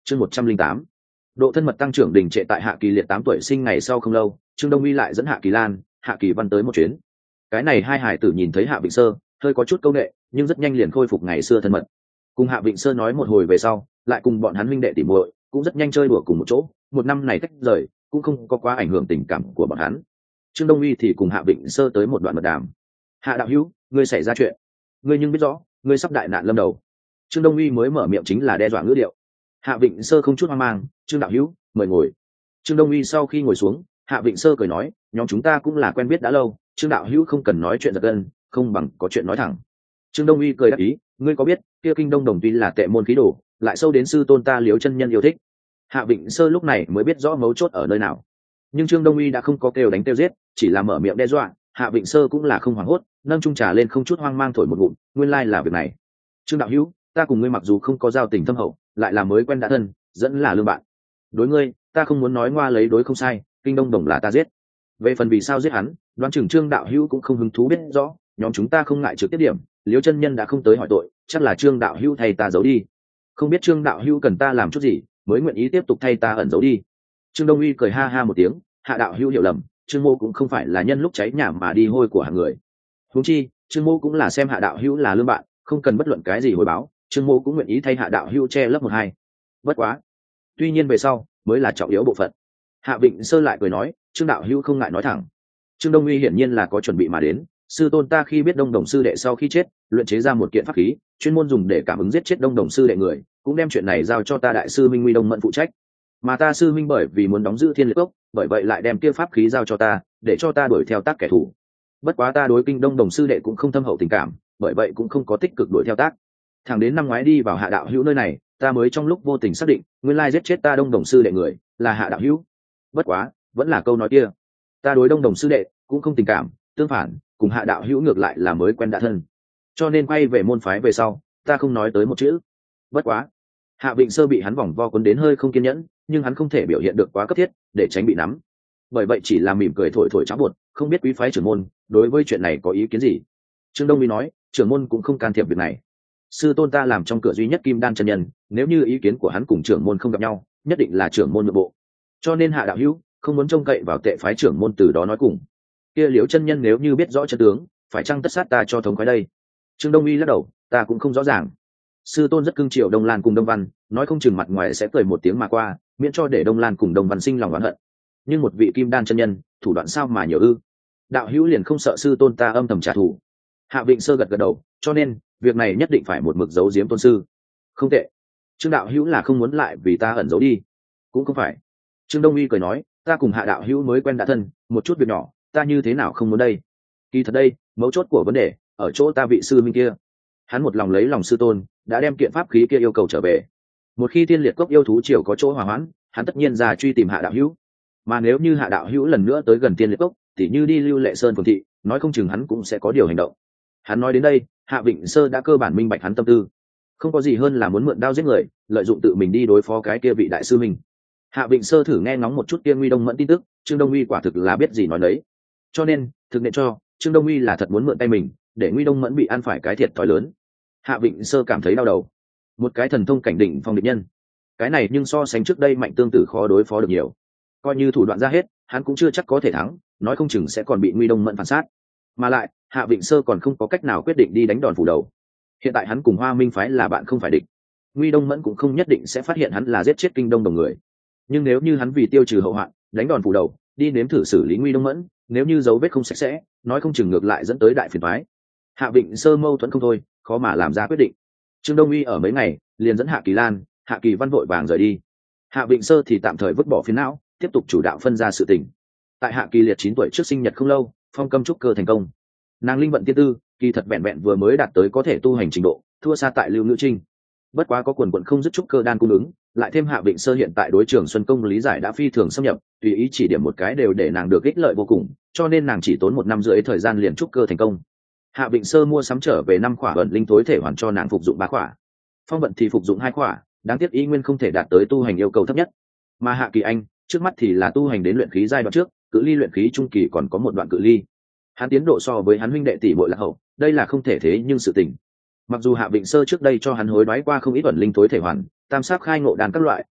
chương 108. Độ thân mật tăng trưởng đình trệ. Tại Hạ Kỳ Liệt 8 tuổi sinh ngày sau không lâu, Trương Đông Uy lại dẫn Hạ Kỳ Lan, Hạ Kỳ Văn tới một chuyến. Cái này hai hải tử nhìn thấy Hạ Vịnh Sơ hơi có chút câu nệ, nhưng rất nhanh liền khôi phục ngày xưa thân mật. Cùng Hạ Vịnh Sơ nói một hồi về sau, lại cùng bọn hắn huynh đệ tỉ muội cũng rất nhanh chơi đùa cùng một chỗ. Một năm này tách rời cũng không có quá ảnh hưởng tình cảm của bọn hắn. Trương Đông Uy thì cùng Hạ Vịnh Sơ tới một đoạn mật đàm. Hạ đạo hữu, ngươi xảy ra chuyện, ngươi nhưng biết rõ ngươi sắp đại nạn lâm đầu. Trương Đông Uy mới mở miệng chính là đe dọa ngữ điệu. Hạ Vịnh Sơ không chút hoang mang. Trương đạo hữu, mời ngồi. Trương Đông Uy sau khi ngồi xuống, Hạ Vịnh Sơ cười nói, nhóm chúng ta cũng là quen biết đã lâu, Trương đạo hữu không cần nói chuyện giật gân, không bằng có chuyện nói thẳng. Trương Đông Uy cười đáp ý, ngươi có biết kia Kinh Đông Đồng tuy là tệ môn khí đồ, lại sâu đến sư tôn ta Liếu chân nhân yêu thích. Hạ Vịnh Sơ lúc này mới biết rõ mấu chốt ở nơi nào. Nhưng Trương Đông Uy đã không có kêu đánh kêu giết, chỉ là mở miệng đe dọa. Hạ Vịnh Sơ cũng là không hoảng hốt, nâng chung trà lên không chút hoang mang thổi một ngụm, nguyên lai là việc này. Trương đạo hữu, ta cùng ngươi mặc dù không có giao tình thâm hậu, lại là mới quen đã thân, dẫn là lương bạn. Đối ngươi, ta không muốn nói ngoa lấy đối không sai, Kinh Đông Đồng là ta giết. Về phần vì sao giết hắn, đoán chừng Trương đạo hữu cũng không hứng thú biết rõ, nhóm chúng ta không ngại trực tiếp điểm, Liễu chân nhân đã không tới hỏi tội, chắc là Trương đạo hữu thay ta giấu đi. Không biết Trương đạo hữu cần ta làm chút gì, mới nguyện ý tiếp tục thay ta ẩn giấu đi. Trương Đông Uy cười ha ha một tiếng, Hạ đạo hữu hiểu lầm, Trương mô cũng không phải là nhân lúc cháy nhà mà đi hôi của hàng người. Huống chi, Trương mô cũng là xem Hạ đạo hữu là lương bạn, không cần bất luận cái gì hồi báo, Trương mô cũng nguyện ý thay Hạ đạo hữu che lấp một hai. Bất quá, tuy nhiên về sau mới là trọng yếu bộ phận. Hạ Vịnh Sơ lại cười nói, Trương đạo hữu không ngại nói thẳng. Trương Đông Uy hiển nhiên là có chuẩn bị mà đến, sư tôn ta khi biết Đông Đồng sư đệ sau khi chết, luyện chế ra một kiện pháp khí, chuyên môn dùng để cảm ứng giết chết Đông Đồng sư đệ người, cũng đem chuyện này giao cho ta đại sư Minh Nguy Đông Mẫn phụ trách. Mà ta sư Minh bởi vì muốn đóng giữ Thiên Liệt Cốc, bởi vậy lại đem kia pháp khí giao cho ta, để cho ta đuổi theo tác kẻ thù. Bất quá ta đối Kinh Đông Đồng sư đệ cũng không thâm hậu tình cảm, bởi vậy cũng không có tích cực đuổi theo tác. Thẳng đến năm ngoái đi vào Hạ đạo hữu nơi này, ta mới trong lúc vô tình xác định, nguyên lai giết chết ta Đông Đồng sư đệ người là Hạ đạo hữu. Bất quá, vẫn là câu nói kia, ta đối Đông Đồng sư đệ cũng không tình cảm, tương phản, cùng Hạ đạo hữu ngược lại là mới quen đã thân. Cho nên quay về môn phái về sau, ta không nói tới một chữ. Bất quá, Hạ Vịnh Sơ bị hắn vòng vo cuốn đến hơi không kiên nhẫn, nhưng hắn không thể biểu hiện được quá cấp thiết, để tránh bị nắm. Bởi vậy chỉ là mỉm cười thổi thổi cháo buột, không biết quý phái trưởng môn đối với chuyện này có ý kiến gì. Trương Đông Uy nói, trưởng môn cũng không can thiệp việc này. Sư tôn ta làm trong cửa duy nhất Kim Đan chân nhân, nếu như ý kiến của hắn cùng trưởng môn không gặp nhau, nhất định là trưởng môn nội bộ. Cho nên Hạ đạo hữu không muốn trông cậy vào tệ phái trưởng môn từ đó nói cùng. Kia Liễu chân nhân nếu như biết rõ chân tướng, phải chăng tất sát ta cho thống khoái đây? Trương Đông Uy lắc đầu, ta cũng không rõ ràng. Sư tôn rất cưng chiều Đông Lan cùng Đông Văn, nói không chừng mặt ngoài sẽ cười một tiếng mà qua, miễn cho để Đông Lan cùng Đông Văn sinh lòng oán hận. Nhưng một vị Kim Đan chân nhân, thủ đoạn sao mà nhiều ư? Đạo hữu liền không sợ sư tôn ta âm thầm trả thù? Hạ Vịnh Sơ gật gật đầu, cho nên việc này nhất định phải một mực giấu giếm tôn sư. Không tệ. Trương đạo hữu là không muốn lại vì ta ẩn giấu đi? Cũng không phải. Trương Đông Uy cười nói, ta cùng Hạ đạo hữu mới quen đã thân, một chút việc nhỏ, ta như thế nào không muốn đây? Kỳ thật đây, mấu chốt của vấn đề ở chỗ ta vị sư minh kia. Hắn một lòng lấy lòng sư tôn, đã đem kiện pháp khí kia yêu cầu trở về. Một khi Thiên Liệt Cốc yêu thú triều có chỗ hòa hoãn, hắn tất nhiên ra truy tìm Hạ đạo hữu. Mà nếu như Hạ đạo hữu lần nữa tới gần Thiên Liệt Cốc, tỉ như đi Lưu Lệ Sơn phường thị, nói không chừng hắn cũng sẽ có điều hành động. Hắn nói đến đây, Hạ Vịnh Sơ đã cơ bản minh bạch hắn tâm tư, không có gì hơn là muốn mượn đao giết người, lợi dụng tự mình đi đối phó cái kia vị đại sư mình. Hạ Vịnh Sơ thử nghe ngóng một chút kia Nguy Đông Mẫn tin tức, Trương Đông Uy quả thực là biết gì nói đấy. Cho nên, thực nên cho Trương Đông Uy là thật muốn mượn tay mình, để Nguy Đông Mẫn bị ăn phải cái thiệt thòi lớn. Hạ Vịnh Sơ cảm thấy đau đầu. Một cái thần thông cảnh đỉnh phong địch nhân, cái này nhưng so sánh trước đây mạnh tương tử khó đối phó được nhiều. Coi như thủ đoạn ra hết, hắn cũng chưa chắc có thể thắng, nói không chừng sẽ còn bị Nguy Đông Mẫn phản sát. Mà lại, Hạ Vịnh Sơ còn không có cách nào quyết định đi đánh đòn phủ đầu. Hiện tại hắn cùng Hoa Minh phái là bạn không phải địch, Nguy Đông Mẫn cũng không nhất định sẽ phát hiện hắn là giết chết Kinh Đông Đồng người. Nhưng nếu như hắn vì tiêu trừ hậu hoạn, đánh đòn phủ đầu, đi nếm thử xử lý Nguy Đông Mẫn, nếu như dấu vết không sạch sẽ, nói không chừng ngược lại dẫn tới đại phiền toái. Hạ Vịnh Sơ mâu thuẫn không thôi, khó mà làm ra quyết định. Trương Đông Uy ở mấy ngày liền dẫn Hạ Kỳ Lan, Hạ Kỳ Văn vội vàng rời đi. Hạ Vịnh Sơ thì tạm thời vứt bỏ phiền não, tiếp tục chủ đạo phân ra sự tình. Tại Hạ Kỳ Liệt 9 tuổi trước sinh nhật không lâu, phong câm trúc cơ thành công. Nàng linh vận tiên tư, kỳ thật vẹn vẹn vừa mới đạt tới có thể tu hành trình độ, thua xa tại Lưu Ngữ Trinh. Bất quá có quần quần không dứt trúc cơ đan cung ứng, lại thêm Hạ Vịnh Sơ hiện tại đối Trường Xuân công lý giải đã phi thường xâm nhập, tùy ý chỉ điểm một cái đều để nàng được ích lợi vô cùng, cho nên nàng chỉ tốn 1 năm rưỡi thời gian liền trúc cơ thành công. Hạ Vịnh Sơ mua sắm trở về 5 khỏa ẩn linh tối thể hoàn cho nàng phục dụng 3 khỏa. Phong vận thì phục dụng 2 khỏa, đáng tiếc ý nguyên không thể đạt tới tu hành yêu cầu thấp nhất. Mà Hạ Kỳ Anh, trước mắt thì là tu hành đến luyện khí giai đoạn trước, cự ly luyện khí trung kỳ còn có một đoạn cự ly. Hắn tiến độ so với hắn huynh đệ tỷ muội lạc hậu, đây là không thể thế nhưng sự tình. Mặc dù Hạ Vịnh Sơ trước đây cho hắn hối đoái qua không ít ẩn linh tối thể hoàn, tam sắc khai ngộ đan các loại,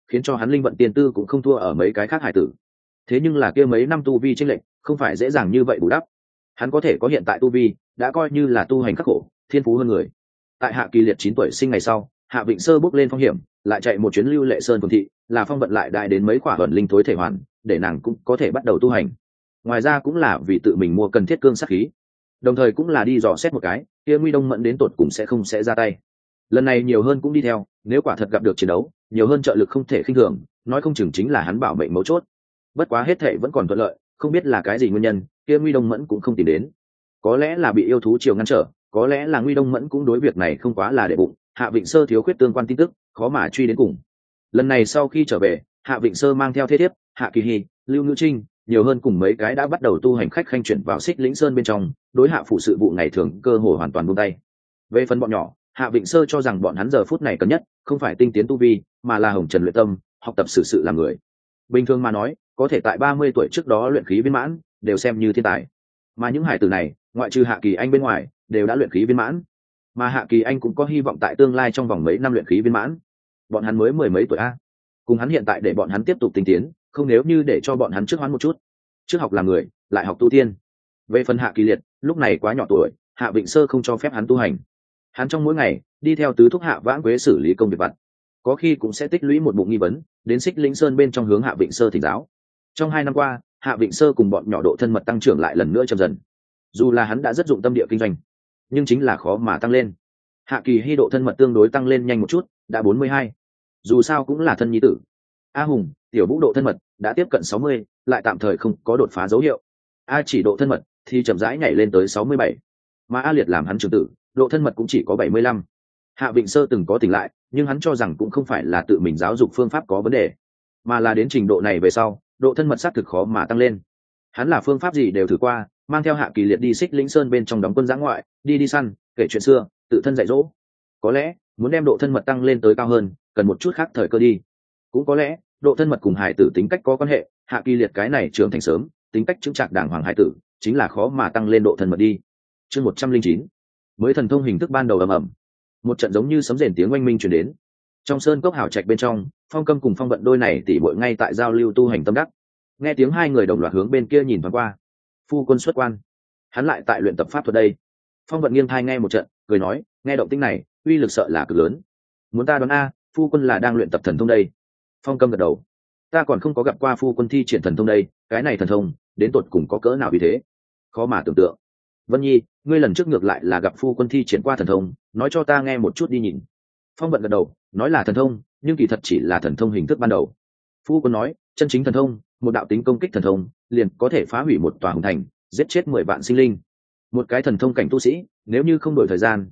khiến cho hắn linh vận tiên tư cũng không thua ở mấy cái khác hải tử. Thế nhưng là kia mấy năm tu vi chênh lệch không phải dễ dàng như vậy bù đắp. Hắn có thể có hiện tại tu vi đã coi như là tu hành khắc khổ, thiên phú hơn người. Tại Hạ Kỳ Liệt 9 tuổi sinh ngày sau, Hạ Vịnh Sơ bước lên phong hiểm, lại chạy một chuyến Lưu Lệ Sơn Phường thị, là Phong vận lại đại đến mấy quả ẩn linh tối thể hoàn, để nàng cũng có thể bắt đầu tu hành. Ngoài ra cũng là vì tự mình mua cần thiết cương sát khí, đồng thời cũng là đi dò xét một cái, kia Nguy Đông Mẫn đến tột cùng sẽ ra tay. Lần này nhiều hơn cũng đi theo, nếu quả thật gặp được chiến đấu, nhiều hơn trợ lực không thể khinh thường, nói không chừng chính là hắn bảo mệnh mấu chốt. Bất quá hết thảy vẫn còn thuận lợi, không biết là cái gì nguyên nhân, kia Nguy Đông Mẫn cũng không tìm đến. Có lẽ là bị yêu thú triều ngăn trở, có lẽ là Nguy Đông Mẫn cũng đối việc này không quá là để bụng. Hạ Vịnh Sơ thiếu khuyết tương quan tin tức, khó mà truy đến cùng. Lần này sau khi trở về, Hạ Vịnh Sơ mang theo thế thiếp Hạ Kỳ Hi, Lưu Nữ Trinh, nhiều hơn cùng mấy cái đã bắt đầu tu hành khách khanh chuyển vào Xích Lĩnh Sơn bên trong, đối Hạ phụ sự vụ ngày thường cơ hội hoàn toàn buông tay. Về phần bọn nhỏ, Hạ Vịnh Sơ cho rằng bọn hắn giờ phút này cần nhất không phải tinh tiến tu vi, mà là hồng trần luyện tâm, học tập xử sự làm người. Bình thường mà nói, có thể tại 30 tuổi trước đó luyện khí viên mãn, đều xem như thiên tài. Mà những hải tử này, ngoại trừ Hạ Kỳ Anh bên ngoài, đều đã luyện khí viên mãn. Mà Hạ Kỳ Anh cũng có hy vọng tại tương lai trong vòng mấy năm luyện khí viên mãn. Bọn hắn mới mười mấy tuổi a, cùng hắn hiện tại để bọn hắn tiếp tục tinh tiến, không nếu như để cho bọn hắn trước hoán một chút, trước học làm người, lại học tu tiên. Về phần Hạ Kỳ Liệt, lúc này quá nhỏ tuổi, Hạ Vịnh Sơ không cho phép hắn tu hành. Hắn trong mỗi ngày đi theo tứ thúc Hạ Vãn Quế xử lý công việc vặt, có khi cũng sẽ tích lũy một bụng nghi vấn, đến Xích Lĩnh Sơn bên trong hướng Hạ Vịnh Sơ thỉnh giáo. Trong 2 năm qua, Hạ Vịnh Sơ cùng bọn nhỏ độ thân mật tăng trưởng lại lần nữa chậm dần. Dù là hắn đã rất dụng tâm địa kinh doanh, nhưng chính là khó mà tăng lên. Hạ Kỳ Hi độ thân mật tương đối tăng lên nhanh một chút, đã 42. Dù sao cũng là thân nhi tử. A Hùng, tiểu Vũ độ thân mật đã tiếp cận 60, lại tạm thời không có đột phá dấu hiệu. A Chỉ độ thân mật thì chậm rãi nhảy lên tới 67. Mà A Liệt làm hắn trưởng tử, độ thân mật cũng chỉ có 75. Hạ Vịnh Sơ từng có tỉnh lại, nhưng hắn cho rằng cũng không phải là tự mình giáo dục phương pháp có vấn đề, mà là đến trình độ này về sau, độ thân mật xác thực khó mà tăng lên. Hắn là phương pháp gì đều thử qua, mang theo Hạ Kỳ Liệt đi Xích Lĩnh Sơn bên trong đóng quân giã ngoại, đi săn, kể chuyện xưa, tự thân dạy dỗ. Có lẽ muốn đem độ thân mật tăng lên tới cao hơn, cần một chút khác thời cơ đi. Cũng có lẽ độ thân mật cùng hải tử tính cách có quan hệ, Hạ Kỳ Liệt cái này trưởng thành sớm, tính cách chững chạc đàng hoàng hải tử, chính là khó mà tăng lên độ thân mật đi. Chương 109, mới thần thông hình thức ban đầu ầm ầm, một trận giống như sấm rền tiếng oanh minh truyền đến. Trong sơn cốc hào trạch bên trong, Phong Câm cùng Phong Vận đôi này tỉ muội ngay tại giao lưu tu hành tâm đắc. Nghe tiếng hai người đồng loạt hướng bên kia nhìn thoáng qua. Phu quân xuất quan, hắn lại tại luyện tập pháp thuật đây. Phong Vận nghiêng thai nghe một trận, cười nói, nghe động tĩnh này, uy lực sợ là cực lớn. Muốn ta đoán a, phu quân là đang luyện tập thần thông đây. Phong Câm gật đầu, ta còn không có gặp qua phu quân thi triển thần thông đây, cái này thần thông đến tột cùng có cỡ nào vì thế, khó mà tưởng tượng. Vân Nhi, ngươi lần trước ngược lại là gặp phu quân thi triển qua thần thông, nói cho ta nghe một chút đi nhìn. Phong Vận gật đầu, nói là thần thông, nhưng kỳ thật chỉ là thần thông hình thức ban đầu. Phu quân nói, chân chính thần thông, một đạo tính công kích thần thông, liền có thể phá hủy một tòa hùng thành, giết chết 10 vạn sinh linh. Một cái thần thông cảnh tu sĩ, nếu như không đổi thời gian,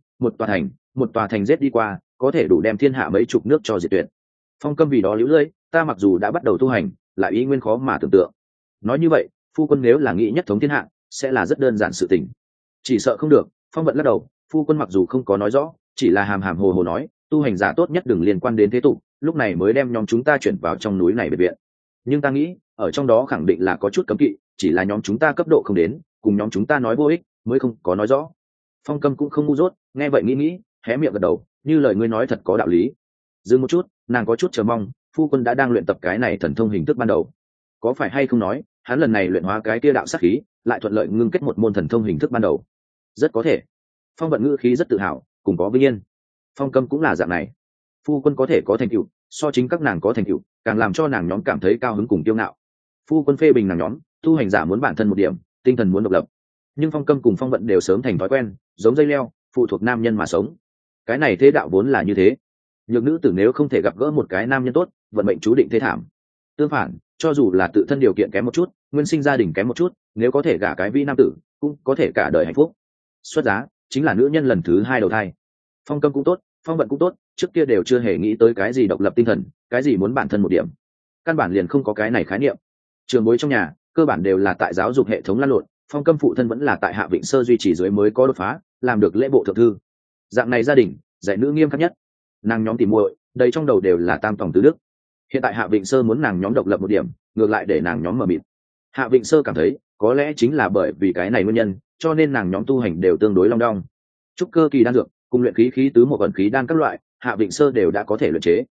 một tòa thành giết đi qua, có thể đủ đem thiên hạ mấy chục nước cho diệt tuyệt. Phong Câm vì đó liễu lưỡi, ta mặc dù đã bắt đầu tu hành, lại ý nguyên khó mà tưởng tượng. Nói như vậy, phu quân nếu là nghĩ nhất thống thiên hạ, sẽ là rất đơn giản sự tình. Chỉ sợ không được. Phong Vận lắc đầu, phu quân mặc dù không có nói rõ, chỉ là hàm hàm hồ hồ nói, tu hành giả tốt nhất đừng liên quan đến thế tục, lúc này mới đem nhóm chúng ta chuyển vào trong núi này biệt viện. Nhưng ta nghĩ, ở trong đó khẳng định là có chút cấm kỵ, chỉ là nhóm chúng ta cấp độ không đến, cùng nhóm chúng ta nói vô ích, mới không có nói rõ. Phong Câm cũng không ngu dốt, nghe vậy nghĩ, hé miệng gật đầu, như lời ngươi nói thật có đạo lý. Dừng một chút, nàng có chút chờ mong, phu quân đã đang luyện tập cái này thần thông hình thức ban đầu, có phải hay không nói, hắn lần này luyện hóa cái kia đạo sát khí, lại thuận lợi ngưng kết một môn thần thông hình thức ban đầu. Rất có thể. Phong Vận ngữ khí rất tự hào, cùng có vinh yên. Phong Câm cũng là dạng này. Phu quân có thể có thành tựu, so chính các nàng có thành tựu, càng làm cho nàng nhóm cảm thấy cao hứng cùng kiêu ngạo. Phu quân phê bình nàng nhóm, tu hành giả muốn bản thân một điểm, tinh thần muốn độc lập. Nhưng Phong Câm cùng Phong Vận đều sớm thành thói quen, giống dây leo, phụ thuộc nam nhân mà sống. Cái này thế đạo vốn là như thế. Nhược nữ tử nếu không thể gặp gỡ một cái nam nhân tốt, vận mệnh chú định thế thảm. Tương phản, cho dù là tự thân điều kiện kém một chút, nguyên sinh gia đình kém một chút, nếu có thể gả cái vi nam tử, cũng có thể cả đời hạnh phúc. Xuất giá chính là nữ nhân lần thứ 2 đầu thai. Phong Câm cũng tốt, Phong Vận cũng tốt, trước kia đều chưa hề nghĩ tới cái gì độc lập tinh thần, cái gì muốn bản thân một điểm, căn bản liền không có cái này khái niệm. Trường bối trong nhà cơ bản đều là tại giáo dục hệ thống lăn lộn, Phong Câm phụ thân vẫn là tại Hạ Vịnh Sơ duy trì dưới mới có đột phá, làm được lễ bộ thượng thư. Dạng này gia đình dạy nữ nghiêm khắc nhất, nàng nhóm tỉ muội đầy trong đầu đều là tam tòng tứ đức. Hiện tại Hạ Vịnh Sơ muốn nàng nhóm độc lập một điểm, ngược lại để nàng nhóm mờ mịt. Hạ Vịnh Sơ cảm thấy có lẽ chính là bởi vì cái này nguyên nhân, cho nên nàng nhóm tu hành đều tương đối long đong. Trúc cơ kỳ đan dược cùng luyện khí khí tứ một ẩn khí đan các loại, Hạ Vịnh Sơ đều đã có thể luyện chế.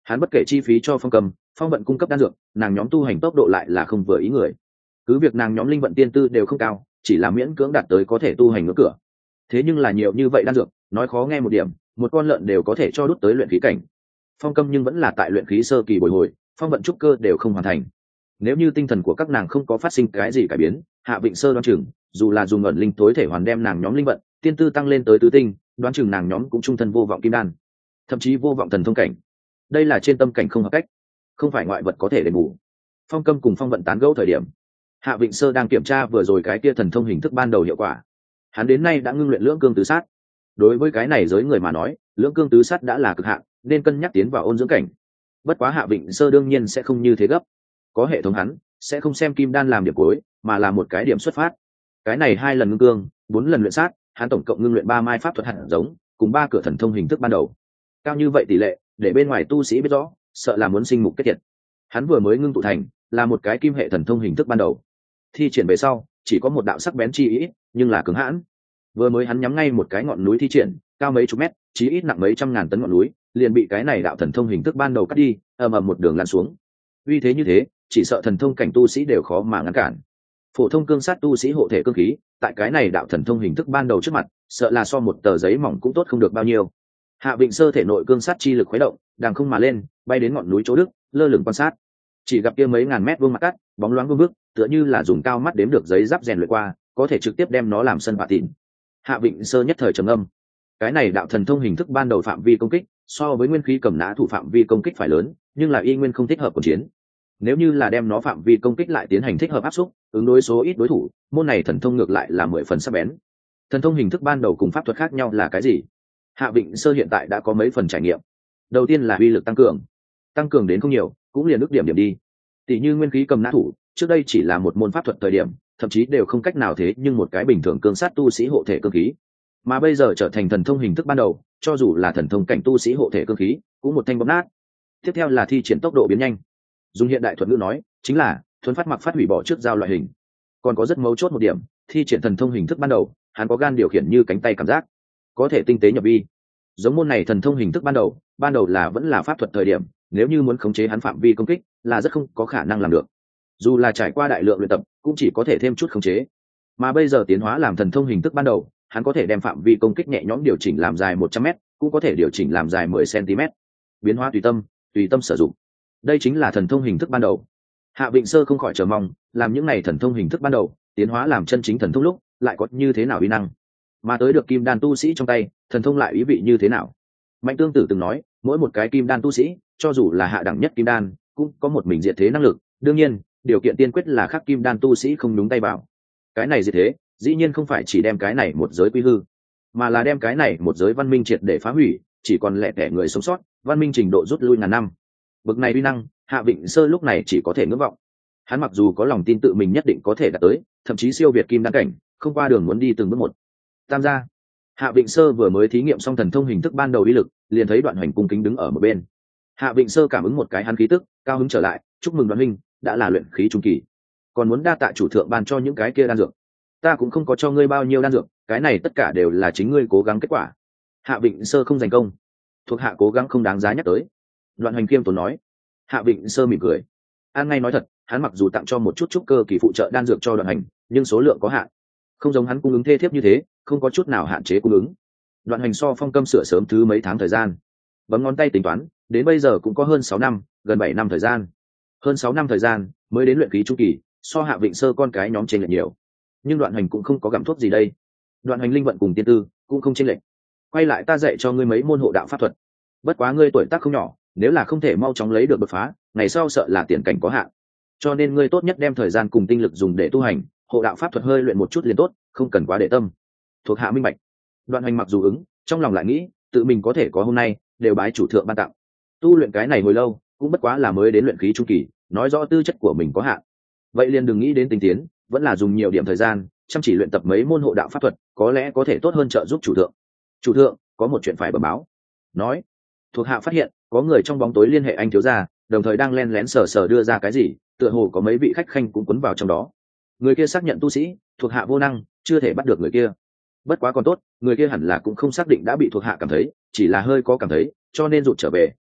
Hắn bất kể chi phí cho Phong Cầm, Phong Vận cung cấp đan dược, nàng nhóm tu hành tốc độ lại là không vừa ý người. Cứ việc nàng nhóm linh vận tiên tư đều không cao, chỉ là miễn cưỡng đạt tới có thể tu hành ngưỡng cửa. Thế nhưng là nhiều như vậy đan dược, nói khó nghe một điểm, một con lợn đều có thể cho đút tới luyện khí cảnh. Phong Cầm nhưng vẫn là tại luyện khí sơ kỳ bồi hồi, Phong Vận trúc cơ đều không hoàn thành. Nếu như tinh thần của các nàng không có phát sinh cái gì cải biến, Hạ Vịnh Sơ đoán chừng, dù là dùng ẩn linh tối thể hoàn đem nàng nhóm linh vận, tiên tư tăng lên tới tứ tinh, đoán chừng nàng nhóm cũng trung thân vô vọng kim đan, thậm chí vô vọng thần thông cảnh. Đây là trên tâm cảnh không hợp cách, không phải ngoại vật có thể đền bù. Phong Cầm cùng Phong Vận tán gẫu thời điểm, Hạ Vịnh Sơ đang kiểm tra vừa rồi cái kia thần thông hình thức ban đầu hiệu quả. Hắn đến nay đã ngưng luyện lưỡng cương tứ sát. Đối với cái này giới người mà nói, lưỡng cương tứ sát đã là cực hạn, nên cân nhắc tiến vào ôn dưỡng cảnh. Bất quá Hạ Vịnh Sơ đương nhiên sẽ không như thế gấp. Có hệ thống hắn sẽ không xem kim đan làm điểm cuối, mà là một cái điểm xuất phát. Cái này 2 lần ngưng cương, 4 lần luyện sát, hắn tổng cộng ngưng luyện 3 mai pháp thuật hạt giống, cùng 3 cửa thần thông hình thức ban đầu. Cao như vậy tỷ lệ, để bên ngoài tu sĩ biết rõ, sợ là muốn sinh mục kết thiệt. Hắn vừa mới ngưng tụ thành, là một cái kim hệ thần thông hình thức ban đầu. Thi triển về sau, chỉ có một đạo sắc bén chi ý, nhưng là cứng hãn. Vừa mới hắn nhắm ngay một cái ngọn núi thi triển, cao mấy chục mét, chí ít nặng mấy trăm ngàn tấn ngọn núi, liền bị cái này đạo thần thông hình thức ban đầu cắt đi, ầm ầm một đường lăn xuống. Uy thế như thế, chỉ sợ thần thông cảnh tu sĩ đều khó mà ngăn cản. Phổ thông cương sát tu sĩ hộ thể cương khí, tại cái này đạo thần thông hình thức ban đầu trước mặt, sợ là so một tờ giấy mỏng cũng tốt không được bao nhiêu. Hạ Vịnh Sơ thể nội cương sát chi lực khuấy động, đàng không mà lên, bay đến ngọn núi chỗ đức, lơ lửng quan sát. Chỉ gặp kia mấy ngàn mét vuông mặt cát, bóng loáng vương vức, tựa như là dùng cao mắt đếm được giấy giáp rèn luyện qua, có thể trực tiếp đem nó làm sân bạ tịn. Hạ Vịnh Sơ nhất thời trầm âm. Cái này đạo thần thông hình thức ban đầu phạm vi công kích, so với nguyên khí cầm nã thủ phạm vi công kích phải lớn, nhưng là y nguyên không thích hợp cuộc chiến. Nếu như là đem nó phạm vi công kích lại tiến hành thích hợp áp xúc, ứng đối số ít đối thủ, môn này thần thông ngược lại là 10 phần sắc bén. Thần thông hình thức ban đầu cùng pháp thuật khác nhau là cái gì? Hạ Vịnh Sơ hiện tại đã có mấy phần trải nghiệm. Đầu tiên là uy lực tăng cường đến không nhiều, cũng liền ước điểm điểm đi. Tỷ như nguyên khí cầm nã thủ, trước đây chỉ là một môn pháp thuật thời điểm, thậm chí đều không cách nào thế nhưng một cái bình thường cương sát tu sĩ hộ thể cương khí, mà bây giờ trở thành thần thông hình thức ban đầu, cho dù là thần thông cảnh tu sĩ hộ thể cương khí, cũng một thanh bóp nát. Tiếp theo là thi triển tốc độ biến nhanh. Dùng hiện đại thuật ngữ nói, chính là thuấn phát mặc phát hủy bỏ trước giao loại hình. Còn có rất mấu chốt một điểm, thi triển thần thông hình thức ban đầu, hắn có gan điều khiển như cánh tay cảm giác, có thể tinh tế nhập vi. Giống môn này thần thông hình thức ban đầu là vẫn là pháp thuật thời điểm, nếu như muốn khống chế hắn phạm vi công kích, là rất không có khả năng làm được. Dù là trải qua đại lượng luyện tập, cũng chỉ có thể thêm chút khống chế. Mà bây giờ tiến hóa làm thần thông hình thức ban đầu, hắn có thể đem phạm vi công kích nhẹ nhõm điều chỉnh làm dài 100m, cũng có thể điều chỉnh làm dài 10cm. Biến hóa tùy tâm sử dụng. Đây chính là thần thông hình thức ban đầu. Hạ Vịnh Sơ không khỏi chờ mong, làm những này thần thông hình thức ban đầu, tiến hóa làm chân chính thần thông lúc, lại có như thế nào uy năng. Mà tới được kim đan tu sĩ trong tay, thần thông lại ý vị như thế nào. Mạnh Tương Tử từng nói, mỗi một cái kim đan tu sĩ, cho dù là hạ đẳng nhất kim đan, cũng có một mình diệt thế năng lực. Đương nhiên, điều kiện tiên quyết là khắc kim đan tu sĩ không đúng tay vào. Cái này diệt thế, dĩ nhiên không phải chỉ đem cái này một giới quy hư, mà là đem cái này một giới văn minh triệt để phá hủy, chỉ còn lẻ tẻ người sống sót, văn minh trình độ rút lui ngàn năm. Bực này uy năng, Hạ Vịnh Sơ lúc này chỉ có thể ngưỡng vọng. Hắn mặc dù có lòng tin tự mình nhất định có thể đạt tới, thậm chí siêu việt kim đan cảnh, không qua đường muốn đi từng bước một. Tam gia, Hạ Vịnh Sơ vừa mới thí nghiệm xong thần thông hình thức ban đầu uy lực, liền thấy Đoạn Hoành cung kính đứng ở một bên. Hạ Vịnh Sơ cảm ứng một cái hắn khí tức, cao hứng trở lại, chúc mừng Đoạn huynh, đã là luyện khí trung kỳ. Còn muốn đa tạ chủ thượng ban cho những cái kia đan dược. Ta cũng không có cho ngươi bao nhiêu đan dược, cái này tất cả đều là chính ngươi cố gắng kết quả. Hạ Vịnh Sơ không giành công, thuộc hạ cố gắng không đáng giá nhắc tới. Đoạn Hoành kiêm tốn nói. Hạ Vịnh Sơ mỉm cười. An ngay nói thật, hắn mặc dù tặng cho một chút trúc cơ kỳ phụ trợ đan dược cho Đoạn Hành, nhưng số lượng có hạn, không giống hắn cung ứng thê thiếp như thế, không có chút nào hạn chế cung ứng. Đoạn Hành so Phong Câm sửa sớm thứ mấy tháng thời gian, bấm ngón tay tính toán, đến bây giờ cũng có hơn 6 năm, gần 7 năm thời gian. Hơn 6 năm thời gian mới đến luyện khí trung kỳ, so Hạ Vịnh Sơ con cái nhóm trên lệch nhiều. Nhưng Đoạn Hành cũng không có gặm thuốc gì đây. Đoạn Hành linh vận cùng tiên tư cũng không chênh lệch. Quay lại ta dạy cho ngươi mấy môn hộ đạo pháp thuật. Bất quá ngươi tuổi tác không nhỏ, nếu là không thể mau chóng lấy được đột phá, ngày sau sợ là tiền cảnh có hạn. Cho nên ngươi tốt nhất đem thời gian cùng tinh lực dùng để tu hành, hộ đạo pháp thuật hơi luyện một chút liền tốt, không cần quá để tâm. Thuộc hạ minh bạch. Đoạn Hành mặc dù ứng, trong lòng lại nghĩ, tự mình có thể có hôm nay, đều bái chủ thượng ban tặng. Tu luyện cái này hồi lâu, cũng bất quá là mới đến luyện khí trung kỳ, nói rõ tư chất của mình có hạn. Vậy liền đừng nghĩ đến tinh tiến, vẫn là dùng nhiều điểm thời gian, chăm chỉ luyện tập mấy môn hộ đạo pháp thuật, có lẽ có thể tốt hơn trợ giúp chủ thượng. Chủ thượng, có một chuyện phải bẩm báo. Nói, thuộc hạ phát hiện có người trong bóng tối liên hệ anh thiếu gia, đồng thời đang len lén sờ sờ đưa ra cái gì, tựa hồ có mấy vị khách khanh cũng cuốn vào trong đó. Người kia xác nhận tu sĩ, thuộc hạ vô năng, chưa thể bắt được người kia. Bất quá còn tốt, người kia hẳn là cũng không xác định đã bị thuộc hạ cảm thấy, chỉ là hơi có cảm thấy, cho nên rụt trở về. Mặt khác,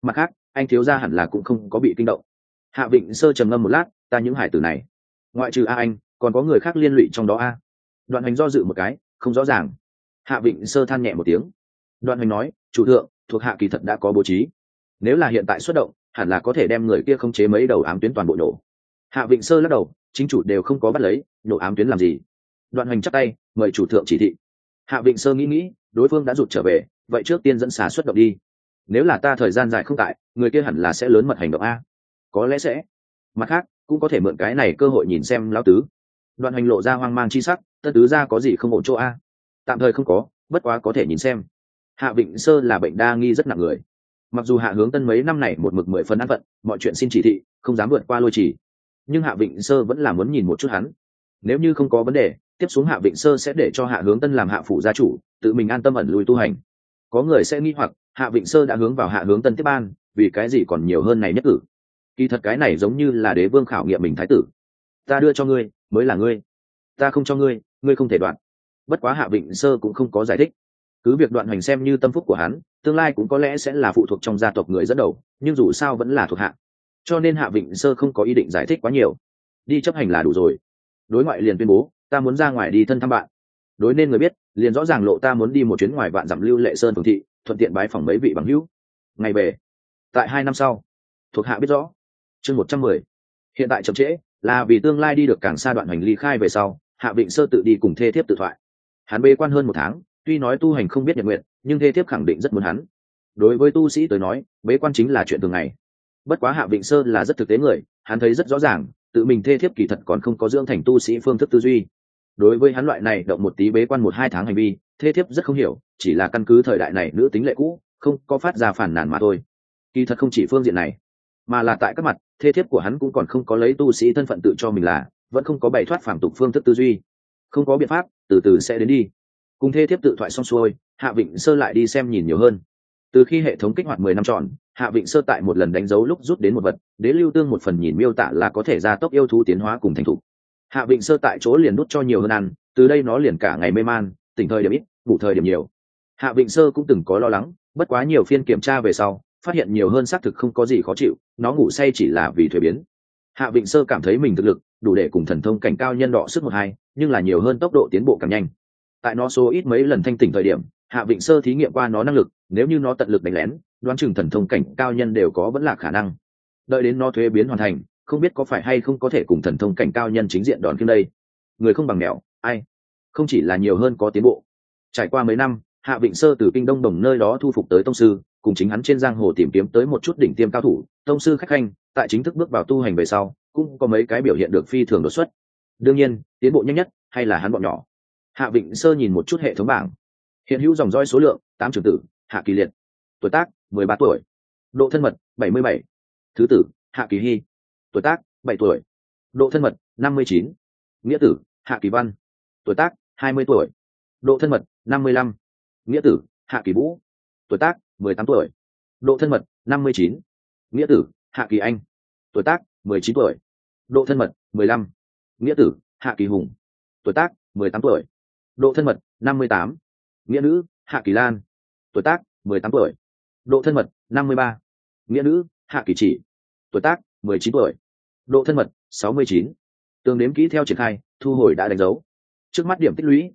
anh thiếu gia hẳn là cũng không có bị kinh động. Hạ Vịnh Sơ trầm ngâm một lát, ta những hải tử này ngoại trừ anh còn có người khác liên lụy trong đó Đoạn Hoành do dự một cái, không rõ ràng. Hạ Vịnh Sơ than nhẹ một tiếng. Đoạn Hoành nói, chủ thượng, thuộc hạ kỳ thật đã có bố trí, nếu là hiện tại xuất động hẳn là có thể đem người kia khống chế mấy đầu ám tuyến toàn bộ nổ. Hạ Vịnh Sơ lắc đầu, chính chủ đều không có bắt lấy, nổ ám tuyến làm gì? Đoạn Hoành chắp tay, mời chủ thượng chỉ thị. Hạ Vịnh Sơ nghĩ, đối phương đã rụt trở về, vậy trước tiên dẫn xà xuất động đi. Nếu là ta thời gian dài không tại, người kia hẳn là sẽ lớn mật hành động có lẽ sẽ. Mặt khác cũng có thể mượn cái này cơ hội nhìn xem lão tứ. Đoạn Hoành lộ ra hoang mang chi sắc, tân tứ ra có gì không ổn chỗ Tạm thời không có, bất quá có thể nhìn xem. Hạ Vịnh Sơ là bệnh đa nghi rất nặng người, mặc dù Hạ Hướng Tân mấy năm này một mực 10 phần an phận, mọi chuyện xin chỉ thị, không dám vượt qua lôi chỉ, nhưng Hạ Vịnh Sơ vẫn là muốn nhìn một chút hắn. Nếu như không có vấn đề, tiếp xuống Hạ Vịnh Sơ sẽ để cho Hạ Hướng Tân làm hạ phủ gia chủ, tự mình an tâm ẩn lui tu hành. Có người sẽ nghi hoặc, Hạ Vịnh Sơ đã hướng vào Hạ Hướng Tân tiếp ban, vì cái gì còn nhiều hơn này nhất cử? Kỳ thật cái này giống như là đế vương khảo nghiệm mình thái tử. Ta đưa cho ngươi, mới là ngươi. Ta không cho ngươi, ngươi không thể đoạt. Bất quá Hạ Vịnh Sơ cũng không có giải thích. Cứ việc Đoạn Hoành xem như tâm phúc của hắn, tương lai cũng có lẽ sẽ là phụ thuộc trong gia tộc người dẫn đầu, nhưng dù sao vẫn là thuộc hạ. Cho nên Hạ Vịnh Sơ không có ý định giải thích quá nhiều. Đi chấp hành là đủ rồi. Đối ngoại liền tuyên bố, ta muốn ra ngoài đi thân thăm bạn. Đối nên người biết, liền rõ ràng lộ ta muốn đi một chuyến ngoài vạn dặm Lưu Lệ Sơn phường thị, thuận tiện bái phỏng mấy vị bằng hữu. Ngày về. Tại 2 năm sau. Thuộc hạ biết rõ. Chương 110. Hiện tại chậm trễ, là vì tương lai đi được càng xa. Đoạn Hoành ly khai về sau, Hạ Vịnh Sơ tự đi cùng thê thiếp tự thoại. Hắn bế quan hơn 1 tháng, tuy nói tu hành không biết nhật nguyện, nhưng thê thiếp khẳng định rất muốn hắn. Đối với tu sĩ tới nói, bế quan chính là chuyện thường ngày. Bất quá Hạ Vịnh Sơ là rất thực tế người, hắn thấy rất rõ ràng, tự mình thê thiếp kỳ thật còn không có dưỡng thành tu sĩ phương thức tư duy. Đối với hắn loại này động một tí bế quan 1-2 tháng hành vi, thê thiếp rất không hiểu, chỉ là căn cứ thời đại này nữ tính lệ cũ, không có phát ra phản nàn mà thôi. Kỳ thật không chỉ phương diện này, mà là tại các mặt, thê thiếp của hắn cũng còn không có lấy tu sĩ thân phận tự cho mình là, vẫn không có bày thoát phàm tục phương thức tư duy. Không có biện pháp, từ từ sẽ đến đi. Cùng thê thiếp tự thoại xong xuôi, Hạ Vịnh Sơ lại đi xem nhìn nhiều hơn. Từ khi hệ thống kích hoạt 10 năm tròn, Hạ Vịnh Sơ tại một lần đánh dấu lúc rút đến một vật, đế lưu tương một phần nhìn miêu tả là có thể gia tốc yêu thú tiến hóa cùng thành thục. Hạ Vịnh Sơ tại chỗ liền đút cho nhiều hơn ăn, từ đây nó liền cả ngày mê man, tỉnh thời điểm ít, ngủ thời điểm nhiều. Hạ Vịnh Sơ cũng từng có lo lắng, bất quá nhiều phiên kiểm tra về sau, phát hiện nhiều hơn xác thực không có gì khó chịu, nó ngủ say chỉ là vì thuế biến. Hạ Vịnh Sơ cảm thấy mình thực lực đủ để cùng thần thông cảnh cao nhân đọ sức 1-2, nhưng là nhiều hơn tốc độ tiến bộ càng nhanh. Tại nó số ít mấy lần thanh tỉnh thời điểm, Hạ Vịnh Sơ thí nghiệm qua nó năng lực, nếu như nó tận lực đánh lén, đoán chừng thần thông cảnh cao nhân đều có vẫn là khả năng. Đợi đến nó thuế biến hoàn thành, không biết có phải hay không có thể cùng thần thông cảnh cao nhân chính diện đòn khiêng đây. Người không bằng mèo, ai? Không chỉ là nhiều hơn có tiến bộ. Trải qua mấy năm, Hạ Vịnh Sơ từ Kinh Đông Đồng nơi đó thu phục tới tông sư, cùng chính hắn trên giang hồ tìm kiếm tới một chút đỉnh tiêm cao thủ, tông sư khách khanh, tại chính thức bước vào tu hành về sau, cũng có mấy cái biểu hiện được phi thường đột xuất. Đương nhiên, tiến bộ nhanh nhất hay là hắn bọn nhỏ. Hạ Vịnh Sơ nhìn một chút hệ thống bảng, hiện hữu dòng dõi số lượng 8 trưởng tử: Hạ Kỳ Liệt, tuổi tác 13 tuổi, độ thân mật 77, thứ tử Hạ Kỳ Hy, tuổi tác 7 tuổi, độ thân mật 59, nghĩa tử Hạ Kỳ Văn, tuổi tác 20 tuổi, độ thân mật 55, nghĩa tử Hạ Kỳ Vũ, tuổi tác 18 tuổi, độ thân mật 59, nghĩa tử Hạ Kỳ Anh, tuổi tác 19 tuổi, độ thân mật 15, nghĩa tử Hạ Kỳ Hùng, tuổi tác 18 tuổi, độ thân mật 58, nghĩa nữ Hạ Kỳ Lan, tuổi tác 18 tuổi, độ thân mật 53, nghĩa nữ Hạ Kỳ Chỉ, tuổi tác 19 tuổi, độ thân mật 69. Tường đếm kỹ theo triển khai, thu hồi đã đánh dấu. Trước mắt điểm tích lũy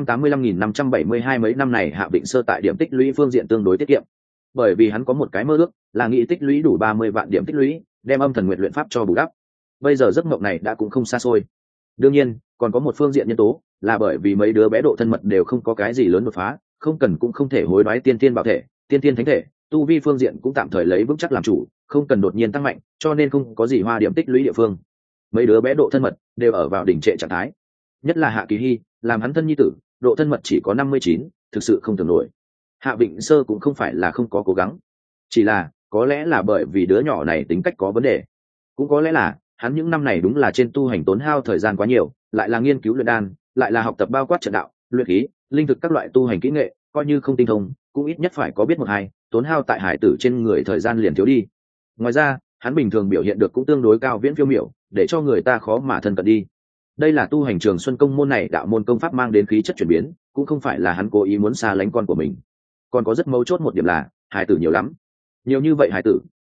285.572. Mấy năm này Hạ Vịnh Sơ tại điểm tích lũy phương diện tương đối tiết kiệm, bởi vì hắn có một cái mơ ước là nghĩ tích lũy đủ 30 vạn điểm tích lũy, đem âm thần nguyện luyện pháp cho bù đắp. Bây giờ giấc mộng này đã cũng không xa xôi. Đương nhiên còn có một phương diện nhân tố, là bởi vì mấy đứa bé độ thân mật đều không có cái gì lớn đột phá, không cần cũng không thể hối đoái tiên tiên bảo thể, tiên tiên thánh thể, tu vi phương diện cũng tạm thời lấy vững chắc làm chủ, không cần đột nhiên tăng mạnh, cho nên không có gì hoa điểm tích lũy địa phương. Mấy đứa bé độ thân mật đều ở vào đỉnh trệ trạng thái, nhất là Hạ Kỳ Hy, làm hắn thân nhi tử, độ thân mật chỉ có 59, thực sự không tưởng nổi. Hạ Vịnh Sơ cũng không phải là không có cố gắng, chỉ là có lẽ là bởi vì đứa nhỏ này tính cách có vấn đề, cũng có lẽ là hắn những năm này đúng là trên tu hành tốn hao thời gian quá nhiều, lại là nghiên cứu luyện đan, lại là học tập bao quát trận đạo, luyện khí, linh thực các loại tu hành kỹ nghệ, coi như không tinh thông, cũng ít nhất phải có biết 1-2, tốn hao tại hải tử trên người thời gian liền thiếu đi. Ngoài ra, hắn bình thường biểu hiện được cũng tương đối cao viễn phiêu miểu, để cho người ta khó mà thân cận đi. Đây là tu hành Trường Xuân công môn này đạo môn công pháp mang đến khí chất chuyển biến, cũng không phải là hắn cố ý muốn xa lánh con của mình. Còn có rất mấu chốt một điểm là, hải tử nhiều lắm. Nhiều như vậy hải tử,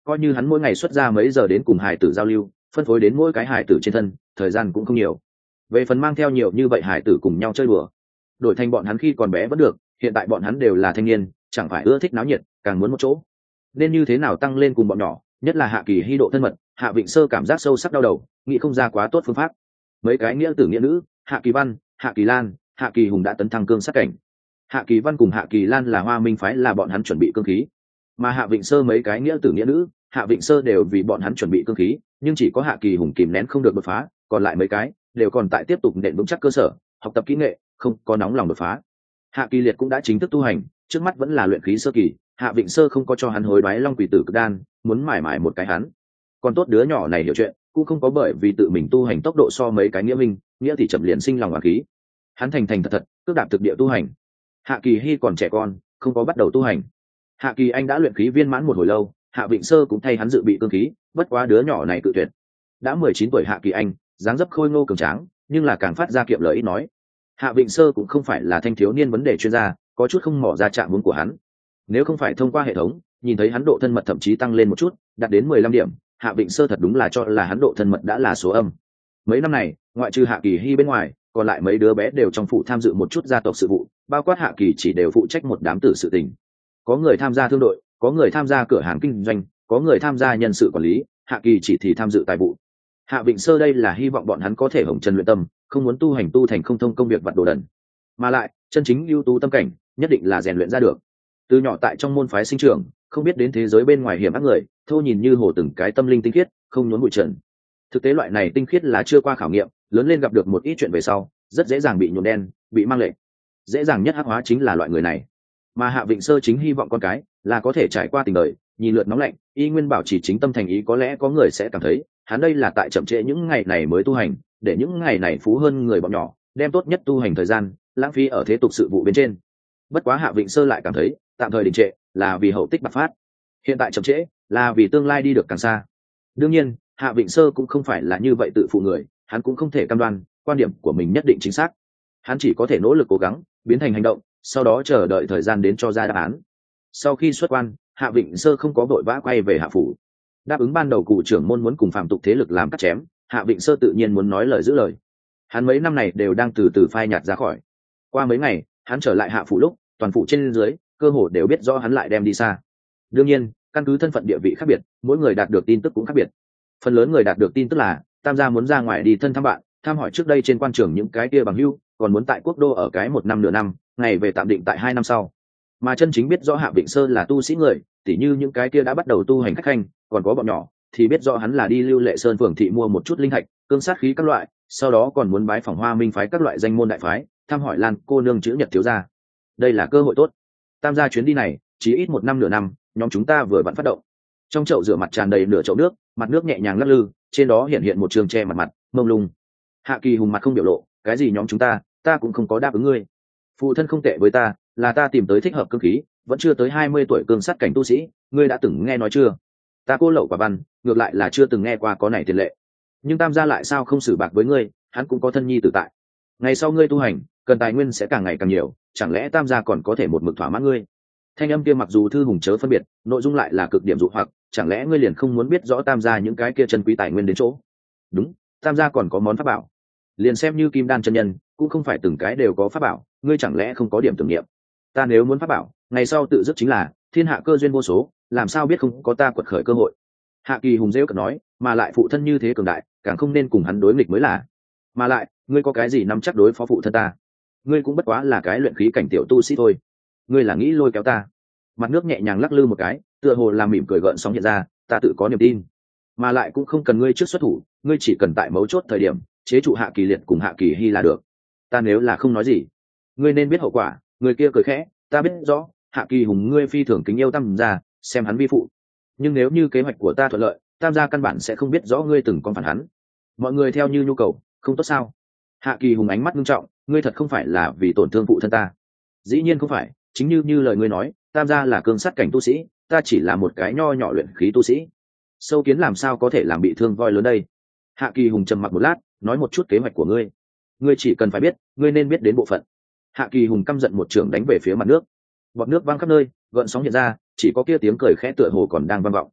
coi như hắn mỗi ngày xuất ra mấy giờ đến cùng hải tử giao lưu, phân phối đến mỗi cái hải tử trên thân, thời gian cũng không nhiều. Về phần mang theo nhiều như vậy hải tử cùng nhau chơi đùa, đổi thành bọn hắn khi còn bé vẫn được, hiện tại bọn hắn đều là thanh niên, chẳng phải ưa thích náo nhiệt, càng muốn một chỗ. Nên như thế nào tăng lên cùng bọn nhỏ, nhất là Hạ Kỳ Hy độ thân mật, Hạ Vịnh Sơ cảm giác sâu sắc đau đầu, nghĩ không ra quá tốt phương pháp. Mấy cái nghĩa tử nghĩa nữ, Hạ Kỳ Văn, Hạ Kỳ Lan, Hạ Kỳ Hùng đã tấn thăng cương sát cảnh. Hạ Kỳ Văn cùng Hạ Kỳ Lan là Hoa Minh phái, là bọn hắn chuẩn bị cương khí, mà Hạ Vịnh Sơ mấy cái nghĩa tử nghĩa nữ, Hạ Vịnh Sơ đều vì bọn hắn chuẩn bị cương khí, nhưng chỉ có Hạ Kỳ Hùng kìm nén không được đột phá, còn lại mấy cái đều còn tại tiếp tục nền vững chắc cơ sở, học tập kỹ nghệ, không có nóng lòng đột phá. Hạ Kỳ Liệt cũng đã chính thức tu hành, trước mắt vẫn là luyện khí sơ kỳ, Hạ Vịnh Sơ không có cho hắn hối đoái Long Quỷ Tử Cực Đan, muốn mải mải một cái hắn. Còn tốt đứa nhỏ này hiểu chuyện, cũng không có bởi vì tự mình tu hành tốc độ so mấy cái nghĩa minh, nghĩa thì chậm liền sinh lòng oán khí. Hắn thành thành thật thật, cước đạp thực địa tu hành. Hạ Kỳ Hy còn trẻ con, không có bắt đầu tu hành. Hạ Kỳ Anh đã luyện khí viên mãn một hồi lâu, Hạ Vịnh Sơ cũng thay hắn dự bị cương khí, bất quá đứa nhỏ này cự tuyệt. Đã 19 tuổi Hạ Kỳ Anh, dáng dấp khôi ngô cường tráng, nhưng là càng phát ra kiệm lời ít nói. Hạ Vịnh Sơ cũng không phải là thanh thiếu niên vấn đề chuyên gia, có chút không mỏ ra trạng huống của hắn. Nếu không phải thông qua hệ thống, nhìn thấy hắn độ thân mật thậm chí tăng lên một chút, đạt đến 15 điểm, Hạ Vịnh Sơ thật đúng là cho là hắn độ thân mật đã là số âm. Mấy năm này, ngoại trừ Hạ Kỳ Hy bên ngoài, còn lại mấy đứa bé đều trong phủ tham dự một chút gia tộc sự vụ, bao quát Hạ Kỳ chỉ đều phụ trách một đám tử sự tình. Có người tham gia thương đội, có người tham gia cửa hàng kinh doanh, có người tham gia nhân sự quản lý, Hạ Kỳ chỉ thì tham dự tài vụ. Hạ Vịnh Sơ đây là hy vọng bọn hắn có thể hồng trần luyện tâm, không muốn tu hành tu thành không thông công việc vặt đồ đần, mà lại chân chính ưu tú tâm cảnh nhất định là rèn luyện ra được. Từ nhỏ tại trong môn phái sinh trưởng, không biết đến thế giới bên ngoài hiểm ác người, thô nhìn như hồ từng cái tâm linh tinh khiết, không nhốn bụi trần. Thực tế loại này tinh khiết là chưa qua khảo nghiệm, lớn lên gặp được một ít chuyện về sau, rất dễ dàng bị nhuộm đen, bị mang lệ. Dễ dàng nhất hắc hóa chính là loại người này. Mà Hạ Vịnh Sơ chính hy vọng con cái là có thể trải qua tình đời, nhìn lượt nóng lạnh, y nguyên bảo trì chính tâm thành ý. Có lẽ có người sẽ cảm thấy, hắn đây là tại chậm trễ những ngày này mới tu hành, để những ngày này phú hơn người bọn nhỏ, đem tốt nhất tu hành thời gian lãng phí ở thế tục sự vụ bên trên. Bất quá Hạ Vịnh Sơ lại cảm thấy, tạm thời đình trệ là vì hậu tích bạc phát, hiện tại chậm trễ là vì tương lai đi được càng xa. Đương nhiên, Hạ Vịnh Sơ cũng không phải là như vậy tự phụ người, hắn cũng không thể cam đoan quan điểm của mình nhất định chính xác, hắn chỉ có thể nỗ lực cố gắng biến thành hành động, sau đó chờ đợi thời gian đến cho ra đáp án. Sau khi xuất quan, Hạ Vịnh Sơ không có vội vã quay về Hạ phủ. Đáp ứng ban đầu cụ trưởng môn muốn cùng phạm tục thế lực làm cắt chém, Hạ Vịnh Sơ tự nhiên muốn nói lời giữ lời. Hắn mấy năm này đều đang từ từ phai nhạt ra khỏi. Qua mấy ngày, hắn trở lại Hạ phủ lúc, toàn phủ trên dưới cơ hồ đều biết rõ hắn lại đem đi xa. Đương nhiên, căn cứ thân phận địa vị khác biệt, mỗi người đạt được tin tức cũng khác biệt. Phần lớn người đạt được tin tức là Tam gia muốn ra ngoài đi thân thăm bạn, thăm hỏi trước đây trên quan trường những cái kia bằng hữu, còn muốn tại quốc đô ở cái 1 năm nửa năm, ngày về tạm định tại 2 năm sau. Mà chân chính biết rõ Hạ Vịnh Sơ là tu sĩ người, tỉ như những cái kia đã bắt đầu tu hành khách khanh, còn có bọn nhỏ thì biết rõ hắn là đi Lưu Lệ Sơn phường thị mua một chút linh thạch, cương sát khí các loại, sau đó còn muốn bái phỏng Hoa Minh phái các loại danh môn đại phái, thăm hỏi Lan cô nương chữ Nhật thiếu gia. Đây là cơ hội tốt. Tam gia chuyến đi này chỉ ít 1 năm nửa năm, nhóm chúng ta vừa vặn phát động. Trong chậu rửa mặt tràn đầy nửa chậu nước, mặt nước nhẹ nhàng lắc lư, trên đó hiện một trường che mặt mông lung. Hạ Kỳ Hùng mặt không biểu lộ, cái gì nhóm chúng ta cũng không có đáp ứng ngươi. Phụ thân không tệ với ta, là ta tìm tới thích hợp cương khí, vẫn chưa tới 20 tuổi cương sát cảnh tu sĩ, ngươi đã từng nghe nói chưa? Ta cô lậu quả văn, ngược lại là chưa từng nghe qua có này tiền lệ. Nhưng Tam gia lại sao không xử bạc với ngươi, hắn cũng có thân nhi tử tại. Ngày sau ngươi tu hành, cần tài nguyên sẽ càng ngày càng nhiều, chẳng lẽ Tam gia còn có thể một mực thỏa mãn ngươi? Thanh âm kia mặc dù thư hùng chớ phân biệt, nội dung lại là cực điểm dụ hoặc, chẳng lẽ ngươi liền không muốn biết rõ Tam gia những cái kia chân quý tài nguyên đến chỗ? Đúng, Tam gia còn có món pháp bảo. Liền xem như Kim Đan chân nhân, cũng không phải từng cái đều có pháp bảo, ngươi chẳng lẽ không có điểm tưởng niệm? Ta nếu muốn pháp bảo, ngày sau tự dứt chính là thiên hạ cơ duyên vô số, làm sao biết không có ta quật khởi cơ hội? Hạ Kỳ Hùng rêu cợt nói, mà lại phụ thân như thế cường đại, càng không nên cùng hắn đối nghịch mới là. Mà lại, ngươi có cái gì nắm chắc đối phó phụ thân ta? Ngươi cũng bất quá là cái luyện khí cảnh tiểu tu sĩ thôi. Ngươi là nghĩ lôi kéo ta? Mặt nước nhẹ nhàng lắc lư một cái, tựa hồ làm mỉm cười gợn sóng hiện ra, ta tự có niềm tin. Mà lại cũng không cần ngươi trước xuất thủ, ngươi chỉ cần tại mấu chốt thời điểm chế trụ Hạ Kỳ Liệt cùng Hạ Kỳ Hy là được. Ta nếu là không nói gì, ngươi nên biết hậu quả. Người kia cười khẽ, ta biết rõ, Hạ Kỳ Hùng ngươi phi thường kính yêu Tam gia, xem hắn vi phụ. Nhưng nếu như kế hoạch của ta thuận lợi, Tam gia căn bản sẽ không biết rõ ngươi từng con phản hắn. Mọi người theo như nhu cầu, không tốt sao? Hạ Kỳ Hùng ánh mắt nghiêm trọng, ngươi thật không phải là vì tổn thương phụ thân ta? Dĩ nhiên không phải, chính như lời ngươi nói, Tam gia là cương sát cảnh tu sĩ, ta chỉ là một cái nho nhỏ luyện khí tu sĩ. Sâu kiến làm sao có thể làm bị thương voi lớn đây? Hạ Kỳ Hùng trầm mặc một lát, nói một chút kế hoạch của ngươi. Ngươi chỉ cần phải biết, ngươi nên biết đến bộ phận. Hạ Kỳ Hùng căm giận một chưởng đánh về phía mặt nước, bọt nước văng khắp nơi, gợn sóng hiện ra, chỉ có kia tiếng cười khẽ tựa hồ còn đang vang vọng.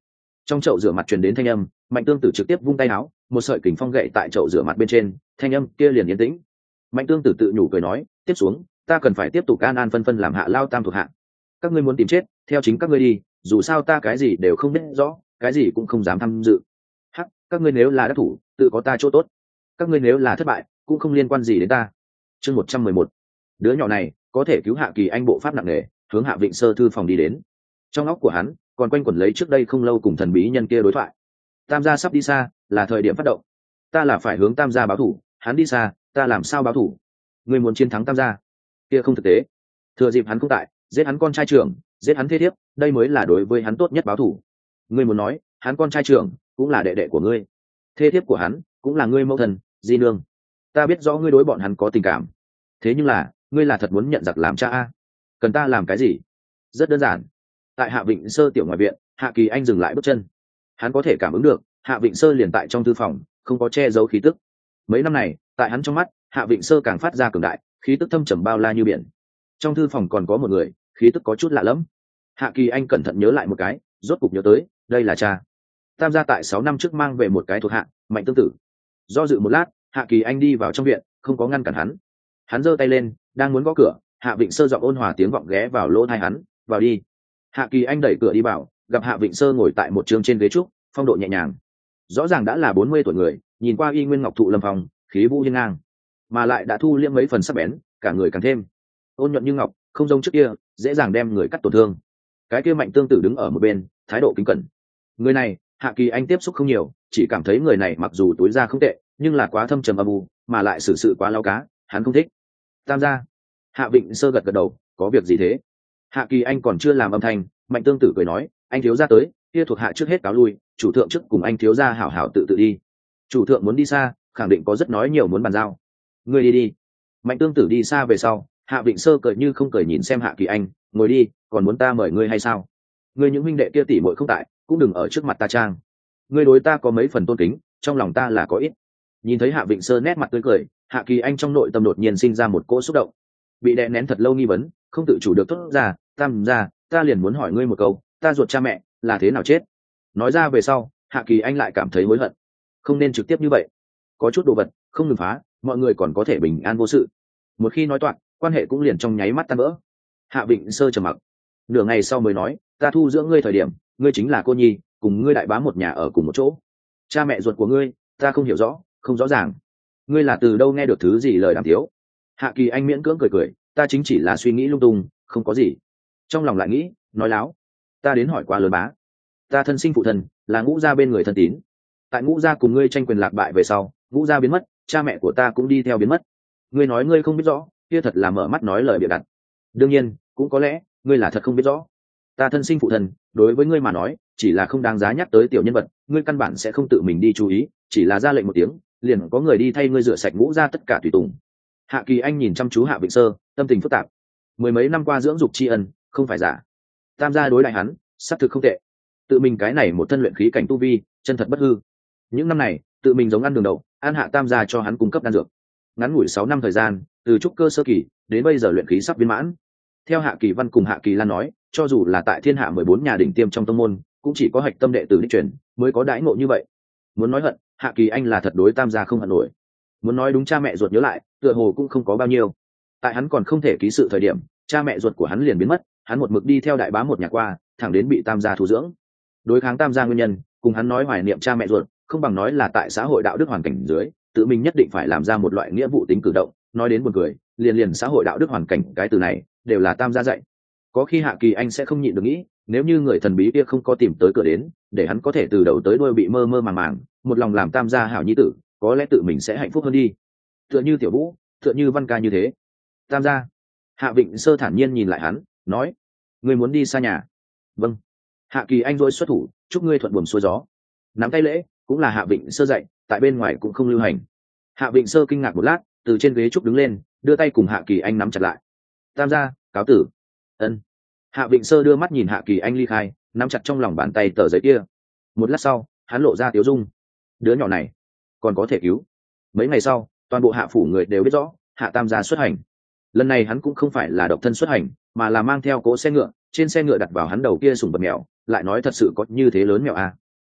Trong chậu rửa mặt truyền đến thanh âm, Mạnh Tương Tử trực tiếp vung tay áo, một sợi kình phong gậy tại chậu rửa mặt bên trên, thanh âm kia liền yên tĩnh. Mạnh Tương Tử tự nhủ cười nói, tiếp xuống ta cần phải tiếp tục an an phân phân làm hạ lao tam thuộc hạ. Các ngươi muốn tìm chết, theo chính các ngươi đi, dù sao ta cái gì đều không biết rõ, cái gì cũng không dám tham dự. Hắc, các ngươi nếu là đắc thủ, tự có ta chỗ tốt. Các ngươi nếu là thất bại, cũng không liên quan gì đến ta. Chương 111. Đứa nhỏ này có thể cứu Hạ Kỳ Anh bộ pháp nặng nề, hướng Hạ Vịnh Sơ thư phòng đi đến. Trong óc của hắn còn quanh quẩn lấy trước đây không lâu cùng thần bí nhân kia đối thoại. Tam gia sắp đi xa, là thời điểm phát động. Ta là phải hướng Tam gia báo thủ, hắn đi xa, ta làm sao báo thủ? Ngươi muốn chiến thắng Tam gia, kia không thực tế. Thừa dịp hắn không tại, giết hắn con trai trưởng, giết hắn thế thiếp, đây mới là đối với hắn tốt nhất báo thủ. Ngươi muốn nói, hắn con trai trưởng cũng là đệ đệ của ngươi, thế thiếp của hắn cũng là ngươi mẫu thần, di nương. Ta biết rõ ngươi đối bọn hắn có tình cảm, thế nhưng là ngươi là thật muốn nhận giặc làm cha a? Cần ta làm cái gì? Rất đơn giản. Tại Hạ Vịnh Sơ tiểu ngoại viện, Hạ Kỳ Anh dừng lại bước chân. Hắn có thể cảm ứng được Hạ Vịnh Sơ liền tại trong thư phòng, không có che giấu khí tức. Mấy năm này tại hắn trong mắt, Hạ Vịnh Sơ càng phát ra cường đại, khí tức thâm trầm bao la như biển. Trong thư phòng còn có một người, khí tức có chút lạ lẫm. Hạ Kỳ Anh cẩn thận nhớ lại một cái, rốt cục nhớ tới, đây là cha Tam gia tại 6 năm trước mang về một cái thuộc hạ, Mạnh Tương Tử. Do dự một lát, Hạ Kỳ Anh đi vào trong viện, không có ngăn cản hắn. Hắn giơ tay lên, đang muốn gõ cửa, Hạ Vịnh Sơ giọng ôn hòa tiếng vọng ghé vào lỗ tai hắn, "Vào đi." Hạ Kỳ Anh đẩy cửa đi vào, gặp Hạ Vịnh Sơ ngồi tại một trường trên ghế trúc, phong độ nhẹ nhàng. Rõ ràng đã là 40 tuổi người, nhìn qua y nguyên ngọc thụ lâm phong, khí vũ hiên ngang, mà lại đã thu liễm mấy phần sắc bén, cả người càng thêm ôn nhuận như ngọc, không giống trước kia dễ dàng đem người cắt tổn thương. Cái kia Mạnh Tương Tử đứng ở một bên, thái độ kính cẩn. Người này Hạ Kỳ Anh tiếp xúc không nhiều, chỉ cảm thấy người này mặc dù túi ra không tệ, nhưng là quá thâm trầm âm u, mà lại xử sự quá lao cá, hắn không thích. Tam gia. Hạ Vịnh Sơ gật gật đầu, có việc gì thế? Hạ Kỳ Anh còn chưa làm âm thanh, Mạnh Tương Tử cười nói, anh thiếu gia tới, kia thuộc hạ trước hết cáo lui, chủ thượng trước cùng anh thiếu gia hảo hảo tự đi. Chủ thượng muốn đi xa, khẳng định có rất nói nhiều muốn bàn giao. Ngươi đi đi. Mạnh Tương Tử đi xa về sau, Hạ Vịnh Sơ cười như không cười nhìn xem Hạ Kỳ Anh, ngồi đi, còn muốn ta mời ngươi hay sao? Ngươi những huynh đệ kia tỉ muội không tại, cũng đừng ở trước mặt ta trang. Ngươi đối ta có mấy phần tôn kính, trong lòng ta là có ít. Nhìn thấy Hạ Vịnh Sơ nét mặt tươi cười, Hạ Kỳ Anh trong nội tâm đột nhiên sinh ra một cỗ xúc động. Bị đè nén thật lâu nghi vấn, không tự chủ được thốt ra, Tam gia, ta liền muốn hỏi ngươi một câu, ta ruột cha mẹ là thế nào chết? Nói ra về sau, Hạ Kỳ Anh lại cảm thấy hối hận, không nên trực tiếp như vậy. Có chút đồ vật không ngừng phá, mọi người còn có thể bình an vô sự. Một khi nói toạc, quan hệ cũng liền trong nháy mắt tan vỡ. Hạ Vịnh Sơ trầm mặc, nửa ngày sau mới nói, ta thu dưỡng ngươi thời điểm, ngươi chính là cô nhi, cùng ngươi đại bá một nhà ở cùng một chỗ. Cha mẹ ruột của ngươi ta không hiểu rõ, không rõ ràng. Ngươi là từ đâu nghe được thứ gì lời đàm tiếu? Hạ Kỳ Anh miễn cưỡng cười cười, ta chính chỉ là suy nghĩ lung tung, không có gì. Trong lòng lại nghĩ, nói láo. Ta đến hỏi qua lớn bá, ta thân sinh phụ thân là Ngũ gia bên người thân tín. Tại Ngũ gia cùng ngươi tranh quyền lạc bại về sau, Ngũ gia biến mất, cha mẹ của ta cũng đi theo biến mất. Ngươi nói ngươi không biết rõ, kia thật là mở mắt nói lời bịa đặt. Đương nhiên cũng có lẽ ngươi là thật không biết rõ. Ta thân sinh phụ thân đối với ngươi mà nói chỉ là không đáng giá nhắc tới tiểu nhân vật, ngươi căn bản sẽ không tự mình đi chú ý, chỉ là ra lệnh một tiếng liền có người đi thay ngươi rửa sạch Ngũ gia tất cả tùy tùng. Hạ Kỳ Anh nhìn chăm chú Hạ Vịnh Sơ, tâm tình phức tạp. Mười mấy năm qua dưỡng dục tri ân không phải giả, Tam gia đối đại hắn xác thực không tệ. Tự mình cái này một thân luyện khí cảnh tu vi chân thật bất hư. Những năm này tự mình giống ăn đường đậu, an Hạ Tam gia cho hắn cung cấp đan dược. Ngắn ngủi 6 năm thời gian, từ trúc cơ sơ kỳ đến bây giờ luyện khí sắp viên mãn. Theo Hạ Kỳ Văn cùng Hạ Kỳ Lan nói, cho dù là tại thiên hạ 14 nhà đỉnh tiêm trong tông môn, cũng chỉ có hạch tâm đệ tử đích truyền mới có đãi ngộ như vậy. Muốn nói hận, Hạ Kỳ Anh là thật đối Tam gia không hận nổi. Muốn nói đúng cha mẹ ruột nhớ lại, tựa hồ cũng không có bao nhiêu. Tại hắn còn không thể ký sự thời điểm, cha mẹ ruột của hắn liền biến mất, hắn một mực đi theo đại bá một nhà qua, thẳng đến bị Tam gia thu dưỡng. Đối kháng Tam gia nguyên nhân, cùng hắn nói hoài niệm cha mẹ ruột, không bằng nói là tại xã hội đạo đức hoàn cảnh dưới, tự mình nhất định phải làm ra một loại nghĩa vụ tính cử động. Nói đến buồn cười, liền xã hội đạo đức hoàn cảnh cái từ này đều là Tam gia dạy. Có khi Hạ Kỳ Anh sẽ không nhịn được nghĩ, nếu như người thần bí kia không có tìm tới cửa đến, để hắn có thể từ đầu tới đuôi bị mơ mơ màng màng, một lòng làm Tam gia hảo nhi tử, có lẽ tự mình sẽ hạnh phúc hơn đi. Tựa như Tiểu Vũ, tựa như Văn Ca như thế. Tam gia. Hạ Vịnh Sơ thản nhiên nhìn lại hắn, nói, ngươi muốn đi xa nhà? Vâng. Hạ Kỳ Anh rối xuất thủ, chúc ngươi thuận buồm xuôi gió. Nắm tay lễ cũng là Hạ Vịnh Sơ dạy, tại bên ngoài cũng không lưu hành. Hạ Vịnh Sơ kinh ngạc một lát, từ trên ghế trúc đứng lên, đưa tay cùng Hạ Kỳ Anh nắm chặt lại. Tam gia, cáo tử. Ân. Hạ Vịnh Sơ đưa mắt nhìn Hạ Kỳ Anh ly khai, nắm chặt trong lòng bàn tay tờ giấy kia. Một lát sau, hắn lộ ra tiếu dung. Đứa nhỏ này còn có thể cứu. Mấy ngày sau, toàn bộ Hạ phủ người đều biết rõ, Hạ Tam gia xuất hành. Lần này hắn cũng không phải là độc thân xuất hành, mà là mang theo cỗ xe ngựa, trên xe ngựa đặt vào hắn đầu kia sủng vật mèo, lại nói thật sự có như thế lớn mèo à.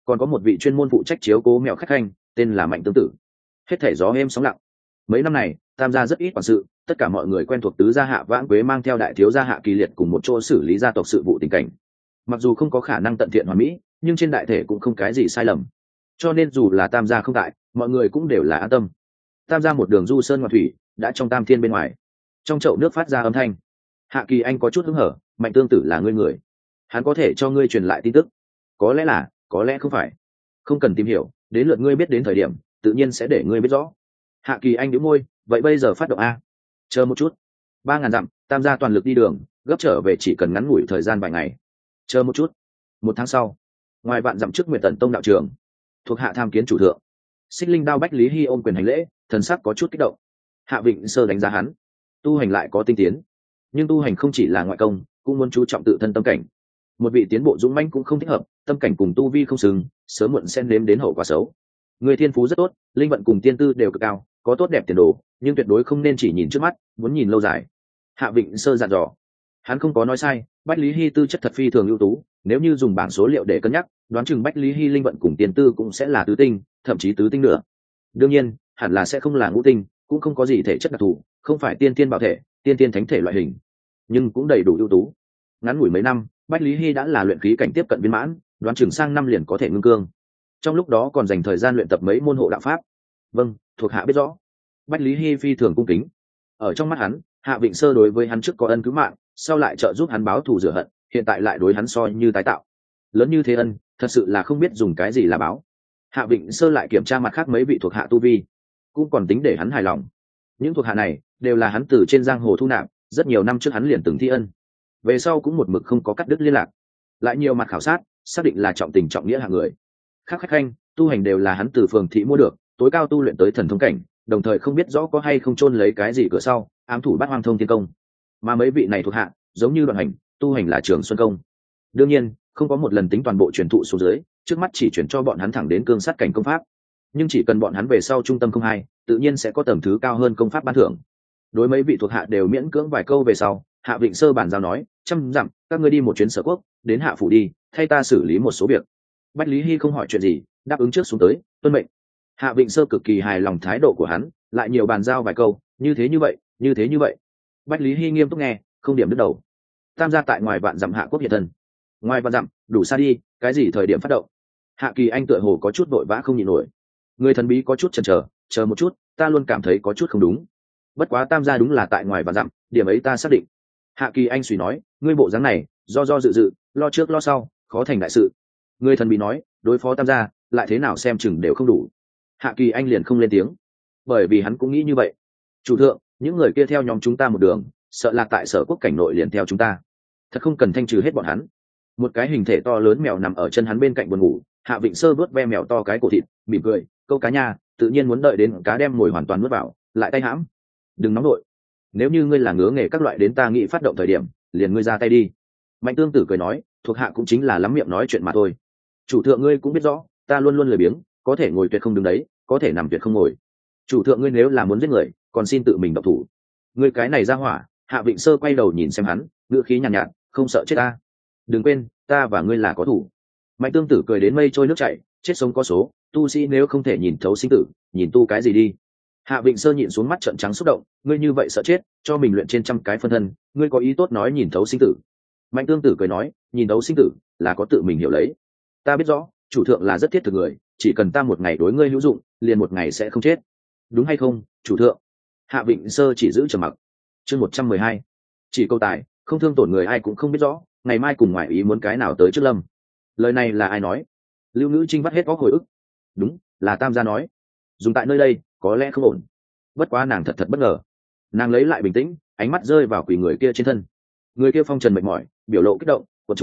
còn có một vị chuyên môn phụ trách chiếu cố mèo khách khanh tên là Mạnh Tương Tử. Hết thể gió êm sóng lặng. Mấy năm này tam gia rất ít quản sự, tất cả mọi người quen thuộc tứ gia Hạ Vãng Quế mang theo đại thiếu gia Hạ Kỳ Liệt cùng một chỗ xử lý gia tộc sự vụ tình cảnh. Mặc dù không có khả năng tận thiện hoàn mỹ, nhưng trên đại thể cũng không cái gì sai lầm, cho nên dù là tam gia không tại, mọi người cũng đều là an tâm. Tam gia một đường du sơn ngoạn thủy, đã trong tam thiên bên ngoài, trong chậu nước phát ra âm thanh. Hạ Kỳ Anh có chút hứng hở, Mạnh Tương Tử là ngươi người, hắn có thể cho ngươi truyền lại tin tức. Có lẽ là, có lẽ không phải, không cần tìm hiểu, đến lượt ngươi biết đến thời điểm tự nhiên sẽ để ngươi biết rõ. Hạ Kỳ Anh nhíu môi, vậy bây giờ phát động a? Chờ một chút. 3.000 dặm, tam gia toàn lực đi đường, gấp trở về chỉ cần ngắn ngủi thời gian vài ngày. Chờ một chút. 1 tháng sau, ngoài vạn dặm trước Nguyệt Tần Tông đạo trường, thuộc hạ tham kiến chủ thượng. Xích Linh Đao Bách Lý Hy ôm quyền hành lễ, thần sắc có chút kích động. Hạ Vịnh Sơ đánh giá hắn, tu hành lại có tinh tiến, nhưng tu hành không chỉ là ngoại công, cũng muốn chú trọng tự thân tâm cảnh. Một vị tiến bộ dũng mãnh cũng không thích hợp, tâm cảnh cùng tu vi không xứng, sớm muộn sẽ nếm đến hậu quả xấu. Người thiên phú rất tốt, linh vận cùng tiên tư đều cực cao, có tốt đẹp tiền đồ, nhưng tuyệt đối không nên chỉ nhìn trước mắt, muốn nhìn lâu dài. Hạ Vịnh Sơ dặn dò. Hắn không có nói sai, Bách Lý Hy tư chất thật phi thường ưu tú, nếu như dùng bảng số liệu để cân nhắc, đoán chừng Bách Lý Hy linh vận cùng tiền tư cũng sẽ là tứ tinh, thậm chí tứ tinh nữa. Đương nhiên, hẳn là sẽ không là ngũ tinh, cũng không có gì thể chất đặc thù, không phải tiên tiên bảo thể, tiên tiên thánh thể loại hình, nhưng cũng đầy đủ ưu tú. Ngắn ngủi mấy năm, Bách Lý Hy đã là luyện khí cảnh tiếp cận viên mãn, đoán chừng sang năm liền có thể ngưng cương. Trong lúc đó còn dành thời gian luyện tập mấy môn hộ đạo pháp. Vâng, thuộc hạ biết rõ. Bách Lý Hy phi thường cung kính. Ở trong mắt hắn, Hạ Vịnh Sơ đối với hắn trước có ân cứu mạng, sau lại trợ giúp hắn báo thù rửa hận, hiện tại lại đối hắn soi như tái tạo. Lớn như thế ân, thật sự là không biết dùng cái gì là báo. Hạ Vịnh Sơ lại kiểm tra mặt khác mấy vị thuộc hạ tu vi, cũng còn tính để hắn hài lòng. Những thuộc hạ này đều là hắn từ trên giang hồ thu nạp, rất nhiều năm trước hắn liền từng thi ân, về sau cũng một mực không có cắt đứt liên lạc. Lại nhiều mặt khảo sát, xác định là trọng tình trọng nghĩa hạng người. Khác khách khanh tu hành đều là hắn từ phường thị mua được, tối cao tu luyện tới thần thông cảnh, đồng thời không biết rõ có hay không chôn lấy cái gì cửa sau, ám thủ bắt hoang thông thiên công. Mà mấy vị này thuộc hạ giống như Đoạn Hành, tu hành là Trường Xuân công. Đương nhiên không có một lần tính toàn bộ truyền thụ xuống dưới, trước mắt chỉ chuyển cho bọn hắn thẳng đến cương sát cảnh công pháp, nhưng chỉ cần bọn hắn về sau trung tâm không hai, tự nhiên sẽ có tầng thứ cao hơn công pháp ban thưởng. Đối mấy vị thuộc hạ đều miễn cưỡng vài câu về sau, Hạ Vịnh Sơ bàn giao nói, 100 dặm, các ngươi đi một chuyến Sở Quốc, đến Hạ phủ đi, thay ta xử lý một số việc. Bách Lý Hy không hỏi chuyện gì, đáp ứng trước xuống tới, tuân mệnh. Hạ Vịnh Sơ cực kỳ hài lòng thái độ của hắn, lại nhiều bàn giao vài câu, như thế như vậy, như thế như vậy. Bách Lý Hy nghiêm túc nghe, không điểm đứt đầu. Tam gia tại ngoài vạn dặm Hạ quốc hiện thân. Ngoài vạn dặm, đủ xa đi, cái gì thời điểm phát động? Hạ Kỳ Anh tựa hồ có chút vội vã không nhịn nổi. Người thần bí có chút chần chờ, chờ một chút, ta luôn cảm thấy có chút không đúng. Bất quá tam gia đúng là tại ngoài vạn dặm, điểm ấy ta xác định. Hạ Kỳ Anh suy nói, ngươi bộ dáng này, do dự, lo trước lo sau, khó thành đại sự. Người thần bí nói, đối phó tam gia, lại thế nào xem chừng đều không đủ. Hạ Kỳ Anh liền không lên tiếng, bởi vì hắn cũng nghĩ như vậy. Chủ thượng, những người kia theo nhóm chúng ta một đường, sợ là tại Sở Quốc cảnh nội liền theo chúng ta, thật không cần thanh trừ hết bọn hắn. Một cái hình thể to lớn mèo nằm ở chân hắn bên cạnh buồn ngủ. Hạ Vịnh Sơ vớt ve mèo to cái cổ thịt, mỉm cười, câu cá nha, tự nhiên muốn đợi đến cá đem mồi hoàn toàn nuốt vào, lại tay hãm. Đừng nóng đội, nếu như ngươi là ngứa nghề các loại đến ta nghĩ phát động thời điểm, liền ngươi ra tay đi. Mạnh Tương Tử cười nói, thuộc hạ cũng chính là lắm miệng nói chuyện mà thôi. Chủ thượng ngươi cũng biết rõ, ta luôn luôn lười biếng, có thể ngồi tuyệt không đứng đấy, có thể nằm tuyệt không ngồi. Chủ thượng ngươi nếu là muốn giết người, còn xin tự mình động thủ. Ngươi cái này ra hỏa. Hạ Vịnh Sơ quay đầu nhìn xem hắn, ngữ khí nhàn nhạt, không sợ chết ta. Đừng quên, ta và ngươi là có thủ. Mạnh Tương Tử cười đến mây trôi nước chảy, chết sống có số, tu sĩ nếu không thể nhìn thấu sinh tử, nhìn tu cái gì đi. Hạ Vịnh Sơ nhịn xuống mắt trợn trắng xúc động, ngươi như vậy sợ chết, cho mình luyện trên trăm cái phân thân, ngươi có ý tốt nói nhìn thấu sinh tử. Mạnh Tương Tử cười nói, nhìn thấu sinh tử là có tự mình hiểu lấy. Ta biết rõ, chủ thượng là rất thiết thực người, chỉ cần ta một ngày đối ngươi hữu dụng, liền một ngày sẽ không chết. Đúng hay không, chủ thượng? Hạ Vịnh Sơ chỉ giữ trầm mặc. Chương 112. Chỉ câu tài, không thương tổn người ai cũng không biết rõ, ngày mai cùng ngoại ý muốn cái nào tới trước lâm. Lời này là ai nói? Lưu Ngữ Trinh vắt hết óc hồi ức. Đúng, là tam gia nói. Dùng tại nơi đây có lẽ không ổn, bất quá nàng thật bất ngờ. Nàng lấy lại bình tĩnh, ánh mắt rơi vào quỷ người kia trên thân. Người kia phong trần mệt mỏi, biểu lộ kích động.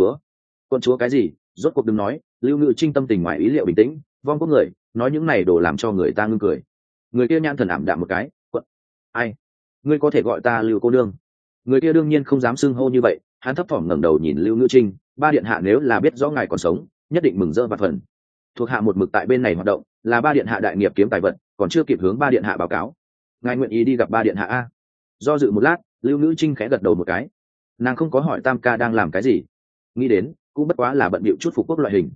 Quận chúa cái gì? Rốt cuộc đừng nói. Lưu Ngữ Trinh tâm tình ngoài ý liệu bình tĩnh, vong có người nói những này đồ làm cho người ta ngưng cười. Người kia nhãn thần ảm đạm một cái. Quận ai? Ngươi có thể gọi ta Lưu cô nương. Người kia đương nhiên không dám xưng hô như vậy, hắn thấp thỏm ngẩng đầu nhìn Lưu Ngữ Trinh, ba điện hạ nếu là biết rõ ngài còn sống, nhất định mừng rỡ vạn phần. Thuộc hạ một mực tại bên này hoạt động, là ba điện hạ đại nghiệp kiếm tài vật, còn chưa kịp hướng ba điện hạ báo cáo. Ngài nguyện ý đi gặp ba điện hạ a? Do dự một lát, Lưu Ngữ Trinh khẽ gật đầu một cái. Nàng không có hỏi tam ca đang làm cái gì, nghĩ đến cũng bất quá là bận bịu chút phục quốc loại hình.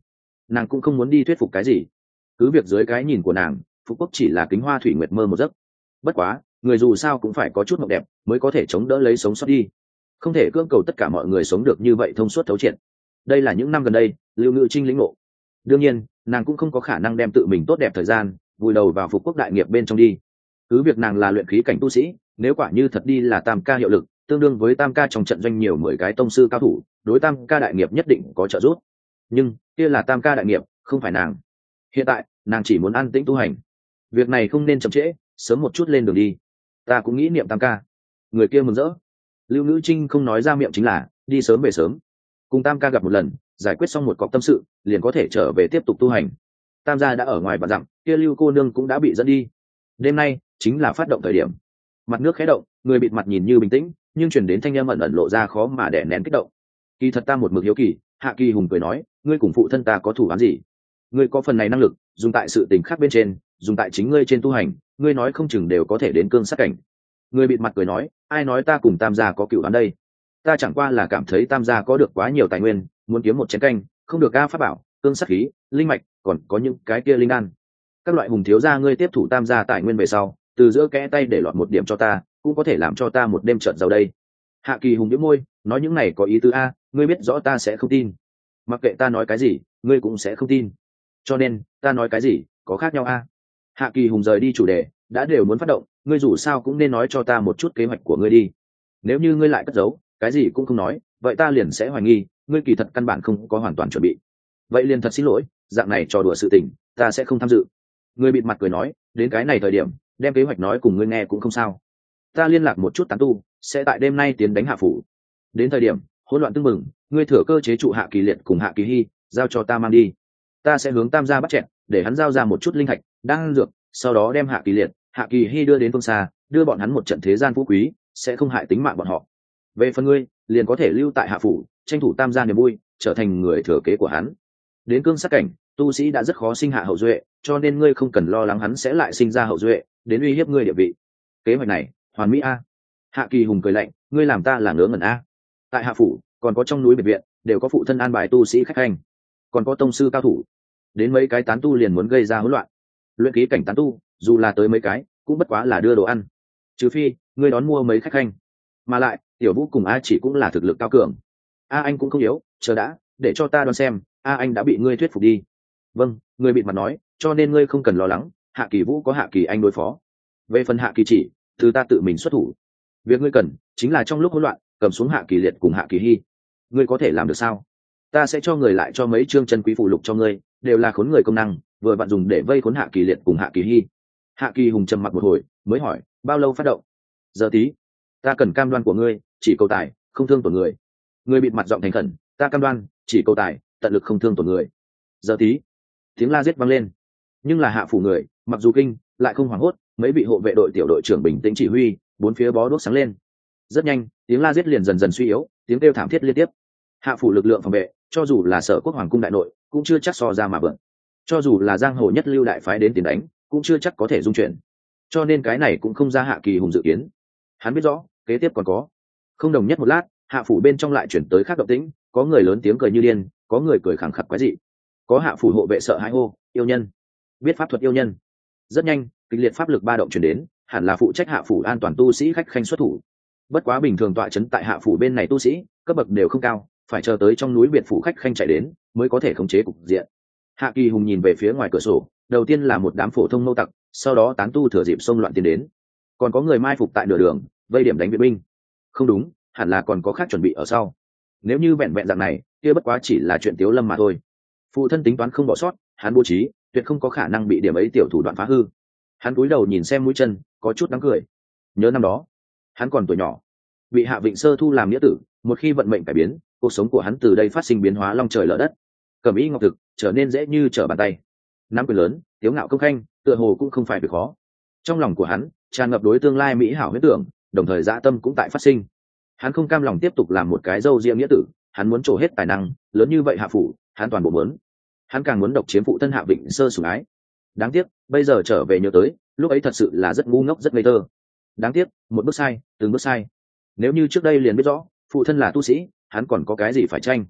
nàng cũng không muốn đi thuyết phục cái gì. Cứ việc dưới cái nhìn của nàng, Phú Quốc chỉ là kính hoa thủy nguyệt mơ một giấc. Bất quá người dù sao cũng phải có chút mộng đẹp mới có thể chống đỡ lấy sống sót đi, không thể cưỡng cầu tất cả mọi người sống được như vậy thông suốt thấu triệt. Đây là những năm gần đây Lưu Ngữ Trinh lĩnh ngộ. Đương nhiên nàng cũng không có khả năng đem tự mình tốt đẹp thời gian vùi đầu vào Phục Quốc đại nghiệp bên trong đi. Cứ việc nàng là luyện khí cảnh tu sĩ, nếu quả như thật đi là tam ca hiệu lực, tương đương với tam ca trong trận doanh nhiều 10 cái tông sư cao thủ, đối tam ca đại nghiệp nhất định có trợ giúp. Nhưng kia là tam ca đại nghiệp, không phải nàng. Hiện tại nàng chỉ muốn an tĩnh tu hành, việc này không nên chậm trễ, sớm một chút lên đường đi. Ta cũng nghĩ niệm tam ca. Người kia mừng rỡ. Lưu Ngữ Trinh không nói ra miệng chính là đi sớm về sớm, cùng tam ca gặp một lần, giải quyết xong một cọc tâm sự liền có thể trở về tiếp tục tu hành. Tam gia đã ở ngoài vạn dặm, kia Lưu cô nương cũng đã bị dẫn đi. Đêm nay chính là phát động thời điểm. Mặt nước khẽ động, người bịt mặt nhìn như bình tĩnh, nhưng truyền đến thanh âm ẩn ẩn lộ ra khó mà đè nén kích động. Kỳ thật ta một mực hiếu kỳ. Hạ Kỳ Hùng cười nói, ngươi cùng phụ thân ta có thủ án gì? Ngươi có phần này năng lực, dùng tại sự tình khác bên trên, dùng tại chính ngươi trên tu hành, ngươi nói không chừng đều có thể đến cương sát cảnh. Người bịt mặt cười nói, ai nói ta cùng tam gia có cựu án đây? Ta chẳng qua là cảm thấy tam gia có được quá nhiều tài nguyên, muốn kiếm một chén canh, không được a pháp bảo, cương sát khí, linh mạch, còn có những cái kia linh đan. Các loại hùng thiếu gia ngươi tiếp thủ tam gia tài nguyên về sau, từ giữa kẽ tay để lọt một điểm cho ta, cũng có thể làm cho ta một đêm trợn giàu đây. Hạ Kỳ Hùng nhếch môi, nói những này có ý tứ a, ngươi biết rõ ta sẽ không tin. Mặc kệ ta nói cái gì, ngươi cũng sẽ không tin. Cho nên, ta nói cái gì, có khác nhau a. Hạ Kỳ Hùng rời đi chủ đề, đã đều muốn phát động, ngươi dù sao cũng nên nói cho ta một chút kế hoạch của ngươi đi. Nếu như ngươi lại cất giấu, cái gì cũng không nói, vậy ta liền sẽ hoài nghi, ngươi kỳ thật căn bản không có hoàn toàn chuẩn bị. Vậy liền thật xin lỗi, dạng này trò đùa sự tình, ta sẽ không tham dự. Ngươi bịt mặt cười nói, đến cái này thời điểm, đem kế hoạch nói cùng ngươi nghe cũng không sao. Ta liên lạc một chút tán tu, sẽ tại đêm nay tiến đánh Hạ phủ. Đến thời điểm hỗn loạn tưng bừng, ngươi thừa cơ chế trụ Hạ Kỳ Liệt cùng Hạ Kỳ Hy, giao cho ta mang đi. Ta sẽ hướng tam gia bắt chẹn, để hắn giao ra một chút linh thạch, đang dược, sau đó đem Hạ Kỳ Liệt, Hạ Kỳ Hy đưa đến phương xa, đưa bọn hắn một trận thế gian phú quý, sẽ không hại tính mạng bọn họ. Về phần ngươi, liền có thể lưu tại Hạ phủ, tranh thủ tam gia niềm vui, trở thành người thừa kế của hắn. Đến cương sát cảnh, tu sĩ đã rất khó sinh hạ hậu duệ, cho nên ngươi không cần lo lắng hắn sẽ lại sinh ra hậu duệ, đến uy hiếp ngươi địa vị. Kế hoạch này, hoàn mỹ a. Hạ Kỳ Hùng cười lạnh, ngươi làm ta là ngớ ngẩn a. Tại Hạ phủ, còn có trong núi biệt viện, đều có phụ thân an bài tu sĩ khách hành, còn có tông sư cao thủ. Đến mấy cái tán tu liền muốn gây ra hỗn loạn. Luyện khí cảnh tán tu, dù là tới mấy cái, cũng bất quá là đưa đồ ăn. Trừ phi, ngươi đón mua mấy khách hành. Mà lại, Tiểu Vũ cùng A Chỉ cũng là thực lực cao cường. A Anh cũng không yếu, chờ đã, để cho ta đoán xem, A Anh đã bị ngươi thuyết phục đi. Vâng, ngươi bịt mặt nói, cho nên ngươi không cần lo lắng, Hạ Kỳ Vũ có Hạ Kỳ Anh đối phó. Về phần Hạ Kỳ Chỉ, từ ta tự mình xuất thủ. Việc ngươi cần chính là trong lúc hỗn loạn cầm xuống Hạ Kỳ Liệt cùng Hạ Kỳ Hy. Ngươi có thể làm được sao? Ta sẽ cho người lại cho mấy chương chân quý phụ lục cho ngươi, đều là khốn người công năng, vừa vặn dùng để vây khốn Hạ Kỳ Liệt cùng Hạ Kỳ Hy. Hạ Kỳ Hùng trầm mặc một hồi, mới hỏi, bao lâu phát động? Giờ tí. Ta cần cam đoan của ngươi, chỉ cầu tài, không thương tổn người. Ngươi bịt mặt giọng thành khẩn, ta cam đoan, chỉ cầu tài, tận lực không thương tổn người. Giờ tí. Tiếng la giết vang lên. Nhưng là Hạ phủ người, mặc dù kinh, lại không hoảng hốt, mấy vị hộ vệ đội tiểu đội trưởng bình tĩnh chỉ huy, bốn phía bó đuốc sáng lên. Rất nhanh, tiếng la giết liền dần dần suy yếu, tiếng kêu thảm thiết liên tiếp. Hạ phủ lực lượng phòng vệ, cho dù là Sở Quốc hoàng cung đại nội, cũng chưa chắc so ra mà vượt. Cho dù là giang hồ nhất lưu đại phái đến tiền đánh, cũng chưa chắc có thể dung chuyển. Cho nên cái này cũng không ra Hạ Kỳ Hùng dự kiến. Hắn biết rõ, kế tiếp còn có. Không đồng nhất một lát, Hạ phủ bên trong lại chuyển tới khác động tĩnh, có người lớn tiếng cười như điên, có người cười khẳng khặc quái dị. Có Hạ phủ hộ vệ sợ hãi hô, yêu nhân, biết pháp thuật yêu nhân. Rất nhanh, kịch liệt pháp lực ba động chuyển đến, hẳn là phụ trách Hạ phủ an toàn tu sĩ khách khanh xuất thủ. Bất quá bình thường tọa trấn tại Hạ phủ bên này tu sĩ, cấp bậc đều không cao, phải chờ tới trong núi biệt phủ khách khanh chạy đến, mới có thể khống chế cục diện. Hạ Kỳ Hùng nhìn về phía ngoài cửa sổ, đầu tiên là một đám phổ thông mâu tặc, sau đó tán tu thừa dịp xông loạn tiến đến, còn có người mai phục tại nửa đường, vây điểm đánh viện binh. Không đúng, hẳn là còn có khác chuẩn bị ở sau. Nếu như vẹn vẹn dạng này, kia bất quá chỉ là chuyện tiếu lâm mà thôi. Phụ thân tính toán không bỏ sót, hắn bố trí, tuyệt không có khả năng bị điểm ấy tiểu thủ đoạn phá hư. Hắn cúi đầu nhìn xem mũi chân, có chút đáng cười. Nhớ năm đó, hắn còn tuổi nhỏ, bị Hạ Vịnh Sơ thu làm nghĩa tử, một khi vận mệnh cải biến, cuộc sống của hắn từ đây phát sinh biến hóa long trời lở đất. Cẩm y ngọc thực trở nên dễ như trở bàn tay. Nắm quyền lớn, tiếu ngạo công khanh, tựa hồ cũng không phải việc khó. Trong lòng của hắn tràn ngập đối tương lai mỹ hảo huyết tưởng, đồng thời dã tâm cũng tại phát sinh. Hắn không cam lòng tiếp tục làm một cái dâu riêng nghĩa tử, hắn muốn trổ hết tài năng, lớn như vậy Hạ phủ, hắn toàn bộ muốn. Hắn càng muốn độc chiếm phụ thân Hạ Vịnh Sơ sủng ái. Đáng tiếc, bây giờ trở về nhớ tới, lúc ấy thật sự là rất ngu ngốc rất ngây thơ. Đáng tiếc, một bước sai, từng bước sai. Nếu như trước đây liền biết rõ, phụ thân là tu sĩ, hắn còn có cái gì phải tranh.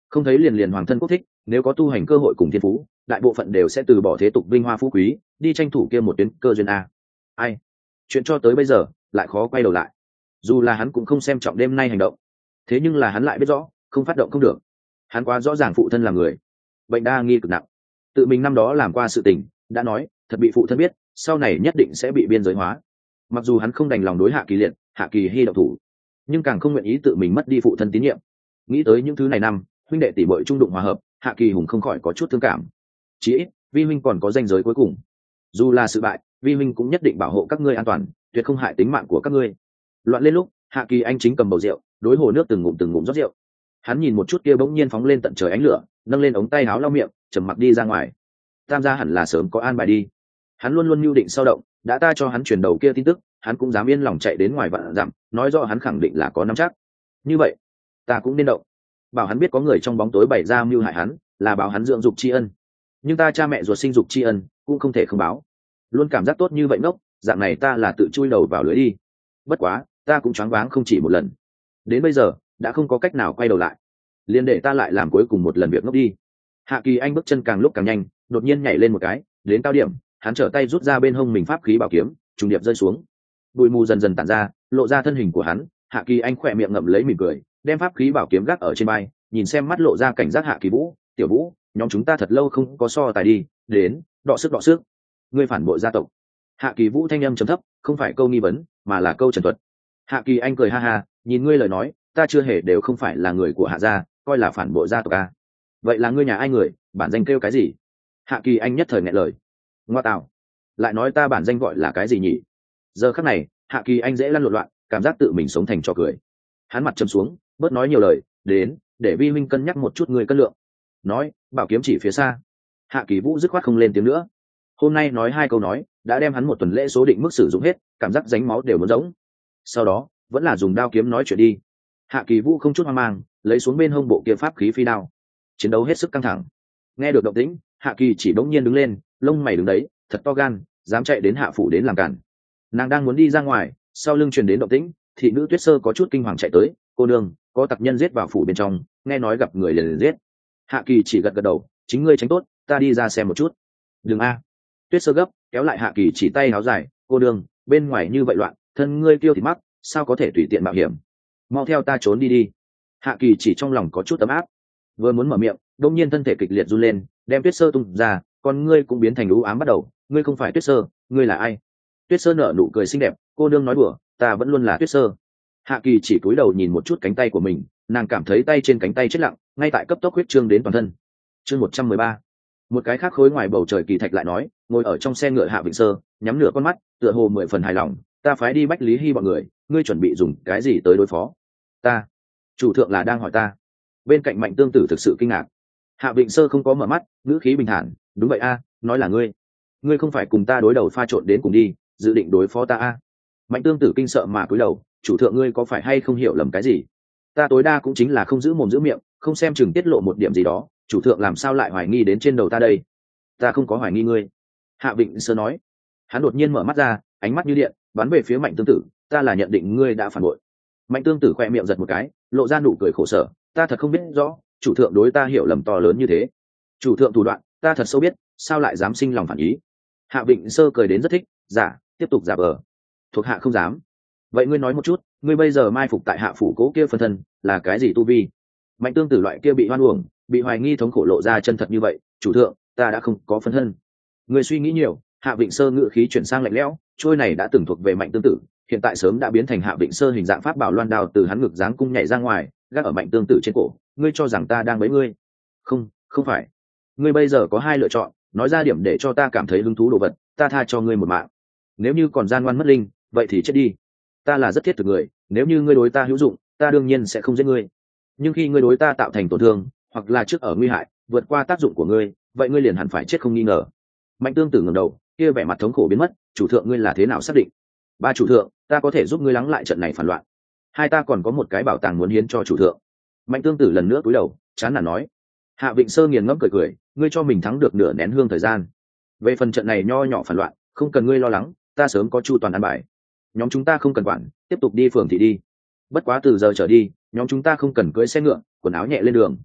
không thấy liền liền hoàng thân quốc thích, nếu có tu hành cơ hội cùng thiên phú, đại bộ phận đều sẽ từ bỏ thế tục vinh hoa phú quý, đi tranh thủ kia một tuyến cơ duyên a. Ai, chuyện cho tới bây giờ lại khó quay đầu lại. Dù là hắn cũng không xem trọng đêm nay hành động, thế nhưng là hắn lại biết rõ không phát động không được. Hắn quá rõ ràng phụ thân là người bệnh đa nghi cực nặng, tự mình năm đó làm qua sự tình đã nói thật bị phụ thân biết, sau này nhất định sẽ bị biên giới hóa. Mặc dù hắn không đành lòng đối Hạ Kỳ Liệt, Hạ Kỳ Hy động thủ, nhưng càng không nguyện ý tự mình mất đi phụ thân tín nhiệm. Nghĩ tới những thứ này năm huynh đệ tỷ muội trung đụng hòa hợp, Hạ Kỳ Hùng không khỏi có chút thương cảm. Chí ít vi huynh còn có ranh giới cuối cùng, dù là sự bại, vi huynh cũng nhất định bảo hộ các ngươi an toàn, tuyệt không hại tính mạng của các ngươi. Loạn lên lúc, Hạ Kỳ Anh chính cầm bầu rượu đối hồ nước từng ngụm rót rượu. Hắn nhìn một chút kia bỗng nhiên phóng lên tận trời ánh lửa, nâng lên ống tay áo lau miệng, trầm mặc đi ra ngoài. Tam gia hẳn là sớm có an bài đi, hắn luôn luôn mưu định sau động, đã ta cho hắn truyền đầu kia tin tức, hắn cũng dám yên lòng chạy đến ngoài vạn dặm, nói rõ hắn khẳng định là có nắm chắc. Như vậy ta cũng nên động, bảo hắn biết có người trong bóng tối bày ra mưu hại hắn, là báo hắn dưỡng dục tri ân. Nhưng ta cha mẹ ruột sinh dục tri ân cũng không thể không báo. Luôn cảm giác tốt như vậy ngốc, dạng này ta là tự chui đầu vào lưới đi. Bất quá ta cũng choáng váng không chỉ một lần, đến bây giờ đã không có cách nào quay đầu lại, liền để ta lại làm cuối cùng một lần việc ngốc đi. Hạ Kỳ Anh bước chân càng lúc càng nhanh, đột nhiên nhảy lên một cái, đến cao điểm, hắn trở tay rút ra bên hông mình pháp khí bảo kiếm, trùng điệp rơi xuống. Bụi mù dần dần tản ra, lộ ra thân hình của hắn. Hạ Kỳ Anh khỏe miệng ngậm lấy mỉm cười, đem pháp khí bảo kiếm gác ở trên vai, nhìn xem mắt lộ ra cảnh giác Hạ Kỳ Vũ, tiểu Vũ, nhóm chúng ta thật lâu không có so tài đi, đến đọ sức. Ngươi phản bội gia tộc. Hạ Kỳ Vũ thanh âm trầm thấp, không phải câu nghi vấn, mà là câu trần thuật. Hạ Kỳ Anh cười ha ha, nhìn ngươi lời nói, ta chưa hề đều không phải là người của Hạ gia, coi là phản bội gia tộc a. Vậy là ngươi nhà ai người, bản danh kêu cái gì? Hạ Kỳ Anh nhất thời nghẹn lời. Ngoa tạo, lại nói ta bản danh gọi là cái gì nhỉ? Giờ khắc này Hạ Kỳ Anh dễ lăn lộn loạn, cảm giác tự mình sống thành trò cười. Hắn mặt trầm xuống, bớt nói nhiều lời, đến để vi huynh cân nhắc một chút người cân lượng. Nói, bảo kiếm chỉ phía xa. Hạ Kỳ Vũ dứt khoát không lên tiếng nữa. Hôm nay nói hai câu nói đã đem hắn một tuần lễ số định mức sử dụng hết, cảm giác ránh máu đều muốn rỗng. Sau đó vẫn là dùng đao kiếm nói chuyện đi. Hạ Kỳ Vũ không chút hoang mang, lấy xuống bên hông bộ kia pháp khí phi đao. Chiến đấu hết sức căng thẳng. Nghe được động tĩnh, Hạ Kỳ chỉ đống nhiên đứng lên, lông mày đứng đấy, thật to gan, dám chạy đến hạ phủ đến làm cản. Nàng đang muốn đi ra ngoài, sau lưng truyền đến động tĩnh, thị nữ Tuyết Sơ có chút kinh hoàng chạy tới. Cô nương, có tặc nhân giết vào phủ bên trong, nghe nói gặp người liền giết. Hạ Kỳ chỉ gật gật đầu, chính ngươi tránh tốt, ta đi ra xem một chút. Đừng a. Tuyết Sơ gấp kéo lại Hạ Kỳ chỉ tay áo dài. Cô nương, bên ngoài như vậy loạn, thân ngươi tiêu thì mắc, sao có thể tùy tiện mạo hiểm. Mau theo ta trốn đi đi. Hạ Kỳ chỉ trong lòng có chút ấm áp, vừa muốn mở miệng, đột nhiên thân thể kịch liệt run lên, đem Tuyết Sơ tung ra, con ngươi cũng biến thành u ám bắt đầu. Ngươi không phải Tuyết Sơ, ngươi là ai? Tuyết Sơ nở nụ cười xinh đẹp, cô nương nói đùa, ta vẫn luôn là Tuyết Sơ. Hạ Kỳ chỉ cúi đầu nhìn một chút cánh tay của mình, nàng cảm thấy tay trên cánh tay chết lặng, ngay tại cấp tốc huyết trương đến toàn thân. Chương 113. Một cái khác khối ngoài bầu trời kỳ thạch lại nói, ngồi ở trong xe ngựa Hạ Vịnh Sơ, nhắm nửa con mắt, tựa hồ 10 phần hài lòng. Ta phái đi Bách Lý Hy bọn người, ngươi chuẩn bị dùng cái gì tới đối phó? Ta, chủ thượng là đang hỏi ta. Bên cạnh Mạnh Tương Tử thực sự kinh ngạc. Hạ Vịnh Sơ không có mở mắt, ngữ khí bình thản, đúng vậy a, nói là ngươi không phải cùng ta đối đầu pha trộn đến cùng đi, dự định đối phó ta a. Mạnh Tương Tử kinh sợ mà cúi đầu, chủ thượng ngươi có phải hay không hiểu lầm cái gì? Ta tối đa cũng chính là không giữ mồm giữ miệng, không xem chừng tiết lộ một điểm gì đó, chủ thượng làm sao lại hoài nghi đến trên đầu ta đây? Ta không có hoài nghi ngươi. Hạ Vịnh Sơ nói. Hắn đột nhiên mở mắt ra, ánh mắt như điện, bắn về phía Mạnh Tương Tử, ta là nhận định ngươi đã phản bội. Mạnh Tương Tử khoe miệng giật một cái, lộ ra nụ cười khổ sở, ta thật không biết rõ, chủ thượng đối ta hiểu lầm to lớn như thế. Chủ thượng thủ đoạn, ta thật sâu biết, sao lại dám sinh lòng phản ý? Hạ Vịnh Sơ cười đến rất thích, giả, tiếp tục giả vờ. Thuộc hạ không dám. Vậy ngươi nói một chút, ngươi bây giờ mai phục tại hạ phủ cố kia phân thân, là cái gì tu vi? Mạnh Tương Tử loại kia bị hoan uổng, bị hoài nghi thống khổ lộ ra chân thật như vậy, chủ thượng, ta đã không có phân thân. Ngươi suy nghĩ nhiều. Hạ Vịnh Sơ ngữ khí chuyển sang lạnh lẽo, trôi này đã từng thuộc về Mạnh Tương Tử, hiện tại sớm đã biến thành Hạ Vịnh Sơ hình dạng pháp bảo loan đao từ hắn ngực giáng cung nhảy ra ngoài, gác ở Mạnh Tương Tử trên cổ. Ngươi cho rằng ta đang bẫy ngươi? Không phải. Ngươi bây giờ có hai lựa chọn, nói ra điểm để cho ta cảm thấy hứng thú đồ vật, ta tha cho ngươi một mạng. Nếu như còn gian ngoan mất linh, vậy thì chết đi. Ta là rất thiết thực người, nếu như ngươi đối ta hữu dụng, ta đương nhiên sẽ không giết ngươi. Nhưng khi ngươi đối ta tạo thành tổn thương, hoặc là trước ở nguy hại, vượt qua tác dụng của ngươi, vậy ngươi liền hẳn phải chết không nghi ngờ. Mạnh Tương Tử ngẩng đầu, kia vẻ mặt thống khổ biến mất. Chủ thượng ngươi là thế nào xác định? Ba chủ thượng, ta có thể giúp ngươi lắng lại trận này phản loạn. Hai ta còn có một cái bảo tàng muốn hiến cho chủ thượng. Mạnh Tương Tử lần nữa cúi đầu, chán nản nói. Hạ Vịnh Sơ nghiền ngẫm cười, ngươi cho mình thắng được nửa nén hương thời gian. Về phần trận này nho nhỏ phản loạn, không cần ngươi lo lắng, ta sớm có chu toàn an bài. Nhóm chúng ta không cần quản, tiếp tục đi phường thị đi. Bất quá từ giờ trở đi, nhóm chúng ta không cần cưỡi xe ngựa, quần áo nhẹ lên đường.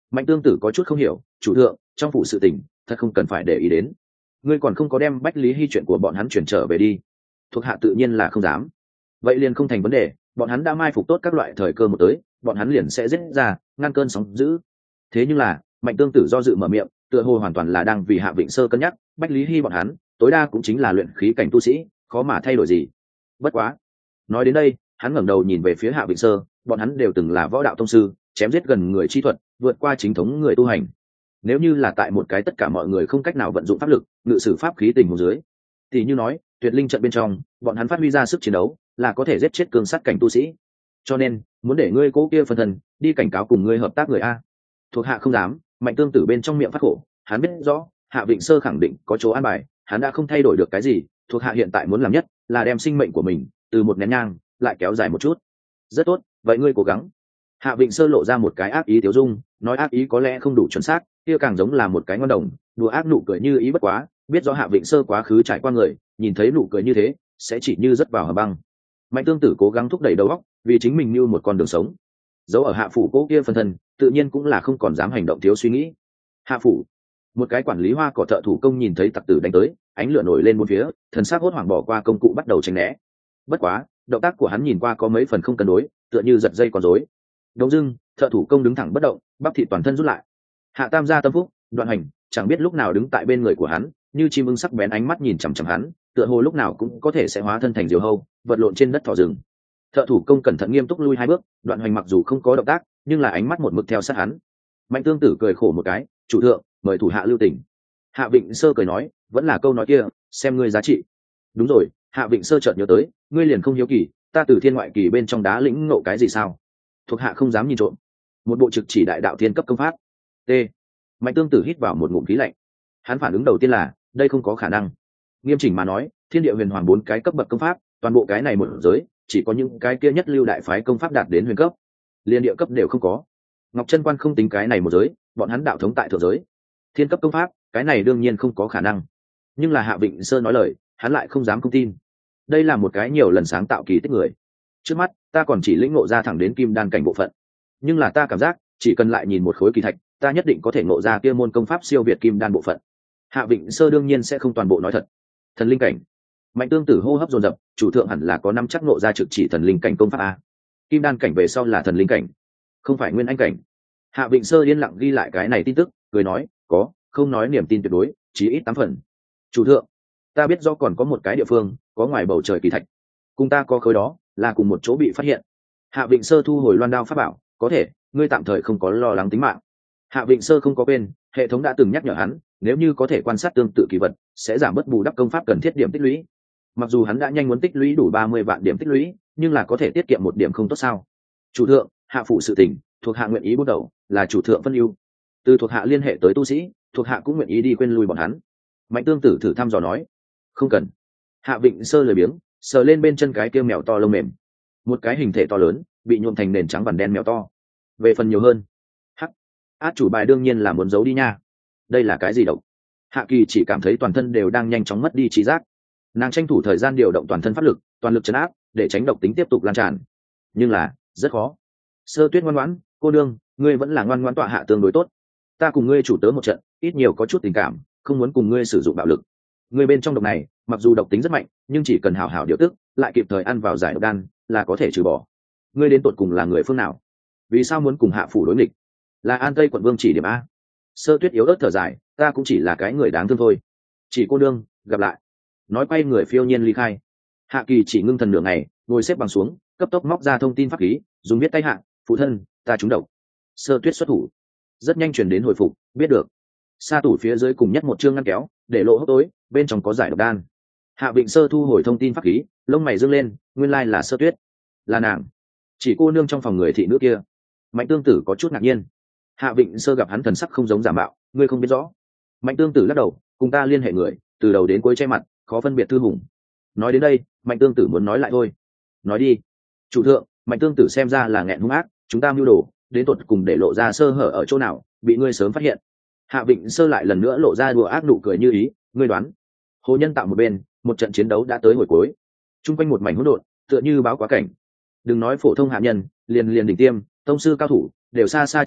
Mạnh Tương Tử có chút không hiểu, chủ thượng, trong phủ sự tình thật không cần phải để ý đến. Ngươi còn không có đem Bách Lý Hy chuyện của bọn hắn chuyển trở về đi. Thuộc hạ tự nhiên là không dám. Vậy liền không thành vấn đề, bọn hắn đã mai phục tốt các loại thời cơ một tới, bọn hắn liền sẽ giết ra, ngăn cơn sóng dữ. Thế nhưng là, Mạnh Tương Tử do dự mở miệng, tựa hồ hoàn toàn là đang vì Hạ Vịnh Sơ cân nhắc, Bách Lý Hy bọn hắn, tối đa cũng chính là luyện khí cảnh tu sĩ, khó mà thay đổi gì. Bất quá, nói đến đây, hắn ngẩng đầu nhìn về phía Hạ Vịnh Sơ, bọn hắn đều từng là võ đạo tông sư, chém giết gần người chi thuật, vượt qua chính thống người tu hành. Nếu như là tại một cái tất cả mọi người không cách nào vận dụng pháp lực, ngự sử pháp khí tình huống dưới, thì như nói, tuyệt linh trận bên trong, bọn hắn phát huy ra sức chiến đấu, là có thể giết chết cương sát cảnh tu sĩ. Cho nên, muốn để ngươi cố kia phân thân đi cảnh cáo cùng ngươi hợp tác người a. Thuộc hạ không dám. Mạnh Tương Tử bên trong miệng phát khổ, hắn biết rõ, Hạ Vịnh Sơ khẳng định có chỗ an bài, hắn đã không thay đổi được cái gì, thuộc hạ hiện tại muốn làm nhất là đem sinh mệnh của mình từ một nén nhang lại kéo dài một chút. Rất tốt, vậy ngươi cố gắng. Hạ Vịnh Sơ lộ ra một cái ác ý tiểu dung, nói ác ý có lẽ không đủ chuẩn xác, kia càng giống là một cái ngon đồng, đùa ác nụ cười như ý bất quá, biết rõ Hạ Vịnh Sơ quá khứ trải qua người, nhìn thấy nụ cười như thế, sẽ chỉ như rất vào hầm băng. Mạnh Tương Tử cố gắng thúc đẩy đầu óc, vì chính mình như một con đường sống. Giấu ở hạ phủ cố kia phân thân, tự nhiên cũng là không còn dám hành động thiếu suy nghĩ. Hạ phủ, một cái quản lý hoa cỏ thợ thủ công nhìn thấy tặc tử đánh tới, ánh lửa nổi lên bốn phía, thần sắc hốt hoảng bỏ qua công cụ bắt đầu tránh né. Bất quá, động tác của hắn nhìn qua có mấy phần không cân đối, tựa như giật dây con rối. Đông dưng, thợ thủ công đứng thẳng bất động, bắp thịt toàn thân rút lại. Hạ Tam gia tâm phúc, Đoạn Hành, chẳng biết lúc nào đứng tại bên người của hắn, như chim ưng sắc bén ánh mắt nhìn chằm chằm hắn, tựa hồ lúc nào cũng có thể sẽ hóa thân thành diều hâu, vật lộn trên đất thỏ rừng. Thợ thủ công cẩn thận nghiêm túc lui hai bước, Đoạn Hành mặc dù không có động tác, nhưng là ánh mắt một mực theo sát hắn. Mạnh Tương Tử cười khổ một cái, chủ thượng, mời thủ hạ lưu tình. Hạ Vịnh Sơ cười nói, vẫn là câu nói kia, xem ngươi giá trị. Đúng rồi, Hạ Vịnh Sơ chợt nhớ tới, ngươi liền không hiếu kỳ, ta từ thiên ngoại kỳ bên trong đá lĩnh ngộ cái gì sao? Thuộc hạ không dám nhìn trộm. Một bộ trực chỉ đại đạo thiên cấp công pháp. T. Mạnh Tương Tử hít vào một ngụm khí lạnh. Hắn phản ứng đầu tiên là, đây không có khả năng. Nghiêm chỉnh mà nói, thiên địa huyền hoàng 4 cái cấp bậc công pháp, toàn bộ cái này một giới, chỉ có những cái kia nhất lưu đại phái công pháp đạt đến huyền cấp, liên địa cấp đều không có. Ngọc Chân Quan không tính cái này một giới, bọn hắn đạo thống tại thượng giới. Thiên cấp công pháp, cái này đương nhiên không có khả năng. Nhưng là Hạ Vịnh Sơ nói lời, hắn lại không dám không tin. Đây là một cái nhiều lần sáng tạo kỳ tích người. Trước mắt, ta còn chỉ lĩnh ngộ ra thẳng đến kim đan cảnh bộ phận. Nhưng là ta cảm giác, chỉ cần lại nhìn một khối kỳ thạch, ta nhất định có thể ngộ ra kia môn công pháp siêu việt kim đan bộ phận. Hạ Vịnh Sơ đương nhiên sẽ không toàn bộ nói thật. Thần linh cảnh. Mạnh Tương Tử hô hấp dồn dập, chủ thượng hẳn là có năm chắc ngộ ra trực chỉ thần linh cảnh công pháp a. Kim đan cảnh về sau là thần linh cảnh, không phải nguyên anh cảnh. Hạ Vịnh Sơ yên lặng ghi lại cái này tin tức, cười nói, có, không nói niềm tin tuyệt đối, chỉ ít 8 phần. Chủ thượng, ta biết do còn có một cái địa phương, có ngoài bầu trời kỳ thạch, cùng ta có khối đó, là cùng một chỗ bị phát hiện. Hạ Vịnh Sơ thu hồi loan đao pháp bảo, có thể, ngươi tạm thời không có lo lắng tính mạng. Hạ Vịnh Sơ không có quên, hệ thống đã từng nhắc nhở hắn, nếu như có thể quan sát tương tự kỳ vật, sẽ giảm bớt bù đắp công pháp cần thiết điểm tích lũy. Mặc dù hắn đã nhanh muốn tích lũy đủ 30 vạn điểm tích lũy, nhưng là có thể tiết kiệm một điểm không tốt sao? Chủ thượng, hạ phụ sự tình, thuộc hạ nguyện ý bắt đầu, là chủ thượng phân ưu. Từ thuộc hạ liên hệ tới tu sĩ, thuộc hạ cũng nguyện ý đi quên lui bọn hắn. Mạnh Tương Tử thử thăm dò nói, không cần. Hạ Vịnh Sơ lười biếng, sờ lên bên chân cái kia mèo to lông mềm, một cái hình thể to lớn, bị nhuộm thành nền trắng vằn đen mèo to. Về phần nhiều hơn, hắc, át chủ bài đương nhiên là muốn giấu đi nha. Đây là cái gì độc? Hạ Kỳ chỉ cảm thấy toàn thân đều đang nhanh chóng mất đi trí giác. Nàng tranh thủ thời gian điều động toàn thân pháp lực, toàn lực trấn áp, để tránh độc tính tiếp tục lan tràn. Nhưng là rất khó. Sơ Tuyết ngoan ngoãn, cô đương, ngươi vẫn là ngoan ngoãn tọa hạ tương đối tốt. Ta cùng ngươi chủ tớ một trận, ít nhiều có chút tình cảm, không muốn cùng ngươi sử dụng bạo lực. Ngươi bên trong độc này, mặc dù độc tính rất mạnh, nhưng chỉ cần hảo hảo điều tức, lại kịp thời ăn vào giải độc đan, là có thể trừ bỏ. Ngươi đến tột cùng là người phương nào? Vì sao muốn cùng hạ phủ đối nghịch? Là An Tây quận vương chỉ điểm a? Sơ Tuyết yếu ớt thở dài, ta cũng chỉ là cái người đáng thương thôi. Chỉ cô đương, gặp lại. Nói quay người phiêu nhiên ly khai. Hạ Kỳ chỉ ngưng thần nửa ngày, ngồi xếp bằng xuống, cấp tốc móc ra thông tin pháp khí, dùng viết tay hạ, phụ thân, ta trúng độc. Sơ Tuyết xuất thủ, rất nhanh truyền đến hồi phục, biết được. Sa tủ phía dưới cùng nhất một chương ngăn kéo, để lộ hốc tối, bên trong có giải độc đan. Hạ Vịnh Sơ thu hồi thông tin pháp khí, lông mày dương lên, nguyên lai là Sơ Tuyết, là nàng. Chỉ cô nương trong phòng người thị nữ kia. Mạnh Tương Tử có chút ngạc nhiên. Hạ Vịnh Sơ gặp hắn thần sắc không giống giả mạo, ngươi không biết rõ. Mạnh Tương Tử lắc đầu, cùng ta liên hệ người, từ đầu đến cuối che mặt, khó phân biệt thư hùng. Nói đến đây, Mạnh Tương Tử muốn nói lại thôi. Nói đi. Chủ thượng, Mạnh Tương Tử xem ra là nghẹn hung ác, chúng ta mưu đồ, đến tột cùng để lộ ra sơ hở ở chỗ nào, bị ngươi sớm phát hiện. Hạ Vịnh Sơ lại lần nữa lộ ra đùa ác nụ cười như ý, ngươi đoán. Hồ Nhân tạo một bên, một trận chiến đấu đã tới hồi cuối. Trung quanh một mảnh hỗn độn, tựa như báo quá cảnh. Đừng nói phổ thông hạ nhân, liền đỉnh tiêm, tông sư cao thủ, đều xa xa tránh đi,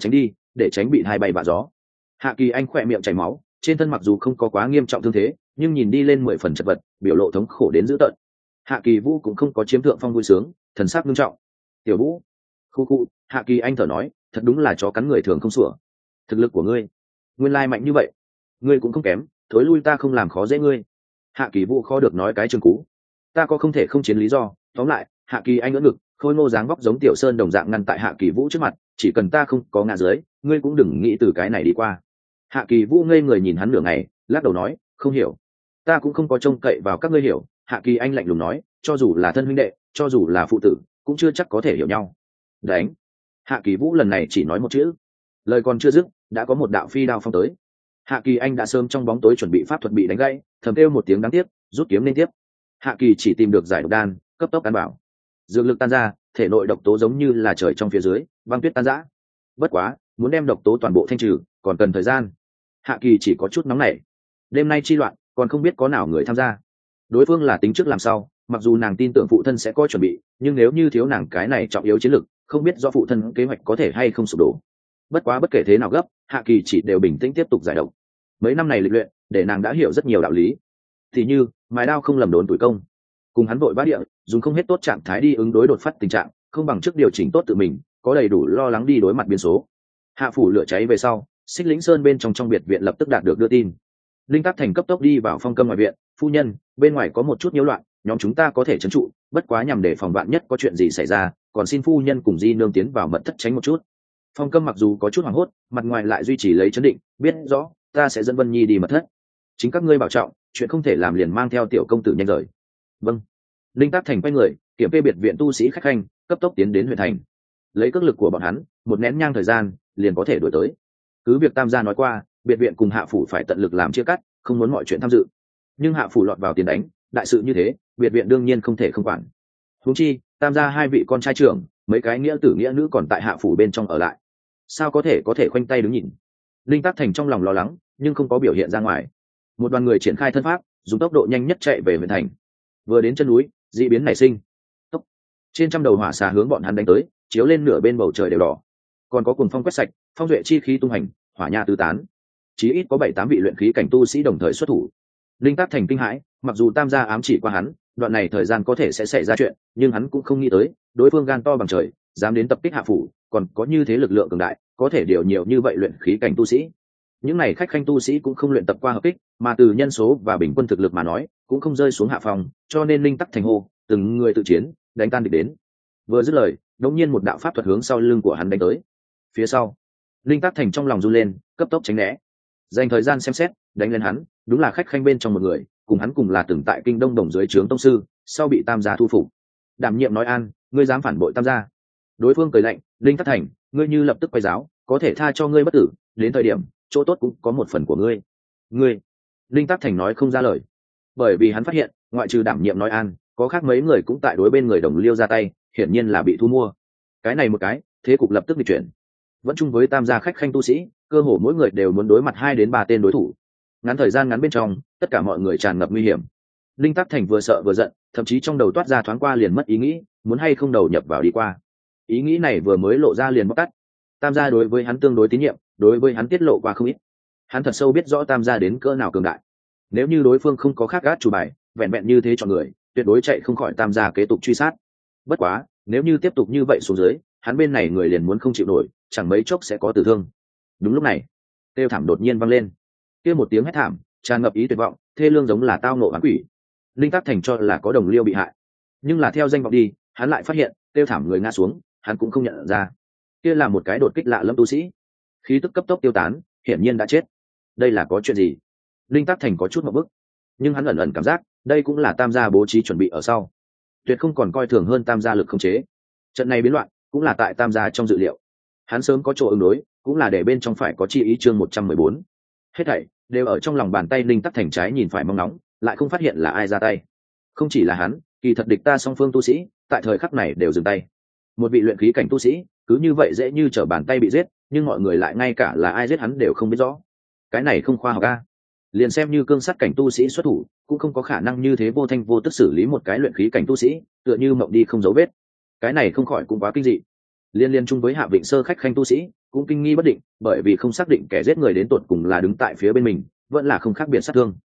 để tránh bị hai bay bạ gió. Hạ Kỳ Anh khỏe miệng chảy máu, trên thân mặc dù không có quá nghiêm trọng thương thế, nhưng nhìn đi lên 10 phần chật vật, biểu lộ thống khổ đến dữ tợn. Hạ Kỳ Vũ cũng không có chiếm thượng phong vui sướng, thần sắc nghiêm trọng. Tiểu Vũ, khu khu, Hạ Kỳ Anh thở nói, thật đúng là chó cắn người thường không sủa. Thực lực của ngươi, nguyên lai mạnh như vậy, ngươi cũng không kém, thối lui ta không làm khó dễ ngươi. Hạ Kỳ Vũ khó được nói cái trường cú, ta có không thể không chiến lý do. Tóm lại, Hạ Kỳ Anh ngỡ ngực, khôi ngô dáng vóc giống Tiểu Sơn đồng dạng ngăn tại Hạ Kỳ Vũ trước mặt, chỉ cần ta không có ngã dưới, ngươi cũng đừng nghĩ từ cái này đi qua. Hạ Kỳ Vũ ngây người nhìn hắn nửa ngày, lắc đầu nói, không hiểu, ta cũng không có trông cậy vào các ngươi hiểu. Hạ Kỳ Anh lạnh lùng nói, cho dù là thân huynh đệ, cho dù là phụ tử, cũng chưa chắc có thể hiểu nhau. Đánh. Hạ Kỳ Vũ lần này chỉ nói một chữ, lời còn chưa dứt, đã có một đạo phi đao phong tới. Hạ Kỳ Anh đã sớm trong bóng tối chuẩn bị pháp thuật bị đánh gãy, thầm kêu một tiếng đáng tiếc, rút kiếm lên tiếp. Hạ Kỳ chỉ tìm được giải độc đan, cấp tốc ăn bảo, dược lực tan ra, thể nội độc tố giống như là trời trong phía dưới, băng tuyết tan rã. Bất quá, muốn đem độc tố toàn bộ thanh trừ, còn cần thời gian. Hạ Kỳ chỉ có chút nóng nảy. Đêm nay chi loạn, còn không biết có nào người tham gia. Đối phương là tính trước làm sao, mặc dù nàng tin tưởng phụ thân sẽ có chuẩn bị, nhưng nếu như thiếu nàng cái này trọng yếu chiến lược, không biết do phụ thân kế hoạch có thể hay không sụp đổ. Bất quá bất kể thế nào gấp, Hạ Kỳ chỉ đều bình tĩnh tiếp tục giải độc. Mấy năm này lịch luyện, để nàng đã hiểu rất nhiều đạo lý. Thì như, mài đao không lầm đốn tuổi công, cùng hắn vội vã địa, dùng không hết tốt trạng thái đi ứng đối đột phát tình trạng, không bằng trước điều chỉnh tốt tự mình, có đầy đủ lo lắng đi đối mặt biến số. Hạ phủ lửa cháy về sau, Xích Lĩnh Sơn bên trong biệt viện lập tức đạt được đưa tin. Linh Tác Thành cấp tốc đi vào Phong Câm ngoài viện, phu nhân, bên ngoài có một chút nhiễu loạn, nhóm chúng ta có thể trấn trụ, bất quá nhằm để phòng vạn nhất có chuyện gì xảy ra, còn xin phu nhân cùng Di nương tiến vào mật thất tránh một chút. Phong Câm mặc dù có chút hoảng hốt, mặt ngoài lại duy trì lấy trấn định, biết rõ, ta sẽ dẫn Vân Nhi đi mật thất. Chính các ngươi bảo trọng, chuyện không thể làm liền mang theo tiểu công tử nhanh rời. Vâng. Linh Tác Thành quay người, kiểm kê biệt viện tu sĩ khách khanh, cấp tốc tiến đến huyện thành. Lấy cước lực của bọn hắn, một nén nhang thời gian, liền có thể đuổi tới. Cứ việc Tam gia nói qua, biệt viện cùng Hạ phủ phải tận lực làm chia cắt, không muốn mọi chuyện tham dự. Nhưng Hạ phủ lọt vào tiền đánh, đại sự như thế, biệt viện đương nhiên không thể không quản. Huống chi, Tam gia hai vị con trai trưởng, mấy cái nghĩa tử nghĩa nữ còn tại Hạ phủ bên trong ở lại, sao có thể khoanh tay đứng nhìn. Linh Tác Thành trong lòng lo lắng, nhưng không có biểu hiện ra ngoài. Một đoàn người triển khai thân pháp, dùng tốc độ nhanh nhất chạy về huyện thành. Vừa đến chân núi, dị biến nảy sinh. Tốc. Trên trăm đầu hỏa xà hướng bọn hắn đánh tới, chiếu lên nửa bên bầu trời đều đỏ. Còn có cuồng phong quét sạch, phong duệ chi khí tung hành, hỏa nha tứ tán. Chí ít có 7-8 vị luyện khí cảnh tu sĩ đồng thời xuất thủ. Linh Tác Thành kinh hãi, mặc dù Tam gia ám chỉ qua hắn, đoạn này thời gian có thể sẽ xảy ra chuyện, nhưng hắn cũng không nghĩ tới, đối phương gan to bằng trời, dám đến tập kích Hạ phủ, còn có như thế lực lượng cường đại, có thể điều nhiều như vậy luyện khí cảnh tu sĩ. Những này khách khanh tu sĩ cũng không luyện tập qua hợp kích, mà từ nhân số và bình quân thực lực mà nói, cũng không rơi xuống hạ phòng, cho nên Linh Tắc Thành hô, từng người tự chiến, đánh tan địch đến. Vừa dứt lời, đột nhiên một đạo pháp thuật hướng sau lưng của hắn đánh tới. Phía sau, Linh Tắc Thành trong lòng run lên, cấp tốc tránh né. Dành thời gian xem xét, đánh lên hắn, đúng là khách khanh bên trong một người, cùng hắn cùng là từng tại Kinh Đông Đồng dưới trướng tông sư, sau bị Tam gia thu phục. Đảm nhiệm nói an, ngươi dám phản bội Tam gia? Đối phương cười lạnh, Linh Tắc Thành, ngươi như lập tức quay giáo, có thể tha cho ngươi bất tử, đến thời điểm chỗ tốt cũng có một phần của ngươi. Linh Tắc Thành nói không ra lời, bởi vì hắn phát hiện ngoại trừ đảm nhiệm nói an, có khác mấy người cũng tại đối bên người đồng liêu ra tay, hiển nhiên là bị thu mua. Cái này một cái, thế cục lập tức bị chuyển. Vẫn chung với Tam gia khách khanh tu sĩ, cơ hồ mỗi người đều muốn đối mặt 2 đến 3 tên đối thủ. Ngắn thời gian ngắn bên trong, tất cả mọi người tràn ngập nguy hiểm. Linh Tắc Thành vừa sợ vừa giận, thậm chí trong đầu toát ra thoáng qua liền mất ý nghĩ, muốn hay không đầu nhập vào đi qua. Ý nghĩ này vừa mới lộ ra liền bóc tắt. Tam gia đối với hắn tương đối tín nhiệm, đối với hắn tiết lộ qua không ít. Hắn thật sâu biết rõ Tam gia đến cỡ nào cường đại. Nếu như đối phương không có khác gác chủ bài, vẹn vẹn như thế chọn người, tuyệt đối chạy không khỏi Tam gia kế tục truy sát. Bất quá, nếu như tiếp tục như vậy xuống dưới, hắn bên này người liền muốn không chịu nổi, chẳng mấy chốc sẽ có tử thương. Đúng lúc này, kêu thảm đột nhiên vang lên. Kia một tiếng hét thảm, tràn ngập ý tuyệt vọng, thê lương giống là tao nộ oán quỷ. Linh Tắc Thành cho là có đồng liêu bị hại, nhưng là theo danh vọng đi, hắn lại phát hiện, kêu thảm người ngã xuống, hắn cũng không nhận ra. Kia là một cái đột kích lạ lẫm tu sĩ, khí tức cấp tốc tiêu tán, hiển nhiên đã chết. Đây là có chuyện gì? Linh Tắc Thành có chút ngượng bức, nhưng hắn ẩn ẩn cảm giác, đây cũng là Tam gia bố trí chuẩn bị ở sau, tuyệt không còn coi thường hơn Tam gia lực khống chế. Trận này biến loạn, cũng là tại Tam gia trong dự liệu. Hắn sớm có chỗ ứng đối, cũng là để bên trong phải có chi ý chương 114. Hết thảy đều ở trong lòng bàn tay. Linh Tắc Thành trái nhìn phải mong nóng, lại không phát hiện là ai ra tay. Không chỉ là hắn, kỳ thật địch ta song phương tu sĩ, tại thời khắc này đều dừng tay. Một vị luyện khí cảnh tu sĩ, cứ như vậy dễ như trở bàn tay bị giết, nhưng mọi người lại ngay cả là ai giết hắn đều không biết rõ. Cái này không khoa học a. Liền xem như cương sắt cảnh tu sĩ xuất thủ, cũng không có khả năng như thế vô thanh vô tức xử lý một cái luyện khí cảnh tu sĩ, tựa như mộng đi không dấu vết. Cái này không khỏi cũng quá kinh dị. Liên chung với Hạ Vịnh Sơ khách khanh tu sĩ, cũng kinh nghi bất định, bởi vì không xác định kẻ giết người đến tột cùng là đứng tại phía bên mình vẫn là không khác biệt sát thương.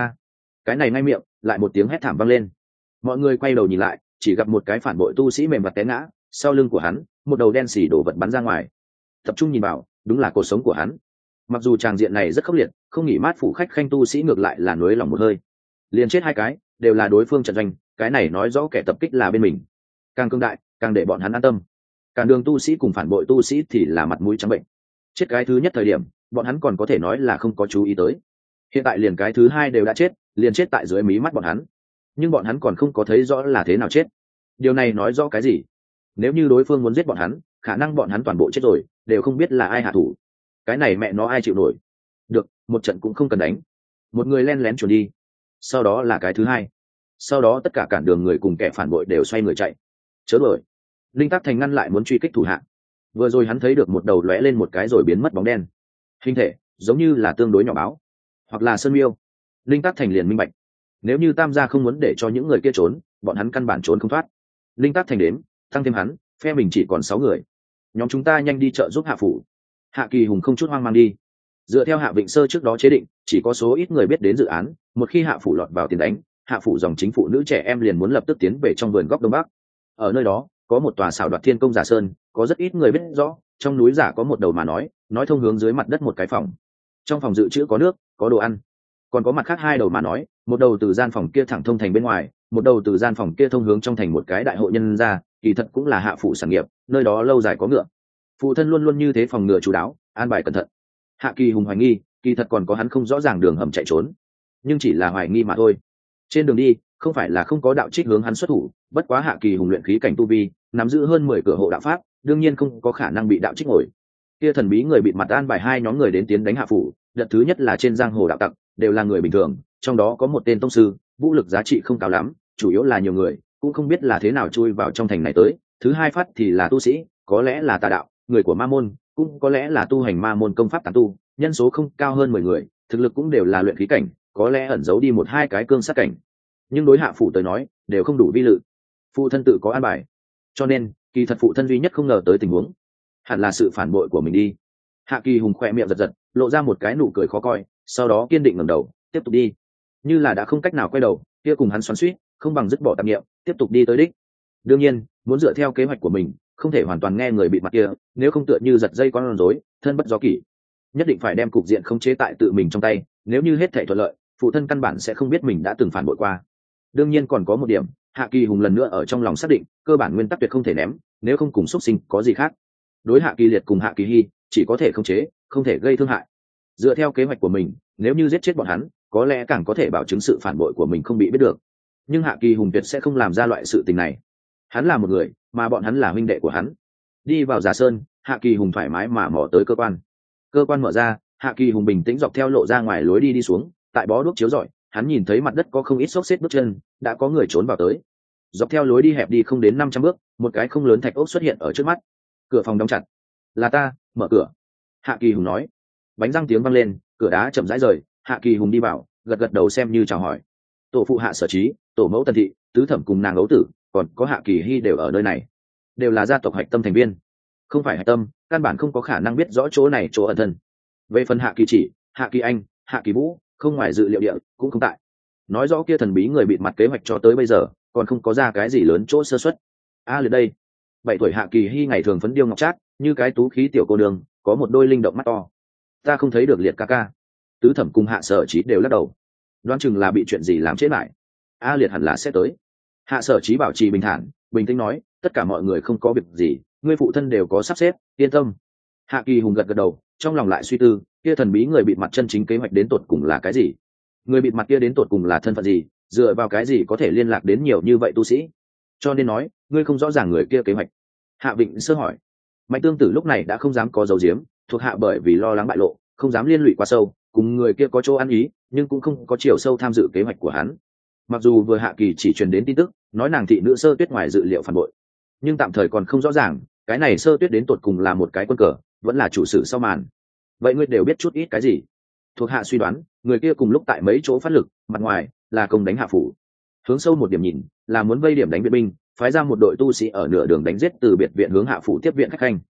Cái này ngay miệng lại một tiếng hét thảm vang lên. Mọi người quay đầu nhìn lại, chỉ gặp một cái phản bội tu sĩ mềm mặt té ngã, sau lưng của hắn một đầu đen xì đổ vật bắn ra ngoài. Tập trung nhìn vào, đúng là cuộc sống của hắn. Mặc dù tràng diện này rất khốc liệt, không nghỉ mát phủ khách khanh tu sĩ ngược lại là nuối lòng một hơi. Liền chết hai cái, đều là đối phương trận doanh, cái này nói rõ kẻ tập kích là bên mình. Càng cương đại, càng để bọn hắn an tâm. Cản đường tu sĩ cùng phản bội tu sĩ thì là mặt mũi trắng bệnh. Chết cái thứ nhất thời điểm, bọn hắn còn có thể nói là không có chú ý tới. Hiện tại liền cái thứ hai đều đã chết, liền chết tại dưới mí mắt bọn hắn. Nhưng bọn hắn còn không có thấy rõ là thế nào chết. Điều này nói rõ cái gì? Nếu như đối phương muốn giết bọn hắn, khả năng bọn hắn toàn bộ chết rồi, đều không biết là ai hạ thủ. Cái này mẹ nó ai chịu nổi? Được, một trận cũng không cần đánh. Một người len lén chuồn đi. Sau đó là cái thứ hai. Sau đó tất cả cản đường người cùng kẻ phản bội đều xoay người chạy. Chớ đuổi. Linh Tác Thành ngăn lại muốn truy kích thủ hạ. Vừa rồi hắn thấy được một đầu lóe lên một cái rồi biến mất bóng đen. Hình thể giống như là tương đối nhỏ báo, hoặc là sơn miêu. Linh Tác Thành liền minh bạch, nếu như Tam gia không muốn để cho những người kia trốn, bọn hắn căn bản trốn không thoát. Linh Tác Thành đếm, tăng thêm hắn, phe mình chỉ còn 6 người. Nhóm chúng ta nhanh đi trợ giúp Hạ phủ. Hạ Kỳ Hùng không chút hoang mang đi. Dựa theo Hạ Vịnh Sơ trước đó chế định, chỉ có số ít người biết đến dự án, một khi Hạ phủ lọt vào tiền đánh, Hạ phủ dòng chính phụ nữ trẻ em liền muốn lập tức tiến về trong vườn góc đông bắc. Ở nơi đó có một tòa xảo đoạt thiên công giả sơn, có rất ít người biết rõ. Trong núi giả có một đầu mà nói thông hướng dưới mặt đất một cái phòng. Trong phòng dự trữ có nước, có đồ ăn, còn có mặt khác hai đầu mà nói, một đầu từ gian phòng kia thẳng thông thành bên ngoài, một đầu từ gian phòng kia thông hướng trong thành một cái đại hội nhân gia, kỳ thật cũng là Hạ phủ sản nghiệp, nơi đó lâu dài có ngựa. Phụ thân luôn luôn như thế, phòng ngừa chú đáo, an bài cẩn thận. Hạ Kỳ Hùng hoài nghi, kỳ thật còn có hắn không rõ ràng đường hầm chạy trốn, nhưng chỉ là hoài nghi mà thôi. Trên đường đi, không phải là không có đạo trích hướng hắn xuất thủ, bất quá Hạ Kỳ Hùng luyện khí cảnh tu vi, nắm giữ hơn 10 cửa hộ đạo pháp, đương nhiên không có khả năng bị đạo trích ngồi. Kia thần bí người bịt mặt an bài hai nhóm người đến tiến đánh Hạ phủ, đợt thứ nhất là trên giang hồ đạo tặc, đều là người bình thường, trong đó có một tên tông sư, vũ lực giá trị không cao lắm, chủ yếu là nhiều người, cũng không biết là thế nào chui vào trong thành này tới. Thứ hai phát thì là tu sĩ, có lẽ là tà đạo, người của ma môn, cũng có lẽ là tu hành ma môn công pháp tán tu, nhân số không cao hơn 10 người, thực lực cũng đều là luyện khí cảnh, có lẽ ẩn giấu đi một hai cái cương sát cảnh. Nhưng đối Hạ phủ tới nói, đều không đủ vi lự. Phụ thân tự có an bài, cho nên kỳ thật phụ thân duy nhất không ngờ tới tình huống, hẳn là sự phản bội của mình đi. Hạ Kỳ Hùng khỏe miệng giật giật, lộ ra một cái nụ cười khó coi, sau đó kiên định ngẩng đầu, tiếp tục đi. Như là đã không cách nào quay đầu, kia cùng hắn xoắn xuýt, không bằng dứt bỏ tạp niệm, tiếp tục đi tới đích. Đương nhiên, muốn dựa theo kế hoạch của mình, không thể hoàn toàn nghe người bị mặt kia, nếu không tựa như giật dây con rối, thân bất do kỷ. Nhất định phải đem cục diện khống chế tại tự mình trong tay, nếu như hết thảy thuận lợi, phụ thân căn bản sẽ không biết mình đã từng phản bội qua. Đương nhiên còn có một điểm, Hạ Kỳ Hùng lần nữa ở trong lòng xác định, cơ bản nguyên tắc tuyệt không thể ném, nếu không cùng xuất sinh có gì khác. Đối Hạ Kỳ Liệt cùng Hạ Kỳ Hi, chỉ có thể khống chế, không thể gây thương hại. Dựa theo kế hoạch của mình, nếu như giết chết bọn hắn, có lẽ càng có thể bảo chứng sự phản bội của mình không bị biết được. Nhưng Hạ Kỳ Hùng tuyệt sẽ không làm ra loại sự tình này. Hắn là một người, mà bọn hắn là huynh đệ của hắn. Đi vào Giả Sơn, Hạ Kỳ Hùng thoải mái mà mò tới cơ quan. Cơ quan mở ra, Hạ Kỳ Hùng bình tĩnh dọc theo lộ ra ngoài lối đi xuống, tại bó đuốc chiếu rọi, hắn nhìn thấy mặt đất có không ít xốc xếp bước chân, đã có người trốn vào tới. Dọc theo lối đi hẹp đi không đến 500 bước, một cái không lớn thạch ốc xuất hiện ở trước mắt. Cửa phòng đóng chặt. "Là ta, mở cửa." Hạ Kỳ Hùng nói. Bánh răng tiếng vang lên, cửa đá chậm rãi rời, Hạ Kỳ Hùng đi vào, gật gật đầu xem như chào hỏi. Tổ phụ Hạ Sở Chí, tổ mẫu Tần thị, tứ thẩm cùng nàng ấu tử, còn có Hạ Kỳ Hi đều ở nơi này, đều là gia tộc hạch tâm thành viên. Không phải hạch tâm, căn bản không có khả năng biết rõ chỗ này chỗ ẩn thân. Về phần Hạ Kỳ Chỉ, Hạ Kỳ Anh, Hạ Kỳ Vũ, không ngoài dự liệu địa cũng không tại. Nói rõ kia thần bí người bịt mặt kế hoạch cho tới bây giờ, còn không có ra cái gì lớn chỗ sơ suất. Liệt đây. 7 tuổi Hạ Kỳ Hi ngày thường phấn điêu ngọc trác, như cái tú khí tiểu cô nương, có một đôi linh động mắt to. Ta không thấy được Liệt ca ca. Tứ thẩm cùng Hạ Sở Chí đều lắc đầu. Đoán chừng là bị chuyện gì làm trễ lại. Liệt hẳn là sẽ tới. Hạ Sở Chí bảo trì bình thản, bình tĩnh nói, tất cả mọi người không có việc gì, ngươi phụ thân đều có sắp xếp, yên tâm. Hạ Kỳ Hùng gật gật đầu, trong lòng lại suy tư, kia thần bí người bịt mặt chân chính kế hoạch đến tột cùng là cái gì? Người bịt mặt kia đến tột cùng là thân phận gì, dựa vào cái gì có thể liên lạc đến nhiều như vậy tu sĩ? Cho nên nói, ngươi không rõ ràng người kia kế hoạch. Hạ Vịnh Sơ hỏi. Mạnh Tương Tử lúc này đã không dám có dấu diếm, thuộc hạ bởi vì lo lắng bại lộ, không dám liên lụy quá sâu, cùng người kia có chỗ ăn ý, nhưng cũng không có chiều sâu tham dự kế hoạch của hắn. Mặc dù vừa Hạ Kỳ chỉ truyền đến tin tức, nói nàng thị nữ Sơ Tuyết ngoài dự liệu phản bội, nhưng tạm thời còn không rõ ràng, cái này Sơ Tuyết đến tột cùng là một cái quân cờ, vẫn là chủ sự sau màn. Vậy ngươi đều biết chút ít cái gì? Thuộc hạ suy đoán, người kia cùng lúc tại mấy chỗ phát lực, mặt ngoài là công đánh Hạ phủ, hướng sâu một điểm nhìn, là muốn vây điểm đánh viện binh, phái ra một đội tu sĩ ở nửa đường đánh giết từ biệt viện hướng Hạ phủ tiếp viện khách khanh.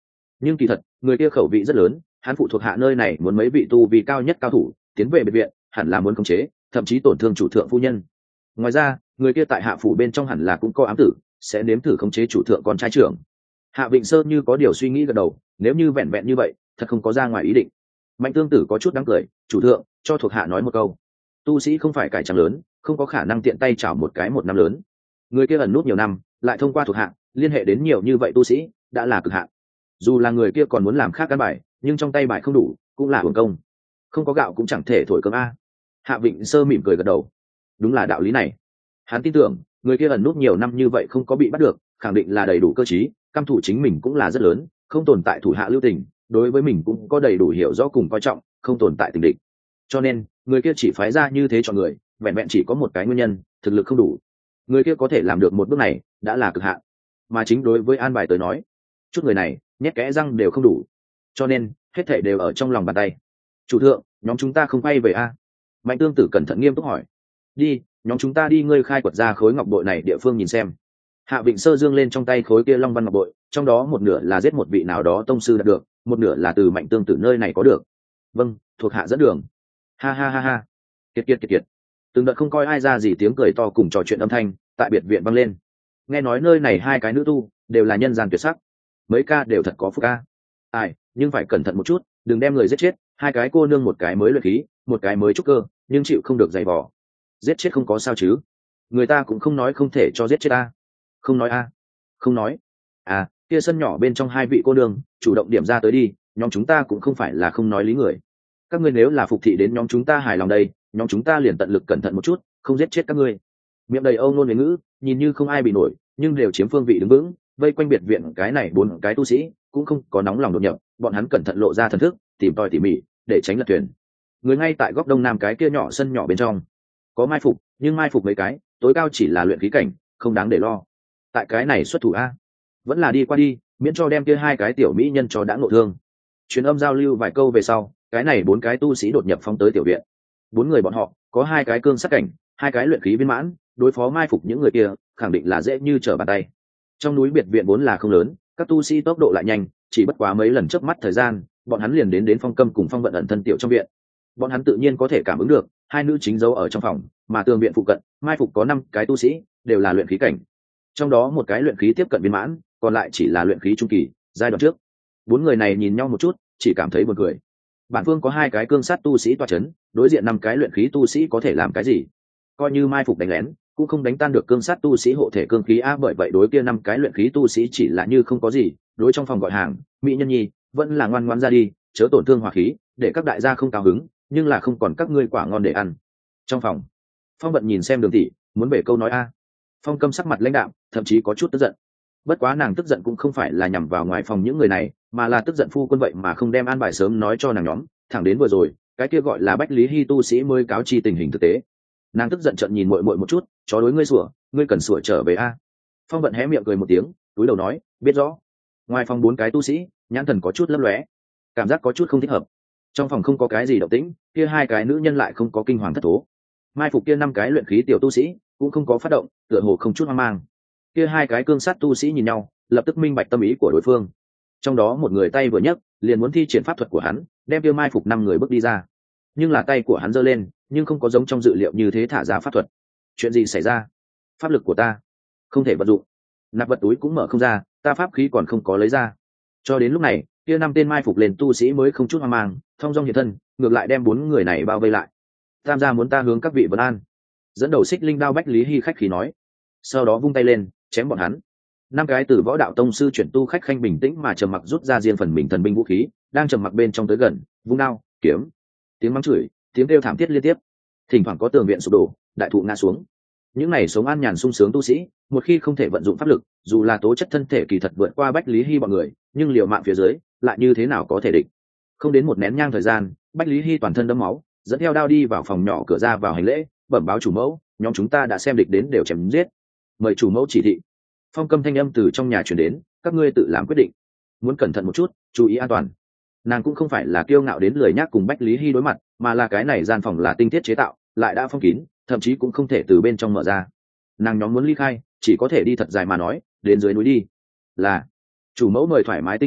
Nhưng kỳ thật người kia khẩu vị rất lớn, hắn phụ thuộc hạ nơi này muốn mấy vị tu vì cao nhất cao thủ tiến về biệt viện, hẳn là muốn khống chế thậm chí tổn thương chủ thượng phu nhân. Ngoài ra người kia tại hạ phủ bên trong hẳn là cũng có ám tử, sẽ nếm thử khống chế chủ thượng con trai trưởng. Hạ Vịnh Sơ như có điều suy nghĩ gật đầu, nếu như vẹn vẹn như vậy thật không có ra ngoài ý định. Mạnh Tương Tử có chút đáng cười, chủ thượng cho thuộc hạ nói một câu, tu sĩ không phải cải trắng lớn, không có khả năng tiện tay chảo một cái một năm lớn. Người kia ẩn nút nhiều năm, lại thông qua thuộc hạ liên hệ đến nhiều như vậy tu sĩ, đã là cực hạn. Dù là người kia còn muốn làm khác căn bài, nhưng trong tay bài không đủ cũng là hưởng công. Không có gạo cũng chẳng thể thổi cơm a. Hạ Vịnh Sơ mỉm cười gật đầu, đúng là đạo lý này. Hắn tin tưởng người kia ẩn nút nhiều năm như vậy không có bị bắt được, khẳng định là đầy đủ cơ trí, căm thủ chính mình cũng là rất lớn, không tồn tại thủ hạ lưu tình, đối với mình cũng có đầy đủ hiểu rõ cùng coi trọng, không tồn tại tình địch. Cho nên người kia chỉ phái ra như thế cho người, vẹn vẹn chỉ có một cái nguyên nhân, thực lực không đủ. Người kia có thể làm được một bước này đã là cực hạn, mà chính đối với an bài tới nói, chút người này nhét kẽ răng đều không đủ, cho nên hết thảy đều ở trong lòng bàn tay. Chủ thượng, nhóm chúng ta không quay về a? Mạnh Tương Tử cẩn thận nghiêm túc hỏi. Đi, nhóm chúng ta đi, ngươi khai quật ra khối ngọc bội này địa phương nhìn xem. Hạ Vịnh Sơ dương lên trong tay khối kia long văn ngọc bội, trong đó một nửa là giết một vị nào đó tông sư đạt được, một nửa là từ Mạnh Tương Tử nơi này có được. Vâng, thuộc hạ dẫn đường. Ha ha ha ha. Kiệt kiệt kiệt kiệt. Từng đợt không coi ai ra gì tiếng cười to cùng trò chuyện âm thanh tại biệt viện vang lên. Nghe nói nơi này hai cái nữ tu đều là nhân gian tuyệt sắc, mấy ca đều thật có phúc ca. Ai, nhưng phải cẩn thận một chút, đừng đem người giết chết. Hai cái cô nương, một cái mới luyện khí, một cái mới trúc cơ, nhưng chịu không được dày vò. Giết chết không có sao chứ? Người ta cũng không nói không thể cho giết chết ta. Không nói a? Không nói. À, kia sân nhỏ bên trong hai vị cô nương chủ động điểm ra tới đi, nhóm chúng ta cũng không phải là không nói lý người. Các ngươi nếu là phục thị đến nhóm chúng ta hài lòng đây, nhóm chúng ta liền tận lực cẩn thận một chút, không giết chết các ngươi. Miệng đầy âu nôn huế ngữ, nhìn như không ai bị nổi, nhưng đều chiếm phương vị đứng vững, vây quanh biệt viện cái này bốn cái tu sĩ cũng không có nóng lòng đột nhập, bọn hắn cẩn thận lộ ra thần thức, tìm tòi tỉ mỉ để tránh lật thuyền. Người ngay tại góc đông nam cái kia nhỏ sân nhỏ bên trong có mai phục, nhưng mai phục mấy cái tối cao chỉ là luyện khí cảnh, không đáng để lo. Tại cái này xuất thủ a, vẫn là đi qua đi, miễn cho đem kia hai cái tiểu mỹ nhân cho đã ngộ thương. Truyền âm giao lưu vài câu về sau, cái này bốn cái tu sĩ đột nhập phóng tới tiểu viện. Bốn người bọn họ có hai cái cương sắc cảnh, hai cái luyện khí viên mãn, đối phó mai phục những người kia khẳng định là dễ như trở bàn tay. Trong núi biệt viện vốn là không lớn, các tu sĩ tốc độ lại nhanh, chỉ bất quá mấy lần chớp mắt thời gian, bọn hắn liền đến Phong Câm cùng Phong Vận ẩn thân tiểu trong viện. Bọn hắn tự nhiên có thể cảm ứng được hai nữ chính giấu ở trong phòng, mà tường viện phụ cận mai phục có 5 cái tu sĩ, đều là luyện khí cảnh, trong đó một cái luyện khí tiếp cận viên mãn, còn lại chỉ là luyện khí trung kỳ giai đoạn trước. Bốn người này nhìn nhau một chút, chỉ cảm thấy buồn cười. Bản phương có hai cái cương sát tu sĩ tọa chấn, đối diện 5 cái luyện khí tu sĩ có thể làm cái gì? Coi như mai phục đánh lén cũng không đánh tan được cương sát tu sĩ hộ thể cương khí a. Bởi vậy đối kia 5 cái luyện khí tu sĩ chỉ là như không có gì, đối trong phòng gọi hàng, mỹ nhân nhi vẫn là ngoan ngoãn ra đi, chớ tổn thương hòa khí, để các đại gia không cao hứng, nhưng là không còn các ngươi quả ngon để ăn. Trong phòng, Phong Vận nhìn xem Đường tỷ, muốn bể câu nói a. Phong Câm sắc mặt lãnh đạm, thậm chí có chút tức giận. Bất quá nàng tức giận cũng không phải là nhằm vào ngoài phòng những người này, mà là tức giận phu quân vậy mà không đem an bài sớm nói cho nàng nhóm, thẳng đến vừa rồi cái kia gọi là Bách Lý Hy tu sĩ mới cáo chi tình hình thực tế. Nàng tức giận trợn nhìn muội muội một chút, chó đối ngươi sủa, ngươi cần sủa trở về a. Phong Vận hé miệng cười một tiếng, túi đầu nói, biết rõ. Ngoài phòng 4 cái tu sĩ nhãn thần có chút lấp lóe, cảm giác có chút không thích hợp. Trong phòng không có cái gì động tĩnh, kia hai cái nữ nhân lại không có kinh hoàng thất thố. Mai phục kia 5 cái luyện khí tiểu tu sĩ cũng không có phát động, tựa hồ không chút hoang mang. Kia hai cái cương sát tu sĩ nhìn nhau, lập tức minh bạch tâm ý của đối phương. Trong đó một người tay vừa nhấc, liền muốn thi triển pháp thuật của hắn, đem kia mai phục 5 người bước đi ra. Nhưng là tay của hắn giơ lên, nhưng không có giống trong dự liệu như thế thả ra pháp thuật. Chuyện gì xảy ra? Pháp lực của ta không thể vận dụng, nạp vật túi cũng mở không ra, ta pháp khí còn không có lấy ra. Cho đến lúc này, kia 5 tên mai phục lên tu sĩ mới không chút hoang mang, thông dong hiện thân, ngược lại đem 4 người này bao vây lại. Tam gia muốn ta hướng các vị vấn an. Dẫn đầu Xích Linh Đao Bách Lý Hy khách khí nói, sau đó vung tay lên chém bọn hắn. 5 cái từ võ đạo tông sư chuyển tu khách khanh bình tĩnh mà trầm mặc rút ra riêng phần mình thần binh vũ khí, đang trầm mặc bên trong tới gần, vung đao kiếm, tiếng mắng chửi, tiếng kêu thảm thiết liên tiếp. Thỉnh thoảng có tường viện sụp đổ, đại thụ ngã xuống. Những này sống an nhàn sung sướng tu sĩ, một khi không thể vận dụng pháp lực, dù là tố chất thân thể kỳ thật vượt qua Bách Lý Hy bọn người, nhưng liều mạng phía dưới lại như thế nào có thể địch. Không đến một nén nhang thời gian, Bách Lý Hy toàn thân đẫm máu, dẫn theo đao đi vào phòng nhỏ cửa ra vào hành lễ, bẩm báo chủ mẫu, nhóm chúng ta đã xem địch đến đều chém giết, mời chủ mẫu chỉ thị. Phong Câm thanh âm từ trong nhà truyền đến, các ngươi tự làm quyết định, muốn cẩn thận một chút, chú ý an toàn. Nàng cũng không phải là kiêu ngạo đến lười nhác cùng Bách Lý Hy đối mặt, mà là cái này gian phòng là tinh thiết chế tạo, lại đã phong kín, thậm chí cũng không thể từ bên trong mở ra. Nàng nhóm muốn ly khai, chỉ có thể đi thật dài mà nói, đến dưới núi đi. Là chủ mẫu mời thoải mái tinh thần,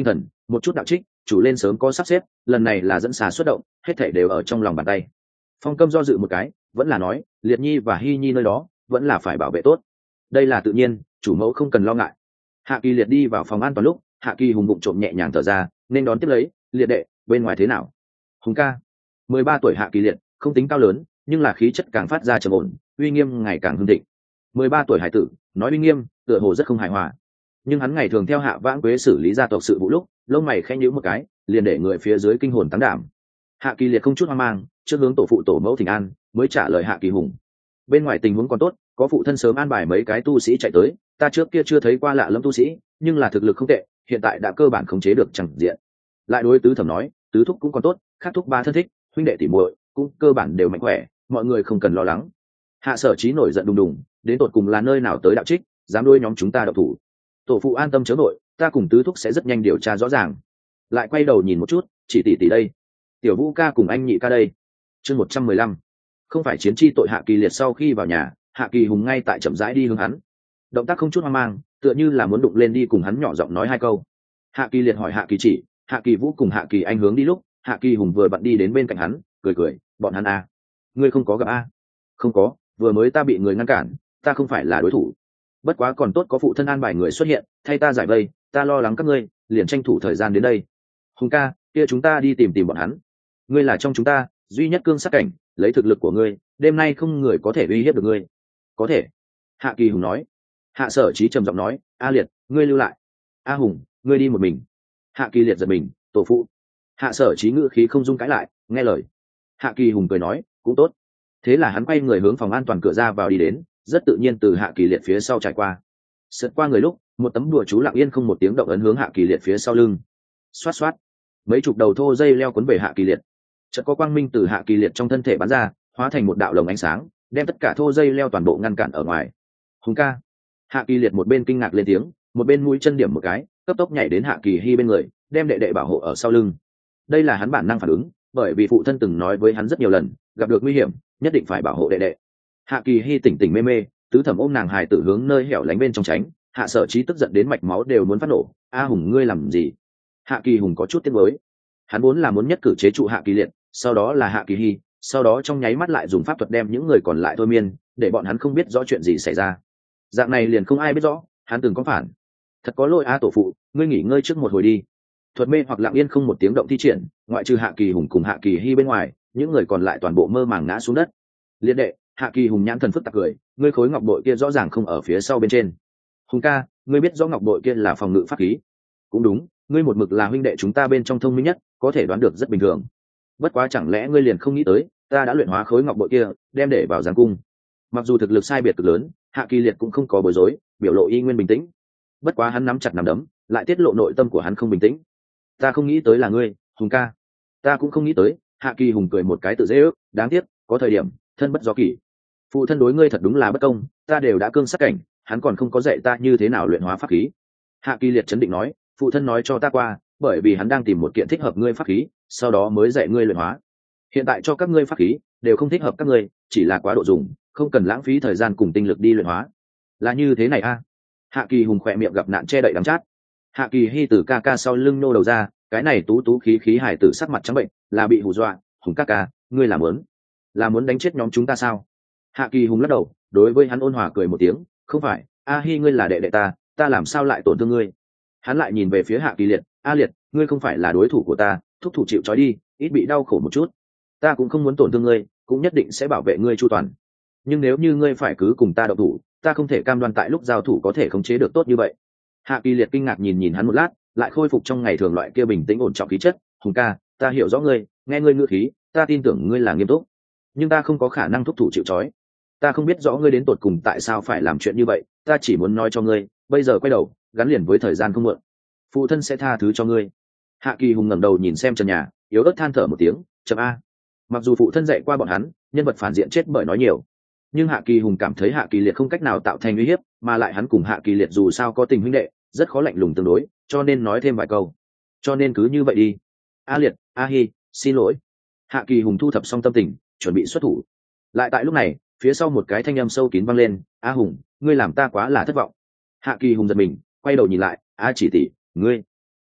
một chút đạo trích chủ lên sớm có sắp xếp, lần này là dẫn xà xuất động, hết thảy đều ở trong lòng bàn tay. Phong Câm do dự một cái, vẫn là nói, Liệt Nhi và Hy Nhi nơi đó vẫn là phải bảo vệ tốt. Đây là tự nhiên, chủ mẫu không cần lo ngại. Hạ Kỳ Liệt đi vào phòng an toàn lúc, Hạ Kỳ Hùng bụng trộm nhẹ nhàng thở ra, nên đón tiếp lấy, Liệt đệ, bên ngoài thế nào? Hùng ca. 13 tuổi Hạ Kỳ Liệt, không tính cao lớn, nhưng là khí chất càng phát ra trầm ổn, uy nghiêm ngày càng hưng thịnh. 13 tuổi hải tử, nói uy nghiêm, tựa hồ rất không hài hòa. Nhưng hắn ngày thường theo Hạ Vãng Quế xử lý gia tộc sự vụ lúc, lông mày khẽ nhíu một cái, liền để người phía dưới kinh hồn tăng đảm. Hạ Kỳ Liệt không chút hoang mang, trước hướng tổ phụ tổ mẫu thỉnh an, mới trả lời Hạ Kỳ Hùng. Bên ngoài tình huống còn tốt, có phụ thân sớm an bài mấy cái tu sĩ chạy tới, ta trước kia chưa thấy qua lạ lẫm tu sĩ, nhưng là thực lực không tệ, hiện tại đã cơ bản khống chế được chẳng diện. Lại đối tứ thẩm nói, tứ thúc cũng còn tốt, khác thúc ba thân thích, huynh đệ tỷ muội cũng cơ bản đều mạnh khỏe, mọi người không cần lo lắng. Hạ Sở Chí nổi giận đùng đùng, đến tột cùng là nơi nào tới đạo trích, dám đuôi nhóm chúng ta độc thủ. Tổ phụ an tâm chớ nội, ta cùng tứ thúc sẽ rất nhanh điều tra rõ ràng. Lại quay đầu nhìn một chút, chỉ tỷ đây, tiểu Vũ ca cùng anh nhị ca đây. Chương 115. Không phải chiến chi tội. Hạ Kỳ Liệt sau khi vào nhà, Hạ Kỳ Hùng ngay tại chậm rãi đi hướng hắn, động tác không chút hoang mang, tựa như là muốn đụng lên đi cùng hắn nhỏ giọng nói hai câu. Hạ Kỳ Liệt hỏi Hạ Kỳ Chỉ, Hạ Kỳ Vũ cùng Hạ Kỳ Anh hướng đi lúc, Hạ Kỳ Hùng vừa bận đi đến bên cạnh hắn, cười, bọn hắn à? Ngươi không có gặp a? Không có, vừa mới ta bị người ngăn cản, ta không phải là đối thủ. Bất quá còn tốt có phụ thân an bài người xuất hiện, thay ta giải vây, ta lo lắng các ngươi, liền tranh thủ thời gian đến đây. Hùng ca, kia chúng ta đi tìm bọn hắn. Ngươi là trong chúng ta duy nhất cương sát cảnh, lấy thực lực của ngươi, đêm nay không người có thể uy hiếp được ngươi. Có thể. Hạ Kỳ Hùng nói. Hạ Sở Chí trầm giọng nói, A Liệt, ngươi lưu lại. A Hùng, ngươi đi một mình. Hạ Kỳ Liệt giật mình, tổ phụ. Hạ Sở Chí ngữ khí không dung cãi lại, nghe lời. Hạ Kỳ Hùng cười nói, cũng tốt. Thế là hắn quay người hướng phòng an toàn cửa ra vào đi đến, rất tự nhiên từ Hạ Kỳ Liệt phía sau trải qua. Sượt qua người lúc, một tấm đùa chú lặng yên không một tiếng động ấn hướng Hạ Kỳ Liệt phía sau lưng. Xoát xoát, mấy chục đầu thô dây leo cuốn về Hạ Kỳ Liệt. Chợt có quang minh từ Hạ Kỳ Liệt trong thân thể bắn ra, hóa thành một đạo lồng ánh sáng, đem tất cả thô dây leo toàn bộ ngăn cản ở ngoài. Hùng ca. Hạ Kỳ Liệt một bên kinh ngạc lên tiếng, một bên mũi chân điểm một cái, cấp tốc nhảy đến Hạ Kỳ Hi bên người, đem đệ đệ bảo hộ ở sau lưng. Đây là hắn bản năng phản ứng, bởi vì phụ thân từng nói với hắn rất nhiều lần, gặp được nguy hiểm nhất định phải bảo hộ đệ đệ. Hạ Kỳ Hi tỉnh tỉnh mê mê, tứ thẩm ôm nàng hài tử hướng nơi hẻo lánh bên trong tránh. Hạ Sở Chí tức giận đến mạch máu đều muốn phát nổ. A Hùng ngươi làm gì? Hạ Kỳ Hùng có chút tiếc nuối, hắn vốn là muốn nhất cử chế trụ Hạ Kỳ Liệt, sau đó là Hạ Kỳ Hi, sau đó trong nháy mắt lại dùng pháp thuật đem những người còn lại thôi miên, để bọn hắn không biết rõ chuyện gì xảy ra. Dạng này liền không ai biết rõ hắn từng có phản. Thật có lỗi a tổ phụ, ngươi nghỉ ngơi trước một hồi đi. Thuật mê hoặc lặng yên không một tiếng động thi triển, ngoại trừ Hạ Kỳ Hùng cùng Hạ Kỳ Hi bên ngoài, những người còn lại toàn bộ mơ màng ngã xuống đất. Liệt đệ, Hạ Kỳ Hùng nhãn thần phức tạp cười, ngươi khối ngọc bội kia rõ ràng không ở phía sau bên trên. Hùng ca, ngươi biết rõ ngọc bội kia là phòng ngự pháp khí. Cũng đúng, ngươi một mực là huynh đệ chúng ta bên trong thông minh nhất, có thể đoán được rất bình thường. Bất quá chẳng lẽ ngươi liền không nghĩ tới, ta đã luyện hóa khối ngọc bội kia, đem để vào giáng cung. Mặc dù thực lực sai biệt cực lớn, Hạ Kỳ Liệt cũng không có bối rối, biểu lộ y nguyên bình tĩnh. Bất quá hắn nắm chặt nắm đấm, lại tiết lộ nội tâm của hắn không bình tĩnh. Ta không nghĩ tới là ngươi, Hùng ca. Ta cũng không nghĩ tới. Hạ Kỳ Hùng cười một cái tự dễ ước, đáng tiếc, có thời điểm thân bất do kỷ. Phụ thân đối ngươi thật đúng là bất công, ta đều đã cương sát cảnh, hắn còn không có dạy ta như thế nào luyện hóa pháp khí. Hạ Kỳ Liệt chấn định nói, phụ thân nói cho ta qua, bởi vì hắn đang tìm một kiện thích hợp ngươi pháp khí, sau đó mới dạy ngươi luyện hóa. Hiện tại cho các ngươi pháp khí đều không thích hợp các ngươi, chỉ là quá độ dùng, không cần lãng phí thời gian cùng tinh lực đi luyện hóa. Là như thế này a? Hạ Kỳ Hùng khỏe miệng gặp nạn che đậy đắng chát. Hạ Kỳ Hi từ ca ca sau lưng nô đầu ra, cái này tú tú khí khí hải tử sắc mặt trắng bệnh, là bị hù dọa. Hùng ca ca, ngươi là muốn đánh chết nhóm chúng ta sao? Hạ Kỳ Hùng lắc đầu, đối với hắn ôn hòa cười một tiếng, không phải, A Hi ngươi là đệ đệ ta làm sao lại tổn thương ngươi? Hắn lại nhìn về phía Hạ Kỳ Liệt, A Liệt, ngươi không phải là đối thủ của ta, thúc thủ chịu trói đi, ít bị đau khổ một chút. Ta cũng không muốn tổn thương ngươi, cũng nhất định sẽ bảo vệ ngươi chu toàn. Nhưng nếu như ngươi phải cứ cùng ta đậu thủ, ta không thể cam đoan tại lúc giao thủ có thể khống chế được tốt như vậy. Hạ Kỳ Liệt kinh ngạc nhìn hắn một lát, lại khôi phục trong ngày thường loại kia bình tĩnh ổn trọng khí chất. Hùng ca, ta hiểu rõ ngươi, nghe ngươi ngữ khí, ta tin tưởng ngươi là nghiêm túc, nhưng ta không có khả năng thúc thủ chịu trói. Ta không biết rõ ngươi đến tột cùng tại sao phải làm chuyện như vậy, ta chỉ muốn nói cho ngươi, bây giờ quay đầu, gắn liền với thời gian không muộn, phụ thân sẽ tha thứ cho ngươi. Hạ Kỳ Hùng ngẩng đầu nhìn xem trần nhà, yếu ớt than thở một tiếng, chậm a. Mặc dù phụ thân dạy qua bọn hắn, nhân vật phản diện chết bởi nói nhiều, nhưng Hạ Kỳ Hùng cảm thấy Hạ Kỳ Liệt không cách nào tạo thành uy hiếp, mà lại hắn cùng Hạ Kỳ Liệt dù sao có tình huynh đệ, rất khó lạnh lùng tương đối, cho nên nói thêm vài câu. Cho nên cứ như vậy đi. A Liệt, A Hi, xin lỗi. Hạ Kỳ Hùng thu thập xong tâm tình, chuẩn bị xuất thủ. Lại tại lúc này, phía sau một cái thanh âm sâu kín vang lên, A Hùng, ngươi làm ta quá là thất vọng. Hạ Kỳ Hùng giật mình, quay đầu nhìn lại, A Chỉ tỷ, ngươi.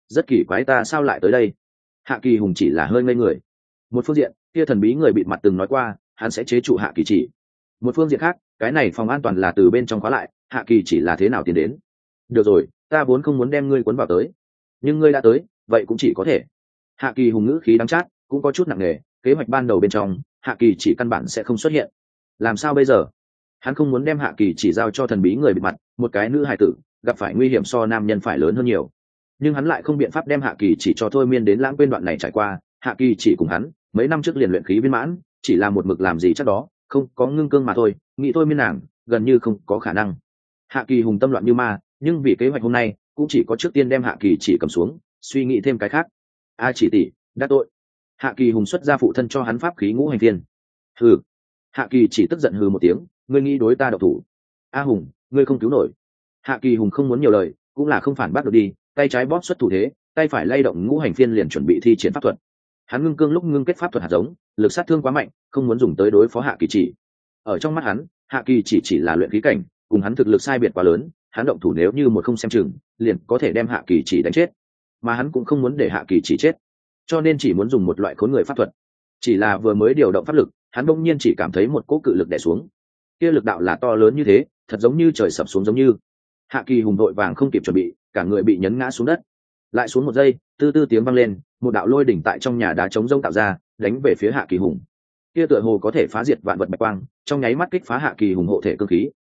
rất kỳ quái ta sao lại tới đây. Hạ Kỳ Hùng chỉ là hơi ngây người. Một phương diện, kia thần bí người bịt mặt từng nói qua hắn sẽ chế trụ Hạ Kỳ chỉ. Một phương diện khác, cái này phòng an toàn là từ bên trong khóa lại, Hạ Kỳ chỉ là thế nào tiến đến. Được rồi, ta vốn không muốn đem ngươi cuốn vào tới, nhưng ngươi đã tới, vậy cũng chỉ có thể. Hạ Kỳ Hùng ngữ khí đắng chát, cũng có chút nặng nề, kế hoạch ban đầu bên trong, Hạ Kỳ chỉ căn bản sẽ không xuất hiện. Làm sao bây giờ? Hắn không muốn đem Hạ Kỳ chỉ giao cho thần bí người bịt mặt, một cái nữ hài tử, gặp phải nguy hiểm so nam nhân phải lớn hơn nhiều. Nhưng hắn lại không biện pháp đem Hạ Kỳ chỉ cho thôi miên đến lãng quên đoạn này trải qua. Hạ Kỳ chỉ cùng hắn mấy năm trước liền luyện khí viên mãn, chỉ là một mực làm gì chắc đó, không có ngưng cương mà thôi, nghĩ thôi miên nàng gần như không có khả năng. Hạ Kỳ Hùng tâm loạn như ma, nhưng vì kế hoạch hôm nay cũng chỉ có trước tiên đem Hạ Kỳ chỉ cầm xuống, suy nghĩ thêm cái khác. A chỉ tỷ, đã tội. Hạ Kỳ Hùng xuất ra phụ thân cho hắn pháp khí ngũ hành thiên. Hừ. Hạ Kỳ chỉ tức giận hừ một tiếng, ngươi nghĩ đối ta độc thủ? A Hùng, ngươi không cứu nổi. Hạ Kỳ Hùng không muốn nhiều lời, cũng là không phản bác được đi, tay trái bóp xuất thủ thế, tay phải lay động ngũ hành phiên liền chuẩn bị thi triển pháp thuật. Hắn ngưng cương lúc ngưng kết pháp thuật hạt giống, lực sát thương quá mạnh, không muốn dùng tới đối phó Hạ Kỳ chỉ. Ở trong mắt hắn, Hạ Kỳ chỉ là luyện khí cảnh, cùng hắn thực lực sai biệt quá lớn, hắn động thủ nếu như một không xem chừng, liền có thể đem Hạ Kỳ chỉ đánh chết. Mà hắn cũng không muốn để Hạ Kỳ chỉ chết, cho nên chỉ muốn dùng một loại khốn người pháp thuật. Chỉ là vừa mới điều động pháp lực, hắn bỗng nhiên chỉ cảm thấy một cỗ cự lực đè xuống. Kia lực đạo là to lớn như thế, thật giống như trời sập xuống giống như. Hạ Kỳ Hùng vội vàng không kịp chuẩn bị, cả người bị nhấn ngã xuống đất. Lại xuống một giây, tư tư tiếng vang lên, một đạo lôi đỉnh tại trong nhà đá trống rông tạo ra, đánh về phía Hạ Kỳ Hùng. Kia tựa hồ có thể phá diệt vạn vật bạch quang, trong nháy mắt kích phá Hạ Kỳ Hùng hộ thể cương khí.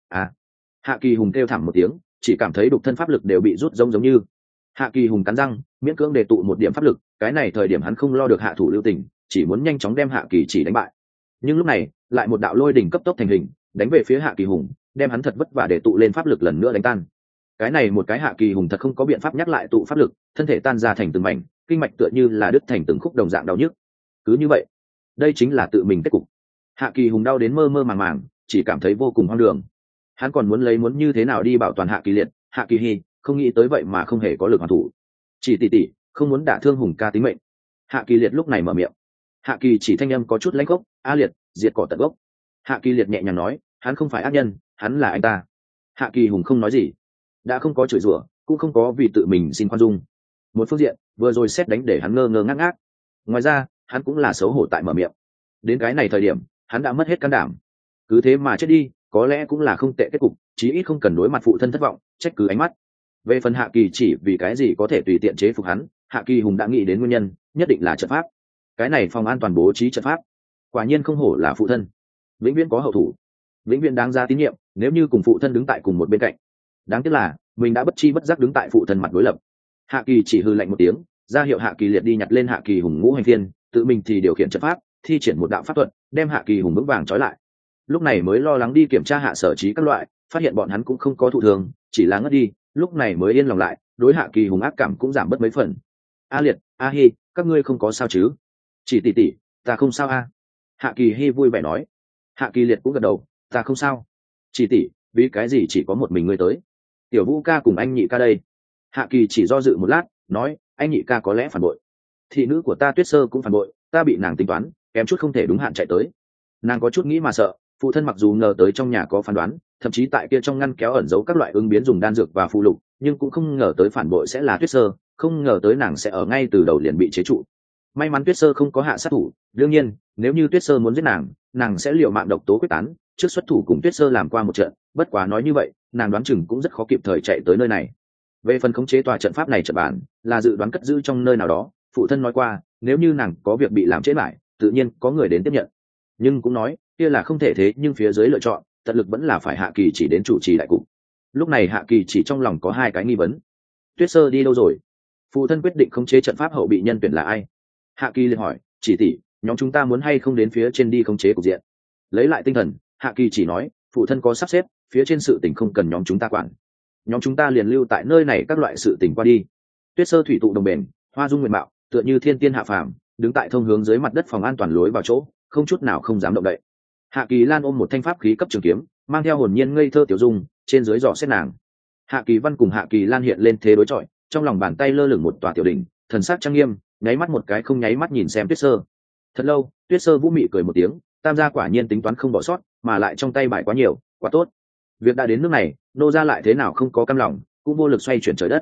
Hạ Kỳ Hùng kêu thảm một tiếng, chỉ cảm thấy đục thân pháp lực đều bị rút giống như. Hạ Kỳ Hùng cắn răng, miễn cưỡng đề tụ một điểm pháp lực, cái này thời điểm hắn không lo được hạ thủ lưu tình, chỉ muốn nhanh chóng đem Hạ Kỳ chỉ đánh bại. Nhưng lúc này, lại một đạo lôi đỉnh cấp tốc thành hình, đánh về phía Hạ Kỳ Hùng, đem hắn thật vất vả để tụ lên pháp lực lần nữa đánh tan. Cái này một cái Hạ Kỳ Hùng thật không có biện pháp nhắc lại tụ pháp lực, thân thể tan ra thành từng mảnh, kinh mạch tựa như là đứt thành từng khúc đồng dạng đau nhức. Cứ như vậy, đây chính là tự mình kết cục. Hạ Kỳ Hùng đau đến mơ mơ màng màng, chỉ cảm thấy vô cùng hoang đường. Hắn còn muốn như thế nào đi bảo toàn Hạ Kỳ Liệt, Hạ Kỳ Hi, không nghĩ tới vậy mà không hề có lực hoàn thủ. Chỉ tỷ, không muốn đả thương Hùng ca tính mệnh. Hạ Kỳ Liệt lúc này mở miệng. Hạ Kỳ chỉ thanh âm có chút lãnh gốc, A Liệt, diệt cỏ tận gốc. Hạ Kỳ Liệt nhẹ nhàng nói, hắn không phải ác nhân, hắn là anh ta. Hạ Kỳ Hùng không nói gì, đã không có chửi rủa, cũng không có vì tự mình xin khoan dung. Một phương diện, vừa rồi xét đánh để hắn ngơ ngơ ngác ngác. Ngoài ra, hắn cũng là xấu hổ tại mở miệng. Đến cái này thời điểm, hắn đã mất hết can đảm. Cứ thế mà chết đi, có lẽ cũng là không tệ kết cục, chí ít không cần đối mặt phụ thân thất vọng, trách cứ ánh mắt. Về phần Hạ Kỳ chỉ vì cái gì có thể tùy tiện chế phục hắn, Hạ Kỳ Hùng đã nghĩ đến nguyên nhân, nhất định là trận pháp. Cái này phòng an toàn bố trí trận pháp, quả nhiên không hổ là phụ thân, vĩnh viễn có hậu thủ, vĩnh viễn đáng ra tín nhiệm. Nếu như cùng phụ thân đứng tại cùng một bên cạnh, đáng tiếc là mình đã bất chi bất giác đứng tại phụ thân mặt đối lập. Hạ Kỳ chỉ hư lạnh một tiếng, ra hiệu Hạ Kỳ Liệt đi nhặt lên Hạ Kỳ Hùng ngũ hành thiên, tự mình thì điều khiển trận pháp, thi triển một đạo pháp thuật, đem Hạ Kỳ Hùng vững vàng trói lại. Lúc này mới lo lắng đi kiểm tra Hạ Sở Trí các loại, phát hiện bọn hắn cũng không có thụ thường, chỉ là ngất đi, lúc này mới yên lòng lại, đối Hạ Kỳ Hùng ác cảm cũng giảm bớt mấy phần. A Liệt, A Hi, các ngươi không có sao chứ? Chỉ tỷ, ta không sao a. Hạ Kỳ Hi vui vẻ nói. Hạ Kỳ Liệt cũng gật đầu, ta không sao. Chỉ tỷ, vì cái gì chỉ có một mình ngươi tới? Tiểu Vũ ca cùng anh nhị ca đây. Hạ Kỳ chỉ do dự một lát, nói, anh nhị ca có lẽ phản bội. Thị nữ của ta Tuyết Sơ cũng phản bội, ta bị nàng tính toán, kém chút không thể đúng hạn chạy tới. Nàng có chút nghĩ mà sợ, phụ thân mặc dù ngờ tới trong nhà có phán đoán, thậm chí tại kia trong ngăn kéo ẩn giấu các loại ứng biến dùng đan dược và phụ lục, nhưng cũng không ngờ tới phản bội sẽ là Tuyết Sơ, không ngờ tới nàng sẽ ở ngay từ đầu liền bị chế trụ. May mắn Tuyết Sơ không có hạ sát thủ, đương nhiên, nếu như Tuyết Sơ muốn giết nàng sẽ liều mạng độc tố quyết tán, trước xuất thủ cùng Tuyết Sơ làm qua một trận, bất quá nói như vậy, nàng đoán chừng cũng rất khó kịp thời chạy tới nơi này. Về phần khống chế tòa trận pháp này trận bản, là dự đoán cất giữ trong nơi nào đó, phụ thân nói qua, nếu như nàng có việc bị làm trễ lại, tự nhiên có người đến tiếp nhận. Nhưng cũng nói, kia là không thể thế, nhưng phía dưới lựa chọn, tận lực vẫn là phải Hạ Kỳ chỉ đến chủ trì đại cục. Lúc này Hạ Kỳ chỉ trong lòng có hai cái nghi vấn. Tuyết Sơ đi đâu rồi? Phụ thân quyết định khống chế trận pháp hậu bị nhân tuyển là ai? Hạ Kỳ liền hỏi, chỉ tỷ, nhóm chúng ta muốn hay không đến phía trên đi khống chế cục diện? Lấy lại tinh thần, Hạ Kỳ chỉ nói, phụ thân có sắp xếp, phía trên sự tình không cần nhóm chúng ta quản. Nhóm chúng ta liền lưu tại nơi này các loại sự tình qua đi. Tuyết Sơ thủy tụ đồng bền, hoa dung nguyện mạo, tựa như thiên tiên hạ phàm, đứng tại thông hướng dưới mặt đất phòng an toàn lối vào chỗ, không chút nào không dám động đậy. Hạ Kỳ Lan ôm một thanh pháp khí cấp trường kiếm, mang theo hồn nhiên ngây thơ tiểu dung, trên dưới dò xét nàng. Hạ Kỳ Văn cùng Hạ Kỳ Lan hiện lên thế đối chọi, trong lòng bàn tay lơ lửng một tòa tiểu đỉnh, thần sắc trang nghiêm, nháy mắt một cái không nháy mắt nhìn xem Tuyết Sơ. Thật lâu, Tuyết Sơ vũ mị cười một tiếng, tam gia quả nhiên tính toán không bỏ sót, mà lại trong tay bài quá nhiều, quá tốt. Việc đã đến nước này, nô gia lại thế nào không có cam lòng, cũng vô lực xoay chuyển trời đất.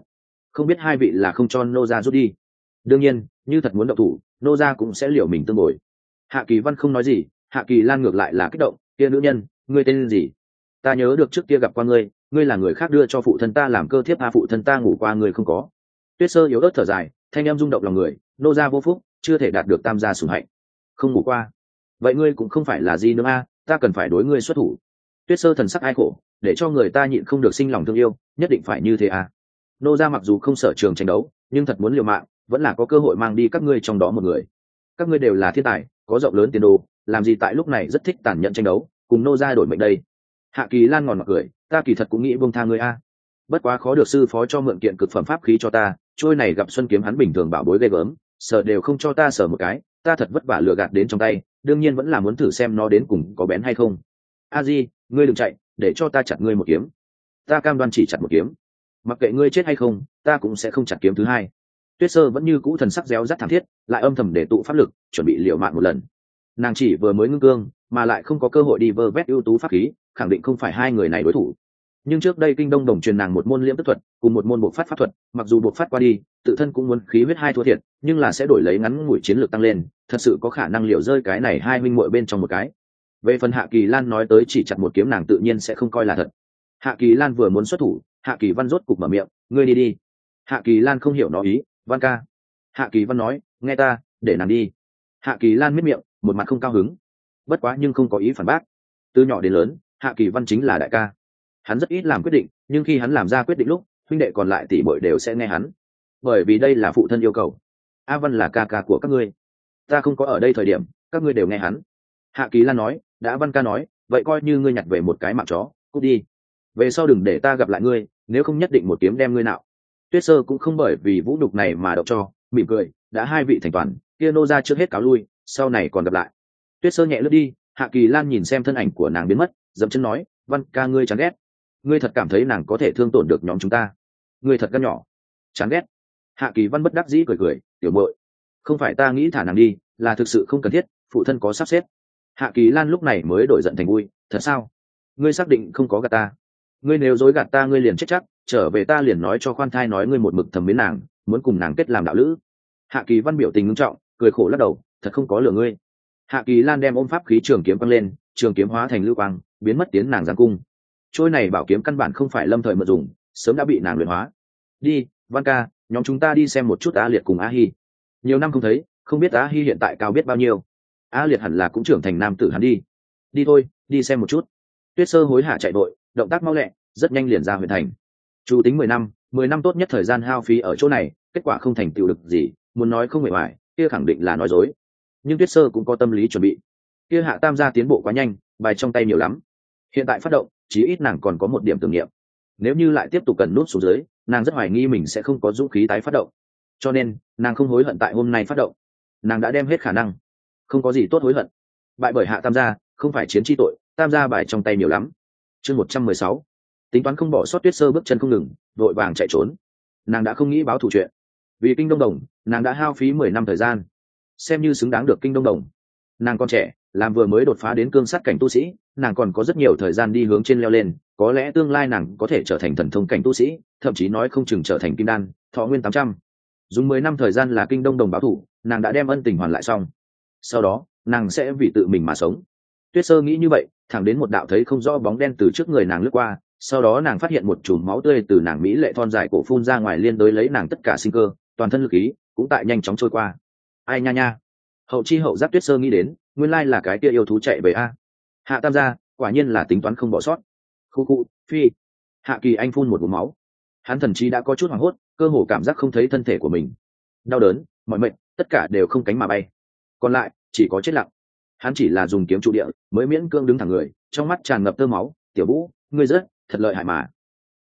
không biết hai vị là không cho nô gia rút đi. Đương nhiên như thật muốn động thủ, nô gia cũng sẽ liều mình tương bồi. Hạ Kỳ Văn không nói gì, Hạ Kỳ Lan ngược lại là kích động. Kia nữ nhân, ngươi tên gì? Ta nhớ được trước kia gặp qua ngươi, ngươi là người khác đưa cho phụ thân ta làm cơ thiếp, phụ thân ta ngủ qua ngươi không có. Tuyết Sơ yếu ớt thở dài, thanh em rung động lòng người. Nô gia vô phúc, chưa thể đạt được tam gia sủng hạnh. Không ngủ qua, vậy ngươi cũng không phải là gì nữa ta cần phải đối ngươi xuất thủ. Tuyết Sơ thần sắc ai khổ, để cho người ta nhịn không được sinh lòng thương yêu, nhất định phải như thế Nô gia mặc dù không sở trường tranh đấu, nhưng thật muốn liều mạng, vẫn là có cơ hội mang đi các ngươi trong đó một người. Các ngươi đều là thiên tài, có rộng lớn tiền đồ, làm gì tại lúc này rất thích tàn nhẫn tranh đấu, cùng nô gia đổi mệnh đây. Hạ Kỳ Lan ngòn mặt cười, ta kỳ thật cũng nghĩ buông tha ngươi bất quá khó được sư phó cho mượn kiện cực phẩm pháp khí cho ta, trôi này gặp xuân kiếm hắn bình thường bảo bối ghê gớm, sợ đều không cho ta sờ một cái, ta thật vất vả lừa gạt đến trong tay, đương nhiên vẫn là muốn thử xem nó đến cùng có bén hay không. A Di, ngươi đừng chạy, để cho ta chặt ngươi một kiếm. Ta cam đoan chỉ chặt một kiếm, mặc kệ ngươi chết hay không, ta cũng sẽ không chặt kiếm thứ hai. Tuyết Sơ vẫn như cũ thần sắc réo rắt thảm thiết, lại âm thầm để tụ pháp lực, chuẩn bị liều mạng một lần. Nàng chỉ vừa mới ngưng cương, mà lại không có cơ hội đi vơ vét ưu tú pháp khí, khẳng định không phải hai người này đối thủ. Nhưng trước đây Kinh Đông Đồng truyền nàng một môn liễm tức thuật, cùng một môn bộc phát pháp thuật, mặc dù bộc phát qua đi, tự thân cũng muốn khí huyết hai thua thiệt, nhưng là sẽ đổi lấy ngắn ngủi chiến lược tăng lên, thật sự có khả năng liều rơi cái này hai huynh muội bên trong một cái. Về phần Hạ Kỳ Lan nói tới chỉ chặt một kiếm, nàng tự nhiên sẽ không coi là thật. Hạ Kỳ Lan vừa muốn xuất thủ, Hạ Kỳ Văn rốt cục mở miệng, ngươi đi đi. Hạ Kỳ Lan không hiểu nó ý, Văn ca. Hạ Kỳ Văn nói, nghe ta, để nàng đi. Hạ Kỳ Lan miết miệng, một mặt không cao hứng, bất quá nhưng không có ý phản bác. Từ nhỏ đến lớn, Hạ Kỳ Văn chính là đại ca, hắn rất ít làm quyết định, nhưng khi hắn làm ra quyết định lúc, huynh đệ còn lại tỷ muội đều sẽ nghe hắn, bởi vì đây là phụ thân yêu cầu. A Văn là ca ca của các ngươi, ta không có ở đây thời điểm, các ngươi đều nghe hắn. Hạ Kỳ Lan nói, đã Văn ca nói, vậy coi như ngươi nhặt về một cái mạng chó, cút đi, về sau đừng để ta gặp lại ngươi, nếu không nhất định một kiếm đem ngươi nạo. Tuyết Sơ cũng không bởi vì vũ đục này mà đậu cho, mỉm cười, đã hai vị thành toàn, kia nô ra trước hết cáo lui, sau này còn gặp lại. Tuyết Sơ nhẹ lướt đi, Hạ Kỳ Lan nhìn xem thân ảnh của nàng biến mất, dậm chân nói, Văn ca ngươi chán ghét, ngươi thật cảm thấy nàng có thể thương tổn được nhóm chúng ta, ngươi thật gan nhỏ, chán ghét. Hạ Kỳ Văn bất đắc dĩ cười cười, tiểu muội, không phải ta nghĩ thả nàng đi, là thực sự không cần thiết, phụ thân có sắp xếp. Hạ Kỳ Lan lúc này mới đổi giận thành vui, thật sao? Ngươi xác định không có gạt ta? Ngươi nếu dối gạt ta ngươi liền chết chắc, trở về ta liền nói cho khoan thai nói ngươi một mực thầm mến nàng, muốn cùng nàng kết làm đạo lữ. Hạ Kỳ Văn biểu tình nghiêm trọng, cười khổ lắc đầu, thật không có lừa ngươi. Hạ Kỳ Lan đem ôm pháp khí trường kiếm quăng lên, trường kiếm hóa thành lưu quang, biến mất tiến nàng giáng cung. Trôi này bảo kiếm căn bản không phải lâm thời mượn dùng, sớm đã bị nàng luyện hóa. Đi, Văn ca, nhóm chúng ta đi xem một chút A Liệt cùng A Hi. Nhiều năm không thấy, không biết A Hi hiện tại cao biết bao nhiêu. A Liệt hẳn là cũng trưởng thành nam tử hắn đi. Đi thôi, đi xem một chút. Tuyết Sơ hối hả chạy vội, động tác mau lẹ, rất nhanh liền ra huyện thành. Chu tính 10 năm tốt nhất thời gian hao phí ở chỗ này, kết quả không thành tựu được gì, muốn nói không mệt mỏi, kia khẳng định là nói dối. Nhưng Tuyết Sơ cũng có tâm lý chuẩn bị. Kia Hạ Tam gia tiến bộ quá nhanh, bài trong tay nhiều lắm. Hiện tại phát động, chí ít nàng còn có một điểm tưởng niệm. Nếu như lại tiếp tục cần nút xuống dưới, nàng rất hoài nghi mình sẽ không có dũng khí tái phát động. Cho nên, nàng không hối hận tại hôm nay phát động. Nàng đã đem hết khả năng, không có gì tốt hối hận. Bại bởi Hạ Tam gia, không phải chiến chi tội, Tam gia bài trong tay nhiều lắm. Chương 116. Tính toán không bỏ sót. Tuyết Sơ bước chân không ngừng, vội vàng chạy trốn. Nàng đã không nghĩ báo thù chuyện. Vì Kinh Đông Đồng, nàng đã hao phí 10 năm thời gian, xem như xứng đáng được Kinh Đông Đồng. Nàng còn trẻ, làm vừa mới đột phá đến cương sát cảnh tu sĩ, nàng còn có rất nhiều thời gian đi hướng trên leo lên, có lẽ tương lai nàng có thể trở thành thần thông cảnh tu sĩ, thậm chí nói không chừng trở thành kim đan, thọ nguyên 800. Dùng 10 năm thời gian là Kinh Đông Đồng báo thù, nàng đã đem ân tình hoàn lại xong. Sau đó, nàng sẽ vì tự mình mà sống. Tuyết Sơ nghĩ như vậy, thẳng đến một đạo thấy không rõ bóng đen từ trước người nàng lướt qua, sau đó nàng phát hiện một chùm máu tươi từ nàng mỹ lệ thon dài cổ phun ra ngoài, liên đối lấy nàng tất cả sinh cơ, toàn thân lực khí cũng tại nhanh chóng trôi qua. Ai nha nha, hậu chi hậu giác. Tuyết Sơ nghĩ đến, nguyên lai là cái kia yêu thú chạy về Hạ Tam gia, quả nhiên là tính toán không bỏ sót. Khu khu, phi. Hạ Kỳ Anh phun một ngụm máu, hắn thần chí đã có chút hoảng hốt, cơ hồ cảm giác không thấy thân thể của mình, đau đớn, mọi mệnh, tất cả đều không cánh mà bay, còn lại chỉ có chết lặng. Hắn chỉ là dùng kiếm trụ địa mới miễn cương đứng thẳng người, trong mắt tràn ngập tơ máu. Tiểu Vũ, ngươi rất thật lợi hại mà.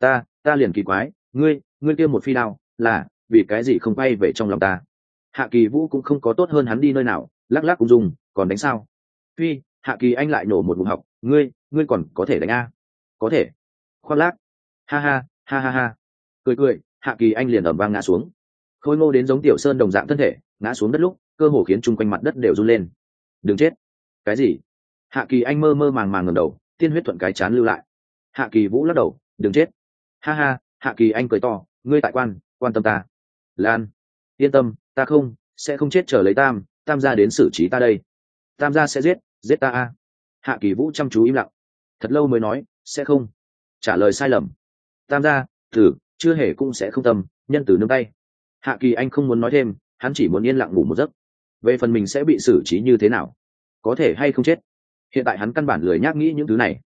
Ta liền kỳ quái, ngươi kia một phi đao là vì cái gì không quay về trong lòng ta. Hạ Kỳ Vũ cũng không có tốt hơn hắn đi nơi nào, lắc lắc cũng dùng, còn đánh sao? Phi. Hạ Kỳ Anh lại nổ một ngụm học, ngươi còn có thể đánh có thể. Khoác lác. Ha ha ha ha ha. Cười, Hạ Kỳ Anh liền ầm vang ngã xuống. Khôi ngô đến giống Tiểu Sơn đồng dạng thân thể ngã xuống đất lúc, cơ hồ khiến chung quanh mặt đất đều run lên. Đừng chết. Cái gì? Hạ Kỳ Anh mơ mơ màng màng ngẩng đầu, tiên huyết thuận cái chán lưu lại. Hạ Kỳ Vũ lắc đầu, đừng chết. Ha ha. Hạ Kỳ Anh cười to, ngươi tại quan, quan tâm ta. Lan, yên tâm, ta không sẽ không chết chờ lấy tam gia đến xử trí ta đây. Tam gia sẽ giết ta a. Hạ Kỳ Vũ chăm chú im lặng, thật lâu mới nói sẽ không. Trả lời sai lầm. Tam gia thử chưa hề cũng sẽ không tâm nhân từ nương tay. Hạ Kỳ Anh không muốn nói thêm, hắn chỉ muốn yên lặng ngủ một giấc. Về phần mình sẽ bị xử trí như thế nào, có thể hay không chết, hiện tại hắn căn bản lười nhác nghĩ những thứ này.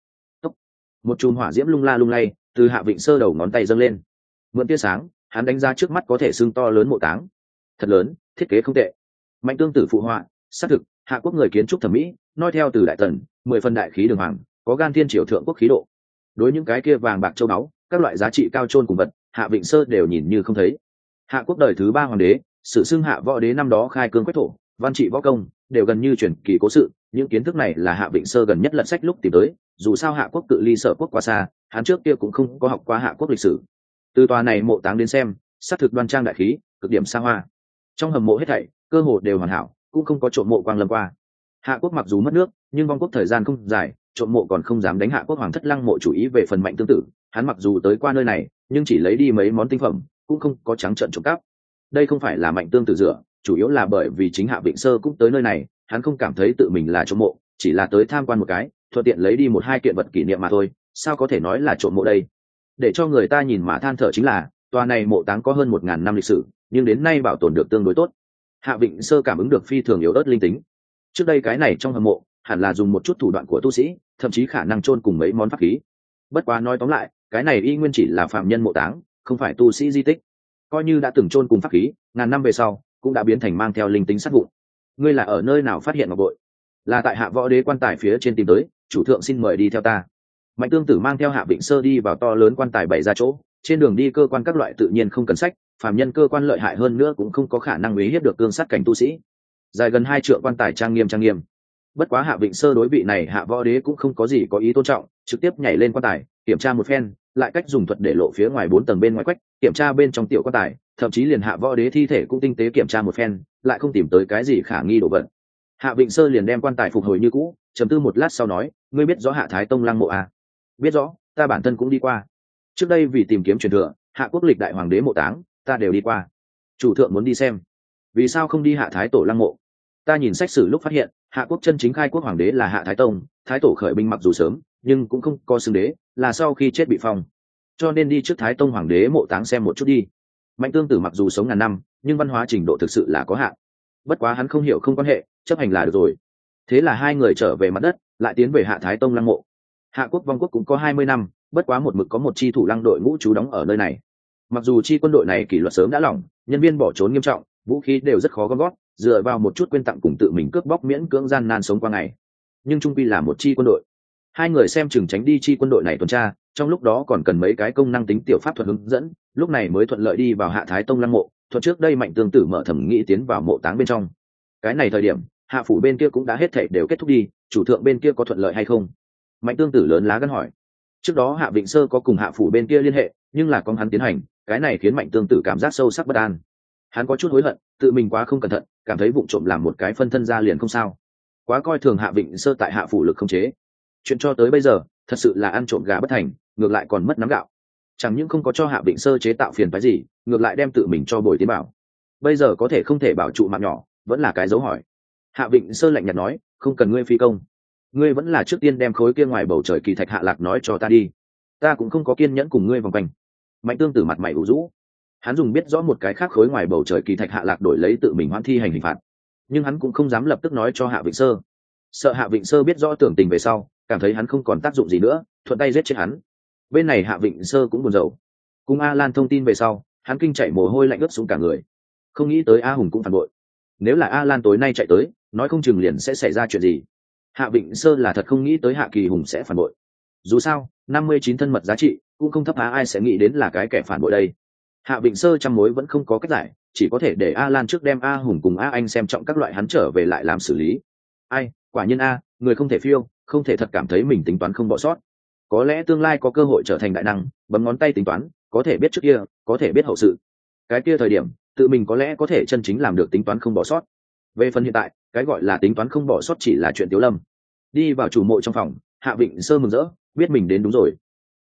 Một chùm hỏa diễm lung la lung lay từ Hạ Vịnh Sơ đầu ngón tay dâng lên, mượn tia sáng hắn đánh ra trước mắt có thể xương to lớn mộ táng. Thật lớn, thiết kế không tệ. Mạnh Tương Tử phụ họa, xác thực Hạ quốc người kiến trúc thẩm mỹ noi theo từ đại tần 10 phần đại khí đường hoàng, có gan thiên triều thượng quốc khí độ. Đối những cái kia vàng bạc châu báu, các loại giá trị cao chôn cùng vật, Hạ Vịnh Sơ đều nhìn như không thấy. Hạ quốc đời thứ 3 hoàng đế, sự xưng Hạ võ đế năm đó khai cương quét thổ, văn trị võ công đều gần như truyền kỳ cố sự. Những kiến thức này là Hạ Vịnh Sơ gần nhất lật sách lúc tìm tới. Dù sao Hạ quốc cự ly Sở quốc quá xa, hắn trước kia cũng không có học qua Hạ quốc lịch sử. Từ tòa này mộ táng đến xem, xác thực đoan trang đại khí, cực điểm xa hoa. Trong hầm mộ hết thảy cơ hồ đều hoàn hảo, cũng không có trộm mộ quang lâm qua. Hạ quốc mặc dù mất nước, nhưng vong quốc thời gian không dài, trộm mộ còn không dám đánh Hạ quốc hoàng thất lăng mộ chủ ý. Về phần Mạnh Tương Tử, hắn mặc dù tới qua nơi này, nhưng chỉ lấy đi mấy món tinh phẩm, cũng không có trắng trợn trộm cắp. Đây không phải là Mạnh Tương Tử dựa, chủ yếu là bởi vì chính Hạ Vịnh Sơ cũng tới nơi này, hắn không cảm thấy tự mình là trộm mộ, chỉ là tới tham quan một cái, thuận tiện lấy đi một hai kiện vật kỷ niệm mà thôi, sao có thể nói là trộm mộ đây. Để cho người ta nhìn mà than thở chính là, tòa này mộ táng có hơn 1000 năm lịch sử, nhưng đến nay bảo tồn được tương đối tốt. Hạ Vịnh Sơ cảm ứng được phi thường yếu ớt linh tính. Trước đây cái này trong hầm mộ hẳn là dùng một chút thủ đoạn của tu sĩ, thậm chí khả năng chôn cùng mấy món pháp khí. Bất quá nói tóm lại, cái này y nguyên chỉ là phạm nhân mộ táng, không phải tu sĩ di tích. Coi như đã từng chôn cùng pháp khí, ngàn năm về sau cũng đã biến thành mang theo linh tính sát vụn. Ngươi là ở nơi nào phát hiện ngọc bội? Là tại Hạ võ đế quan tài phía trên tìm tới, chủ thượng xin mời đi theo ta. Mạnh Tương Tử mang theo Hạ Vịnh Sơ đi vào to lớn quan tài bày ra chỗ. Trên đường đi cơ quan các loại tự nhiên không cần sách, phàm nhân cơ quan lợi hại hơn nữa cũng không có khả năng uy hiếp được cương sát cảnh tu sĩ. Dài gần 2 trượng quan tài trang nghiêm. Bất quá Hạ Vịnh Sơ đối vị này Hạ võ đế cũng không có gì có ý tôn trọng, trực tiếp nhảy lên quan tài kiểm tra một phen, lại cách dùng thuật để lộ phía ngoài 4 tầng bên ngoài quách, kiểm tra bên trong tiểu quan tài, thậm chí liền Hạ võ đế thi thể cũng tinh tế kiểm tra một phen, lại không tìm tới cái gì khả nghi đồ vật. Hạ Vịnh Sơ liền đem quan tài phục hồi như cũ, trầm tư một lát sau nói, ngươi biết rõ Hạ Thái Tông lăng mộ à? Biết rõ, ta bản thân cũng đi qua. Trước đây vì tìm kiếm truyền thừa, Hạ quốc lịch đại hoàng đế mộ táng, ta đều đi qua. Chủ thượng muốn đi xem, vì sao không đi Hạ Thái Tổ lăng mộ? Ta nhìn sách sử lúc phát hiện, Hạ quốc chân chính khai quốc hoàng đế là Hạ Thái Tông, Thái Tổ khởi binh mặc dù sớm, nhưng cũng không có xưng đế, là sau khi chết bị phong. Cho nên đi trước Thái Tông hoàng đế mộ táng xem một chút đi. Mạnh Tương Tử mặc dù sống ngàn năm, nhưng văn hóa trình độ thực sự là có hạn. Bất quá hắn không hiểu không quan hệ, chấp hành là được rồi. Thế là hai người trở về mặt đất, lại tiến về Hạ Thái Tông lăng mộ. Hạ quốc vong quốc cũng có 20 năm, bất quá một mực có một chi thủ lăng đội ngũ trú đóng ở nơi này. Mặc dù chi quân đội này kỷ luật sớm đã lỏng, nhân viên bỏ trốn nghiêm trọng, vũ khí đều rất khó gom gót, dựa vào một chút quyên tặng cùng tự mình cướp bóc miễn cưỡng gian nan sống qua ngày. Nhưng trung quy là một chi quân đội. Hai người xem chừng tránh đi chi quân đội này tuần tra, trong lúc đó còn cần mấy cái công năng tính tiểu pháp thuật hướng dẫn, lúc này mới thuận lợi đi vào Hạ Thái Tông lăng mộ. Thuận trước đây Mạnh Tương Tử mở thẩm nghĩ tiến vào mộ táng bên trong. Cái này thời điểm, Hạ phủ bên kia cũng đã hết thảy đều kết thúc đi, chủ thượng bên kia có thuận lợi hay không? Mạnh Tương Tử lớn lá gan hỏi. Trước đó Hạ Vịnh Sơ có cùng Hạ phủ bên kia liên hệ, nhưng là con hắn tiến hành, cái này khiến Mạnh Tương Tử cảm giác sâu sắc bất an. Hắn có chút hối hận, tự mình quá không cẩn thận, cảm thấy vụng trộm làm một cái phân thân ra liền không sao. Quá coi thường Hạ Vịnh Sơ tại Hạ phủ lực không chế. Chuyện cho tới bây giờ, thật sự là ăn trộm gà bất thành, ngược lại còn mất nắm gạo. Chẳng những không có cho Hạ Vịnh Sơ chế tạo phiền phức gì, ngược lại đem tự mình cho bồi tiến bảo. Bây giờ có thể không thể bảo trụ mạng nhỏ, vẫn là cái dấu hỏi. Hạ Vịnh Sơ lạnh nhạt nói, không cần ngươi phi công, ngươi vẫn là trước tiên đem khối kia ngoài bầu trời kỳ thạch hạ lạc nói cho ta đi, ta cũng không có kiên nhẫn cùng ngươi vòng quanh. Mạnh Tương Tử mặt mày ủ rũ, hắn dùng biết rõ một cái khác khối ngoài bầu trời kỳ thạch hạ lạc đổi lấy tự mình hoãn thi hành hình phạt, nhưng hắn cũng không dám lập tức nói cho Hạ Vịnh Sơ, sợ Hạ Vịnh Sơ biết rõ tưởng tình về sau, cảm thấy hắn không còn tác dụng gì nữa, thuận tay giết chết hắn. Bên này Hạ Vịnh Sơ cũng buồn rầu, cùng A Lan thông tin về sau, hắn kinh chạy mồ hôi lạnh ướt xuống cả người, không nghĩ tới A Hùng cũng phản bội. Nếu là A Lan tối nay chạy tới, nói không chừng liền sẽ xảy ra chuyện gì. Hạ Vịnh Sơ là thật không nghĩ tới Hạ Kỳ Hùng sẽ phản bội. Dù sao 59 thân mật giá trị cũng không thấp há, ai sẽ nghĩ đến là cái kẻ phản bội đây. Hạ Vịnh Sơ trăm mối vẫn không có cách giải, chỉ có thể để A Lan trước đem A Hùng cùng A Anh xem trọng các loại hắn trở về lại làm xử lý. Ai, quả nhiên A, người không thể phiêu, không thể thật cảm thấy mình tính toán không bỏ sót. Có lẽ tương lai có cơ hội trở thành đại năng, bấm ngón tay tính toán, có thể biết trước kia, có thể biết hậu sự. Cái kia thời điểm, tự mình có lẽ có thể chân chính làm được tính toán không bỏ sót. Về phần hiện tại, cái gọi là tính toán không bỏ sót chỉ là chuyện tiểu lâm. Đi vào chủ mộ trong phòng, Hạ Vịnh Sơ mừng rỡ, biết mình đến đúng rồi.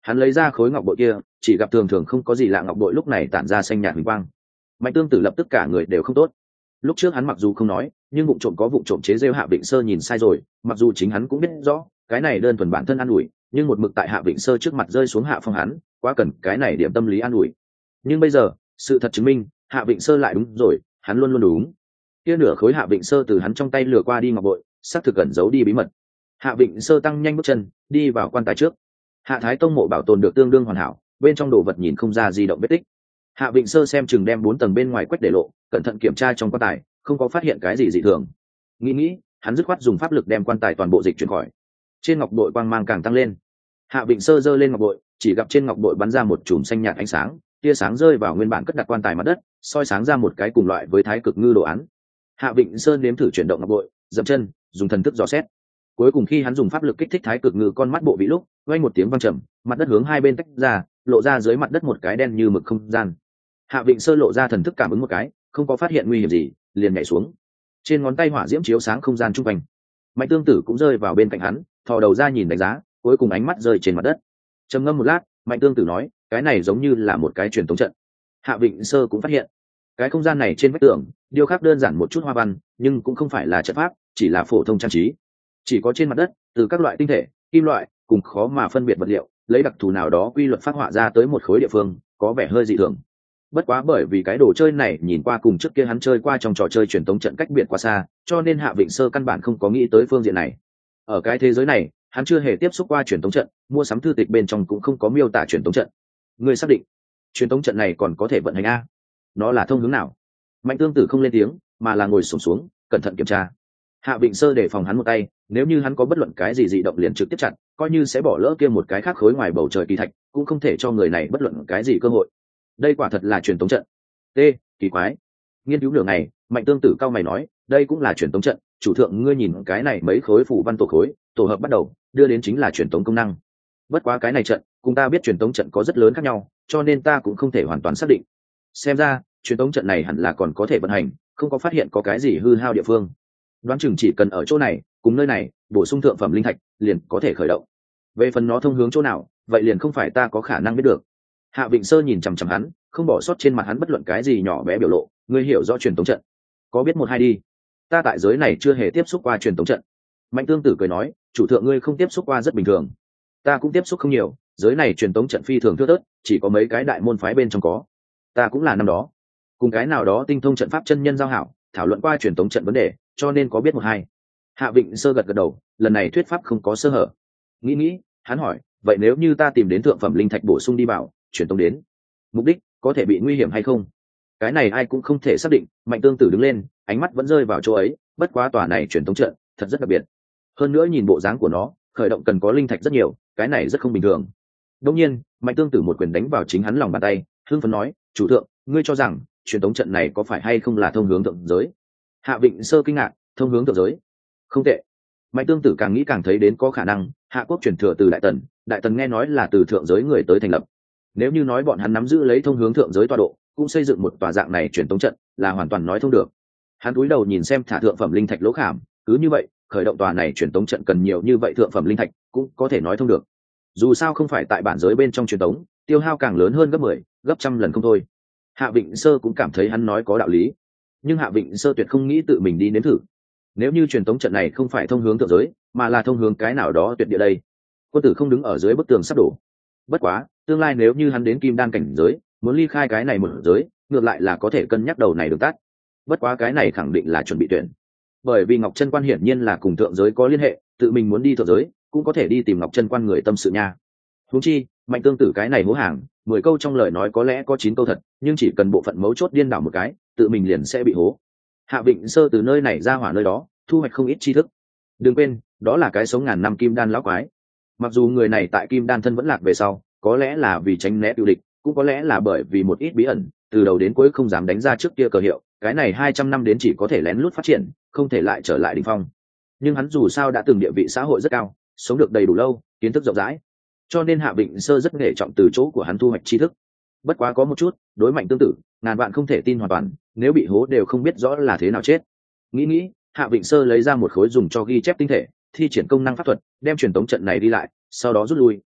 Hắn lấy ra khối ngọc bội kia, chỉ gặp thường thường không có gì lạ ngọc bội lúc này tản ra xanh nhạt huỳnh quang. Mạnh Tương Tử lập tức cả người đều không tốt. Lúc trước hắn mặc dù không nói, nhưng vụng trộm có vụng trộm chế giễu Hạ Vịnh Sơ nhìn sai rồi, mặc dù chính hắn cũng biết rõ, cái này đơn thuần bản thân an ủi, nhưng một mực tại Hạ Vịnh Sơ trước mặt rơi xuống hạ phong hắn, quá cần cái này điểm tâm lý an ủi. Nhưng bây giờ, sự thật chứng minh, Hạ Vịnh Sơ lại đúng rồi, hắn luôn luôn đúng. Kia nửa khối Hạ Vịnh Sơ từ hắn trong tay lừa qua đi ngọc bội, xác thực cẩn giấu đi bí mật. Hạ Vịnh Sơ tăng nhanh bước chân, đi vào quan tài trước. Hạ Thái Tông mộ bảo tồn được tương đương hoàn hảo, bên trong đồ vật nhìn không ra di động vết tích. Hạ Vịnh Sơ xem chừng đem 4 tầng bên ngoài quét để lộ, cẩn thận kiểm tra trong quan tài, không có phát hiện cái gì dị thường. Nghĩ, hắn dứt khoát dùng pháp lực đem quan tài toàn bộ dịch chuyển khỏi. Trên ngọc bội quang mang càng tăng lên. Hạ Vịnh Sơ giơ lên ngọc bội, chỉ gặp trên ngọc bội bắn ra một chùm xanh nhạt ánh sáng, tia sáng rơi vào nguyên bản cất đặt quan tài mặt đất, soi sáng ra một cái cùng loại với Thái Cực Ngư đồ án. Hạ Vịnh Sơ nếm thử chuyển động ngọc bội, dậm chân, dùng thần thức dò xét. Cuối cùng khi hắn dùng pháp lực kích thích Thái Cực Ngư con mắt bộ vị lúc, vang một tiếng vang trầm, mặt đất hướng hai bên tách ra, lộ ra dưới mặt đất một cái đen như mực không gian. Hạ Vịnh Sơ lộ ra thần thức cảm ứng một cái, không có phát hiện nguy hiểm gì, liền nhảy xuống. Trên ngón tay hỏa diễm chiếu sáng không gian chung quanh. Mạnh Tương Tử cũng rơi vào bên cạnh hắn, thò đầu ra nhìn đánh giá, cuối cùng ánh mắt rơi trên mặt đất. Trầm ngâm một lát, Mạnh Tương Tử nói, cái này giống như là một cái truyền tống trận. Hạ Vịnh Sơ cũng phát hiện, cái không gian này trên vách tường điêu khắc đơn giản một chút hoa văn, nhưng cũng không phải là trận pháp, chỉ là phổ thông trang trí. Chỉ có trên mặt đất, từ các loại tinh thể, kim loại cùng khó mà phân biệt vật liệu, lấy đặc thù nào đó quy luật phát họa ra tới một khối địa phương, có vẻ hơi dị thường. Bất quá bởi vì cái đồ chơi này nhìn qua cùng trước kia hắn chơi qua trong trò chơi truyền tống trận cách biệt quá xa, cho nên Hạ Vịnh Sơ căn bản không có nghĩ tới phương diện này. Ở cái thế giới này, hắn chưa hề tiếp xúc qua truyền tống trận, mua sắm thư tịch bên trong cũng không có miêu tả truyền tống trận. Người xác định, truyền tống trận này còn có thể vận hành a? Nó là thông hướng nào? Mạnh Tương Tử không lên tiếng, mà là ngồi xổm xuống, cẩn thận kiểm tra. Hạ Vịnh Sơ để phòng hắn một tay, nếu như hắn có bất luận cái gì dị động liền trực tiếp chặn, coi như sẽ bỏ lỡ kia một cái khác khối ngoài bầu trời kỳ thạch, cũng không thể cho người này bất luận cái gì cơ hội. Đây quả thật là truyền tống trận. T, kỳ quái. Nghiên cứu nửa ngày, Mạnh Tương Tử cao mày nói, đây cũng là truyền tống trận, chủ thượng ngươi nhìn cái này mấy khối phủ văn tổ khối, tổ hợp bắt đầu, đưa đến chính là truyền tống công năng. Bất quá cái này trận, cùng ta biết truyền tống trận có rất lớn khác nhau, cho nên ta cũng không thể hoàn toàn xác định. Xem ra, truyền tống trận này hẳn là còn có thể vận hành, không có phát hiện có cái gì hư hao địa phương. Đoán chừng chỉ cần ở chỗ này, cùng nơi này, bổ sung thượng phẩm linh thạch, liền có thể khởi động. Về phần nó thông hướng chỗ nào, vậy liền không phải ta có khả năng biết được. Hạ Vịnh Sơ nhìn chằm chằm hắn, không bỏ sót trên mặt hắn bất luận cái gì nhỏ bé biểu lộ, ngươi hiểu rõ truyền tống trận, có biết một hai đi. Ta tại giới này chưa hề tiếp xúc qua truyền tống trận. Mạnh Tương Tử cười nói, chủ thượng ngươi không tiếp xúc qua rất bình thường, ta cũng tiếp xúc không nhiều, giới này truyền tống trận phi thường thưa thớt, chỉ có mấy cái đại môn phái bên trong có. Ta cũng là năm đó cùng cái nào đó tinh thông trận pháp chân nhân giao hảo, thảo luận qua truyền tống trận vấn đề, cho nên có biết một hai. Hạ Vịnh Sơ gật gật đầu, lần này thuyết pháp không có sơ hở. Nghĩ, hắn hỏi, vậy nếu như ta tìm đến thượng phẩm linh thạch bổ sung đi bảo truyền tống đến, mục đích có thể bị nguy hiểm hay không? Cái này ai cũng không thể xác định. Mạnh Tương Tử đứng lên, ánh mắt vẫn rơi vào chỗ ấy, bất quá tòa này truyền tống trận thật rất đặc biệt, hơn nữa nhìn bộ dáng của nó, khởi động cần có linh thạch rất nhiều, cái này rất không bình thường. Đương nhiên, Mạnh Tương Tử một quyền đánh vào chính hắn lòng bàn tay, hưng phấn nói, chủ thượng, ngươi cho rằng truyền tống trận này có phải hay không là thông hướng thượng giới? Hạ Vịnh Sơ kinh ngạc, thông hướng thượng giới? Không tệ. Mạnh Tương Tử càng nghĩ càng thấy đến có khả năng, Hạ quốc truyền thừa từ Đại Tần nghe nói là từ thượng giới người tới thành lập. Nếu như nói bọn hắn nắm giữ lấy thông hướng thượng giới tọa độ, cũng xây dựng một tòa dạng này truyền tống trận, là hoàn toàn nói thông được. Hắn cúi đầu nhìn xem thả thượng phẩm linh thạch lỗ khảm, cứ như vậy, khởi động tòa này truyền tống trận cần nhiều như vậy thượng phẩm linh thạch, cũng có thể nói thông được. Dù sao không phải tại bản giới bên trong truyền tống, tiêu hao càng lớn hơn gấp 10, gấp trăm lần không thôi. Hạ Vịnh Sơ cũng cảm thấy hắn nói có đạo lý, nhưng Hạ Vịnh Sơ tuyệt không nghĩ tự mình đi nếm thử. Nếu như truyền tống trận này không phải thông hướng thượng giới, mà là thông hướng cái nào đó tuyệt địa đây, quân tử không đứng ở dưới bức tường sắp đổ. Bất quá, tương lai nếu như hắn đến kim đan cảnh giới, muốn ly khai cái này một giới, ngược lại là có thể cân nhắc đầu này đường tắt. Bất quá cái này khẳng định là chuẩn bị tuyển, bởi vì Ngọc Chân Quan hiển nhiên là cùng thượng giới có liên hệ, tự mình muốn đi thượng giới, cũng có thể đi tìm Ngọc Chân Quan người tâm sự nha. Huống chi, Mạnh Tương Tử cái này hố hàng, 10 câu trong lời nói có lẽ có 9 câu thật, nhưng chỉ cần bộ phận mấu chốt điên đảo một cái, tự mình liền sẽ bị hố. Hạ Vịnh Sơ từ nơi này ra hỏa nơi đó, thu hoạch không ít tri thức. Đừng quên, đó là cái sống ngàn năm kim đan lão quái. Mặc dù người này tại kim đan thân vẫn lạc về sau, có lẽ là vì tránh né tiêu địch, cũng có lẽ là bởi vì một ít bí ẩn, từ đầu đến cuối không dám đánh ra trước kia cờ hiệu, cái này 200 năm đến chỉ có thể lén lút phát triển, không thể lại trở lại đỉnh phong. Nhưng hắn dù sao đã từng địa vị xã hội rất cao, sống được đầy đủ lâu, kiến thức rộng rãi, cho nên Hạ Vịnh Sơ rất nể trọng từ chỗ của hắn thu hoạch tri thức. Bất quá có một chút, đối Mạnh Tương Tử, ngàn vạn không thể tin hoàn toàn, nếu bị hố đều không biết rõ là thế nào chết. Nghĩ, Hạ Vịnh Sơ lấy ra một khối dùng cho ghi chép tinh thể, thi triển công năng pháp thuật, đem truyền tống trận này đi lại, sau đó rút lui,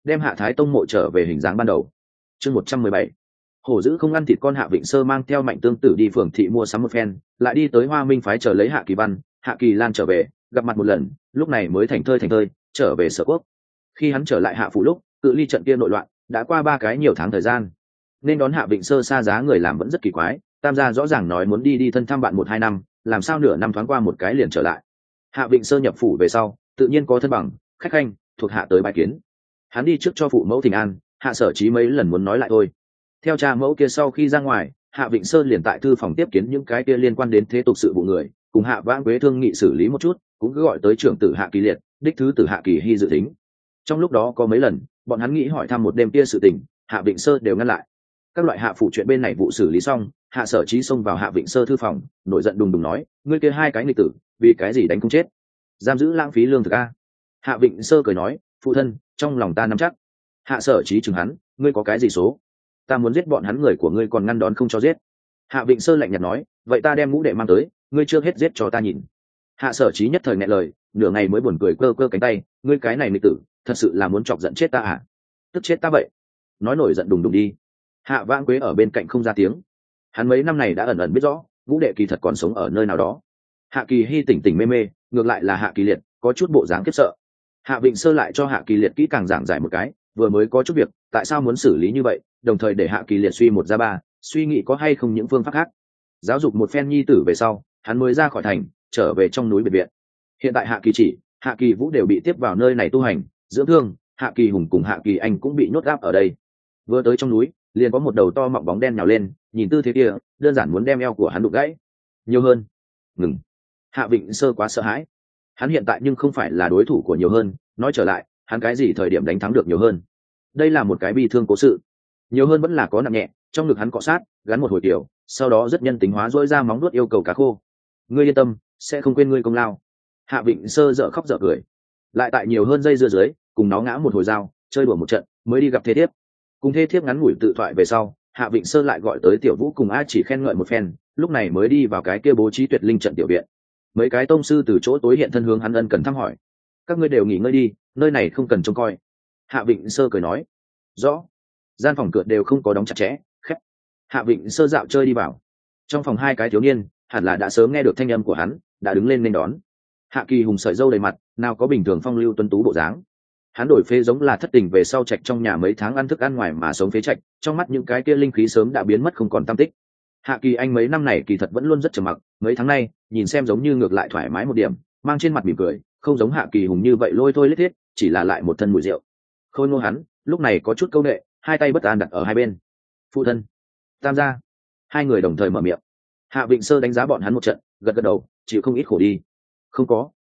đem Hạ Thái Tông mộ trở về hình dáng ban đầu. Chương 117. Hổ dữ không ăn thịt con. Hạ Vịnh Sơ mang theo Mạnh Tương Tử đi phường thị mua sắm một phen, lại đi tới Hoa Minh phái chờ lấy Hạ Kỳ Văn, Hạ Kỳ Lan trở về, gặp mặt một lần, lúc này mới thành thơi trở về Sở Quốc. Khi hắn trở lại Hạ phủ lúc, cự ly trận kia nội loạn đã qua 3 cái nhiều tháng thời gian, nên đón Hạ Vịnh Sơ xa giá người làm vẫn rất kỳ quái. Tam gia rõ ràng nói muốn đi thân thăm bạn 1-2 năm, làm sao nửa năm thoáng qua một cái liền trở lại. Hạ Vịnh Sơ nhập phủ về sau, tự nhiên có thân bằng khách khanh thuộc hạ tới bài kiến. Hắn đi trước cho phụ mẫu thỉnh an, Hạ Sở Chí mấy lần muốn nói lại thôi. Theo cha mẫu kia sau khi ra ngoài, Hạ Vịnh Sơ liền tại thư phòng tiếp kiến những cái kia liên quan đến thế tục sự vụ người, cùng Hạ Vãng Quế thương nghị xử lý một chút, cũng cứ gọi tới trưởng tử Hạ Kỳ Liệt, đích thứ tử Hạ Kỳ Hy dự tính. Trong lúc đó có mấy lần bọn hắn nghĩ hỏi thăm một đêm kia sự tình, Hạ Vịnh Sơ đều ngăn lại. Các loại hạ phủ chuyện bên này vụ xử lý xong, Hạ Sở Chí xông vào Hạ Vịnh Sơ thư phòng, nổi giận đùng đùng nói: ngươi kia 2 cái nghịch tử, vì cái gì đánh không chết, giam giữ lãng phí lương thực a? Hạ Vịnh Sơ cười nói: phụ thân, trong lòng ta nắm chắc. Hạ Sở Chí chừng hắn: ngươi có cái gì số? Ta muốn giết bọn hắn, người của ngươi còn ngăn đón không cho giết. Hạ Vịnh Sơ lạnh nhạt nói: vậy ta đem ngũ đệ mang tới, ngươi chưa hết giết cho ta nhìn. Hạ Sở Chí nhất thời nghẹn lời, nửa ngày mới buồn cười cơ cơ cánh tay: ngươi cái này nghịch tử, thật sự là muốn chọc giận chết ta à? Tức chết ta vậy. Nói nổi giận đùng đùng đi. Hạ Vãng Quế ở bên cạnh không ra tiếng. Hắn mấy năm này đã ẩn ẩn biết rõ ngũ đệ kỳ thật còn sống ở nơi nào đó. Hạ Kỳ Hy tỉnh tỉnh mê mê, ngược lại là Hạ Kỳ Liệt có chút bộ dáng khiếp sợ. Hạ Vịnh Sơ lại cho Hạ Kỳ Liệt kỹ càng giảng giải một cái, vừa mới có chút việc, tại sao muốn xử lý như vậy, đồng thời để Hạ Kỳ Liệt suy 1 ra 3, suy nghĩ có hay không những phương pháp khác. Giáo dục một phen nhi tử về sau, hắn mới ra khỏi thành, trở về trong núi biệt viện. Hiện tại Hạ Kỳ Chỉ, Hạ Kỳ Vũ đều bị tiếp vào nơi này tu hành, dưỡng thương, Hạ Kỳ Hùng cùng Hạ Kỳ Anh cũng bị nhốt gáp ở đây. Vừa tới trong núi, liền có một đầu to mọng bóng đen nhào lên, nhìn tư thế kia, đơn giản muốn đem eo của hắn đụng gãy. Nhiều Hơn, ngừng. Hạ Vịnh Sơ quá sợ hãi. Hắn hiện tại nhưng không phải là đối thủ của Nhiều Hơn, nói trở lại, hắn cái gì thời điểm đánh thắng được Nhiều Hơn? Đây là một cái bi thương cố sự. Nhiều Hơn vẫn là có nặng nhẹ, trong ngực hắn cọ sát, gắn một hồi tiểu, sau đó rất nhân tính hóa dỗi ra móng vuốt yêu cầu cá khô. Ngươi yên tâm, sẽ không quên ngươi công lao. Hạ Vịnh Sơ dở khóc dở cười. Lại tại Nhiều Hơn dây dưa dưới, cùng nó ngã một hồi dao, chơi đùa một trận, mới đi gặp Thê Thiếp. Cùng Thê Thiếp ngắn ngủi tự thoại về sau, Hạ Vịnh Sơ lại gọi tới Tiểu Vũ cùng A Chỉ khen ngợi một phen, lúc này mới đi vào cái kia bố trí tuyệt linh trận tiểu viện. Mấy cái tông sư từ chỗ tối hiện thân hướng hắn ân cần thăm hỏi. Các ngươi đều nghỉ ngơi đi, nơi này không cần trông coi. Hạ Vịnh Sơ cười nói. Rõ. Gian phòng cửa đều không có đóng chặt chẽ, khép. Hạ Vịnh Sơ dạo chơi đi vào. Trong phòng 2 cái thiếu niên hẳn là đã sớm nghe được thanh âm của hắn, đã đứng lên nên đón. Hạ Kỳ Hùng sợi râu đầy mặt, nào có bình thường phong lưu tuấn tú bộ dáng. Hắn đổi phế giống là thất tình về sau trạch trong nhà mấy tháng ăn thức ăn ngoài mà sống phế trạch, trong mắt những cái kia linh khí sớm đã biến mất không còn tăm tích. Hạ Kỳ Anh mấy năm này kỳ thật vẫn luôn rất trầm mặc, mấy tháng nay nhìn xem giống như ngược lại thoải mái một điểm, mang trên mặt mỉm cười, không giống Hạ Kỳ Hùng như vậy lôi thôi lết thiết, chỉ là lại một thân mùi rượu. Khôi ngô hắn lúc này có chút câu nệ, 2 tay bất an đặt ở hai bên. Phụ thân, Tam gia. 2 người đồng thời mở miệng. Hạ Vịnh Sơ đánh giá bọn hắn một trận, gật gật đầu, chịu không ít khổ đi. Không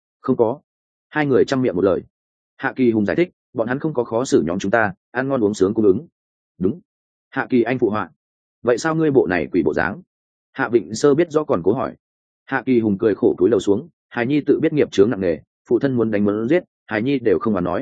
có. 2 người chăm miệng một lời. Hạ Kỳ Hùng giải thích, bọn hắn không có khó xử nhóm chúng ta, ăn ngon uống sướng cung ứng. Đúng. Hạ Kỳ Anh phụ họa. Vậy sao ngươi bộ này quỷ bộ dáng? Hạ Vịnh Sơ biết rõ còn cố hỏi. Hạ Kỳ Hùng cười khổ cúi đầu xuống, hài nhi tự biết nghiệp chướng nặng nề, phụ thân muốn đánh muốn giết, hài nhi đều không mà nói.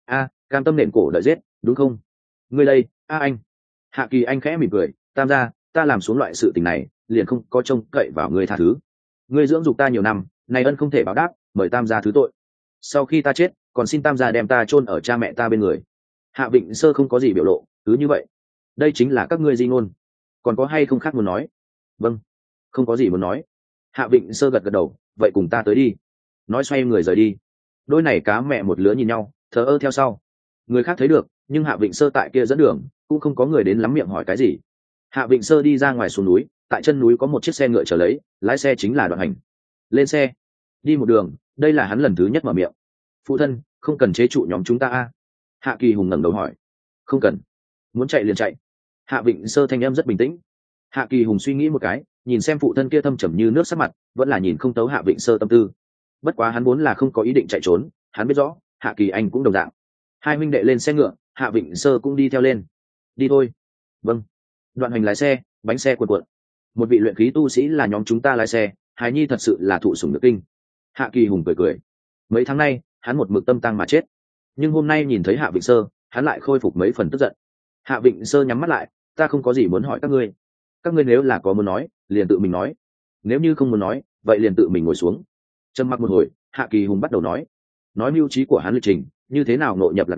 Cam tâm nện cổ đợi giết, đúng không? Ngươi đây, anh. Hạ Kỳ Anh khẽ mỉm cười, Tam gia, ta làm xuống loại sự tình này, liền không có trông cậy vào ngươi tha thứ. Ngươi dưỡng dục ta nhiều năm, này ân không thể báo đáp, mời Tam gia thứ tội. Sau khi ta chết, còn xin Tam gia đem ta chôn ở cha mẹ ta bên người. Hạ Vịnh Sơ không có gì biểu lộ, cứ như vậy. Đây chính là các ngươi di ngôn. Còn có hay không khác muốn nói? Vâng, không có gì muốn nói. Hạ Vịnh Sơ gật gật đầu, vậy cùng ta tới đi. Nói xoay người rời đi. Đôi này cá mẹ một lứa nhìn nhau, thờ ơ theo sau. Người khác thấy được, nhưng Hạ Vịnh Sơ tại kia dẫn đường, cũng không có người đến lắm miệng hỏi cái gì. Hạ Vịnh Sơ đi ra ngoài xuống núi, tại chân núi có một chiếc xe ngựa chờ lấy, lái xe chính là Đoạn Hành. Lên xe, đi một đường, đây là hắn lần thứ nhất mở miệng. Phụ thân, không cần chế trụ nhóm chúng ta a. Hạ Kỳ Hùng ngẩng đầu hỏi. Không cần, muốn chạy liền chạy. Hạ Vịnh Sơ thanh em rất bình tĩnh. Hạ Kỳ Hùng suy nghĩ một cái, nhìn xem phụ thân kia thâm trầm như nước sắc mặt, vẫn là nhìn không tấu Hạ Vịnh Sơ tâm tư. Bất quá hắn vốn là không có ý định chạy trốn, hắn biết rõ Hạ Kỳ Anh cũng đồng dạng. 2 huynh đệ lên xe ngựa, Hạ Vịnh Sơ cũng đi theo lên. Đi thôi. Vâng. Đoạn Hành lái xe, bánh xe cuộn cuộn. Một vị luyện khí tu sĩ là nhóm chúng ta lái xe, hài nhi thật sự là thụ sủng nhược kinh. Hạ Kỳ Hùng cười cười. Mấy tháng nay hắn một mực tâm tăng mà chết, nhưng hôm nay nhìn thấy Hạ Vịnh Sơ, hắn lại khôi phục mấy phần tức giận. Hạ Vịnh Sơ nhắm mắt lại, ta không có gì muốn hỏi các ngươi nếu là có muốn nói liền tự mình nói, nếu như không muốn nói vậy liền tự mình ngồi xuống. Trầm mặc một hồi, Hạ Kỳ Hùng bắt đầu nói mưu trí của hắn lịch trình, như thế nào nội nhập lạc lối,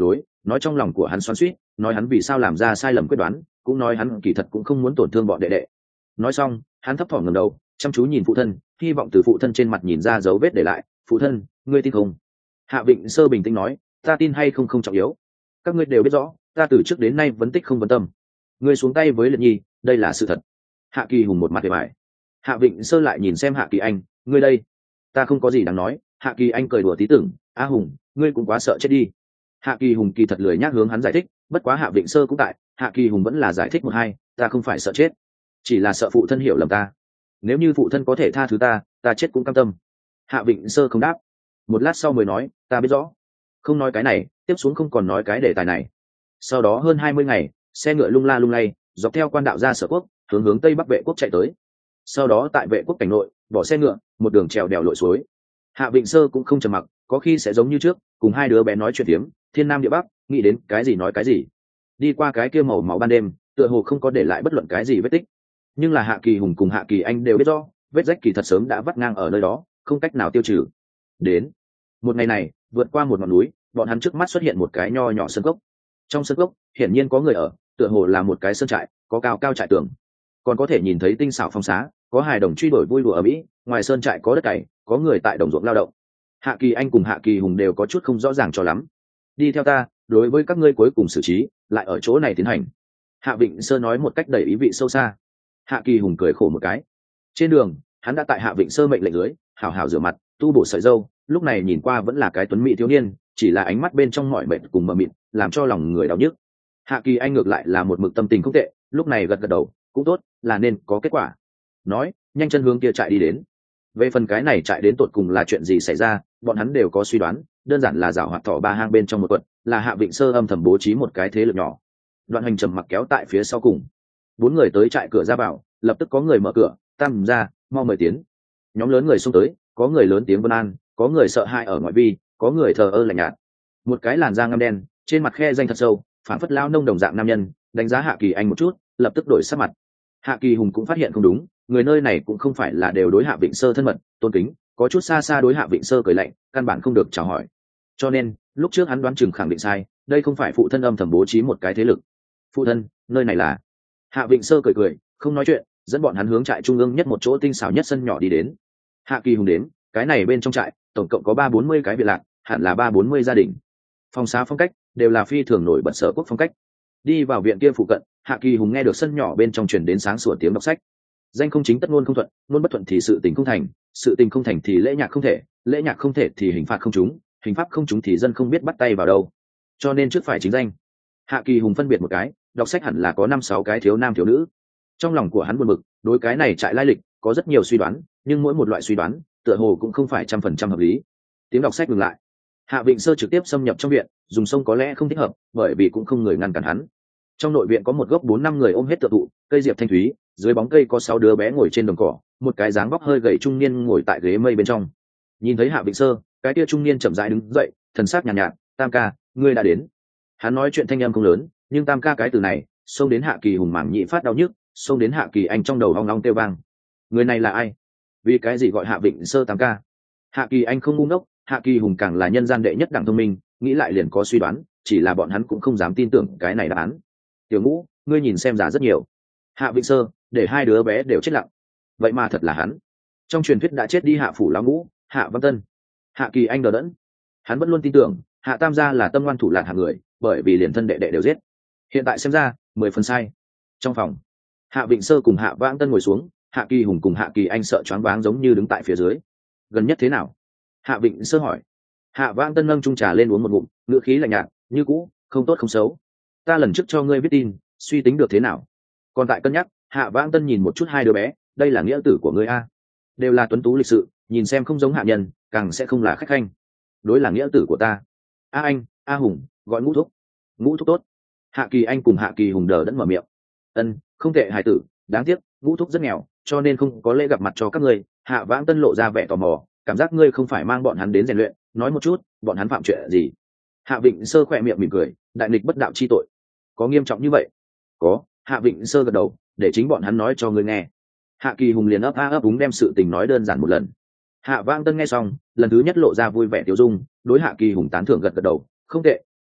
nói trong lòng của hắn xoắn xuýt, nói hắn vì sao làm ra sai lầm quyết đoán, cũng nói hắn kỳ thật cũng không muốn tổn thương bọn đệ đệ. Nói xong hắn thấp thỏm ngẩng đầu chăm chú nhìn phụ thân, hy vọng từ phụ thân trên mặt nhìn ra dấu vết để lại. Phụ thân, ngươi tin không? Hạ Vịnh Sơ bình tĩnh nói, ta tin hay không không trọng yếu, các ngươi đều biết rõ ta từ trước đến nay vấn tích không vấn tâm. Ngươi xuống tay với Liệt Nhi, đây là sự thật. Hạ Kỳ Hùng một mặt vẻ vải. Hạ Vịnh Sơ lại nhìn xem Hạ Kỳ Anh, ngươi đây? Ta không có gì đáng nói. Hạ Kỳ Anh cười đùa tí tưởng, a Hùng, ngươi cũng quá sợ chết đi. Hạ Kỳ Hùng kỳ thật lười nhác hướng hắn giải thích, bất quá Hạ Vịnh Sơ cũng tại, Hạ Kỳ Hùng vẫn là giải thích một hai, ta không phải sợ chết, chỉ là sợ phụ thân hiểu lầm ta. Nếu như phụ thân có thể tha thứ ta chết cũng cam tâm. Hạ Vịnh Sơ không đáp, một lát sau mới nói, ta biết rõ. Không nói cái này, tiếp xuống không còn nói cái đề tài này. Sau đó hơn 20 ngày, xe ngựa lung la lung lay dọc theo quan đạo ra Sở Quốc, hướng tây bắc Vệ Quốc chạy tới. Sau đó tại Vệ Quốc cảnh nội, bỏ xe ngựa, một đường trèo đèo lội suối. Hạ Vịnh Sơ cũng không trầm mặc, có khi sẽ giống như trước, cùng hai đứa bé nói chuyện tiếm, thiên nam địa bắc, nghĩ đến cái gì nói cái gì. Đi qua cái kia màu máu ban đêm, tựa hồ không có để lại bất luận cái gì vết tích. Nhưng là Hạ Kỳ Hùng cùng Hạ Kỳ Anh đều biết rõ, vết rách kỳ thật sớm đã vắt ngang ở nơi đó, không cách nào tiêu trừ. Đến một ngày này, vượt qua một ngọn núi, bọn hắn trước mắt xuất hiện một cái nho nhỏ sân cốc. Trong sân cốc hiển nhiên có người ở, tựa hồ là một cái sơn trại, có cao cao trại tường, còn có thể nhìn thấy tinh xảo phong xá, có hài đồng truy đuổi vui đùa ở mỹ. Ngoài sơn trại có đất cày, có người tại đồng ruộng lao động. Hạ Kỳ Anh cùng Hạ Kỳ Hùng đều có chút không rõ ràng cho lắm. Đi theo ta, đối với các ngươi cuối cùng xử trí lại ở chỗ này tiến hành. Hạ Vịnh Sơ nói một cách đầy ý vị sâu xa. Hạ Kỳ Hùng cười khổ một cái. Trên đường hắn đã tại Hạ Vịnh Sơ mệnh lệnh dưới hảo hảo rửa mặt, tu bổ sợi râu, lúc này nhìn qua vẫn là cái tuấn mỹ thiếu niên, chỉ là ánh mắt bên trong mọi mệt cùng mờ mịt, làm cho lòng người đau nhức. Hạ Kỳ Anh ngược lại là một mực tâm tình không tệ, lúc này gật gật đầu, cũng tốt, là nên có kết quả. Nói nhanh chân hướng kia chạy đi đến. Về phần cái này chạy đến tột cùng là chuyện gì xảy ra, bọn hắn đều có suy đoán, đơn giản là giảo hoạt thỏ ba hang bên trong một quận, là Hạ Vịnh Sơ âm thầm bố trí một cái thế lực nhỏ. Đoạn Hành trầm mặc kéo tại phía sau cùng. Bốn người tới trại cửa ra vào, lập tức có người mở cửa, tam ra, mau mời tiến. Nhóm lớn người xông tới, có người lớn tiếng vân an, có người sợ hãi ở ngoại vi, có người thờ ơ lạnh nhạt. Một cái làn da ngăm đen, trên mặt khe danh thật sâu, phản phất lao nông đồng dạng nam nhân, đánh giá Hạ Kỳ Anh một chút, lập tức đổi sắc mặt. Hạ Kỳ Hùng cũng phát hiện không đúng, người nơi này cũng không phải là đều đối Hạ Vịnh Sơ thân mật, tôn kính, có chút xa xa đối Hạ Vịnh Sơ cười lạnh, căn bản không được chào hỏi. Cho nên lúc trước hắn đoán chừng khẳng định sai, đây không phải phụ thân âm thầm bố trí một cái thế lực. Phụ thân, nơi này là... Hạ Vịnh Sơ cười cười, không nói chuyện, dẫn bọn hắn hướng trại trung ương nhất một chỗ tinh xảo nhất sân nhỏ đi đến. Hạ Kỳ Hùng đến, cái này bên trong trại tổng cộng có 30-40 cái viện lạc, hẳn là 30-40 gia đình. Phòng xá phong cách đều là phi thường nổi bật Sở Quốc phong cách. Đi vào viện kia phụ cận, Hạ Kỳ Hùng nghe được sân nhỏ bên trong truyền đến sáng sủa tiếng đọc sách. Danh không chính tất ngôn không thuận, ngôn bất thuận thì sự tình không thành, sự tình không thành thì lễ nhạc không thể, lễ nhạc không thể thì hình phạt không trúng, hình pháp không trúng thì dân không biết bắt tay vào đâu. Cho nên trước phải chính danh. Hạ Kỳ Hùng phân biệt một cái, đọc sách hẳn là có 5-6 cái thiếu nam thiếu nữ. Trong lòng của hắn buồn bực, đối cái này trại lai lịch có rất nhiều suy đoán, nhưng mỗi một loại suy đoán tựa hồ cũng không phải 100% hợp lý. Tiếng đọc sách ngừng lại. Hạ Vịnh Sơ trực tiếp xâm nhập trong viện, dùng sông có lẽ không thích hợp, bởi vì cũng không người ngăn cản hắn. Trong nội viện có một gốc 4-5 người ôm hết tựa thụ, cây diệp thanh thúy, dưới bóng cây có 6 đứa bé ngồi trên đồng cỏ, một cái dáng vóc hơi gầy trung niên ngồi tại ghế mây bên trong. Nhìn thấy Hạ Vịnh Sơ, cái kia trung niên chậm rãi đứng dậy, thần sắc nhàn nhạt, "Tam ca, ngươi đã đến." Hắn nói chuyện thanh âm không lớn, nhưng tam ca cái từ này xông đến Hạ Kỳ Hùng mảng nhị phát đau nhức, xông đến Hạ Kỳ Anh trong đầu ong ong kêu vang. Người này là ai? Vì cái gì gọi Hạ Vịnh Sơ tam ca? Hạ Kỳ Anh không ngu ngốc, Hạ Kỳ Hùng càng là nhân gian đệ nhất đẳng thông minh, nghĩ lại liền có suy đoán, chỉ là bọn hắn cũng không dám tin tưởng cái này đáp án. Tiểu Ngũ, ngươi nhìn xem giả rất nhiều. Hạ Vịnh Sơ để hai đứa bé đều chết lặng. Vậy mà thật là hắn. Trong truyền thuyết đã chết đi Hạ phủ lão ngũ, Hạ Văn Tân. Hạ Kỳ Anh đờ đẫn, hắn vẫn luôn tin tưởng Hạ tam gia là tâm ngoan thủ lạn hạng người, bởi vì liền thân đệ đệ đều giết. Hiện tại xem ra 10 phần sai. Trong phòng, Hạ Vịnh Sơ cùng Hạ Vãng Tân ngồi xuống, Hạ Kỳ Hùng cùng Hạ Kỳ Anh sợ choáng váng giống như đứng tại phía dưới. Gần nhất thế nào? Hạ Vịnh Sơ hỏi. Hạ Vãng Tân nâng chung trà lên uống một ngụm, ngữ khí lạnh nhạt, như cũ, không tốt không xấu. Ta lần trước cho ngươi viết tin, suy tính được thế nào? Còn tại cân nhắc. Hạ Vãng Tân nhìn một chút hai đứa bé, đây là nghĩa tử của ngươi a, đều là tuấn tú lịch sự, nhìn xem không giống hạ nhân, càng sẽ không là khách khanh. Đối là nghĩa tử của ta. A Anh, A Hùng, gọi Ngũ thúc. Ngũ thúc tốt. Hạ Kỳ Anh cùng Hạ Kỳ Hùng đờ đẫn mở miệng. Ân, không tệ hài tử, đáng tiếc Ngũ thúc rất nghèo, cho nên không có lễ gặp mặt cho các ngươi. Hạ Vãng Tân lộ ra vẻ tò mò, cảm giác ngươi không phải mang bọn hắn đến rèn luyện, nói một chút, bọn hắn phạm chuyện gì? Hạ Vịnh Sơ khỏe miệng mỉm cười, đại nghịch bất đạo chi tội. Có nghiêm trọng như vậy? Có. Hạ Vịnh Sơ gật đầu, để chính bọn hắn nói cho ngươi nghe. Hạ Kỳ Hùng liền ấp a ấp úng đem sự tình nói đơn giản một lần. Hạ Vãng Tân nghe xong, lần thứ nhất lộ ra vui vẻ tiêu dung, đối Hạ Kỳ Hùng tán thưởng gật gật đầu, không tệ, không tệ,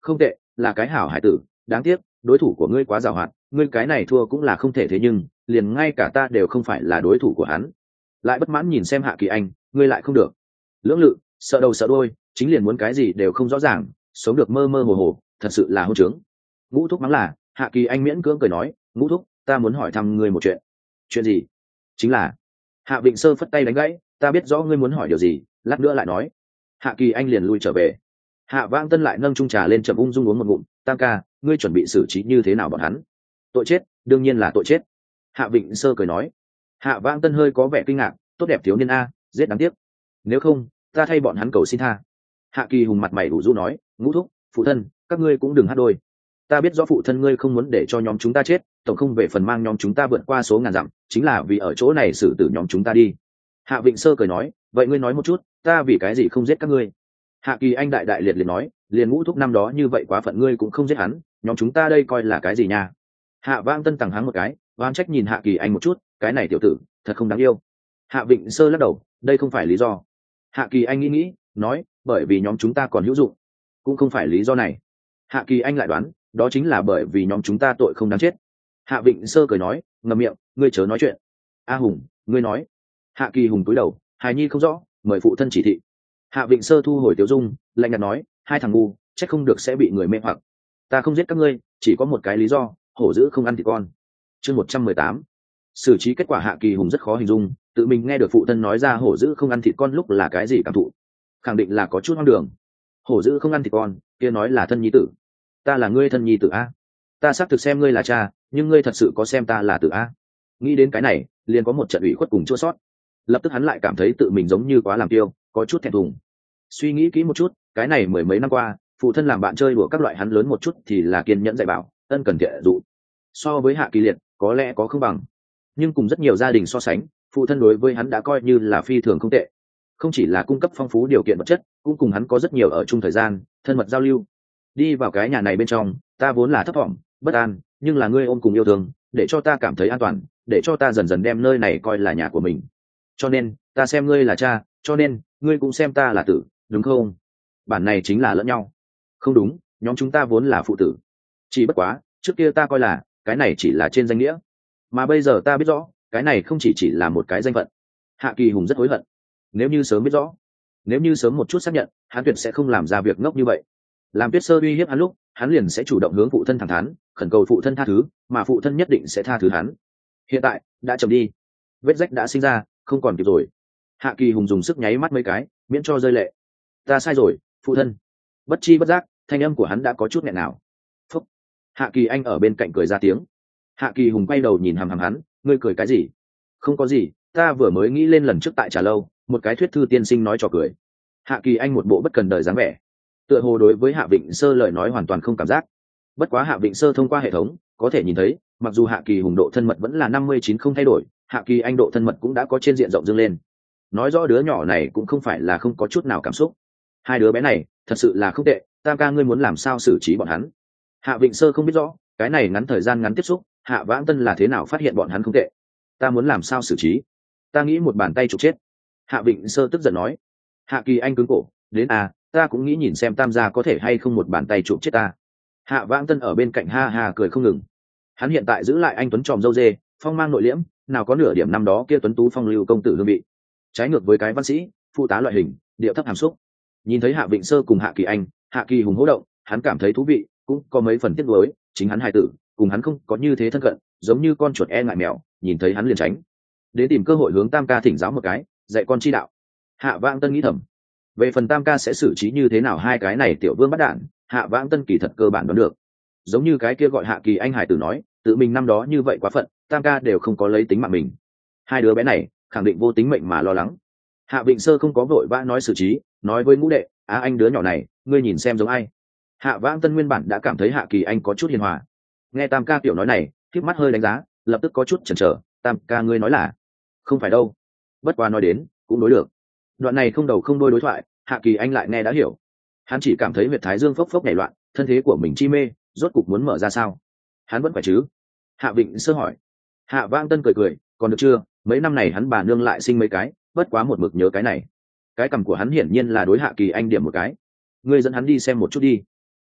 là cái hảo hải tử, đáng tiếc đối thủ của ngươi quá giàu hoạt, ngươi cái này thua cũng là không thể, thế nhưng liền ngay cả ta đều không phải là đối thủ của hắn. Lại bất mãn nhìn xem Hạ Kỳ Anh, ngươi lại không được lưỡng lự, sợ đầu sợ đôi, chính liền muốn cái gì đều không rõ ràng, sống được mơ mơ hồ hồ, thật sự là hôn trướng. Ngũ thúc mắng là. Hạ Kỳ Anh miễn cưỡng cười nói, ngũ thúc, ta muốn hỏi thăm ngươi một chuyện. Chuyện gì? Chính là. Hạ Vịnh Sơ phất tay đánh gãy, ta biết rõ ngươi muốn hỏi điều gì, lát nữa lại nói. Hạ Kỳ Anh liền lui trở về. Hạ Vãng Tân lại nâng chung trà lên chậm ung dung uống một ngụm, tam ca, ngươi chuẩn bị xử trí như thế nào bọn hắn? Tội chết, đương nhiên là tội chết. Hạ Vịnh Sơ cười nói. Hạ Vãng Tân hơi có vẻ kinh ngạc, tốt đẹp thiếu niên a, giết đáng tiếc. Nếu không, ta thay bọn hắn cầu xin tha. Hạ Kỳ Hùng mặt mày ủ rũ nói, ngũ thúc, phụ thân, các ngươi cũng đừng hát đôi. Ta biết rõ phụ thân ngươi không muốn để cho nhóm chúng ta chết, tổng không về phần mang nhóm chúng ta vượt qua số ngàn dặm, chính là vì ở chỗ này xử tử nhóm chúng ta đi. Hạ Vịnh Sơ cười nói, vậy ngươi nói một chút, ta vì cái gì không giết các ngươi? Hạ Kỳ Anh đại đại liệt liệt nói, liền ngũ thúc năm đó như vậy quá phận ngươi cũng không giết hắn, nhóm chúng ta đây coi là cái gì nha? Hạ Vãng Tân tằng hắng một cái, oan trách nhìn Hạ Kỳ Anh một chút, cái này tiểu tử thật không đáng yêu. Hạ Vịnh Sơ lắc đầu, đây không phải lý do. Hạ Kỳ Anh nghĩ nói, bởi vì nhóm chúng ta còn hữu dụng. Cũng không phải lý do này. Hạ Kỳ Anh lại đoán, đó chính là bởi vì nhóm chúng ta tội không đáng chết. Hạ Vịnh Sơ cười nói, ngậm miệng, ngươi chớ nói chuyện. A Hùng, ngươi nói. Hạ Kỳ Hùng cúi đầu, hài nhi không rõ, mời phụ thân chỉ thị. Hạ Vịnh Sơ thu hồi tiểu dung, lạnh nhạt nói, hai thằng ngu, chắc không được sẽ bị người mê hoặc. Ta không giết các ngươi, chỉ có một cái lý do, hổ dữ không ăn thịt con. Chương 118. Xử trí kết quả. Hạ Kỳ Hùng rất khó hình dung, tự mình nghe được phụ thân nói ra hổ dữ không ăn thịt con lúc là cái gì cảm thụ. Khẳng định là có chút hoang đường. Hổ dữ không ăn thịt con, kia nói là thân nhi tử. Ta là ngươi thân nhi tử a? Ta xác thực xem ngươi là cha, nhưng ngươi thật sự có xem ta là tử a? Nghĩ đến cái này, liền có một trận ủy khuất cùng chua sót. Lập tức hắn lại cảm thấy tự mình giống như quá làm tiêu, có chút thẹn thùng. Suy nghĩ kỹ một chút, cái này mười mấy năm qua, phụ thân làm bạn chơi đùa các loại hắn lớn một chút thì là kiên nhẫn dạy bảo, ân cần thiện dụ. So với Hạ Kỳ Liệt, có lẽ có không bằng, nhưng cùng rất nhiều gia đình so sánh, phụ thân đối với hắn đã coi như là phi thường không tệ. Không chỉ là cung cấp phong phú điều kiện vật chất, cũng cùng hắn có rất nhiều ở chung thời gian, thân mật giao lưu. Đi vào cái nhà này bên trong, ta vốn là thấp thỏm, bất an, nhưng là ngươi ôm cùng yêu thương, để cho ta cảm thấy an toàn, để cho ta dần dần đem nơi này coi là nhà của mình. Cho nên, ta xem ngươi là cha, cho nên ngươi cũng xem ta là tử, đúng không? Bản này chính là lẫn nhau. Không đúng, nhóm chúng ta vốn là phụ tử. Chỉ bất quá, trước kia ta coi là cái này chỉ là trên danh nghĩa, mà bây giờ ta biết rõ, cái này không chỉ là một cái danh phận. Hạ Kỳ Hùng rất hối hận. Nếu như sớm biết rõ, nếu như sớm một chút xác nhận, hắn tuyệt sẽ không làm ra việc ngốc như vậy. Làm Tuyết Sơ uy hiếp hắn lúc, hắn liền sẽ chủ động hướng phụ thân thẳng thắn, khẩn cầu phụ thân tha thứ, mà phụ thân nhất định sẽ tha thứ hắn. Hiện tại đã chậm đi, vết rách đã sinh ra, không còn kịp rồi. Hạ Kỳ Hùng dùng sức nháy mắt mấy cái, miễn cho rơi lệ. Ta sai rồi, phụ thân. Bất chi bất giác, thanh âm của hắn đã có chút nghẹn nào. Phúc. Hạ Kỳ Anh ở bên cạnh cười ra tiếng. Hạ Kỳ Hùng quay đầu nhìn hằm hằm hắn, ngươi cười cái gì? Không có gì, ta vừa mới nghĩ lên lần trước tại trà lâu, một cái thuyết thư tiên sinh nói trò cười. Hạ Kỳ Anh một bộ bất cần đời dáng vẻ, tựa hồ đối với Hạ Vịnh Sơ lời nói hoàn toàn không cảm giác. Bất quá Hạ Vịnh Sơ thông qua hệ thống có thể nhìn thấy, mặc dù Hạ Kỳ Hùng độ thân mật vẫn là 59 không thay đổi, Hạ Kỳ Anh độ thân mật cũng đã có trên diện rộng dâng lên. Nói rõ đứa nhỏ này cũng không phải là không có chút nào cảm xúc. Hai đứa bé này thật sự là không tệ, tam ca ngươi muốn làm sao xử trí bọn hắn? Hạ Vịnh Sơ không biết rõ, cái này ngắn thời gian ngắn tiếp xúc, Hạ Vãng Tân là thế nào phát hiện bọn hắn không tệ. Ta muốn làm sao xử trí? Ta nghĩ một bàn tay trục chết. Hạ Vịnh Sơ tức giận nói. Hạ Kỳ Anh cứng cổ, đến ta cũng nghĩ nhìn xem tam gia có thể hay không một bàn tay trục chết ta. Hạ Vãng Tân ở bên cạnh ha ha cười không ngừng. Hắn hiện tại giữ lại anh tuấn tròm dâu dê, phong mang nội liễm, nào có nửa điểm năm đó kia tuấn tú phong lưu công tử hương vị. Trái ngược với cái văn sĩ, phụ tá loại hình, điệu thấp hàm xúc. Nhìn thấy Hạ Vịnh Sơ cùng Hạ Kỳ Anh, Hạ Kỳ Hùng hô động, hắn cảm thấy thú vị, cũng có mấy phần tiếc nuối, chính hắn hài tử, cùng hắn không có như thế thân cận, giống như con chuột e ngại mèo, nhìn thấy hắn liền tránh. Đến tìm cơ hội hướng tam ca thỉnh giáo một cái, dạy con chi đạo. Hạ Vãng Tân nghĩ thầm, về phần tam ca sẽ xử trí như thế nào hai cái này tiểu vương bắt đạn, Hạ Vãng Tân kỳ thật cơ bản đoán được. Giống như cái kia gọi Hạ Kỳ Anh hài tử nói, tự mình năm đó như vậy quá phận, tam ca đều không có lấy tính mạng mình. Hai đứa bé này khẳng định vô tính mệnh mà lo lắng. Hạ Vịnh Sơ không có vội vã nói xử trí, nói với ngũ đệ, anh đứa nhỏ này, ngươi nhìn xem giống ai. Hạ Vãng Tân nguyên bản đã cảm thấy Hạ Kỳ Anh có chút hiền hòa, nghe tam ca tiểu nói này, khiếp mắt hơi đánh giá, lập tức có chút chần chờ. Tam ca ngươi nói là không phải đâu, bất quá nói đến cũng đối được. Đoạn này không đầu không đuôi đối thoại, Hạ Kỳ Anh lại nghe đã hiểu. Hắn chỉ cảm thấy huyệt thái dương phốc phốc nhảy loạn, thân thế của mình chi mê, rốt cục muốn mở ra sao? Hắn vẫn phải chứ? Hạ Vịnh Sơ hỏi. Hạ Vãng Tân cười cười, còn được chưa? Mấy năm này hắn bà nương lại sinh mấy cái, bất quá một mực nhớ cái này. Cái cằm của hắn hiển nhiên là đối Hạ Kỳ Anh điểm một cái. Ngươi dẫn hắn đi xem một chút đi.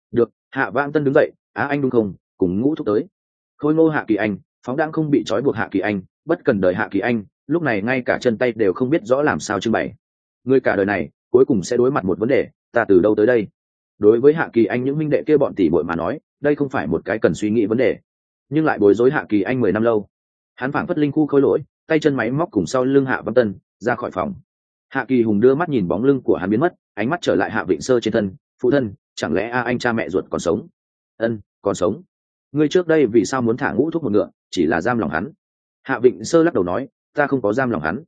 được. Hạ Vãng Tân đứng dậy. Á anh đúng không, cùng Ngũ Thúc tới. Khôi Ngô Hạ Kỳ Anh phóng đang không bị trói buộc Hạ Kỳ Anh, bất cần đời Hạ Kỳ Anh lúc này ngay cả chân tay đều không biết rõ làm sao trưng bày. Người cả đời này cuối cùng sẽ đối mặt một vấn đề, ta từ đâu tới đây. Đối với Hạ Kỳ Anh những minh đệ kia bọn tỷ muội mà nói, đây không phải một cái cần suy nghĩ vấn đề, nhưng lại bối rối Hạ Kỳ Anh 10 năm lâu. Hắn phảng phất linh khu khôi lỗi, tay chân máy móc cùng sau lưng Hạ Văn Tân ra khỏi phòng. Hạ Kỳ Hùng đưa mắt nhìn bóng lưng của hắn biến mất, ánh mắt trở lại Hạ Vịnh Sơ trên thân. Phụ thân, chẳng lẽ anh cha mẹ ruột còn sống? Ân, còn sống. Ngươi trước đây vì sao muốn thả Ngũ Thúc một ngựa, chỉ là giam lòng hắn. Hạ Vịnh Sơ lắc đầu nói, ta không có giam lòng hắn.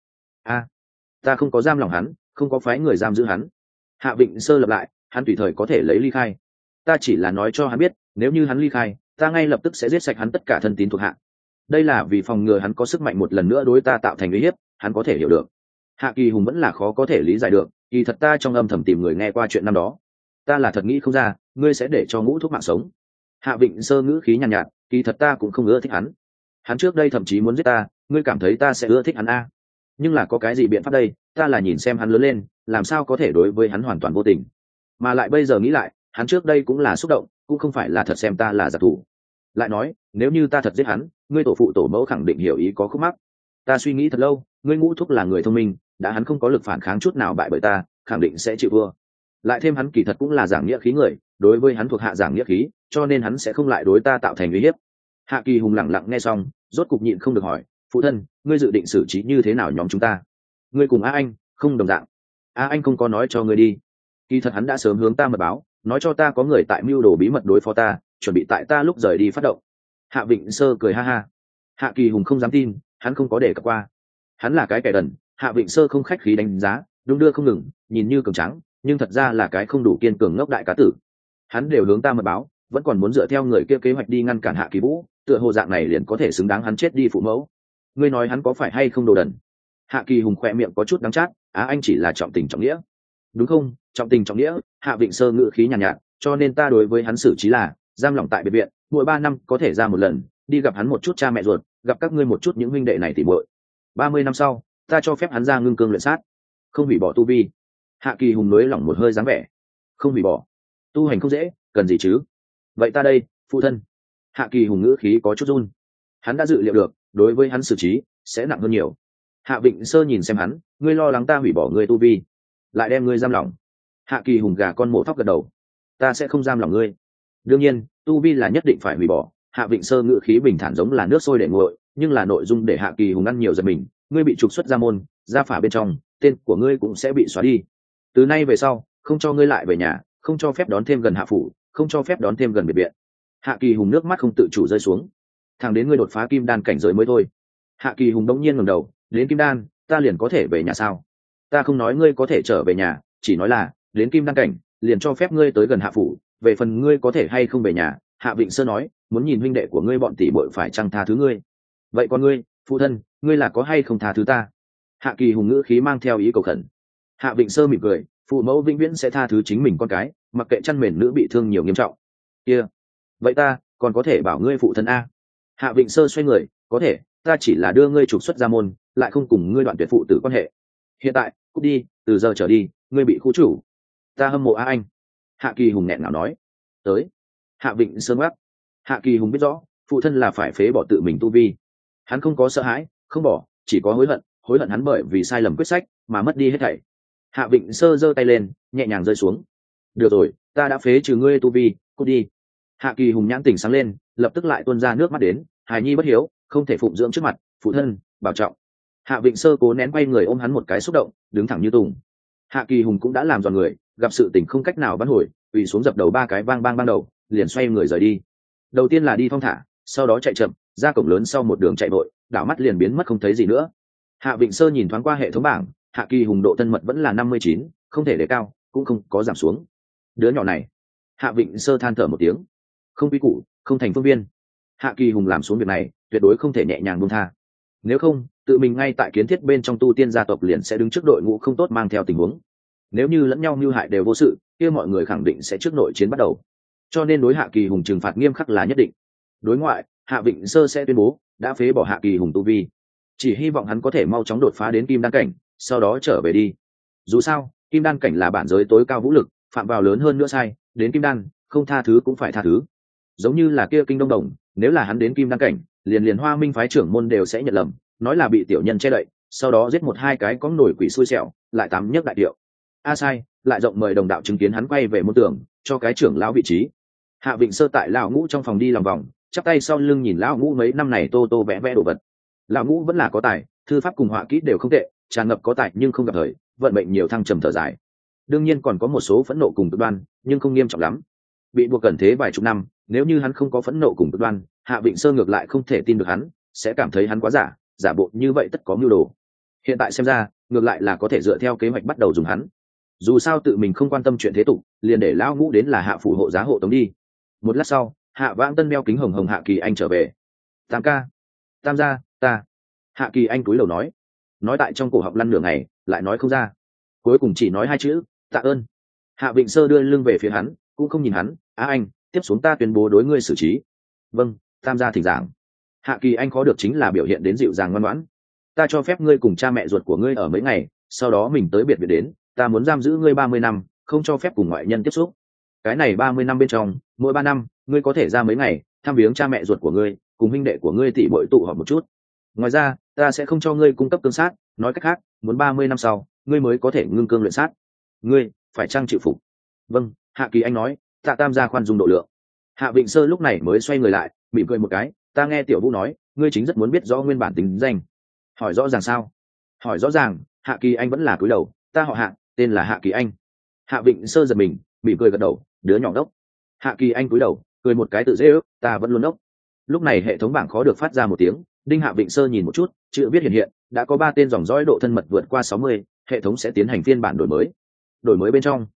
Ta không có giam lòng hắn, không có phái người giam giữ hắn. Hạ Vịnh Sơ lặp lại, hắn tùy thời có thể lấy ly khai. Ta chỉ là nói cho hắn biết, nếu như hắn ly khai, ta ngay lập tức sẽ giết sạch hắn tất cả thân tín thuộc hạ. Đây là vì phòng ngừa hắn có sức mạnh một lần nữa đối ta tạo thành uy hiếp. Hắn có thể hiểu được. Hạ Kỳ Hùng vẫn là khó có thể lý giải được, kỳ thật ta trong âm thầm tìm người nghe qua chuyện năm đó. Ta là thật nghĩ không ra, ngươi sẽ để cho Ngũ Thúc mạng sống. Hạ Vịnh Sơ ngữ khí nhàn nhạt, kỳ thật ta cũng không ưa thích hắn. Hắn trước đây thậm chí muốn giết ta, ngươi cảm thấy ta sẽ ưa thích hắn a? Nhưng là có cái gì biện pháp đây, ta là nhìn xem hắn lớn lên, làm sao có thể đối với hắn hoàn toàn vô tình. Mà lại bây giờ nghĩ lại, hắn trước đây cũng là xúc động, cũng không phải là thật xem ta là giả thủ. Lại nói, nếu như ta thật giết hắn, ngươi tổ phụ tổ mẫu khẳng định hiểu ý có khúc mắc. Ta suy nghĩ thật lâu, ngươi Ngũ Thúc là người thông minh, đã hắn không có lực phản kháng chút nào bại bởi ta, khẳng định sẽ chịu thua. Lại thêm hắn kỳ thật cũng là giảng nghĩa khí người, đối với hắn thuộc hạ giảng nghĩa khí, cho nên hắn sẽ không lại đối ta tạo thành uy hiếp. Hạ Kỳ Hùng lặng lặng nghe xong, rốt cục nhịn không được hỏi, phụ thân, ngươi dự định xử trí như thế nào nhóm chúng ta? Ngươi cùng Á Anh không đồng dạng. Á Anh không có nói cho ngươi đi. Kỳ thật hắn đã sớm hướng ta mật báo, nói cho ta có người tại mưu đồ bí mật đối phó ta, chuẩn bị tại ta lúc rời đi phát động. Hạ Vịnh Sơ cười ha ha. Hạ Kỳ Hùng không dám tin, hắn không có đề cập qua. Hắn là cái kẻ đần. Hạ Vịnh Sơ không khách khí đánh giá, đung đưa không ngừng, nhìn như cường tráng, nhưng thật ra là cái không đủ kiên cường ngốc đại cá tử. Hắn đều hướng ta mật báo, vẫn còn muốn dựa theo người kia kế hoạch đi ngăn cản Hạ Kỳ Vũ, tựa hồ dạng này liền có thể xứng đáng hắn chết đi phụ mẫu. Ngươi nói hắn có phải hay không đồ đần? Hạ Kỳ Hùng khỏe miệng có chút đắng chát. Á anh chỉ là trọng tình trọng nghĩa, đúng không? Trọng tình trọng nghĩa. Hạ Vịnh Sơ ngữ khí nhàn nhạt, cho nên ta đối với hắn xử trí là giam lỏng tại biệt viện, mỗi 3 năm có thể ra một lần, đi gặp hắn một chút cha mẹ ruột, gặp các ngươi một chút những huynh đệ này tỉ muội. 30 năm sau, ta cho phép hắn ra ngưng cương luyện sát, không hủy bỏ tu vi. Hạ Kỳ Hùng nới lỏng một hơi dáng vẻ, không hủy bỏ, tu hành không dễ, cần gì chứ? Vậy ta đây, phụ thân. Hạ Kỳ Hùng ngữ khí có chút run. Hắn đã dự liệu được, đối với hắn xử trí sẽ nặng hơn nhiều. Hạ Vịnh Sơ nhìn xem hắn, ngươi lo lắng ta hủy bỏ ngươi tu vi, lại đem ngươi giam lỏng. Hạ Kỳ Hùng gà con mổ thóc gật đầu, ta sẽ không giam lỏng ngươi. Đương nhiên, tu vi là nhất định phải hủy bỏ. Hạ Vịnh Sơ ngữ khí bình thản giống là nước sôi để nguội, nhưng là nội dung để Hạ Kỳ Hùng ăn nhiều giật mình. Ngươi bị trục xuất gia môn, gia phả bên trong, tên của ngươi cũng sẽ bị xóa đi. Từ nay về sau, không cho ngươi lại về nhà, không cho phép đón thêm gần hạ phủ, không cho phép đón thêm gần biệt viện. Hạ Kỳ Hùng nước mắt không tự chủ rơi xuống. Thẳng đến ngươi đột phá kim đan cảnh giới mới thôi. Hạ Kỳ Hùng đống nhiên ngẩng đầu, đến kim đan, ta liền có thể về nhà sao? Ta không nói ngươi có thể trở về nhà, chỉ nói là đến kim đan cảnh, liền cho phép ngươi tới gần hạ phủ. Về phần ngươi có thể hay không về nhà, Hạ Vịnh Sơ nói, muốn nhìn huynh đệ của ngươi bọn tỷ muội phải chăng tha thứ ngươi. Vậy còn ngươi, phụ thân, ngươi là có hay không tha thứ ta? Hạ Kỳ Hùng ngữ khí mang theo ý cầu khẩn. Hạ Vịnh Sơ mỉm cười, phụ mẫu vĩnh viễn sẽ tha thứ chính mình con cái, mặc kệ chăn mền nữ bị thương nhiều nghiêm trọng. Kia, vậy ta còn có thể bảo ngươi phụ thân a? Hạ Vịnh Sơ xoay người, có thể, ta chỉ là đưa ngươi trục xuất gia môn, lại không cùng ngươi đoạn tuyệt phụ tử quan hệ. Hiện tại, cút đi, từ giờ trở đi, ngươi bị khu chủ. Ta hâm mộ anh. Hạ Kỳ Hùng nghẹn ngào nói. Tới. Hạ Vịnh Sơ ngáp. Hạ Kỳ Hùng biết rõ, phụ thân là phải phế bỏ tự mình tu vi. Hắn không có sợ hãi, không bỏ, chỉ có hối hận hắn bởi vì sai lầm quyết sách mà mất đi hết thảy. Hạ Vịnh Sơ giơ tay lên, nhẹ nhàng rơi xuống. Được rồi, ta đã phế trừ ngươi tu vi, cút đi. Hạ Kỳ Hùng nhãn tỉnh sáng lên, lập tức lại tuôn ra nước mắt đến. Hài nhi bất hiếu, không thể phụng dưỡng trước mặt phụ thân, bảo trọng. Hạ Vịnh Sơ cố nén quay người ôm hắn một cái xúc động, đứng thẳng như tùng. Hạ Kỳ Hùng cũng đã làm giòn người, gặp sự tình không cách nào vãn hồi, quỳ xuống dập đầu 3 cái vang bang ban đầu, liền xoay người rời đi. Đầu tiên là đi thong thả, sau đó chạy chậm, ra cổng lớn sau một đường chạy vội, đảo mắt liền biến mất không thấy gì nữa. Hạ Vịnh Sơ nhìn thoáng qua hệ thống bảng, Hạ Kỳ Hùng độ thân mật vẫn là 59, không thể đề cao, cũng không có giảm xuống. Đứa nhỏ này. Hạ Vịnh Sơ than thở một tiếng. Không quy củ, không thành phương viên. Hạ Kỳ Hùng làm xuống việc này, tuyệt đối không thể nhẹ nhàng buông tha. Nếu không, tự mình ngay tại kiến thiết bên trong tu tiên gia tộc liền sẽ đứng trước đội ngũ không tốt mang theo tình huống. Nếu như lẫn nhau mưu hại đều vô sự, kia mọi người khẳng định sẽ trước nội chiến bắt đầu. Cho nên đối Hạ Kỳ Hùng trừng phạt nghiêm khắc là nhất định. Đối ngoại, Hạ Vịnh Sơ sẽ tuyên bố đã phế bỏ Hạ Kỳ Hùng tu vi, chỉ hy vọng hắn có thể mau chóng đột phá đến kim đan cảnh, sau đó trở về đi. Dù sao, kim đan cảnh là bản giới tối cao vũ lực, phạm vào lớn hơn nữa sai, đến kim đan không tha thứ cũng phải tha thứ. Giống như là kia Kinh Đông Đồng, nếu là hắn đến kim đăng cảnh, liền liền Hoa Minh phái trưởng môn đều sẽ nhận lầm, nói là bị tiểu nhân che đậy, sau đó giết một hai cái có nổi quỷ xui xẻo, lại tám nhấc đại điệu. Sai, lại rộng mời đồng đạo chứng kiến hắn quay về môn tưởng, cho cái trưởng lão vị trí. Hạ Vịnh Sơ tại lão ngũ trong phòng đi lòng vòng, chắp tay sau lưng nhìn lão ngũ mấy năm này tô tô vẽ vẽ đồ vật. Lão ngũ vẫn là có tài, thư pháp cùng họa kỹ đều không tệ, tràn ngập có tài nhưng không gặp thời, vận mệnh nhiều thăng trầm thở dài. Đương nhiên còn có một số phẫn nộ cùng cực đoan, nhưng không nghiêm trọng lắm. Bị buộc cẩn thế vài chục năm, nếu như hắn không có phẫn nộ cùng cực đoan, Hạ Vịnh Sơ ngược lại không thể tin được hắn, sẽ cảm thấy hắn quá giả bộ như vậy tất có mưu đồ. Hiện tại xem ra, ngược lại là có thể dựa theo kế hoạch bắt đầu dùng hắn. Dù sao tự mình không quan tâm chuyện thế tục, liền để lão ngũ đến là hạ phủ hộ giá hộ tống đi. Một lát sau, Hạ Vãng Tân đeo kính hồng hồng Hạ Kỳ Anh trở về. Tam ca, tam gia, ta. Hạ Kỳ Anh cúi đầu nói tại trong cổ họng lăn nửa ngày, lại nói không ra, cuối cùng chỉ nói hai chữ tạ ơn. Hạ Vịnh Sơ đưa lưng về phía hắn, cũng không nhìn hắn. Anh, tiếp xuống ta tuyên bố đối ngươi xử trí. Vâng, tam gia thỉnh giảng. Hạ Kỳ Anh khó được chính là biểu hiện đến dịu dàng ngoan ngoãn. Ta cho phép ngươi cùng cha mẹ ruột của ngươi ở mấy ngày, sau đó mình tới biệt viện đến, ta muốn giam giữ ngươi 30 năm, không cho phép cùng ngoại nhân tiếp xúc. Cái này 30 năm bên trong, mỗi 3 năm, ngươi có thể ra mấy ngày, thăm viếng cha mẹ ruột của ngươi, cùng huynh đệ của ngươi tỉ muội tụ họp một chút. Ngoài ra, ta sẽ không cho ngươi cung cấp cương sát, nói cách khác, muốn 30 năm sau, ngươi mới có thể ngưng cương luyện sát. Ngươi phải chăng chịu phục? Vâng, Hạ Kỳ Anh nói. Tạ tam gia khoan dung độ lượng. Hạ Vịnh Sơ lúc này mới xoay người lại, mỉm cười một cái. Ta nghe Tiểu Vũ nói, ngươi chính rất muốn biết rõ nguyên bản tính danh. Hỏi rõ ràng sao? Hỏi rõ ràng. Hạ Kỳ Anh vẫn là cúi đầu. Ta họ Hạ, tên là Hạ Kỳ Anh. Hạ Vịnh Sơ giật mình, mỉm cười gật đầu. Đứa nhỏ đốc. Hạ Kỳ Anh cúi đầu, cười một cái tự dễ ước. Ta vẫn luôn đốc. Lúc này hệ thống bảng khó được phát ra một tiếng. Đinh. Hạ Vịnh Sơ nhìn một chút, chữ viết hiện đã có 3 tên dòng dõi độ thân mật vượt qua 60, hệ thống sẽ tiến hành phiên bản đổi mới. Đổi mới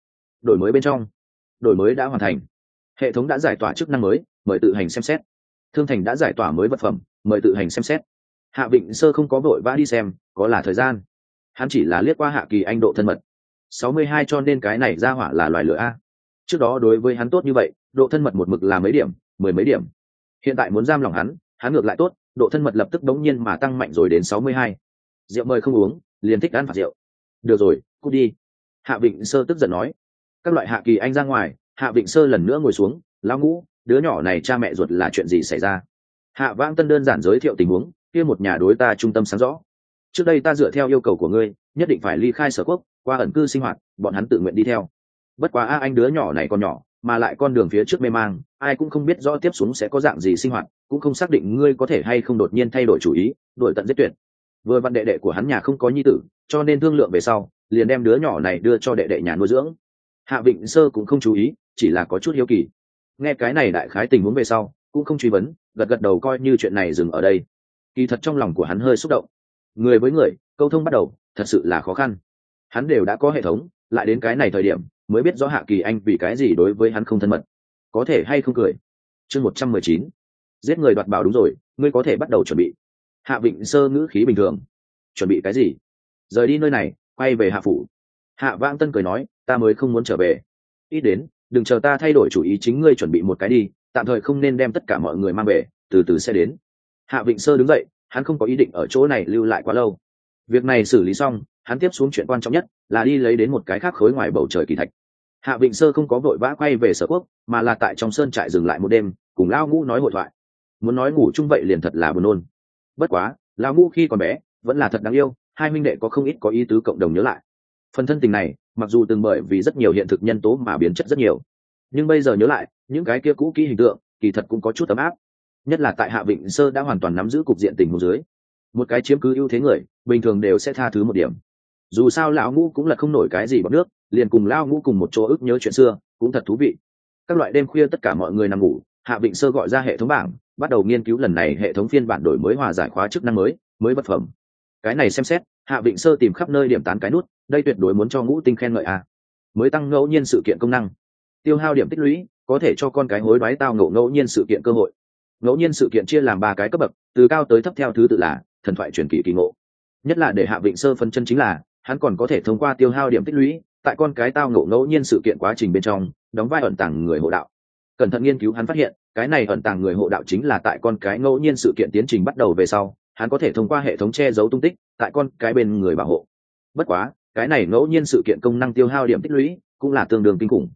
bên trong, đổi mới đã hoàn thành. Hệ thống đã giải tỏa chức năng mới, mời tự hành xem xét. Thương Thành đã giải tỏa mới vật phẩm, mời tự hành xem xét. Hạ Vịnh Sơ không có vội vã đi xem, có là thời gian. Hắn chỉ là liếc qua Hạ Kỳ Anh độ thân mật 62, cho nên cái này ra hỏa là loài lửa a. Trước đó đối với hắn tốt như vậy, độ thân mật một mực là mấy điểm, 10 mấy điểm. Hiện tại muốn giam lòng hắn ngược lại tốt, độ thân mật lập tức đống nhiên mà tăng mạnh rồi đến 62. Rượu mời không uống, liền thích ăn phạt rượu. Được rồi, cút đi. Hạ Vịnh Sơ tức giận nói. Các loại Hạ Kỳ Anh ra ngoài, Hạ Vịnh Sơ lần nữa ngồi xuống. Lão ngũ, đứa nhỏ này cha mẹ ruột là chuyện gì xảy ra? Hạ Vãng Tân đơn giản giới thiệu tình huống, kia một nhà đối ta trung tâm sáng rõ. Trước đây ta dựa theo yêu cầu của ngươi, nhất định phải ly khai Sở Quốc, qua ẩn cư sinh hoạt, bọn hắn tự nguyện đi theo. Bất quá anh đứa nhỏ này còn nhỏ, mà lại con đường phía trước mê mang, ai cũng không biết rõ tiếp xuống sẽ có dạng gì sinh hoạt, cũng không xác định ngươi có thể hay không đột nhiên thay đổi chủ ý, đổi tận giết tuyệt. Vừa vặn đệ đệ của hắn nhà không có nhi tử, cho nên thương lượng về sau, liền đem đứa nhỏ này đưa cho đệ đệ nhà nuôi dưỡng. Hạ Vịnh Sơ cũng không chú ý, chỉ là có chút hiếu kỳ. Nghe cái này đại khái tình huống về sau, cũng không truy vấn, gật đầu coi như chuyện này dừng ở đây. Kỳ thật trong lòng của hắn hơi xúc động. Người với người, câu thông bắt đầu, thật sự là khó khăn. Hắn đều đã có hệ thống, lại đến cái này thời điểm, mới biết rõ Hạ Kỳ Anh vì cái gì đối với hắn không thân mật. Có thể hay không cười. Chương 119. Giết người đoạt bảo. Đúng rồi, ngươi có thể bắt đầu chuẩn bị. Hạ Vịnh Sơ ngữ khí bình thường. Chuẩn bị cái gì? Rời đi nơi này, quay về Hạ phủ. Hạ Vãng Tân cười nói, ta mới không muốn trở về. Ít đến, đừng chờ ta thay đổi chủ ý, chính ngươi chuẩn bị một cái đi, tạm thời không nên đem tất cả mọi người mang về, từ từ sẽ đến. Hạ Vịnh Sơ đứng dậy, hắn không có ý định ở chỗ này lưu lại quá lâu. Việc này xử lý xong, hắn tiếp xuống chuyện quan trọng nhất là đi lấy đến một cái khác khối ngoài bầu trời kỳ thạch. Hạ Vịnh Sơ không có vội vã quay về Sở Quốc, mà là tại trong sơn trại dừng lại một đêm, cùng Lao Ngũ nói hội thoại. Muốn nói ngủ chung vậy liền thật là buồn nôn. Bất quá, Lao Ngũ khi còn bé vẫn là thật đáng yêu, hai huynh đệ có không ít có ý tứ cộng đồng nhớ lại. Phần thân tình này, mặc dù từng bởi vì rất nhiều hiện thực nhân tố mà biến chất rất nhiều, nhưng bây giờ nhớ lại, những cái kia cũ kỹ hình tượng, kỳ thật cũng có chút ấm áp. Nhất là tại Hạ Vịnh Sơ đã hoàn toàn nắm giữ cục diện tình huống dưới, một cái chiếm cứ ưu thế người, bình thường đều sẽ tha thứ một điểm. Dù sao lão Ngũ cũng là không nổi cái gì bằng nước, liền cùng Lao Ngũ cùng một chỗ ức nhớ chuyện xưa, cũng thật thú vị. Các loại đêm khuya tất cả mọi người nằm ngủ, Hạ Vịnh Sơ gọi ra hệ thống bảng, bắt đầu nghiên cứu lần này hệ thống phiên bản đổi mới hòa giải khóa chức năng mới vật phẩm. Cái này xem xét, Hạ Vịnh Sơ tìm khắp nơi điểm tán cái nút, đây tuyệt đối muốn cho Ngũ Tinh khen ngợi à. Mới tăng ngẫu nhiên sự kiện công năng, tiêu hao điểm tích lũy, có thể cho con cái hối đoái tao ngẫu nhiên sự kiện cơ hội. Ngẫu nhiên sự kiện chia làm 3 cái cấp bậc, từ cao tới thấp theo thứ tự là thần thoại truyền kỳ kỳ ngộ. Nhất là để Hạ Vịnh Sơ phân chân chính là, hắn còn có thể thông qua tiêu hao điểm tích lũy, tại con cái tao ngẫu nhiên sự kiện quá trình bên trong, đóng vai ẩn tàng người hộ đạo. Cẩn thận nghiên cứu hắn phát hiện, cái này ẩn tàng người hộ đạo chính là tại con cái ngẫu nhiên sự kiện tiến trình bắt đầu về sau, hắn có thể thông qua hệ thống che giấu tung tích, tại con cái bên người bảo hộ. Bất quá, cái này ngẫu nhiên sự kiện công năng tiêu hao điểm tích lũy cũng là tương đương kinh khủng.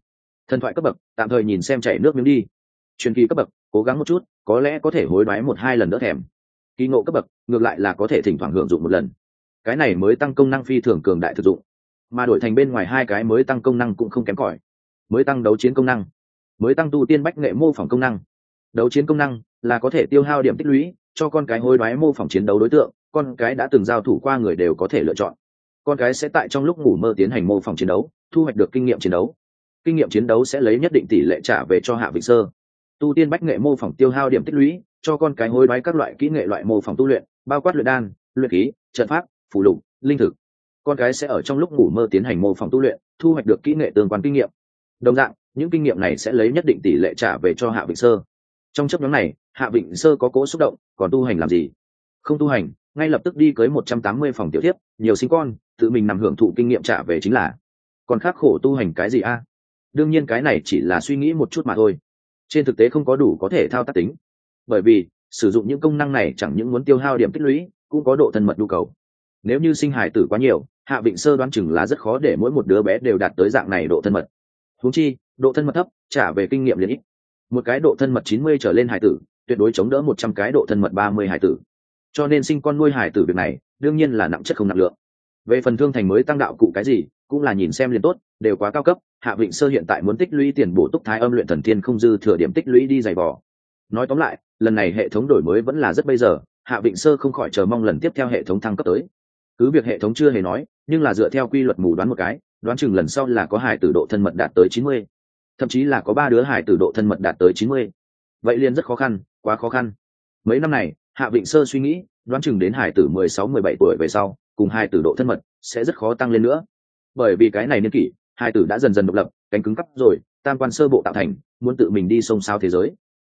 Thần thoại cấp bậc tạm thời nhìn xem chảy nước miếng đi. Truyền kỳ cấp bậc cố gắng một chút, có lẽ có thể hối đoái 1-2 lần đỡ thèm. Kỳ ngộ cấp bậc ngược lại là có thể thỉnh thoảng hưởng dụng một lần. Cái này mới tăng công năng phi thường cường đại thực dụng, mà đổi thành bên ngoài hai cái mới tăng công năng cũng không kém cỏi. Mới tăng đấu chiến công năng, mới tăng tu tiên bách nghệ mô phỏng công năng. Đấu chiến công năng là có thể tiêu hao điểm tích lũy cho con cái hối đoái mô phỏng chiến đấu đối tượng, con cái đã từng giao thủ qua người đều có thể lựa chọn. Con cái sẽ tại trong lúc ngủ mơ tiến hành mô phỏng chiến đấu, thu hoạch được kinh nghiệm chiến đấu. Kinh nghiệm chiến đấu sẽ lấy nhất định tỷ lệ trả về cho Hạ Vịnh Sơ. Tu tiên bách nghệ mô phỏng tiêu hao điểm tích lũy cho con cái hối đoái các loại kỹ nghệ loại mô phỏng tu luyện, bao quát luyện đan, luyện khí, trận pháp, phù lục, linh thực. Con cái sẽ ở trong lúc ngủ mơ tiến hành mô phỏng tu luyện, thu hoạch được kỹ nghệ tương quan kinh nghiệm. Đồng dạng, những kinh nghiệm này sẽ lấy nhất định tỷ lệ trả về cho Hạ Vịnh Sơ. Trong chấp nhóm này, Hạ Vịnh Sơ có cố xúc động, còn tu hành làm gì? Không tu hành, ngay lập tức đi cưới 180 phòng tiểu thiếp, nhiều sinh con, tự mình nằm hưởng thụ kinh nghiệm trả về chính là. Còn khắc khổ tu hành cái gì a? Đương nhiên cái này chỉ là suy nghĩ một chút mà thôi. Trên thực tế không có đủ có thể thao tác tính. Bởi vì, sử dụng những công năng này chẳng những muốn tiêu hao điểm tích lũy, cũng có độ thân mật nhu cầu. Nếu như sinh hài tử quá nhiều, Hạ Vịnh Sơ đoán chừng là rất khó để mỗi một đứa bé đều đạt tới dạng này độ thân mật. Huống chi, độ thân mật thấp, trả về kinh nghiệm liền ít. Một cái độ thân mật 90 trở lên hài tử, tuyệt đối chống đỡ 100 cái độ thân mật 30 hài tử. Cho nên sinh con nuôi hài tử việc này, đương nhiên là nặng chất không nặng lượng. Về phần thương thành mới tăng đạo cụ cái gì, cũng là nhìn xem liền tốt, đều quá cao cấp. Hạ Vịnh Sơ hiện tại muốn tích lũy tiền bổ túc thái âm luyện thần thiên không dư thừa điểm tích lũy đi dày vò. Nói tóm lại, lần này hệ thống đổi mới vẫn là rất bây giờ, Hạ Vịnh Sơ không khỏi chờ mong lần tiếp theo hệ thống thăng cấp tới. Cứ việc hệ thống chưa hề nói, nhưng là dựa theo quy luật mù đoán một cái, đoán chừng lần sau là có hài tử độ thân mật đạt tới 90, thậm chí là có 3 đứa hài tử độ thân mật đạt tới 90. Vậy liền rất khó khăn, quá khó khăn. Mấy năm này, Hạ Vịnh Sơ suy nghĩ, đoán chừng đến hài tử 16-17 tuổi về sau, cùng hài tử độ thân mật sẽ rất khó tăng lên nữa. Bởi vì cái này niên kỷ, hài tử đã dần dần độc lập, cánh cứng cắp rồi, tam quan sơ bộ tạo thành, muốn tự mình đi sông sao thế giới.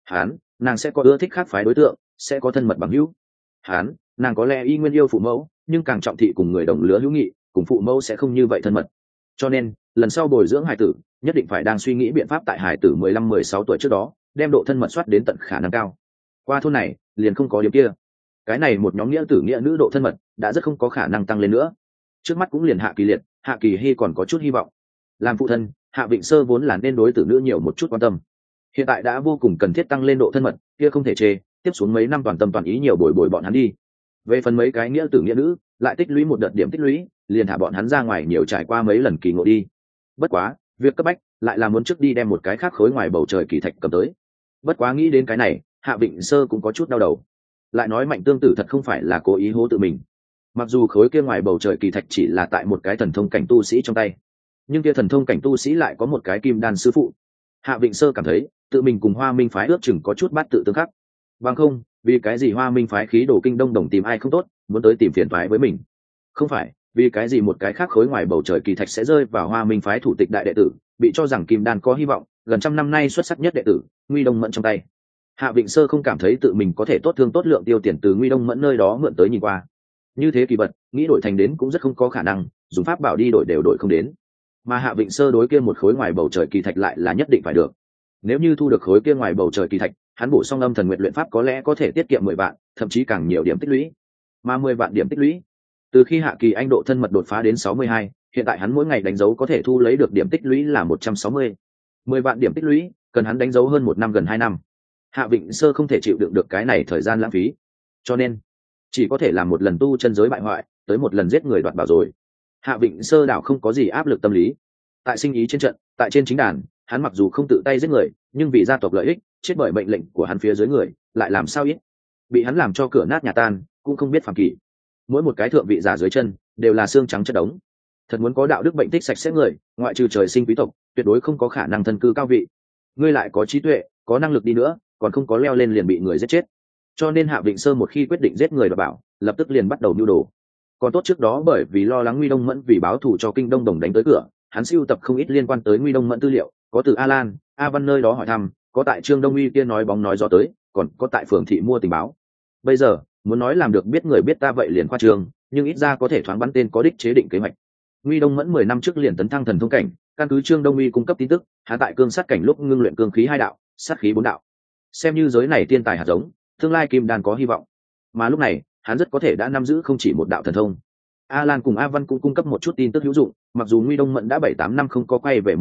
Nàng sẽ có ưa thích khác phái đối tượng, sẽ có thân mật bằng hữu. Nàng có lẽ y nguyên yêu phụ mẫu, nhưng càng trọng thị cùng người đồng lứa hữu nghị, cùng phụ mẫu sẽ không như vậy thân mật. Cho nên, lần sau bồi dưỡng hài tử, nhất định phải đang suy nghĩ biện pháp tại hài tử 15-16 tuổi trước đó, đem độ thân mật soát đến tận khả năng cao. Qua thôn này, liền không có điểm kia. Cái này một nhóm nghĩa tử nghĩa nữ độ thân mật đã rất không có khả năng tăng lên nữa. Trước mắt cũng liền Hạ Kỳ Liệt, Hạ Kỳ Hy còn có chút hy vọng. Làm phụ thân, Hạ Vịnh Sơ vốn là nên đối tử nữ nhiều một chút quan tâm. Hiện tại đã vô cùng cần thiết tăng lên độ thân mật, kia không thể chê, tiếp xuống mấy năm toàn tâm toàn ý nhiều bồi bồi bọn hắn đi. Về phần mấy cái nghĩa tử nghĩa nữ, lại tích lũy một đợt điểm tích lũy, liền thả bọn hắn ra ngoài nhiều trải qua mấy lần kỳ ngộ đi. Bất quá, việc cấp bách lại là muốn trước đi đem một cái khác khối ngoài bầu trời kỳ thạch cầm tới. Bất quá nghĩ đến cái này, Hạ Vịnh Sơ cũng có chút đau đầu. Lại nói Mạnh Tương Tử thật không phải là cố ý hố tự mình. Mặc dù khối kia ngoài bầu trời kỳ thạch chỉ là tại một cái thần thông cảnh tu sĩ trong tay, nhưng kia thần thông cảnh tu sĩ lại có một cái kim đan sư phụ. Hạ Vịnh Sơ cảm thấy tự mình cùng Hoa Minh phái ước chừng có chút bát tự tương khắc. Bằng không, vì cái gì Hoa Minh phái khí đổ kinh đông đồng tìm ai không tốt, muốn tới tìm phiền phái với mình? Không phải, vì cái gì một cái khác khối ngoài bầu trời kỳ thạch sẽ rơi vào Hoa Minh phái thủ tịch đại đệ tử, bị cho rằng kim đan có hy vọng, gần trăm năm nay xuất sắc nhất đệ tử, Nguy Đông Mẫn trong tay. Hạ Vịnh Sơ không cảm thấy tự mình có thể tốt thương tốt lượng tiêu tiền từ Nguy Đông Mẫn nơi đó mượn tới nhìn qua. Như thế kỳ vật, nghĩ đổi thành đến cũng rất không có khả năng, dùng pháp bảo đi đổi đều đổi không đến. Mà Hạ Vịnh Sơ đối kia một khối ngoài bầu trời kỳ thạch lại là nhất định phải được. Nếu như thu được khối kia ngoài bầu trời kỳ thạch, hắn bổ xong âm thần nguyện luyện pháp có lẽ có thể tiết kiệm 10 vạn, thậm chí càng nhiều điểm tích lũy. Mà 10 vạn điểm tích lũy, từ khi Hạ Kỳ Anh độ thân mật đột phá đến 62, hiện tại hắn mỗi ngày đánh dấu có thể thu lấy được điểm tích lũy là 160. 10 vạn điểm tích lũy, cần hắn đánh dấu hơn 1 năm gần 2 năm. Hạ Vịnh Sơ không thể chịu đựng được cái này thời gian lãng phí, cho nên chỉ có thể làm một lần tu chân giới bại hoại, tới một lần giết người đoạt bảo rồi. Hạ Vịnh Sơ đảo không có gì áp lực tâm lý. Tại sinh ý trên trận, tại trên chính đàn, hắn mặc dù không tự tay giết người, nhưng vì gia tộc lợi ích, chết bởi mệnh lệnh của hắn phía dưới người, lại làm sao ít. Bị hắn làm cho cửa nát nhà tan, cũng không biết phàm kỷ. Mỗi một cái thượng vị giả dưới chân, đều là xương trắng chất đống. Thật muốn có đạo đức bệnh tích sạch sẽ người, ngoại trừ trời sinh quý tộc, tuyệt đối không có khả năng thân cư cao vị. Ngươi lại có trí tuệ, có năng lực đi nữa, còn không có leo lên liền bị người giết chết. Cho nên Hạ Vịnh Sơ một khi quyết định giết người đoạt bảo, lập tức liền bắt đầu nưu đồ. Còn tốt trước đó bởi vì lo lắng Nguy Đông Mẫn vì báo thù cho Kinh Đông Đồng đánh tới cửa, hắn sưu tập không ít liên quan tới Nguy Đông Mẫn tư liệu, có từ A Lan, A Văn nơi đó hỏi thăm, có tại Trương Đông Uy kia nói bóng nói gió tới, còn có tại Phường Thị mua tình báo. Bây giờ, muốn nói làm được biết người biết ta vậy liền khoa trương, nhưng ít ra có thể thoáng bắn tên có đích chế định kế hoạch. Nguy Đông Mẫn 10 năm trước liền tấn thăng thần thông cảnh, căn cứ Trương Đông Uy cung cấp tin tức, hắn tại cương sát cảnh lúc ngưng luyện cương khí 2 đạo, sát khí 4 đạo. Xem như giới này tiên tài hạt giống, tương lai kim đan có hy vọng. Mà lúc này, hắn rất có thể đã nắm giữ không chỉ một đạo thần thông. A Lan cùng A Văn cũng cung cấp một chút tin tức hữu dụng, mặc dù Nguy Đông Mẫn đã 7-8 năm không có quay về môn phái,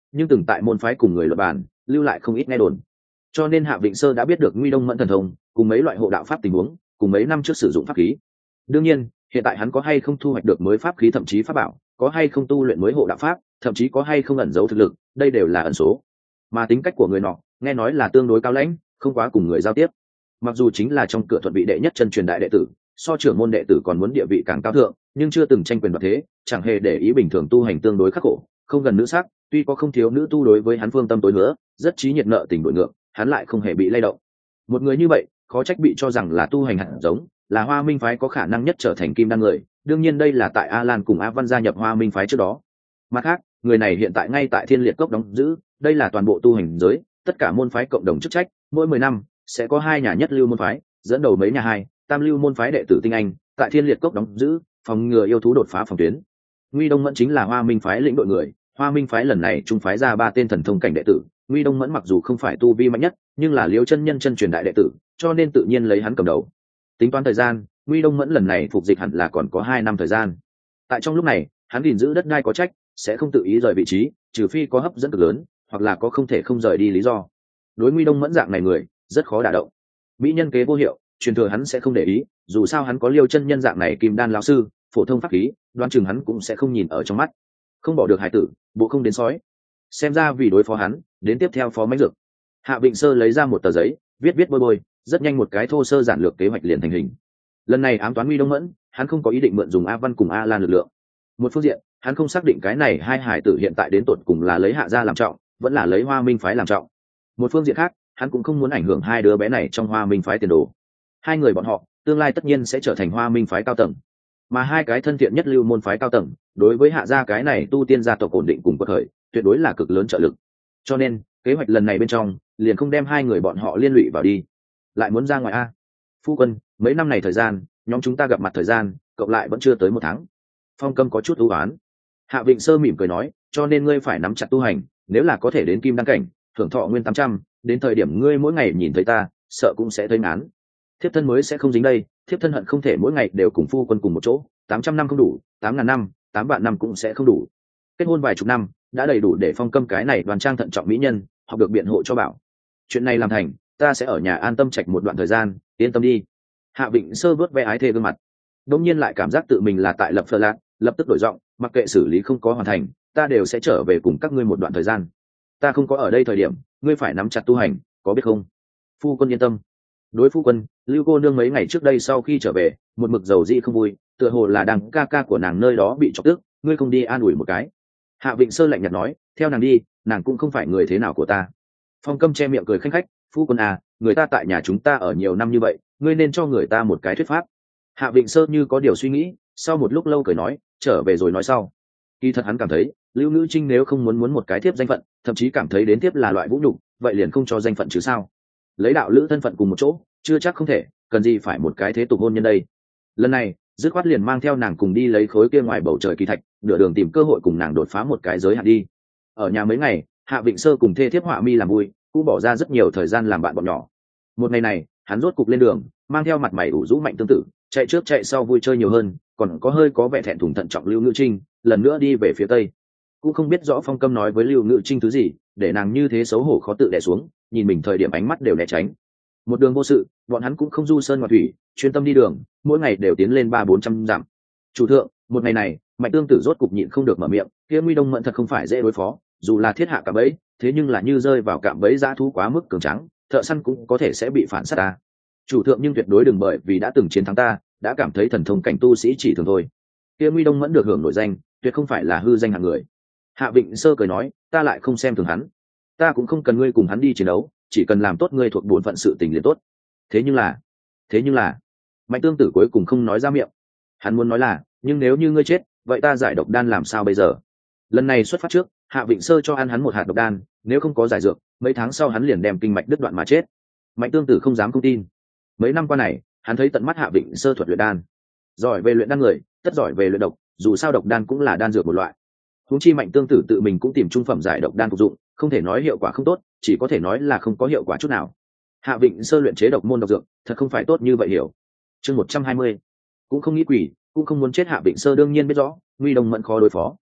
nhưng từng tại môn phái cùng người luật bản lưu lại không ít nghe đồn, cho nên Hạ Vịnh Sơ đã biết được Nguy Đông Mẫn thần thông cùng mấy loại hộ đạo pháp tình huống, cùng mấy năm trước sử dụng pháp khí. Đương nhiên hiện tại hắn có hay không thu hoạch được mới pháp khí thậm chí pháp bảo, có hay không tu luyện mới hộ đạo pháp, thậm chí có hay không ẩn giấu thực lực, đây đều là ẩn số. Mà tính cách của người nọ nghe nói là tương đối cao lãnh, không quá cùng người giao tiếp. Mặc dù chính là trong cửa thuận vị đệ nhất chân truyền đại đệ tử, so trưởng môn đệ tử còn muốn địa vị càng cao thượng, nhưng chưa từng tranh quyền đoạt thế, chẳng hề để ý bình thường tu hành tương đối khắc khổ, không gần nữ sắc, tuy có không thiếu nữ tu đối với hắn phương tâm tối nữa, rất trí nhiệt nợ tình đội ngược, hắn lại không hề bị lay động. Một người như vậy khó trách bị cho rằng là tu hành hạt giống, là Hoa Minh phái có khả năng nhất trở thành kim đan người, đương nhiên đây là tại A Lan cùng A Văn gia nhập Hoa Minh phái trước đó. Mặt khác, người này hiện tại ngay tại Thiên Liệt Cốc đóng giữ, đây là toàn bộ tu hành giới tất cả môn phái cộng đồng chức trách, mỗi 10 năm sẽ có 2 nhà nhất lưu môn phái dẫn đầu mấy nhà hai tam lưu môn phái đệ tử tinh anh tại Thiên Liệt Cốc đóng giữ, phòng ngừa yêu thú đột phá phòng tuyến. Nguy Đông Mẫn chính là Hoa Minh phái lĩnh đội người, Hoa Minh phái lần này trung phái ra 3 tên thần thông cảnh đệ tử, Nguy Đông Mẫn mặc dù không phải tu vi mạnh nhất, nhưng là Liễu chân nhân chân truyền đại đệ tử, cho nên tự nhiên lấy hắn cầm đầu. Tính toán thời gian, Nguy Đông Mẫn lần này phục dịch hẳn là còn có 2 năm thời gian. Tại trong lúc này, hắn gìn giữ đất đai có trách, sẽ không tự ý rời vị trí, trừ phi có hấp dẫn cực lớn, hoặc là có không thể không rời đi lý do. Đối Nguy Đông Mẫn dạng này người, rất khó đả động. Mỹ nhân kế vô hiệu, truyền thừa hắn sẽ không để ý, dù sao hắn có Liêu chân nhân dạng này kim đan lão sư, phổ thông pháp khí, đoán chừng hắn cũng sẽ không nhìn ở trong mắt. Không bỏ được hải tử, bộ không đến sói. Xem ra vì đối phó hắn, đến tiếp theo phó mãnh dược. Hạ Vịnh Sơ lấy ra một tờ giấy, viết viết bôi bôi, rất nhanh một cái thô sơ giản lược kế hoạch liền thành hình. Lần này ám toán Nguy Đông Mẫn, hắn không có ý định mượn dùng A Văn cùng A Lan lực lượng. Một phương diện, hắn không xác định cái này hai hải tử hiện tại đến tột cùng là lấy Hạ gia làm trọng, vẫn là lấy Hoa Minh phái làm trọng. Một phương diện khác, hắn cũng không muốn ảnh hưởng hai đứa bé này trong Hoa Minh phái tiền đồ. Hai người bọn họ tương lai tất nhiên sẽ trở thành Hoa Minh phái cao tầng, mà hai cái thân thiện nhất lưu môn phái cao tầng đối với Hạ gia cái này tu tiên gia tộc ổn định cùng quật khởi tuyệt đối là cực lớn trợ lực. Cho nên kế hoạch lần này bên trong liền không đem hai người bọn họ liên lụy vào đi. Lại muốn ra ngoài a? Phu quân, mấy năm này thời gian, nhóm chúng ta gặp mặt thời gian cộng lại vẫn chưa tới 1 tháng. Phong Câm có chút ưu oán. Hạ Vịnh Sơ mỉm cười nói, cho nên ngươi phải nắm chặt tu hành, nếu là có thể đến kim đăng cảnh, thưởng thọ nguyên 800, đến thời điểm ngươi mỗi ngày nhìn thấy ta, sợ cũng sẽ thấy ngán. Thiếp thân mới sẽ không dính đây, thiếp thân hận không thể mỗi ngày đều cùng phu quân cùng một chỗ, 800 năm không đủ, 8.000 năm, 8 vạn năm cũng sẽ không đủ. Kết hôn vài chục năm, đã đầy đủ để Phong Câm cái này đoan trang thận trọng mỹ nhân, học được biện hộ cho bảo. Chuyện này làm thành, ta sẽ ở nhà an tâm trạch một đoạn thời gian, yên tâm đi. Hạ Vịnh Sơ vớt ve ái thê gương mặt, đột nhiên lại cảm giác tự mình là tại lập phơ lạc, lập tức đổi giọng, mặc kệ xử lý không có hoàn thành, ta đều sẽ trở về cùng các ngươi một đoạn thời gian. Ta không có ở đây thời điểm, ngươi phải nắm chặt tu hành, có biết không? Phu quân yên tâm. Đối phu quân, Lưu cô nương mấy ngày trước đây sau khi trở về, một mực dầu dị không vui, tựa hồ là đang ca ca của nàng nơi đó bị chọc tức, ngươi không đi an ủi một cái. Hạ Vịnh Sơ lạnh nhạt nói, theo nàng đi, nàng cũng không phải người thế nào của ta. Phong Câm che miệng cười khanh khách, phu quân à, người ta tại nhà chúng ta ở nhiều năm như vậy, ngươi nên cho người ta một cái thuyết pháp. Hạ Vịnh Sơ như có điều suy nghĩ, sau một lúc lâu cười nói, trở về rồi nói sau. Kỳ thật hắn cảm thấy, Lưu Nữ Trinh nếu không muốn một cái thiếp danh phận, thậm chí cảm thấy đến tiếp là loại vũ nhục, vậy liền không cho danh phận chứ sao? Lấy đạo lữ thân phận cùng một chỗ, chưa chắc không thể, cần gì phải một cái thế tục hôn nhân đây. Lần này, dứt khoát liền mang theo nàng cùng đi lấy khối kia ngoài bầu trời kỳ thạch, nửa đường tìm cơ hội cùng nàng đột phá một cái giới hạn đi. Ở nhà mấy ngày, Hạ Vịnh Sơ cùng thê thiếp Họa Mi làm vui, cũng bỏ ra rất nhiều thời gian làm bạn bọn nhỏ. Một ngày này, hắn rốt cục lên đường, mang theo mặt mày ủ rũ Mạnh Tương Tử, chạy trước chạy sau vui chơi nhiều hơn, còn có hơi có vẻ thẹn thùng thận trọng Lưu Ngữ Trinh, lần nữa đi về phía tây. Cũng không biết rõ Phong Câm nói với Lưu Ngữ Trinh thứ gì, để nàng như thế xấu hổ khó tự đè xuống, nhìn mình thời điểm ánh mắt đều né tránh. Một đường vô sự, bọn hắn cũng không du sơn ngoại thủy, chuyên tâm đi đường, mỗi ngày đều tiến lên 300-400 dặm. Chủ thượng, một ngày này, Mạnh Tương Tử rốt cục nhịn không được mở miệng, kia Nguy Đông Mẫn thật không phải dễ đối phó, dù là thiết hạ cạm bẫy, thế nhưng là như rơi vào cạm bẫy dã thú quá mức cường tráng, thợ săn cũng có thể sẽ bị phản sát ta. Chủ thượng nhưng tuyệt đối đừng bởi vì đã từng chiến thắng ta, đã cảm thấy thần thông cảnh tu sĩ chỉ thường thôi. Kia Nguy Đông Mẫn được hưởng nổi danh, tuyệt không phải là hư danh hạng người. Hạ Vịnh Sơ cười nói, ta lại không xem thường hắn, ta cũng không cần ngươi cùng hắn đi chiến đấu, chỉ cần làm tốt ngươi thuộc bổn phận sự tình liền tốt. Thế nhưng là, Mạnh Tương Tử cuối cùng không nói ra miệng. Hắn muốn nói là, nhưng nếu như ngươi chết, vậy ta giải độc đan làm sao bây giờ? Lần này xuất phát trước, Hạ Vịnh Sơ cho ăn hắn một hạt độc đan, nếu không có giải dược, mấy tháng sau hắn liền đem kinh mạch đứt đoạn mà chết. Mạnh Tương Tử không dám không tin. Mấy năm qua này, hắn thấy tận mắt Hạ Vịnh Sơ thuật luyện đan, giỏi về luyện đan người, tất giỏi về luyện độc, dù sao độc đan cũng là đan dược một loại. Huống chi Mạnh Tương Tử tự mình cũng tìm trung phẩm giải độc đan phục dụng, không thể nói hiệu quả không tốt, chỉ có thể nói là không có hiệu quả chút nào. Hạ Vịnh Sơ luyện chế độc môn độc dược, thật không phải tốt như vậy hiểu. Chương 120. Cũng không nghĩ quỷ, cũng không muốn chết Hạ Vịnh Sơ đương nhiên biết rõ, Nguy Đông Mẫn khó đối phó.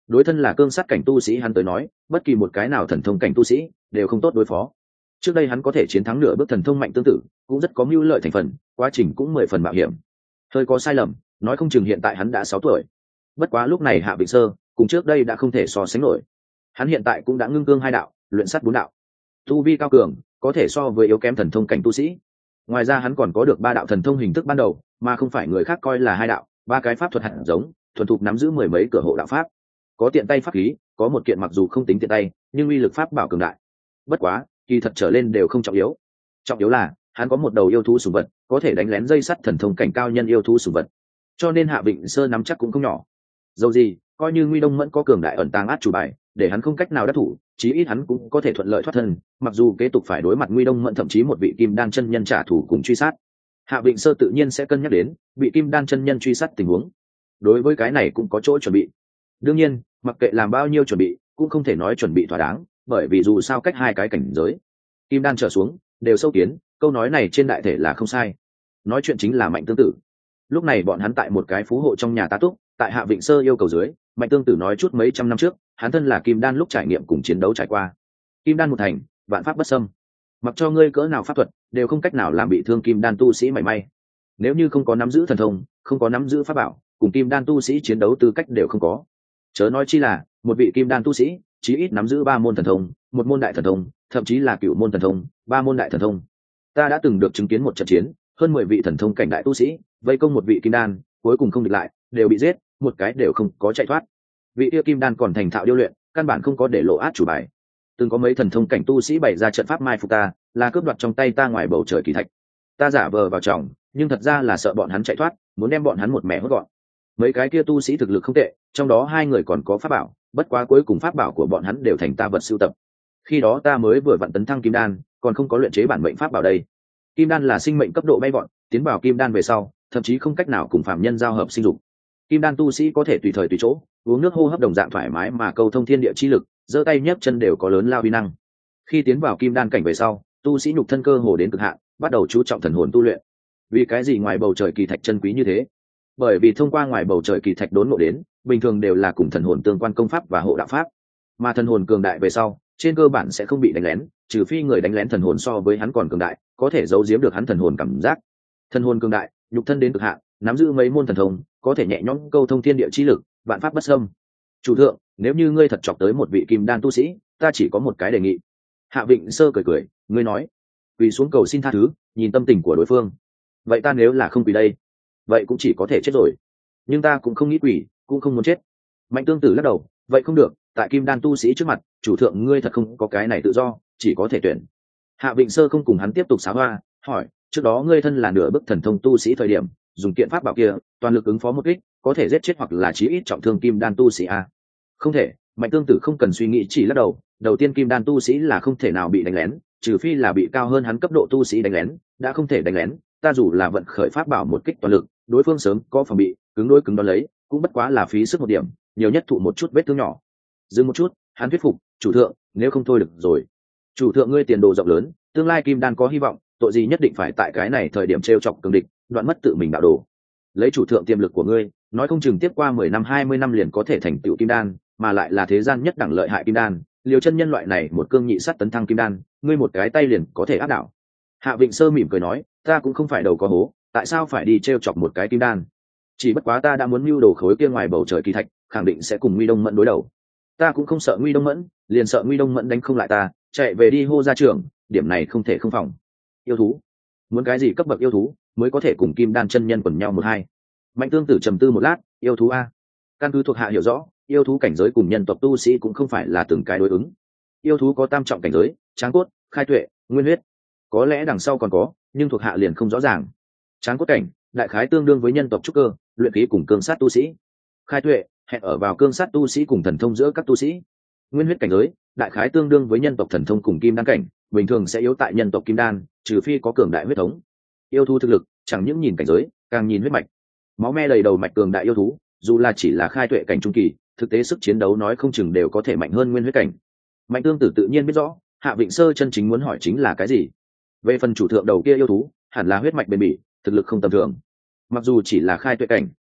đối thân là cương sát cảnh tu sĩ hắn tới nói, bất kỳ một cái nào thần thông cảnh tu sĩ đều không tốt đối phó. Trước đây hắn có thể chiến thắng nửa bước thần thông mạnh tương tự, cũng rất có mưu lợi thành phần, quá trình cũng 10 phần mạo hiểm. Hơi có sai lầm, nói không chừng hiện tại hắn đã 6 tuổi. Bất quá lúc này Hạ Vịnh Sơ cùng trước đây đã không thể so sánh nổi. Hắn hiện tại cũng đã ngưng cương 2 đạo, luyện sắt 4 đạo, tu vi cao cường, có thể so với yếu kém thần thông cảnh tu sĩ. Ngoài ra hắn còn có được 3 đạo thần thông hình thức ban đầu, mà không phải người khác coi là 2 đạo, 3 cái pháp thuật hạt giống, thuần thục nắm giữ 10 mấy cửa hộ đạo pháp. Có tiện tay pháp khí, có một kiện mặc dù không tính tiện tay, nhưng uy lực pháp bảo cường đại. Bất quá, kỳ thật trở lên đều không trọng yếu. Trọng yếu là hắn có một đầu yêu thú sủng vật, có thể đánh lén dây sắt thần thông cảnh cao nhân yêu thú sủng vật. Cho nên Hạ Vịnh Sơ nắm chắc cũng không nhỏ. Dầu gì, coi như Nguy Đông Mẫn có cường đại ẩn tàng át chủ bài, để hắn không cách nào đắc thủ, chí ít hắn cũng có thể thuận lợi thoát thân, mặc dù kế tục phải đối mặt Nguy Đông Mẫn thậm chí một vị Kim Đan chân nhân trả thù cùng truy sát. Hạ Vịnh Sơ tự nhiên sẽ cân nhắc đến bị Kim Đan chân nhân truy sát tình huống. Đối với cái này cũng có chỗ chuẩn bị. Đương nhiên, mặc kệ làm bao nhiêu chuẩn bị, cũng không thể nói chuẩn bị thỏa đáng, bởi vì dù sao cách 2 cái cảnh giới, Kim Đan trở xuống, đều sâu kiến, câu nói này trên đại thể là không sai. Nói chuyện chính là Mạnh Tương Tử. Lúc này bọn hắn tại một cái phú hộ trong nhà tá túc, tại Hạ Vịnh Sơ yêu cầu dưới, Mạnh Tương Tử nói chút mấy trăm năm trước, hắn thân là Kim Đan lúc trải nghiệm cùng chiến đấu trải qua. Kim Đan một thành, vạn pháp bất xâm. Mặc cho ngươi cỡ nào pháp thuật, đều không cách nào làm bị thương Kim Đan tu sĩ mảy may. Nếu như không có nắm giữ thần thông, không có nắm giữ pháp bảo, cùng Kim Đan tu sĩ chiến đấu tư cách đều không có. Chớ nói chi là một vị Kim Đan tu sĩ, chí ít nắm giữ 3 môn thần thông, 1 môn đại thần thông, thậm chí là cửu môn thần thông, 3 môn đại thần thông. Ta đã từng được chứng kiến một trận chiến, hơn 10 vị thần thông cảnh đại tu sĩ vây công một vị Kim Đan, cuối cùng không địch lại, đều bị giết, một cái đều không có chạy thoát. Vị yêu Kim Đan còn thành thạo điêu luyện, căn bản không có để lộ át chủ bài. Từng có mấy thần thông cảnh tu sĩ bày ra trận pháp mai phục ta, là cướp đoạt trong tay ta ngoài bầu trời kỳ thạch. Ta giả vờ vào trọng, nhưng thật ra là sợ bọn hắn chạy thoát, muốn đem bọn hắn một mẻ hốt gọn. Mấy cái kia tu sĩ thực lực không tệ, trong đó 2 người còn có pháp bảo, bất quá cuối cùng pháp bảo của bọn hắn đều thành ta vật sưu tập. Khi đó ta mới vừa vặn tấn thăng Kim Đan, còn không có luyện chế bản mệnh pháp bảo đây. Kim Đan là sinh mệnh cấp độ bay vọt, tiến vào Kim Đan về sau, thậm chí không cách nào cùng phàm nhân giao hợp sinh dục. Kim Đan tu sĩ có thể tùy thời tùy chỗ uống nước hô hấp đồng dạng thoải mái mà câu thông thiên địa chi lực, giơ tay nhấc chân đều có lớn lao uy năng. Khi tiến vào Kim Đan cảnh về sau, tu sĩ nhục thân cơ hồ đến cực hạn, bắt đầu chú trọng thần hồn tu luyện. Vì cái gì ngoài bầu trời kỳ thạch chân quý như thế? Bởi vì thông qua ngoài bầu trời kỳ thạch đốn ngộ đến, bình thường đều là cùng thần hồn tương quan công pháp và hộ đạo pháp, mà thần hồn cường đại về sau, trên cơ bản sẽ không bị đánh lén, trừ phi người đánh lén thần hồn so với hắn còn cường đại, có thể giấu giếm được hắn thần hồn cảm giác. Thần hồn cường đại, nhục thân đến cực hạn, nắm giữ mấy môn thần thông, có thể nhẹ nhõm câu thông thiên địa chi lực, vạn pháp bất xâm. Chủ thượng, nếu như ngươi thật chọc tới một vị Kim Đan tu sĩ, ta chỉ có một cái đề nghị. Hạ Vịnh Sơ cười cười, ngươi nói, quỳ xuống cầu xin tha thứ, nhìn tâm tình của đối phương. Vậy ta nếu là không quỳ đây, vậy cũng chỉ có thể chết rồi. Nhưng ta cũng không nghĩ quỳ, cũng không muốn chết. Mạnh Tương Tử lắc đầu, vậy không được, tại Kim Đan tu sĩ trước mặt, chủ thượng ngươi thật không có cái này tự do, chỉ có thể tuyển. Hạ Vịnh Sơ không cùng hắn tiếp tục xá hoa, hỏi, trước đó ngươi thân là nửa bức thần thông tu sĩ thời điểm, dùng kiện pháp bảo kia, toàn lực ứng phó một kích, có thể giết chết hoặc là chí ít trọng thương Kim Đan tu sĩ a? Không thể. Mạnh Tương Tử không cần suy nghĩ chỉ lắc đầu, đầu tiên Kim Đan tu sĩ là không thể nào bị đánh lén, trừ phi là bị cao hơn hắn cấp độ tu sĩ đánh lén, đã không thể đánh lén, ta dù là vận khởi pháp bảo một kích toàn lực, đối phương sớm có phòng bị, cứng đối cứng đón lấy, cũng bất quá là phí sức một điểm, nhiều nhất thụ một chút vết thương nhỏ. Dừng một chút, hắn thuyết phục, chủ thượng, nếu không thôi được rồi. Chủ thượng ngươi tiền đồ rộng lớn, tương lai Kim Đan có hy vọng, tội gì nhất định phải tại cái này thời điểm trêu chọc cường địch, đoạn mất tự mình đạo đồ. Lấy chủ thượng tiềm lực của ngươi, nói không chừng tiếp qua 10 năm 20 năm liền có thể thành tựu Kim Đan, mà lại là thế gian nhất đẳng lợi hại Kim Đan, liều chân nhân loại này một cương nhị sắt tấn thăng Kim Đan, ngươi một cái tay liền có thể áp đảo. Hạ Vịnh Sơ mỉm cười nói, ta cũng không phải đầu có hố, tại sao phải đi trêu chọc một cái Kim Đan? Chỉ bất quá ta đã muốn mưu đồ khối kia ngoài bầu trời kỳ thạch, khẳng định sẽ cùng Nguy Đông Mẫn đối đầu. Ta cũng không sợ Nguy Đông Mẫn, liền sợ Nguy Đông Mẫn đánh không lại ta, chạy về đi hô ra trường, điểm này không thể không phòng. Yêu thú, muốn cái gì cấp bậc yêu thú mới có thể cùng Kim Đan chân nhân quần nhau một hai? Mạnh Tương Tử trầm tư một lát, yêu thú a. Căn cứ thuộc hạ hiểu rõ, yêu thú cảnh giới cùng nhân tộc tu sĩ cũng không phải là từng cái đối ứng. Yêu thú có tam trọng cảnh giới, tráng cốt, khai tuệ, nguyên huyết. Có lẽ đằng sau còn có, nhưng thuộc hạ liền không rõ ràng. Tráng cốt cảnh, đại khái tương đương với nhân tộc trúc cơ, luyện khí cùng cương sát tu sĩ. Khai tuệ, hẹn ở vào cương sát tu sĩ cùng thần thông giữa các tu sĩ. Nguyên huyết cảnh giới, đại khái tương đương với nhân tộc thần thông cùng kim đan cảnh, bình thường sẽ yếu tại nhân tộc kim đan, trừ phi có cường đại huyết thống. Yêu thú thực lực, chẳng những nhìn cảnh giới, càng nhìn huyết mạch. Máu me đầy đầu mạch cường đại yêu thú, dù là chỉ là khai tuệ cảnh trung kỳ, thực tế sức chiến đấu nói không chừng đều có thể mạnh hơn nguyên huyết cảnh. Mạnh Tương Tử tự nhiên biết rõ, Hạ Vịnh Sơ chân chính muốn hỏi chính là cái gì. Về phần chủ thượng đầu kia yêu thú, hẳn là huyết mạch bền bỉ, thực lực không tầm thường. Mặc dù chỉ là khai tuệ cảnh,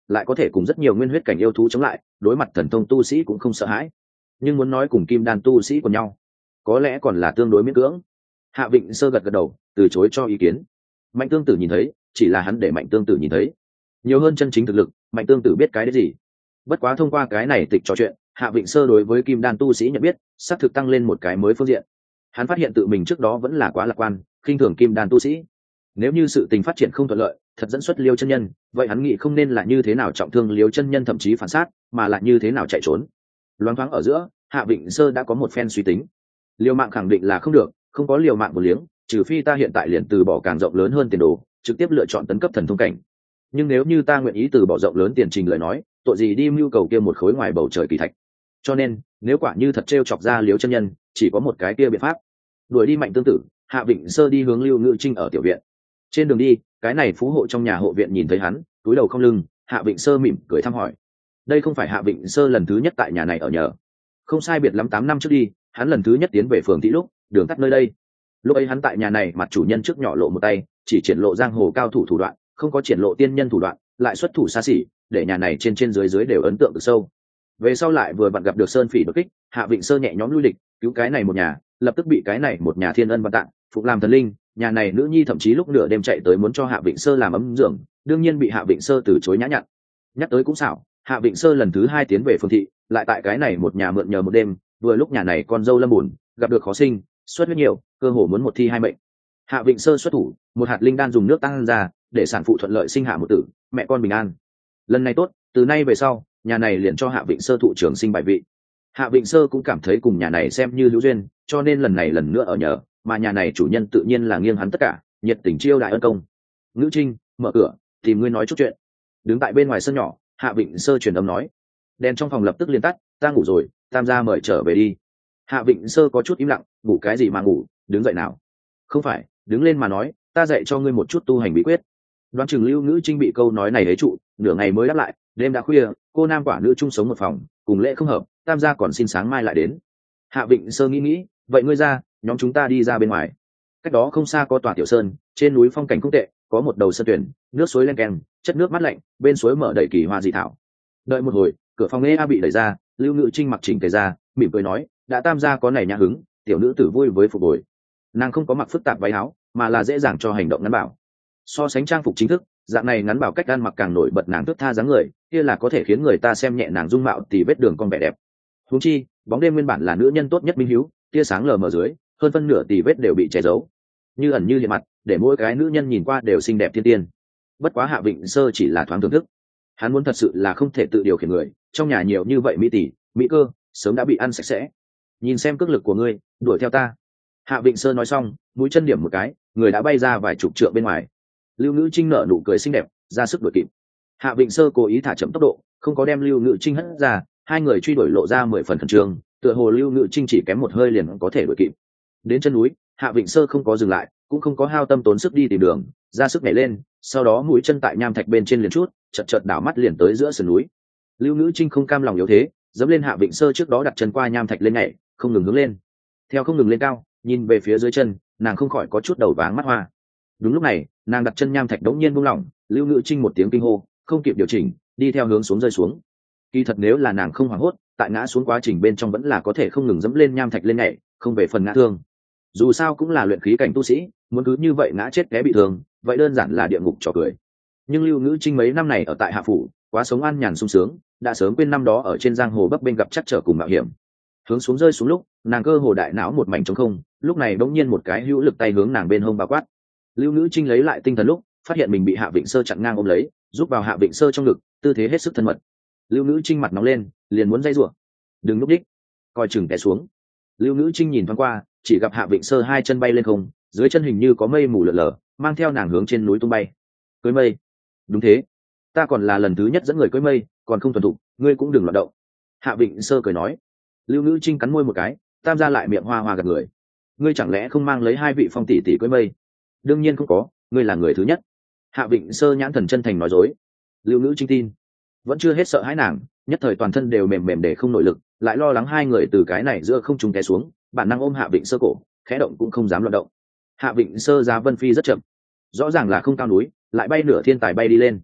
lại có thể cùng rất nhiều nguyên huyết cảnh yêu thú chống lại, đối mặt thần thông tu sĩ cũng không sợ hãi. Nhưng muốn nói cùng kim đan tu sĩ của nhau, có lẽ còn là tương đối miễn cưỡng. Hạ Vịnh Sơ gật gật đầu, từ chối cho ý kiến. Mạnh Tương Tử nhìn thấy, chỉ là hắn để Mạnh Tương Tử nhìn thấy, nhiều hơn chân chính thực lực. Mạnh Tương Tử biết cái đấy gì. Bất quá thông qua cái này tịch trò chuyện, Hạ Vịnh Sơ đối với kim đan tu sĩ nhận biết xác thực tăng lên một cái mới phương diện. Hắn phát hiện tự mình trước đó vẫn là quá lạc quan, khinh thường kim đan tu sĩ. Nếu như sự tình phát triển không thuận lợi, thật dẫn xuất Liêu chân nhân, vậy hắn nghĩ không nên là như thế nào trọng thương Liêu chân nhân thậm chí phản sát, mà là như thế nào chạy trốn. Loáng thoáng ở giữa, Hạ Vịnh Sơ đã có một phen suy tính. Liều mạng khẳng định là không được, không có liều mạng một liếng, trừ phi ta hiện tại liền từ bỏ càng rộng lớn hơn tiền đồ, trực tiếp lựa chọn tấn cấp thần thông cảnh. Nhưng nếu như ta nguyện ý từ bỏ rộng lớn tiền trình lời nói, tội gì đi mưu cầu kia một khối ngoài bầu trời kỳ thạch. Cho nên, nếu quả như thật trêu chọc ra Liêu chân nhân, chỉ có một cái kia biện pháp. Đuổi đi Mạnh Tương Tử, Hạ Vịnh Sơ đi hướng Lưu Ngự Trinh ở tiểu viện. Trên đường đi, cái này phú hộ trong nhà hộ viện nhìn thấy hắn, túi đầu không lưng, Hạ Vịnh Sơ mỉm cười thăm hỏi. Đây không phải Hạ Vịnh Sơ lần thứ nhất tại nhà này ở nhờ. Không sai biệt lắm 8 năm trước đi, hắn lần thứ nhất tiến về phường thị lúc, đường tắt nơi đây. Lúc ấy hắn tại nhà này mặt chủ nhân trước nhỏ lộ một tay, chỉ triển lộ giang hồ cao thủ thủ đoạn, không có triển lộ tiên nhân thủ đoạn, lại xuất thủ xa xỉ, để nhà này trên dưới dưới đều ấn tượng cực sâu. Về sau lại vừa vặn gặp được Sơn Phỉ đột kích, Hạ Vịnh Sơ nhẹ nhõm lui địch, cứu cái này một nhà, lập tức bị cái này một nhà thiên ân ban tặng, phục làm thần linh. Nhà này nữ nhi thậm chí lúc nửa đêm chạy tới muốn cho Hạ Vịnh Sơ làm ấm giường, đương nhiên bị Hạ Vịnh Sơ từ chối nhã nhặn. Nhắc tới cũng xảo, Hạ Vịnh Sơ lần thứ 2 tiến về phường thị, lại tại cái này một nhà mượn nhờ một đêm, vừa lúc nhà này con dâu lâm buồn, gặp được khó sinh, xuất huyết nhiều, cơ hồ muốn một thi hai mệnh. Hạ Vịnh Sơ xuất thủ, một hạt linh đan dùng nước tăng ra, để sản phụ thuận lợi sinh hạ một tử, mẹ con bình an. Lần này tốt, từ nay về sau, nhà này liền cho Hạ Vịnh Sơ thụ trưởng sinh bài vị. Hạ Vịnh Sơ cũng cảm thấy cùng nhà này xem như hữu duyên, cho nên lần này lần nữa ở nhờ, mà nhà này chủ nhân tự nhiên là nghiêng hắn tất cả, nhiệt tình chiêu đại ân công. Ngữ Trinh, mở cửa, tìm ngươi nói chút chuyện. Đứng tại bên ngoài sân nhỏ, Hạ Vịnh Sơ truyền âm nói. Đèn trong phòng lập tức liền tắt, ta ngủ rồi, Tam gia mời trở về đi. Hạ Vịnh Sơ có chút im lặng, ngủ cái gì mà ngủ, đứng dậy nào. Không phải, đứng lên mà nói, ta dạy cho ngươi một chút tu hành bí quyết. Đoán chừng Lưu Ngữ Trinh bị câu nói này hế trụ, nửa ngày mới đáp lại. Đêm đã khuya, cô nam quả nữ chung sống một phòng, cùng lễ không hợp, Tam gia còn xin sáng mai lại đến. Hạ Vịnh Sơ nghĩ, vậy ngươi ra, nhóm chúng ta đi ra bên ngoài. Cách đó không xa có tòa tiểu sơn, trên núi phong cảnh không tệ, có một đầu sơn tuyển, nước suối len keng, chất nước mát lạnh, bên suối mở đầy kỳ hoa dị thảo. Đợi một hồi, cửa phòng nghe bị đẩy ra, Lưu Ngữ Trinh mặc chỉnh tề ra, mỉm cười nói, đã Tam gia có này nhã hứng, tiểu nữ tử vui với phục hồi. Nàng không có mặc phức tạp váy áo, mà là dễ dàng cho hành động ngắn bảo. So sánh trang phục chính thức, dạng này ngắn bảo cách ăn mặc càng nổi bật nàng thướt tha dáng người, kia là có thể khiến người ta xem nhẹ nàng dung mạo tỉ vết đường con vẻ đẹp. Huống chi, bóng đêm nguyên bản là nữ nhân tốt nhất minh hiếu, tia sáng lờ mờ dưới, hơn phân nửa tỉ vết đều bị che giấu, như ẩn như hiện mặt, để mỗi cái nữ nhân nhìn qua đều xinh đẹp thiên tiên. Bất quá Hạ Vịnh Sơ chỉ là thoáng thưởng thức, hắn muốn thật sự là không thể tự điều khiển người, trong nhà nhiều như vậy mỹ tỷ, mỹ cơ, sớm đã bị ăn sạch sẽ. Nhìn xem cước lực của ngươi, đuổi theo ta. Hạ Vịnh Sơ nói xong, mũi chân điểm một cái, người đã bay ra vài chục trượng bên ngoài. Lưu Ngữ Trinh nở nụ cười xinh đẹp, ra sức đuổi kịp. Hạ Vịnh Sơ cố ý thả chậm tốc độ, không có đem Lưu Ngữ Trinh hất ra, hai người truy đuổi lộ ra 10 phần khẩn trương, tựa hồ Lưu Ngữ Trinh chỉ kém một hơi liền có thể đuổi kịp. Đến chân núi, Hạ Vịnh Sơ không có dừng lại, cũng không có hao tâm tốn sức đi tìm đường, ra sức nhảy lên, sau đó mũi chân tại nham thạch bên trên liền chút, chợt đảo mắt liền tới giữa sườn núi. Lưu Ngữ Trinh không cam lòng yếu thế, dẫm lên Hạ Vịnh Sơ trước đó đặt chân qua nham thạch lên nhảy, không ngừng hướng lên. Theo không ngừng lên cao, nhìn về phía dưới chân, nàng không khỏi có chút đầu váng mắt hoa. Đúng lúc này, nàng đặt chân nham thạch đống nhiên buông lỏng, Lưu Ngữ Trinh một tiếng kinh hô, không kịp điều chỉnh, đi theo hướng xuống rơi xuống. Kỳ thật nếu là nàng không hoảng hốt, tại ngã xuống quá trình bên trong vẫn là có thể không ngừng dẫm lên nham thạch lên nhảy, không về phần ngã thương. Dù sao cũng là luyện khí cảnh tu sĩ, muốn cứ như vậy ngã chết té bị thương, vậy đơn giản là địa ngục trò cười. Nhưng Lưu Ngữ Trinh mấy năm này ở tại Hạ phủ, quá sống an nhàn sung sướng, đã sớm quên năm đó ở trên giang hồ bấp bênh gặp chắc trở cùng mạo hiểm. Hướng xuống rơi xuống lúc, nàng cơ hồ đại não một mảnh trống không, lúc này bỗng nhiên một cái hữu lực tay hướng nàng bên hông bao quát. Lưu Ngữ Trinh lấy lại tinh thần lúc, phát hiện mình bị Hạ Vịnh Sơ chặn ngang ôm lấy, giúp vào Hạ Vịnh Sơ trong ngực, tư thế hết sức thân mật. Lưu Ngữ Trinh mặt nóng lên, liền muốn dây rủa. Đừng lúc đích, coi chừng té xuống. Lưu Ngữ Trinh nhìn thoáng qua, chỉ gặp Hạ Vịnh Sơ hai chân bay lên không, dưới chân hình như có mây mù lượn lờ, mang theo nàng hướng trên núi tung bay. Cưỡi mây? Đúng thế, ta còn là lần thứ nhất dẫn người cưỡi mây, còn không thuần thục, ngươi cũng đừng loạn động. Hạ Vịnh Sơ cười nói. Lưu Ngữ Trinh cắn môi một cái, Tam gia lại miệng hoa hoa gật người. Ngươi chẳng lẽ không mang lấy hai vị phong tỷ tỷ cưỡi mây? Đương nhiên không có, ngươi là người thứ nhất. Hạ Vịnh Sơ nhãn thần chân thành nói dối. Lưu Ngữ Trinh tin, vẫn chưa hết sợ hãi nàng, nhất thời toàn thân đều mềm mềm để không nội lực, lại lo lắng hai người từ cái này giữa không trung té xuống, bản năng ôm Hạ Vịnh Sơ cổ, khẽ động cũng không dám loạn động. Hạ Vịnh Sơ giá vân phi rất chậm, rõ ràng là không cao núi, lại bay nửa thiên tài bay đi lên.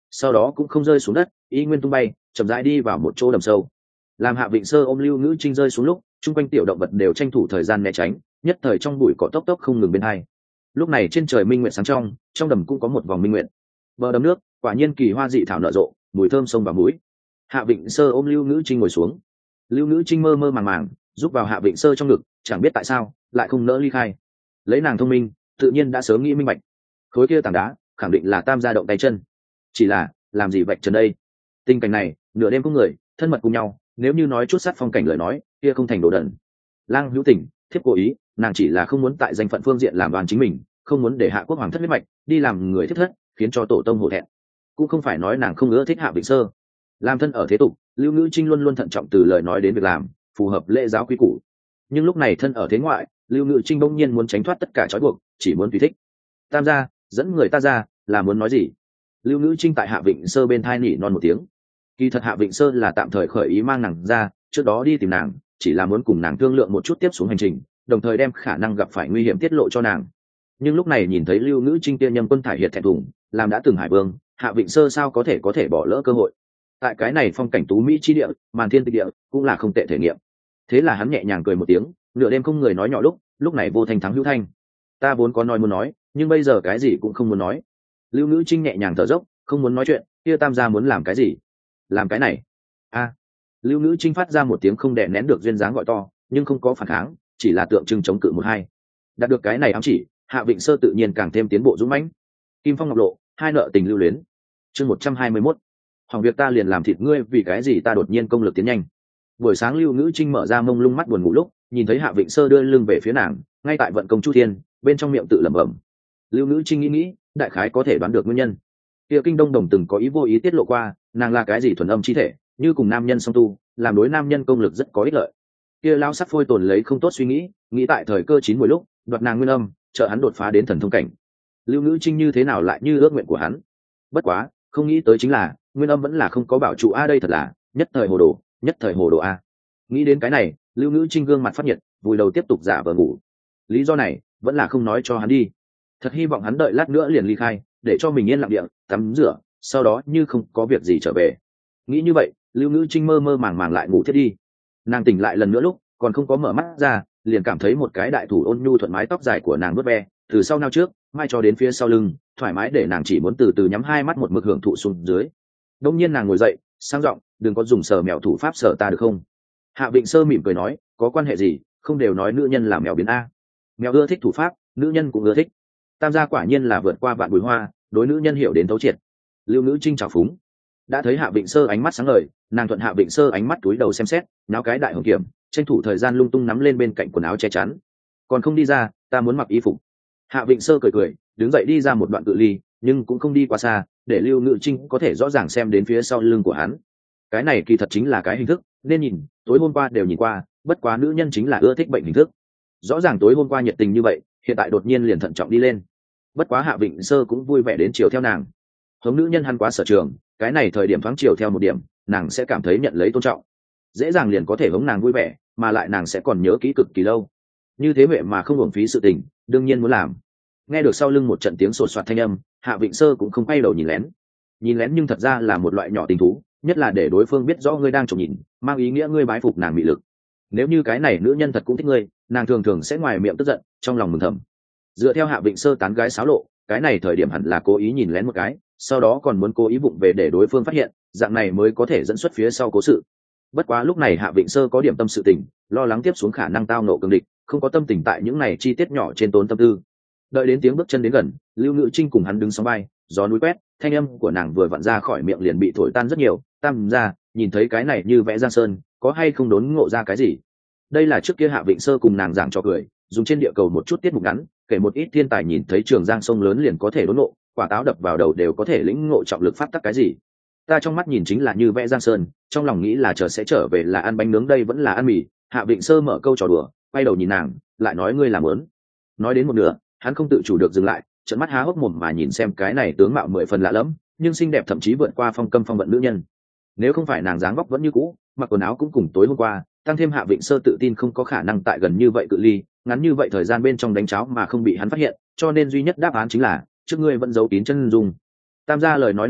sau đó cũng không rơi xuống đất, y nguyên tung bay chậm rãi đi vào một chỗ đầm sâu. Làm Hạ Vịnh Sơ ôm Lưu Ngữ Trinh rơi xuống lúc, chung quanh tiểu động vật đều tranh thủ thời gian né tránh, nhất thời trong bụi cỏ tốc tốc không ngừng bên hai. Lúc này trên trời minh nguyện sáng trong đầm cũng có một vòng minh nguyện. Bờ đầm nước quả nhiên kỳ hoa dị thảo nở rộ, mùi thơm sông vào mũi. Hạ Vịnh Sơ ôm Lưu Ngữ Trinh ngồi xuống. Lưu Ngữ Trinh mơ mơ màng màng giúp vào Hạ Vịnh Sơ trong ngực, chẳng biết tại sao lại không nỡ ly khai. Lấy nàng thông minh, tự nhiên đã sớm nghĩ minh bạch, khối kia tảng đá khẳng định là Tam gia động tay chân, chỉ là làm gì vạch trần đây. Tình cảnh này nửa đêm có người thân mật cùng nhau, nếu như nói chút sát phong cảnh lời nói kia không thành đồ đần. Lang hữu tình thiếp cố ý, nàng chỉ là không muốn tại danh phận phương diện làm đoàn chính mình, không muốn để Hạ Quốc hoàng thất huyết mạch đi làm người thiết thất, khiến cho tổ tông hổ thẹn. Cũng không phải nói nàng không ưa thích Hạ Vịnh Sơ. Làm thân ở thế tục, Lưu Ngữ Trinh luôn luôn thận trọng từ lời nói đến việc làm, phù hợp lễ giáo quy củ. Nhưng lúc này thân ở thế ngoại, Lưu Ngữ Trinh bỗng nhiên muốn tránh thoát tất cả trói buộc, chỉ muốn tùy thích. Tam gia dẫn người ta ra là muốn nói gì? Lưu Ngữ Trinh tại Hạ Vịnh Sơ bên thai nỉ non một tiếng. Kỳ thật Hạ Vịnh Sơ là tạm thời khởi ý mang nàng ra, trước đó đi tìm nàng chỉ là muốn cùng nàng thương lượng một chút tiếp xuống hành trình, đồng thời đem khả năng gặp phải nguy hiểm tiết lộ cho nàng. Nhưng lúc này nhìn thấy Lưu Ngữ Trinh kia nhâm quân thải hiệt thẹn thùng, làm đã từng hải vương, Hạ Vịnh Sơ sao có thể bỏ lỡ cơ hội. Tại cái này phong cảnh tú mỹ chi địa, màn thiên tịch địa cũng là không tệ thể nghiệm. Thế là hắn nhẹ nhàng cười một tiếng, nửa đêm không người nói nhỏ lúc này vô thanh thắng hữu thanh. Ta vốn có nói muốn nói, nhưng bây giờ cái gì cũng không muốn nói. Lưu Ngữ Trinh nhẹ nhàng thở dốc, không muốn nói chuyện, kia Tam gia muốn làm cái gì? Làm cái này. A. Lưu Ngữ Trinh phát ra một tiếng không đè nén được duyên dáng gọi to, nhưng không có phản kháng, chỉ là tượng trưng chống cự một hai. Đạt được cái này ám chỉ, Hạ Vịnh Sơ tự nhiên càng thêm tiến bộ dũng mãnh. Kim phong ngọc lộ, hai nợ tình lưu luyến. Chương 121. Hỏng việc ta liền làm thịt ngươi, vì cái gì ta đột nhiên công lực tiến nhanh. Buổi sáng Lưu Ngữ Trinh mở ra mông lung mắt buồn ngủ lúc, nhìn thấy Hạ Vịnh Sơ đưa lưng về phía nàng, ngay tại vận công chu thiên, bên trong miệng tự lẩm bẩm. Lưu Ngữ Trinh nghĩ, đại khái có thể đoán được nguyên nhân. Kia Kinh Đông Đồng từng có ý vô ý tiết lộ qua, nàng là cái gì thuần âm chi thể, như cùng nam nhân song tu, làm đối nam nhân công lực rất có ích lợi. Kia lao sắc phôi tồn lấy không tốt suy nghĩ tại thời cơ chín mùi lúc, đoạt nàng nguyên âm, trợ hắn đột phá đến thần thông cảnh. Lưu Ngữ Trinh như thế nào lại như ước nguyện của hắn. Bất quá, không nghĩ tới chính là, nguyên âm vẫn là không có bảo trụ a, đây thật là nhất thời hồ đồ a. Nghĩ đến cái này, Lưu Ngữ Trinh gương mặt phát nhiệt, vùi đầu tiếp tục giả vờ ngủ. Lý do này vẫn là không nói cho hắn đi. Thật hy vọng hắn đợi lát nữa liền ly khai, để cho mình yên lặng địa tắm rửa, sau đó như không có việc gì trở về. Nghĩ như vậy, Lưu Ngữ Trinh mơ mơ màng màng lại ngủ thiết đi. Nàng tỉnh lại lần nữa lúc còn không có mở mắt ra, liền cảm thấy một cái đại thủ ôn nhu thuận mái tóc dài của nàng vuốt ve, từ sau nao trước mai cho đến phía sau lưng, thoải mái để nàng chỉ muốn từ từ nhắm hai mắt một mực hưởng thụ xuống dưới. Đông nhiên nàng ngồi dậy, sang giọng, đừng có dùng sờ mèo thủ pháp sờ ta được không? Hạ Vịnh Sơ mỉm cười nói, có quan hệ gì, không đều nói nữ nhân là mèo biến a. Mèo ưa thích thủ pháp, nữ nhân cũng ưa thích. Tam gia quả nhiên là vượt qua vạn bùi hoa, đối nữ nhân hiểu đến thấu triệt. Lưu Ngữ Trinh trào phúng. Đã thấy Hạ Vịnh Sơ ánh mắt sáng ngời, nàng thuận Hạ Vịnh Sơ ánh mắt túi đầu xem xét, náo cái đại hồng kiểm, tranh thủ thời gian lung tung nắm lên bên cạnh quần áo che chắn. Còn không đi ra, ta muốn mặc y phục. Hạ Vịnh Sơ cười cười, đứng dậy đi ra một đoạn cự ly, nhưng cũng không đi quá xa, để Lưu Ngữ Trinh có thể rõ ràng xem đến phía sau lưng của hắn. Cái này kỳ thật chính là cái hình thức, nên nhìn, tối hôm qua đều nhìn qua, bất quá nữ nhân chính là ưa thích bệnh hình thức. Rõ ràng tối hôm qua nhiệt tình như vậy, hiện tại đột nhiên liền thận trọng đi lên. Bất quá Hạ Vịnh Sơ cũng vui vẻ đến chiều theo nàng. Hống nữ nhân hắn quá sở trường, cái này thời điểm thoáng chiều theo một điểm, nàng sẽ cảm thấy nhận lấy tôn trọng, dễ dàng liền có thể hống nàng vui vẻ, mà lại nàng sẽ còn nhớ kỹ cực kỳ lâu. Như thế huệ mà không uổng phí sự tình, đương nhiên muốn làm. Nghe được sau lưng một trận tiếng sột soạt thanh âm, Hạ Vịnh Sơ cũng không quay đầu nhìn lén nhưng thật ra là một loại nhỏ tình thú, nhất là để đối phương biết rõ ngươi đang trộm nhìn, mang ý nghĩa ngươi bái phục nàng mị lực. Nếu như cái này nữ nhân thật cũng thích ngươi, nàng thường thường sẽ ngoài miệng tức giận, trong lòng mừng thầm. Dựa theo Hạ Vịnh Sơ tán gái xáo lộ, cái này thời điểm hẳn là cố ý nhìn lén một cái, sau đó còn muốn cố ý vụng về để đối phương phát hiện, dạng này mới có thể dẫn xuất phía sau cố sự. Bất quá lúc này Hạ Vịnh Sơ có điểm tâm sự tình, lo lắng tiếp xuống khả năng tao nộ cường địch, không có tâm tình tại những này chi tiết nhỏ trên tốn tâm tư. Đợi đến tiếng bước chân đến gần, Lưu Ngữ Trinh cùng hắn đứng sóng vai, gió núi quét, thanh âm của nàng vừa vặn ra khỏi miệng liền bị thổi tan rất nhiều. Tam gia, nhìn thấy cái này như vẽ Giang Sơn, có hay không đốn ngộ ra cái gì? Đây là trước kia Hạ Vịnh Sơ cùng nàng giảng cho cười, dùng trên địa cầu một chút tiết mục ngắn, kể một ít thiên tài nhìn thấy trường giang sông lớn liền có thể đốn ngộ, quả táo đập vào đầu đều có thể lĩnh ngộ trọng lực pháp tắc cái gì. Ta trong mắt nhìn chính là như vẽ Giang Sơn, trong lòng nghĩ là chờ sẽ trở về là ăn bánh nướng đây vẫn là ăn mì. Hạ Vịnh Sơ mở câu trò đùa, quay đầu nhìn nàng, lại nói ngươi làm ớn. Nói đến một nửa, hắn không tự chủ được dừng lại, trợn mắt há hốc mồm mà nhìn xem cái này tướng mạo 10 phần lạ lẫm, nhưng xinh đẹp thậm chí vượt qua phong câm phong vận nữ nhân. Nếu không phải nàng dáng vóc vẫn như cũ, mặc quần áo cũng cùng tối hôm qua, tăng thêm Hạ Vịnh Sơ tự tin không có khả năng tại gần như vậy cự ly, ngắn như vậy thời gian bên trong đánh cháo mà không bị hắn phát hiện, cho nên duy nhất đáp án chính là trước ngươi vẫn giấu kín chân dung. Tam gia lời nói này đến,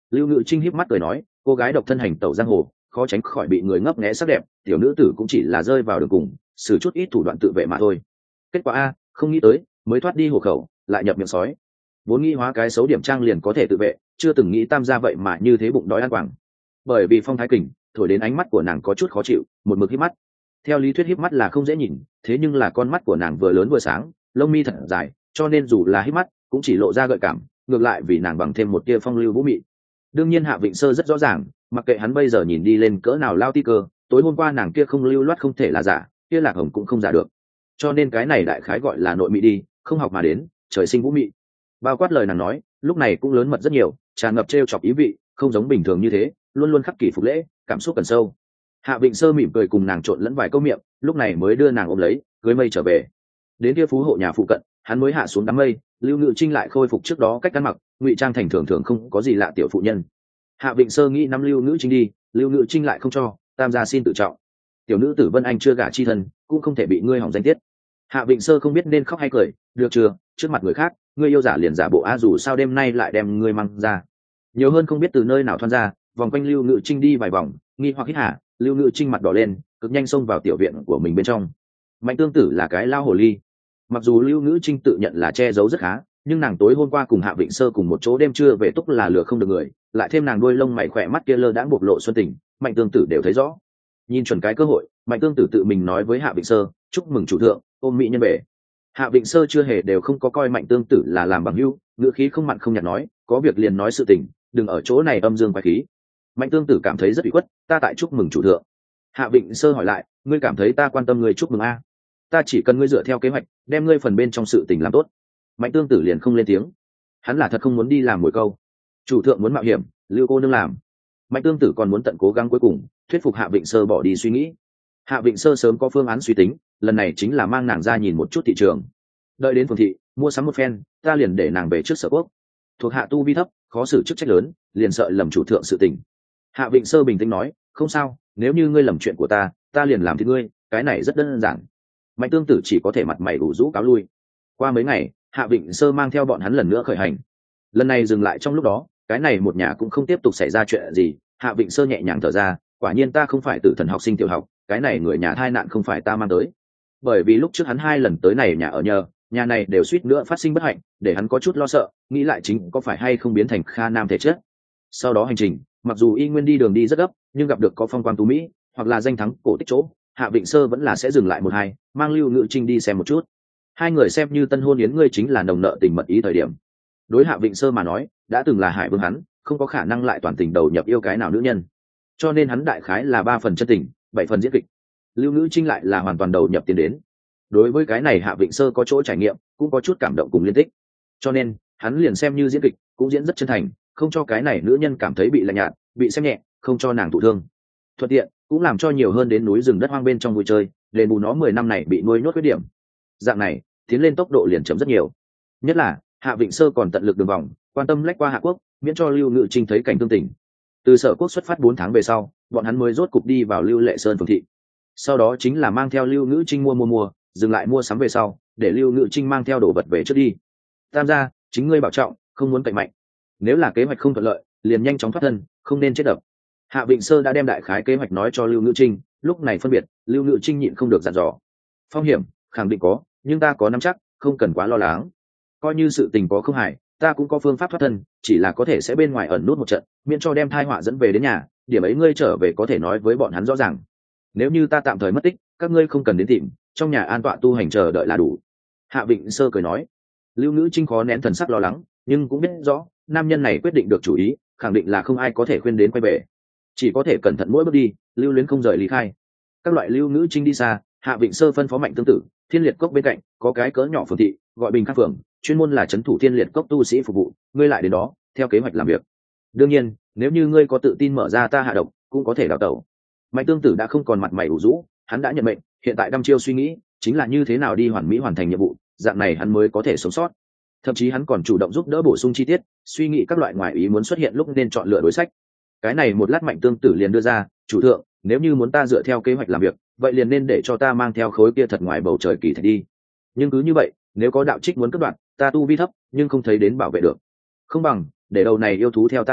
Lưu Ngự Trinh híp mắt cười nói, cô gái độc thân hành tẩu giang hồ, khó tránh khỏi bị người ngấp nghé sắc đẹp, tiểu nữ tử cũng chỉ là rơi vào đường cùng, sử chút ít thủ đoạn tự vệ mà thôi. Kết quả a, không nghĩ tới, mới thoát đi hộ khẩu, lại nhập miệng sói. Vốn nghĩ hóa cái xấu điểm trang liền có thể tự vệ, chưa từng nghĩ tam gia vậy mà như thế bụng đói ăn quảng. Bởi vì phong thái kình, thổi đến ánh mắt của nàng có chút khó chịu, một mực híp mắt. Theo lý thuyết híp mắt là không dễ nhìn, thế nhưng là con mắt của nàng vừa lớn vừa sáng, lông mi thật dài, cho nên dù là híp mắt, cũng chỉ lộ ra gợi cảm, ngược lại vì nàng bằng thêm một tia phong lưu vũ mị. Đương nhiên Hạ Vịnh Sơ rất rõ ràng, mặc kệ hắn bây giờ nhìn đi lên cỡ nào lao ti cơ, tối hôm qua nàng kia không lưu loát không thể là giả, kia Lạc Hồng cũng không giả được. Cho nên cái này đại khái gọi là nội mị đi, không học mà đến, trời sinh vũ mị. Bao quát lời nàng nói, lúc này cũng lớn mật rất nhiều, tràn ngập trêu chọc ý vị, không giống bình thường như thế, luôn luôn khắc kỷ phục lễ, cảm xúc cần sâu. Hạ Vịnh Sơ mỉm cười cùng nàng trộn lẫn vài câu miệng, lúc này mới đưa nàng ôm lấy, cưới mây trở về. Đến kia phú hộ nhà phụ cận, hắn mới hạ xuống đám mây, Lưu Ngự Trinh lại khôi phục trước đó cách ăn mặc, ngụy trang thành thường thường không có gì lạ tiểu phụ nhân. Hạ Vịnh Sơ nghĩ nắm Lưu Ngự Trinh đi, Lưu Ngự Trinh lại không cho, tam gia xin tự trọng. Tiểu nữ tử Vân Anh chưa gả chi thân, cũng không thể bị ngươi hỏng danh tiết. Hạ Vịnh Sơ không biết nên khóc hay cười, được chưa, trước mặt người khác, ngươi yêu giả liền giả bộ a dù sao đêm nay lại đem ngươi mang ra. Nhiều hơn không biết từ nơi nào thoăn ra, vòng quanh Lưu Ngự Trinh đi vài vòng, nghi hoặc hít hả, Lưu Ngự Trinh mặt đỏ lên, cực nhanh xông vào tiểu viện của mình bên trong. Mạnh Tương Tử là cái lao hồ ly. Mặc dù Lưu Ngự Trinh tự nhận là che giấu rất khá, nhưng nàng tối hôm qua cùng Hạ Vịnh Sơ cùng một chỗ đêm trưa về túc là lừa không được người, lại thêm nàng đuôi lông mày khỏe mắt kia lơ đãng bộc lộ xuân tình, Mạnh Tương Tử đều thấy rõ. Nhìn chuẩn cái cơ hội, Mạnh Tương Tử tự mình nói với Hạ Vịnh Sơ, chúc mừng chủ thượng, ôm mỹ nhân về. Hạ Vịnh Sơ chưa hề đều không có coi Mạnh Tương Tử là làm bằng hữu, ngữ khí không mặn không nhạt nói, có việc liền nói sự tình, đừng ở chỗ này âm dương quái khí. Mạnh Tương Tử cảm thấy rất bị khuất, ta tại chúc mừng chủ thượng. Hạ Vịnh Sơ hỏi lại, ngươi cảm thấy ta quan tâm ngươi chúc mừng a? Ta chỉ cần ngươi dựa theo kế hoạch, đem ngươi phần bên trong sự tình làm tốt. Mạnh Tương Tử liền không lên tiếng, hắn là thật không muốn đi làm mồi câu. Chủ thượng muốn mạo hiểm, Lưu cô nương làm. Mạnh Tương Tử còn muốn tận cố gắng cuối cùng, thuyết phục Hạ Vịnh Sơ bỏ đi suy nghĩ. Hạ Vịnh Sơ sớm có phương án suy tính, lần này chính là mang nàng ra nhìn một chút thị trường. Đợi đến phường thị, mua sắm một phen, ta liền để nàng về trước Sở Quốc. Thuộc hạ tu vi thấp, khó xử chức trách lớn, liền sợ lầm chủ thượng sự tình. Hạ Vịnh Sơ bình tĩnh nói, không sao, nếu như ngươi lầm chuyện của ta liền làm thì ngươi, cái này rất đơn giản. Mạnh Tương Tử chỉ có thể mặt mày ủ rũ cáo lui. Qua mấy ngày, Hạ Vịnh Sơ mang theo bọn hắn lần nữa khởi hành. Lần này dừng lại trong lúc đó, cái này một nhà cũng không tiếp tục xảy ra chuyện gì. Hạ Vịnh Sơ nhẹ nhàng thở ra, quả nhiên ta không phải tử thần học sinh tiểu học, cái này người nhà thai nạn không phải ta mang tới. Bởi vì lúc trước hắn 2 lần tới này nhà ở nhờ, nhà này đều suýt nữa phát sinh bất hạnh, để hắn có chút lo sợ, nghĩ lại chính có phải hay không biến thành Kha Nam thể chất. Sau đó hành trình, mặc dù y nguyên đi đường đi rất gấp, nhưng gặp được có phong quang tú mỹ, hoặc là danh thắng cổ tích chỗ, Hạ Vịnh Sơ vẫn là sẽ dừng lại một hai, mang Lưu Ngự Trinh đi xem một chút. 2 người xem như tân hôn yến ngươi chính là nồng nợ tình mật ý thời điểm. Đối Hạ Vịnh Sơ mà nói, đã từng là Hải Vương hắn, không có khả năng lại toàn tình đầu nhập yêu cái nào nữ nhân. Cho nên hắn đại khái là 3 phần chân tình, 7 phần diễn kịch. Lưu Ngự Trinh lại là hoàn toàn đầu nhập tiền đến. Đối với cái này Hạ Vịnh Sơ có chỗ trải nghiệm, cũng có chút cảm động cùng liên tích. Cho nên, hắn liền xem như diễn kịch, cũng diễn rất chân thành, không cho cái này nữ nhân cảm thấy bị lạnh nhạt, bị xem nhẹ, không cho nàng thụ thương. Thuận tiện, cũng làm cho nhiều hơn đến núi rừng đất hoang bên trong vui chơi, đền bù nó 10 năm này bị nuôi nhốt khuyết điểm. Dạng này, tiến lên tốc độ liền chậm rất nhiều. Nhất là, Hạ Vịnh Sơ còn tận lực đường vòng, quan tâm lách qua Hạ Quốc, miễn cho Lưu Ngự Trinh thấy cảnh tương tình. Từ Sở Quốc xuất phát 4 tháng về sau, bọn hắn mới rốt cục đi vào Lưu Lệ Sơn phường thị. Sau đó chính là mang theo Lưu Ngự Trinh mua, dừng lại mua sắm về sau, để Lưu Ngự Trinh mang theo đồ vật về trước đi. Tam gia, chính ngươi bảo trọng, không muốn cạnh mạnh. Nếu là kế hoạch không thuận lợi, liền nhanh chóng thoát thân, không nên chết đập. Hạ Vịnh Sơ đã đem đại khái kế hoạch nói cho Lưu Ngự Trinh, lúc này phân biệt, Lưu Ngự Trinh nhịn không được dặn dò. Phong hiểm, khẳng định có, nhưng ta có nắm chắc, không cần quá lo lắng. Coi như sự tình có không hại, ta cũng có phương pháp thoát thân, chỉ là có thể sẽ bên ngoài ẩn nút một trận, miễn cho đem tai họa dẫn về đến nhà, điểm ấy ngươi trở về có thể nói với bọn hắn rõ ràng. Nếu như ta tạm thời mất tích, các ngươi không cần đến tìm, trong nhà an tọa tu hành chờ đợi là đủ. Hạ Vịnh Sơ cười nói. Lưu Ngự Trinh khó nén thần sắc lo lắng, nhưng cũng biết rõ, nam nhân này quyết định được chủ ý, khẳng định là không ai có thể khuyên đến quay về, chỉ có thể cẩn thận mỗi bước đi, lưu luyến không rời lý khai. Các loại Lưu Ngự Trinh đi xa, Hạ Vịnh Sơ phân phó Mạnh Tương Tử, Thiên Liệt Cốc bên cạnh có cái cỡ nhỏ phường thị, gọi Bình Khang phường, chuyên môn là trấn thủ Thiên Liệt Cốc tu sĩ phục vụ, ngươi lại đến đó, theo kế hoạch làm việc. Đương nhiên, nếu như ngươi có tự tin mở ra ta hạ độc, cũng có thể đào tẩu. Mạnh Tương Tử đã không còn mặt mày ủ rũ, hắn đã nhận mệnh, hiện tại đăm chiêu suy nghĩ chính là như thế nào đi hoàn mỹ hoàn thành nhiệm vụ, dạng này hắn mới có thể sống sót. Thậm chí hắn còn chủ động giúp đỡ bổ sung chi tiết, suy nghĩ các loại ngoại ý muốn xuất hiện lúc nên chọn lựa đối sách. Cái này một lát Mạnh Tương Tử liền đưa ra, chủ thượng, nếu như muốn ta dựa theo kế hoạch làm việc, vậy liền nên để cho ta mang theo khối kia thật ngoài bầu trời kỳ thạch đi. Nhưng cứ như vậy, nếu có đạo trích muốn cắt đoạn, ta tu vi thấp, nhưng không thấy đến bảo vệ được. Không bằng để đầu này yêu thú theo ta đi,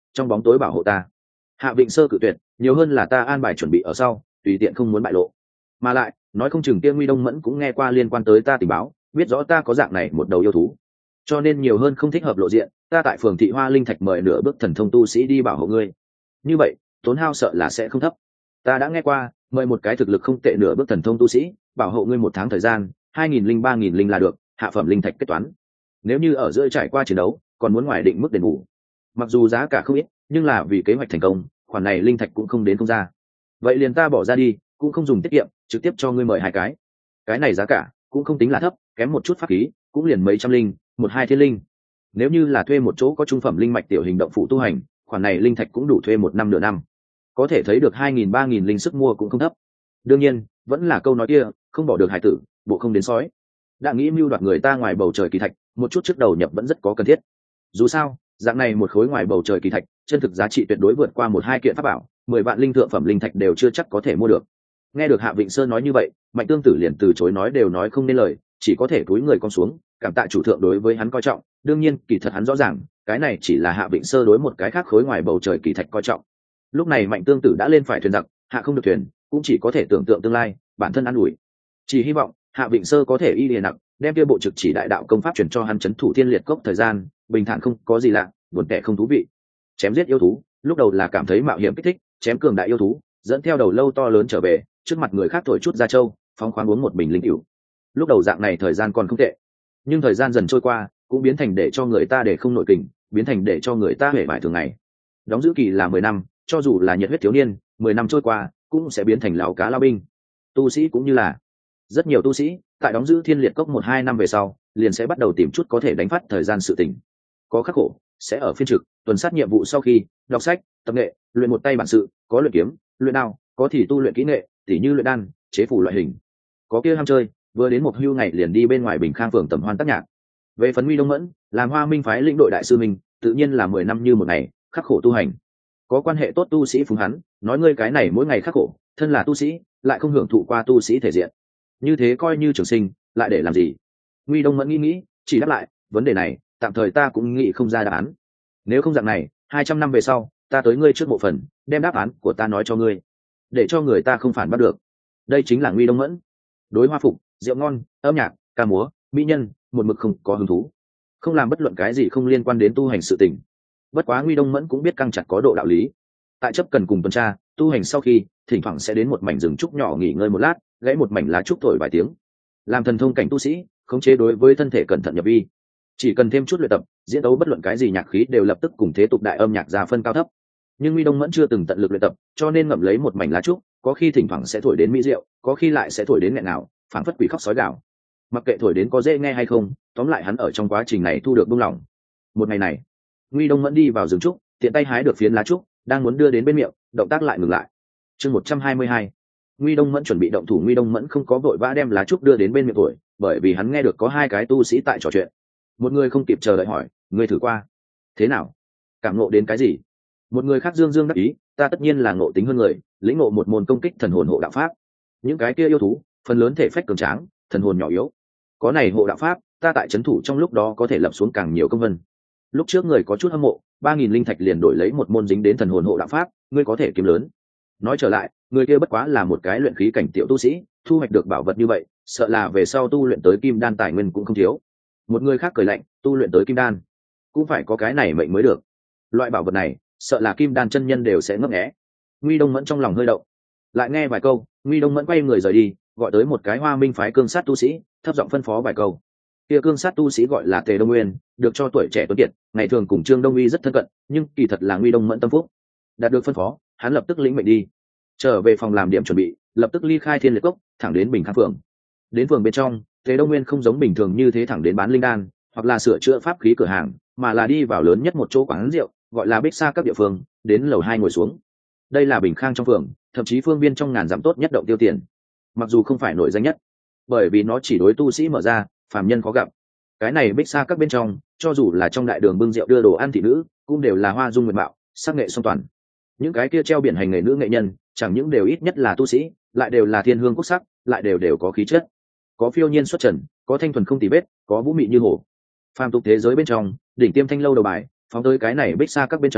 trong bóng tối bảo hộ ta. Hạ Vịnh Sơ cự tuyệt, nhiều hơn là ta an bài chuẩn bị ở sau, tùy tiện không muốn bại lộ. Mà lại nói không chừng kia Nguy Đông Mẫn cũng nghe qua liên quan tới ta tình báo, biết rõ ta có dạng này một đầu yêu thú, cho nên nhiều hơn không thích hợp lộ diện. Ta tại phường Thị Hoa Linh Thạch mời nửa bước thần thông tu sĩ đi bảo hộ ngươi, như vậy tốn hao sợ là sẽ không thấp. Ta đã nghe qua, mời một cái thực lực không tệ nửa bước thần thông tu sĩ bảo hộ ngươi 1 tháng thời gian, 2.000 linh 3.000 linh là được, hạ phẩm linh thạch kết toán. Nếu như ở giữa trải qua chiến đấu còn muốn ngoài định mức đền bù, mặc dù giá cả không ít, nhưng là vì kế hoạch thành công, khoản này linh thạch cũng không đến không ra. Vậy liền ta bỏ ra đi, cũng không dùng tiết kiệm, trực tiếp cho ngươi mời 2 cái này giá cả cũng không tính là thấp, kém một chút pháp khí cũng liền mấy trăm linh, 1-2 thiên linh. Nếu như là thuê một chỗ có trung phẩm linh mạch tiểu hình động phủ tu hành, khoản này linh thạch cũng đủ thuê 1 năm nửa năm, có thể thấy được 2.000 3.000 linh sức mua cũng không thấp. Đương nhiên vẫn là câu nói kia, không bỏ được hải tử, bộ không đến sói. Đã nghĩ mưu đoạt người ta ngoài bầu trời kỳ thạch, một chút trước đầu nhập vẫn rất có cần thiết. Dù sao dạng này một khối ngoài bầu trời kỳ thạch, chân thực giá trị tuyệt đối vượt qua 1-2 kiện pháp bảo, 10 vạn linh thượng phẩm linh thạch đều chưa chắc có thể mua được. Nghe được Hạ Vịnh Sơn nói như vậy, Mạnh Tương Tử liền từ chối nói đều nói không nên lời, chỉ có thể cúi người cong xuống, cảm tạ chủ thượng đối với hắn coi trọng. Đương nhiên kỳ thật hắn rõ ràng, cái này chỉ là Hạ Vịnh Sơ đối một cái khác khối ngoài bầu trời kỳ thạch coi trọng. Lúc này Mạnh Tương Tử đã lên phải thuyền giặc, hạ không được thuyền, cũng chỉ có thể tưởng tượng tương lai, bản thân an ủi. Chỉ hy vọng Hạ Vịnh Sơ có thể y liền nặng, đem kia bộ trực chỉ đại đạo công pháp truyền cho hắn trấn thủ Thiên Liệt Cốc thời gian, bình thản không có gì lạ, buồn tẻ không thú vị. Chém giết yêu thú, lúc đầu là cảm thấy mạo hiểm kích thích, chém cường đại yêu thú, dẫn theo đầu lâu to lớn trở về, trước mặt người khác thổi chút ra châu, phóng khoáng uống một bình linh cửu. Lúc đầu dạng này thời gian còn không tệ, nhưng thời gian dần trôi qua, cũng biến thành để cho người ta để không nội kình, biến thành để cho người ta hề bại thường ngày. Đóng giữ kỳ là 10 năm, cho dù là nhiệt huyết thiếu niên, 10 năm trôi qua cũng sẽ biến thành lão cá lao binh. Tu sĩ cũng như là rất nhiều tu sĩ tại đóng giữ Thiên Liệt Cốc 1-2 năm về sau, liền sẽ bắt đầu tìm chút có thể đánh phát thời gian sự tình. Có khắc khổ sẽ ở phiên trực tuần sát nhiệm vụ, sau khi đọc sách tập nghệ, luyện một tay bản sự, có luyện kiếm luyện đao, có thì tu luyện kỹ nghệ, tỉ như luyện đan chế phủ loại hình. Có kia ham chơi, vừa đến một hưu ngày liền đi bên ngoài Bình Khang phường tầm hoan tác nhạc. Về phần Nguy Đông Mẫn, làm Hoa Minh phái lĩnh đội đại sư mình, tự nhiên là 10 năm như một ngày khắc khổ tu hành. Có quan hệ tốt tu sĩ phúng hắn, nói ngươi cái này mỗi ngày khắc khổ, thân là tu sĩ lại không hưởng thụ qua tu sĩ thể diện, như thế coi như trường sinh lại để làm gì. Nguy Đông Mẫn nghĩ, chỉ đáp lại, vấn đề này tạm thời ta cũng nghĩ không ra đáp án. Nếu không dạng này, 200 năm về sau ta tới ngươi trước bộ phần, đem đáp án của ta nói cho ngươi, để cho người ta không phản bắt được. Đây chính là Nguy Đông Mẫn. Đối hoa phục, rượu ngon, âm nhạc, ca múa, mỹ nhân, một mực không có hứng thú, không làm bất luận cái gì không liên quan đến tu hành sự tình. Bất quá Nguy Đông Mẫn cũng biết căng chặt có độ đạo lý. Tại chấp cần cùng tuần tra tu hành sau khi, thỉnh thoảng sẽ đến một mảnh rừng trúc nhỏ nghỉ ngơi một lát, gãy một mảnh lá trúc thổi vài tiếng. Làm thần thông cảnh tu sĩ, khống chế đối với thân thể cẩn thận nhập vi, chỉ cần thêm chút luyện tập, diễn đấu bất luận cái gì nhạc khí đều lập tức cùng thế tục đại âm nhạc ra phân cao thấp. Nhưng Nguy Đông Mẫn chưa từng tận lực luyện tập, cho nên ngậm lấy một mảnh lá trúc, có khi thỉnh thoảng sẽ thổi đến mỹ diệu, có khi lại sẽ thổi đến nghẹn ngào, phảng phất quỷ khóc sói gào. Mặc kệ thổi đến có dễ nghe hay không, tóm lại hắn ở trong quá trình này thu được buông lỏng. Một ngày này, Nguy Đông Mẫn đi vào rừng trúc, tiện tay hái được phiến lá trúc, đang muốn đưa đến bên miệng, động tác lại ngừng lại. Chương 122. Nguy Đông Mẫn chuẩn bị động thủ. Nguy Đông Mẫn không có vội vã đem lá trúc đưa đến bên miệng thổi, bởi vì hắn nghe được có 2 cái tu sĩ tại trò chuyện. Một người không kịp chờ đợi hỏi, ngươi thử qua thế nào, cảm ngộ đến cái gì? Một người khác dương dương đắc ý, ta tất nhiên là ngộ tính hơn người, lĩnh ngộ một môn công kích thần hồn hộ đạo pháp. Những cái kia yêu thú phần lớn thể phách cường tráng, thần hồn nhỏ yếu, có này hộ đạo pháp, ta tại trấn thủ trong lúc đó có thể lập xuống càng nhiều công vân. Lúc trước người có chút hâm mộ, 3.000 linh thạch liền đổi lấy một môn dính đến thần hồn hộ đạo pháp, ngươi có thể kiếm lớn. Nói trở lại, người kia bất quá là một cái luyện khí cảnh tiểu tu sĩ, thu hoạch được bảo vật như vậy, sợ là về sau tu luyện tới kim đan tài nguyên cũng không thiếu. Một người khác cười lạnh, tu luyện tới kim đan cũng phải có cái này mệnh mới được, loại bảo vật này sợ là kim đan chân nhân đều sẽ ngấp nghé. Nguy Đông Mẫn trong lòng hơi động, lại nghe vài câu, Nguy Đông Mẫn quay người rời đi, gọi tới một cái Hoa Minh phái cương sát tu sĩ, thấp giọng phân phó vài câu. Kia cương sát tu sĩ gọi là Tề Đông Nguyên, được cho tuổi trẻ tuấn kiệt, ngày thường cùng Trương Đông Uy rất thân cận, nhưng kỳ thật là Nguy Đông Mẫn tâm phúc. Đạt được phân phó, hắn lập tức lĩnh mệnh đi, trở về phòng làm điểm chuẩn bị, lập tức ly khai Thiên Liệt Cốc, thẳng đến Bình Khang phường. Đến phường bên trong, Tề Đông Nguyên không giống bình thường như thế thẳng đến bán linh đan hoặc là sửa chữa pháp khí cửa hàng, mà là đi vào lớn nhất một chỗ quán rượu, gọi là Bích Sa các địa phương, đến lầu 2 ngồi xuống. Đây là Bình Khang trong phường, thậm chí phương viên trong ngàn dặm tốt nhất động tiêu tiền. Mặc dù không phải nổi danh nhất, bởi vì nó chỉ đối tu sĩ mở ra, phàm nhân khó gặp. Cái này Bích Sa các bên trong, cho dù là trong đại đường bưng rượu đưa đồ ăn thị nữ, cũng đều là hoa dung nguyệt mạo, sắc nghệ song toàn. Những cái kia treo biển hành nghề nữ nghệ nhân, chẳng những đều ít nhất là tu sĩ, lại đều là thiên hương quốc sắc, lại đều có khí chất. Có phiêu nhiên xuất trần, có thanh thuần không tì vết, có vũ mị như hổ. Phàm tục thế giới bên trong, đỉnh tiêm thanh lâu đầu bài, phóng tới cái này Bích Sa các bên trong,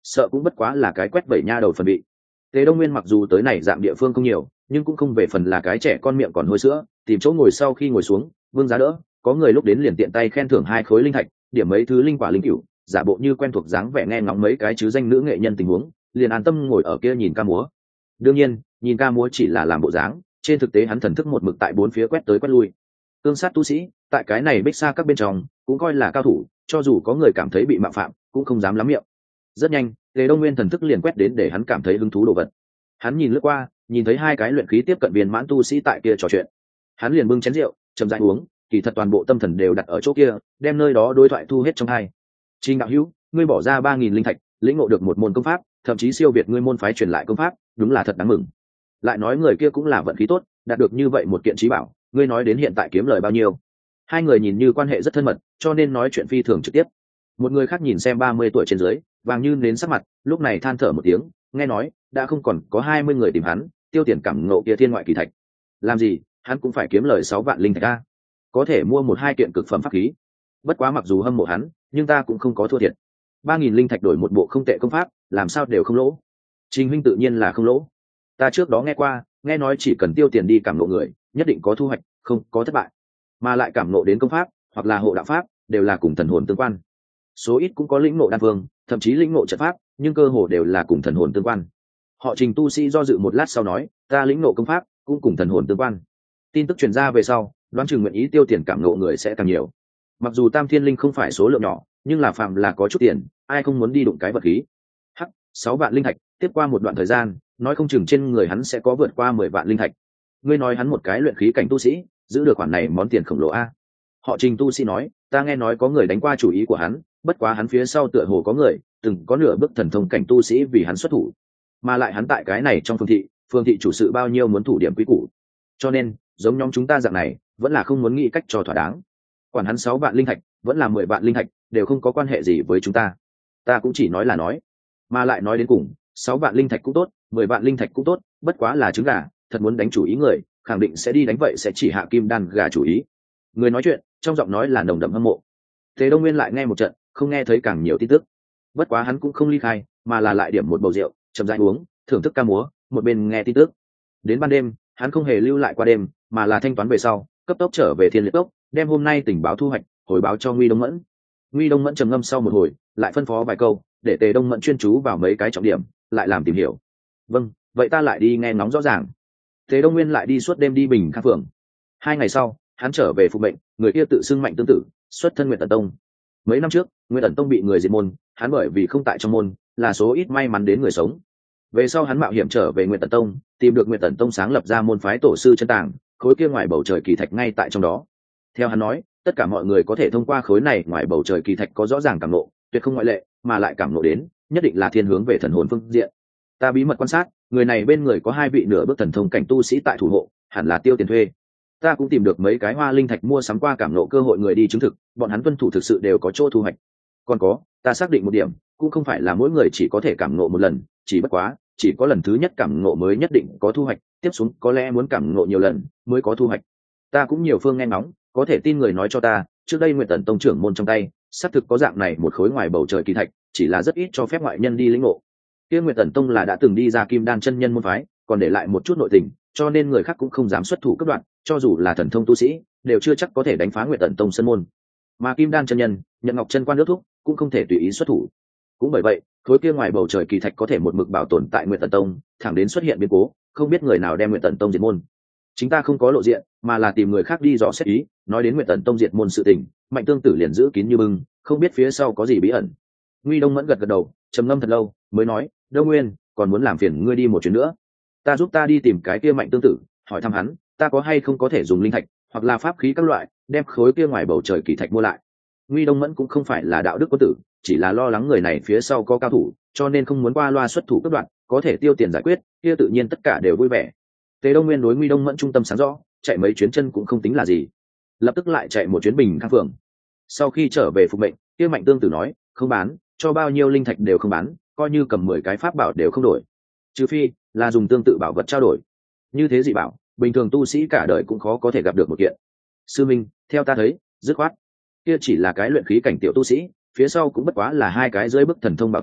sợ cũng bất quá là cái quét vẩy nha đầu phần bị. Tề Đông Nguyên mặc dù tới này dạng địa phương không nhiều, nhưng cũng không về phần là cái trẻ con miệng còn hôi sữa, tìm chỗ ngồi sau khi ngồi xuống, vương giá đỡ, có người lúc đến liền tiện tay khen thưởng 2 khối linh thạch, điểm mấy thứ linh quả linh cửu, giả bộ như quen thuộc dáng vẻ nghe ngóng mấy cái chứ danh nữ nghệ nhân tình huống, liền an tâm ngồi ở kia nhìn ca múa. Đương nhiên, nhìn ca múa chỉ là làm bộ dáng, trên thực tế hắn thần thức một mực tại bốn phía quét tới quét lui. Tương sát tu sĩ, tại cái này bích xa các bên trong, cũng coi là cao thủ, cho dù có người cảm thấy bị mạo phạm, cũng không dám lắm miệng. Rất nhanh, Tề Đông Nguyên thần thức liền quét đến để hắn cảm thấy hứng thú đồ vật. Hắn nhìn lướt qua, nhìn thấy 2 cái luyện khí tiếp cận viên mãn tu sĩ tại kia trò chuyện. Hắn liền bưng chén rượu, chậm rãi uống, kỳ thật toàn bộ tâm thần đều đặt ở chỗ kia, đem nơi đó đối thoại thu hết trong hai. Trình đạo hữu, ngươi bỏ ra 3000 linh thạch, lĩnh ngộ được một môn công pháp, thậm chí siêu việt ngươi môn phái truyền lại công pháp, đúng là thật đáng mừng. Lại nói người kia cũng là vận khí tốt, đạt được như vậy một kiện trí bảo, ngươi nói đến hiện tại kiếm lời bao nhiêu? 2 người nhìn như quan hệ rất thân mật, cho nên nói chuyện phi thường trực tiếp. Một người khác nhìn xem 30 tuổi trên dưới, vàng như nến sắc mặt, lúc này than thở một tiếng, nghe nói đã không còn có 20 người tìm hắn, tiêu tiền cảm ngộ kia thiên ngoại kỳ thạch. Làm gì, hắn cũng phải kiếm lời 6 vạn linh thạch a. Có thể mua 1-2 kiện cực phẩm pháp khí. Bất quá mặc dù hâm mộ hắn, nhưng ta cũng không có thua thiệt. 3000 linh thạch đổi một bộ không tệ công pháp, làm sao đều không lỗ. Trình huynh tự nhiên là không lỗ. Ta trước đó nghe qua, nghe nói chỉ cần tiêu tiền đi cảm ngộ người, nhất định có thu hoạch, không có thất bại. Mà lại cảm ngộ đến công pháp, hoặc là hộ đạo pháp, đều là cùng thần hồn tương quan. Số ít cũng có lĩnh ngộ đan vương, thậm chí lĩnh ngộ trận pháp, nhưng cơ hồ đều là cùng thần hồn tương quan. Họ Trình tu sĩ do dự một lát sau nói, ta lĩnh ngộ công pháp, cũng cùng thần hồn tương quan. Tin tức truyền ra về sau, đoán chừng nguyện ý tiêu tiền cảm ngộ người sẽ càng nhiều. Mặc dù tam thiên linh không phải số lượng nhỏ, nhưng là phạm là có chút tiền, ai không muốn đi đụng cái vật khí. 6 vạn linh thạch, tiếp qua một đoạn thời gian, nói không chừng trên người hắn sẽ có vượt qua 10 vạn linh thạch. Ngươi nói hắn một cái luyện khí cảnh tu sĩ, giữ được khoản này món tiền khổng lồ a. Họ Trình tu sĩ nói, ta nghe nói có người đánh qua chủ ý của hắn, bất quá hắn phía sau tựa hồ có người, từng có nửa bước thần thông cảnh tu sĩ vì hắn xuất thủ. Mà lại hắn tại cái này trong phương thị chủ sự bao nhiêu muốn thủ điểm quý củ. Cho nên, giống nhóm chúng ta dạng này, vẫn là không muốn nghĩ cách cho thỏa đáng. Quản hắn 6 vạn linh thạch, vẫn là 10 vạn linh thạch, đều không có quan hệ gì với chúng ta. Ta cũng chỉ nói là nói, mà lại nói đến cùng, 6 vạn linh thạch cũng tốt, 10 vạn linh thạch cũng tốt, bất quá là trứng gà, thật muốn đánh chủ ý người, khẳng định sẽ đi đánh vậy sẽ chỉ hạ kim đan gà chủ ý. Người nói chuyện, trong giọng nói là nồng đậm hâm mộ. Thế Đông Nguyên lại nghe một trận, không nghe thấy càng nhiều tin tức. Bất quá hắn cũng không ly khai, mà là lại điểm một bầu rượu, chậm rãi uống, thưởng thức ca múa, một bên nghe tin tức. Đến ban đêm, hắn không hề lưu lại qua đêm, mà là thanh toán về sau, cấp tốc trở về Thiên Liệt Cốc, đem hôm nay tình báo thu hoạch, hồi báo cho Nguy Đông Mẫn. Nguy Đông Mẫn trầm ngâm sau một hồi, lại phân phó vài câu, để Tề Đông Mẫn chuyên chú vào mấy cái trọng điểm, lại làm tìm hiểu. Vâng, vậy ta lại đi nghe ngóng rõ ràng. Tề Đông Nguyên lại đi suốt đêm đi Bình Khang Phường. 2 ngày sau, hắn trở về phục mệnh, người kia tự xưng Mạnh Tương Tự, xuất thân Nguyệt Tần Tông. Mấy năm trước, Nguyệt Tần Tông bị người diệt môn, hắn bởi vì không tại trong môn, là số ít may mắn đến người sống. Về sau hắn mạo hiểm trở về Nguyệt Tần Tông, tìm được Nguyệt Tần Tông sáng lập ra môn phái tổ sư chân tàng, khối kia ngoài bầu trời kỳ thạch ngay tại trong đó. Theo hắn nói, tất cả mọi người có thể thông qua khối này ngoài bầu trời kỳ thạch có rõ ràng cảm ngộ, tuyệt không ngoại lệ, mà lại cảm ngộ đến, nhất định là thiên hướng về thần hồn phương diện. Ta bí mật quan sát, người này bên người có 2 vị nửa bước thần thông cảnh tu sĩ tại thủ hộ, hẳn là tiêu tiền thuê. Ta cũng tìm được mấy cái hoa linh thạch mua sắm qua cảm ngộ cơ hội người đi chứng thực, bọn hắn tuân thủ thực sự đều có chỗ thu hoạch. Còn có, ta xác định một điểm, cũng không phải là mỗi người chỉ có thể cảm ngộ một lần, chỉ bất quá, chỉ có lần thứ nhất cảm ngộ mới nhất định có thu hoạch, tiếp xuống có lẽ muốn cảm ngộ nhiều lần mới có thu hoạch. Ta cũng nhiều phương nghe ngóng, có thể tin người nói cho ta, trước đây Nguyệt Tần Tông trưởng môn trong tay, xác thực có dạng này một khối ngoài bầu trời kỳ thạch, chỉ là rất ít cho phép ngoại nhân đi lĩnh ngộ. Kia Nguyệt Tần Tông là đã từng đi ra Kim Đan chân nhân môn phái, còn để lại một chút nội tình, cho nên người khác cũng không dám xuất thủ cấp đoạn, cho dù là thần thông tu sĩ, đều chưa chắc có thể đánh phá Nguyệt Tần Tông sân môn. Mà Kim Đan chân nhân, nhận Ngọc chân quan nước thúc, cũng không thể tùy ý xuất thủ. Cũng bởi vậy, khối kia ngoài bầu trời kỳ thạch có thể một mực bảo tồn tại Nguyệt Tần Tông, thẳng đến xuất hiện biến cố, không biết người nào đem Nguyệt Tần Tông diệt môn. Chính ta không có lộ diện, mà là tìm người khác đi dò xét ý, nói đến Nguyệt Tần Tông diệt môn sự tình, Mạnh Tương Tử liền giữ kín như bưng, không biết phía sau có gì bí ẩn. Nguy Đông Mẫn gật gật đầu, trầm ngâm thật lâu, mới nói, Đông Nguyên, còn muốn làm phiền ngươi đi một chuyến nữa. Ta giúp ta đi tìm cái kia Mạnh Tương Tử, hỏi thăm hắn, ta có hay không có thể dùng linh thạch, hoặc là pháp khí các loại, đem khối kia ngoài bầu trời kỳ thạch mua lại. Nguy Đông Mẫn cũng không phải là đạo đức quân tử, chỉ là lo lắng người này phía sau có cao thủ, cho nên không muốn qua loa xuất thủ cấp đoạn, có thể tiêu tiền giải quyết, kia tự nhiên tất cả đều vui vẻ. Tề Đông Nguyên đối Nguy Đông Mẫn trung tâm sáng rõ, chạy mấy chuyến chân cũng không tính là gì, lập tức lại chạy một chuyến Bình Khang Phường. Sau khi trở về phục mệnh, kia Mạnh Tương Tử nói, không bán, cho bao nhiêu linh thạch đều không bán, coi như cầm 10 cái pháp bảo đều không đổi, trừ phi là dùng tương tự bảo vật trao đổi. Như thế dị bảo, bình thường tu sĩ cả đời cũng khó có thể gặp được một kiện. Sư minh, theo ta thấy, dứt khoát, kia chỉ là cái luyện khí cảnh tiểu tu sĩ, phía sau cũng bất quá là 2 cái dưới bức thần thông bảo tiêu,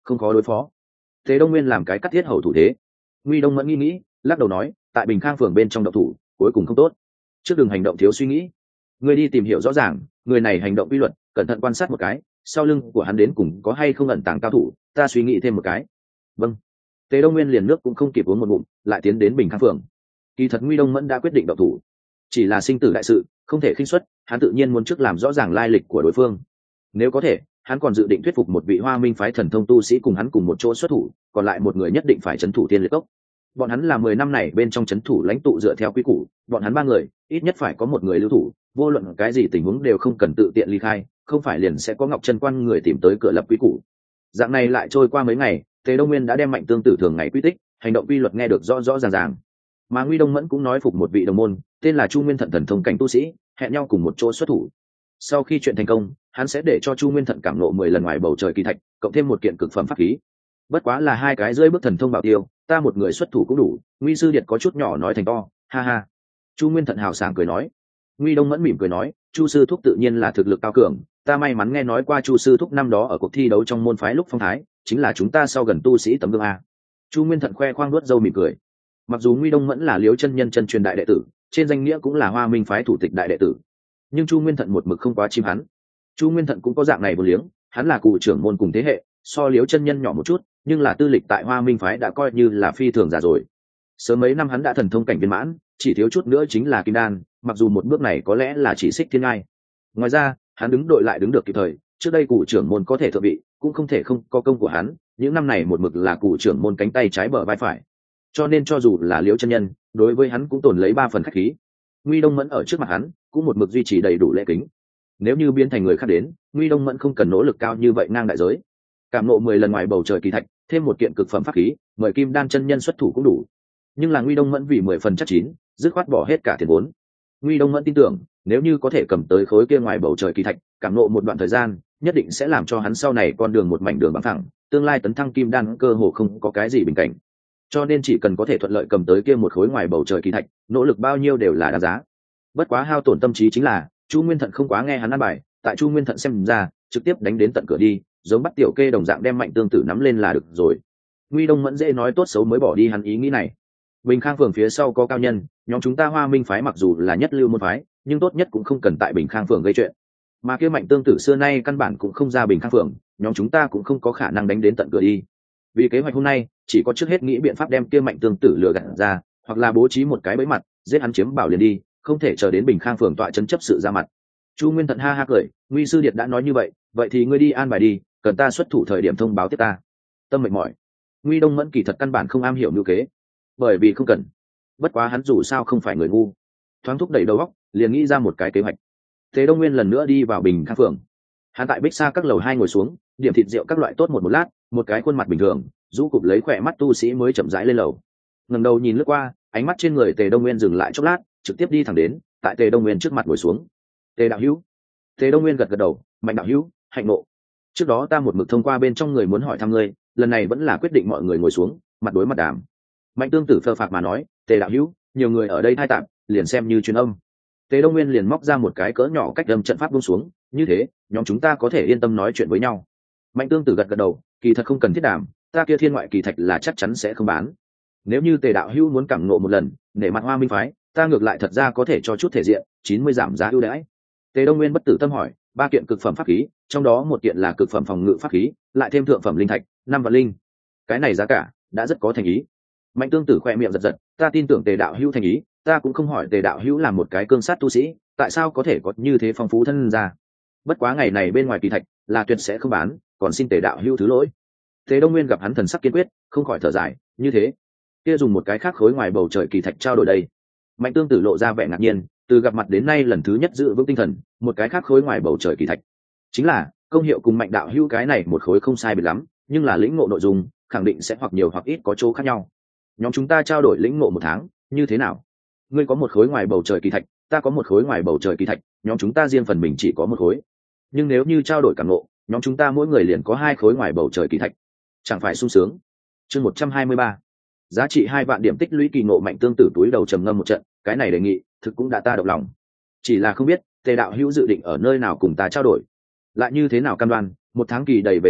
không khó đối phó. Thế Đông Nguyên làm cái cắt thiết hầu thủ thế. Nguy Đông Mẫn nghĩ lắc đầu nói, tại Bình Khang phường bên trong độc thủ cuối cùng không tốt, trước đừng hành động thiếu suy nghĩ. Ngươi đi tìm hiểu rõ ràng người này hành động quy luật, cẩn thận quan sát một cái sau lưng của hắn đến cùng có hay không ẩn tàng cao thủ, ta suy nghĩ thêm một cái. Vâng. Tế Đông Nguyên liền nước cũng không kịp uống một ngụm, lại tiến đến Bình Khang phường. Kỳ thật Nguy Đông Mẫn đã quyết định độc thủ, chỉ là sinh tử đại sự không thể khinh suất, hắn tự nhiên muốn trước làm rõ ràng lai lịch của đối phương. Nếu có thể, hắn còn dự định thuyết phục một vị Hoa Minh phái thần thông tu sĩ cùng hắn cùng một chỗ xuất thủ, còn lại một người nhất định phải trấn thủ Tiên Liệt Cốc. Bọn hắn là 10 năm này bên trong trấn thủ lãnh tụ dựa theo quy củ, bọn hắn 3 người, ít nhất phải có một người lưu thủ, vô luận cái gì tình huống đều không cần tự tiện ly khai, không phải liền sẽ có Ngọc Chân Quan người tìm tới cửa lập quy củ. Dạng này lại trôi qua mấy ngày, Tề Đông Nguyên đã đem Mạnh Tương Tử thường ngày quy tích, hành động quy luật nghe được rõ rõ ràng ràng. Mà Nguy Đông Mẫn cũng nói phục một vị đồng môn, tên là Chu Nguyên Thận thần thông cảnh tu sĩ, hẹn nhau cùng một chỗ xuất thủ. Sau khi chuyện thành công, hắn sẽ để cho Chu Nguyên Thận cảm ngộ 10 lần ngoài bầu trời kỳ thạch, cộng thêm một kiện cực phẩm pháp khí. Bất quá là 2 cái rơi bước thần thông bảo tiêu, ta một người xuất thủ cũng đủ. Nguy sư điệt có chút nhỏ nói thành to, ha ha. Chu Nguyên Thận hào sảng cười nói. Nguy Đông Mẫn mỉm cười nói, Chu sư thúc tự nhiên là thực lực cao cường, ta may mắn nghe nói qua Chu sư thúc năm đó ở cuộc thi đấu trong môn phái lúc phong thái, chính là chúng ta sau gần tu sĩ tấm gương a. Chu Nguyên Thận khoe khoang nuốt râu mỉm cười. Mặc dù Nguy Đông Mẫn là Liếu chân nhân chân truyền đại đệ tử, trên danh nghĩa cũng là Hoa Minh phái thủ tịch đại đệ tử, nhưng Chu Nguyên Thận một mực không quá chim hắn. Chu Nguyên Thận cũng có dạng này một liếng, hắn là cụ trưởng môn cùng thế hệ, so Liếu chân nhân nhỏ một chút, nhưng là tư lịch tại Hoa Minh phái đã coi như là phi thường già rồi. Sớm mấy năm hắn đã thần thông cảnh viên mãn, chỉ thiếu chút nữa chính là kim đan, mặc dù một bước này có lẽ là chỉ xích thiên ngai. Ngoài ra, hắn đứng đội lại đứng được kịp thời, trước đây cụ trưởng môn có thể thượng vị, cũng không thể không có công của hắn, những năm này một mực là cụ trưởng môn cánh tay trái bờ vai phải. Cho nên cho dù là Liễu chân nhân, đối với hắn cũng tồn lấy 3 phần khách khí. Nguy Đông Mẫn ở trước mặt hắn, cũng một mực duy trì đầy đủ lễ kính. Nếu như biến thành người khác đến, Nguy Đông Mẫn không cần nỗ lực cao như vậy ngang đại giới. Cảm nộ 10 lần ngoài bầu trời kỳ thạch, thêm một kiện cực phẩm pháp khí, mời Kim Đan chân nhân xuất thủ cũng đủ. Nhưng là Nguy Đông Mẫn vì 10 phần chắc chín, dứt khoát bỏ hết cả tiền vốn. Nguy Đông Mẫn tin tưởng, nếu như có thể cầm tới khối kia ngoài bầu trời kỳ thạch, cảm nộ một đoạn thời gian, nhất định sẽ làm cho hắn sau này con đường một mảnh đường bằng thẳng, tương lai tấn thăng kim đan cơ hồ không có cái gì bình cảnh. Cho nên chỉ cần có thể thuận lợi cầm tới kia một khối ngoài bầu trời kỳ thạch, nỗ lực bao nhiêu đều là đáng giá. Bất quá hao tổn tâm trí chính là, Chu Nguyên Thận không quá nghe hắn ăn bài, tại Chu Nguyên Thận xem ra, trực tiếp đánh đến tận cửa đi, giống bắt tiểu kê đồng dạng đem Mạnh Tương Tử nắm lên là được rồi. Nguy Đông Mẫn dễ nói tốt xấu mới bỏ đi hắn ý nghĩ này. Bình Khang phường phía sau có cao nhân, nhóm chúng ta Hoa Minh phái mặc dù là nhất lưu môn phái, nhưng tốt nhất cũng không cần tại Bình Khang phường gây chuyện. Mà kia Mạnh Tương Tử xưa nay căn bản cũng không ra Bình Khang phường, nhóm chúng ta cũng không có khả năng đánh đến tận cửa đi. Vì kế hoạch hôm nay, chỉ có trước hết nghĩ biện pháp đem kia Mạnh Tương Tử lừa gạt ra, hoặc là bố trí một cái bẫy mặt, giết hắn chiếm bảo liền đi, không thể chờ đến Bình Khang phường tọa trấn chấp sự ra mặt. Chu Nguyên Thận ha ha cười, Nguy sư điệt đã nói như vậy, vậy thì ngươi đi an bài đi, cần ta xuất thủ thời điểm thông báo tiếp ta. Tâm mệt mỏi. Nguy Đông Mẫn kỳ thật căn bản không am hiểu mưu kế, bởi vì không cần. Bất quá hắn dù sao không phải người ngu, thoáng thúc đẩy đầu óc, liền nghĩ ra một cái kế hoạch. Thế Đông Nguyên lần nữa đi vào Bình Khang phường. Hắn tại Bích Sa các lầu 2 ngồi xuống, điểm thịt rượu các loại tốt một lát, một cái khuôn mặt bình thường, rũ cụp lấy khỏe mắt tu sĩ mới chậm rãi lên lầu. Ngẩng đầu nhìn lướt qua, ánh mắt trên người Tề Đông Nguyên dừng lại chốc lát, trực tiếp đi thẳng đến, tại Tề Đông Nguyên trước mặt ngồi xuống. Tề đạo hữu. Tề Đông Nguyên gật gật đầu, Mạnh đạo hữu, hạnh ngộ. Trước đó ta một mực thông qua bên trong người muốn hỏi thăm ngươi, lần này vẫn là quyết định mọi người ngồi xuống, mặt đối mặt đàm. Mạnh Tương Tử phơ phạc mà nói, Tề đạo hữu, nhiều người ở đây thay tạm, liền xem như truyền âm. Tề Đông Nguyên liền móc ra một cái cỡ nhỏ cách đâm trận pháp buông xuống, như thế, nhóm chúng ta có thể yên tâm nói chuyện với nhau. Mạnh Tương Tử gật gật đầu, kỳ thật không cần thiết đàm, ta kia thiên ngoại kỳ thạch là chắc chắn sẽ không bán. Nếu như Tề đạo hữu muốn cảm ngộ một lần, nể mặt Hoa Minh phái, ta ngược lại thật ra có thể cho chút thể diện, 90 giảm giá ưu đãi. Tề Đông Nguyên bất tử tâm hỏi, 3 kiện cực phẩm pháp khí, trong đó một kiện là cực phẩm phòng ngự pháp khí, lại thêm thượng phẩm linh thạch, 5 vạn linh. Cái này giá cả đã rất có thành ý. Mạnh Tương Tử khoe miệng giật giật, ta tin tưởng Tề đạo hữu thành ý, ta cũng không hỏi Tề đạo hữu làm một cái cương sát tu sĩ, tại sao có thể có như thế phong phú thân ra. Bất quá ngày này bên ngoài kỳ thạch là tuyệt sẽ không bán, còn xin Tề đạo hữu thứ lỗi. Tề Đông Nguyên gặp hắn thần sắc kiên quyết, không khỏi thở dài, như thế, kia dùng một cái khác khối ngoài bầu trời kỳ thạch trao đổi đây. Mạnh Tương Tử lộ ra vẻ ngạc nhiên, từ gặp mặt đến nay lần thứ nhất giữ vững tinh thần, một cái khác khối ngoài bầu trời kỳ thạch, chính là công hiệu cùng Mạnh đạo hữu cái này một khối không sai biệt lắm, nhưng là lĩnh ngộ nội dung khẳng định sẽ hoặc nhiều hoặc ít có chỗ khác nhau. Nhóm chúng ta trao đổi lĩnh ngộ 1 tháng, như thế nào? Ngươi có một khối ngoài bầu trời kỳ thạch, ta có một khối ngoài bầu trời kỳ thạch, nhóm chúng ta riêng phần mình chỉ có một khối. Nhưng nếu như trao đổi cảm ngộ, nhóm chúng ta mỗi người liền có 2 khối ngoài bầu trời kỳ thạch, chẳng phải sung sướng? Chương 123. Giá trị 2 vạn điểm tích lũy kỳ ngộ. Mạnh Tương Tử túi đầu trầm ngâm một trận, cái này đề nghị thực cũng đã ta động lòng, chỉ là không biết Tề đạo hữu dự định ở nơi nào cùng ta trao đổi, lại như thế nào cam đoan 1 tháng kỳ đầy về sau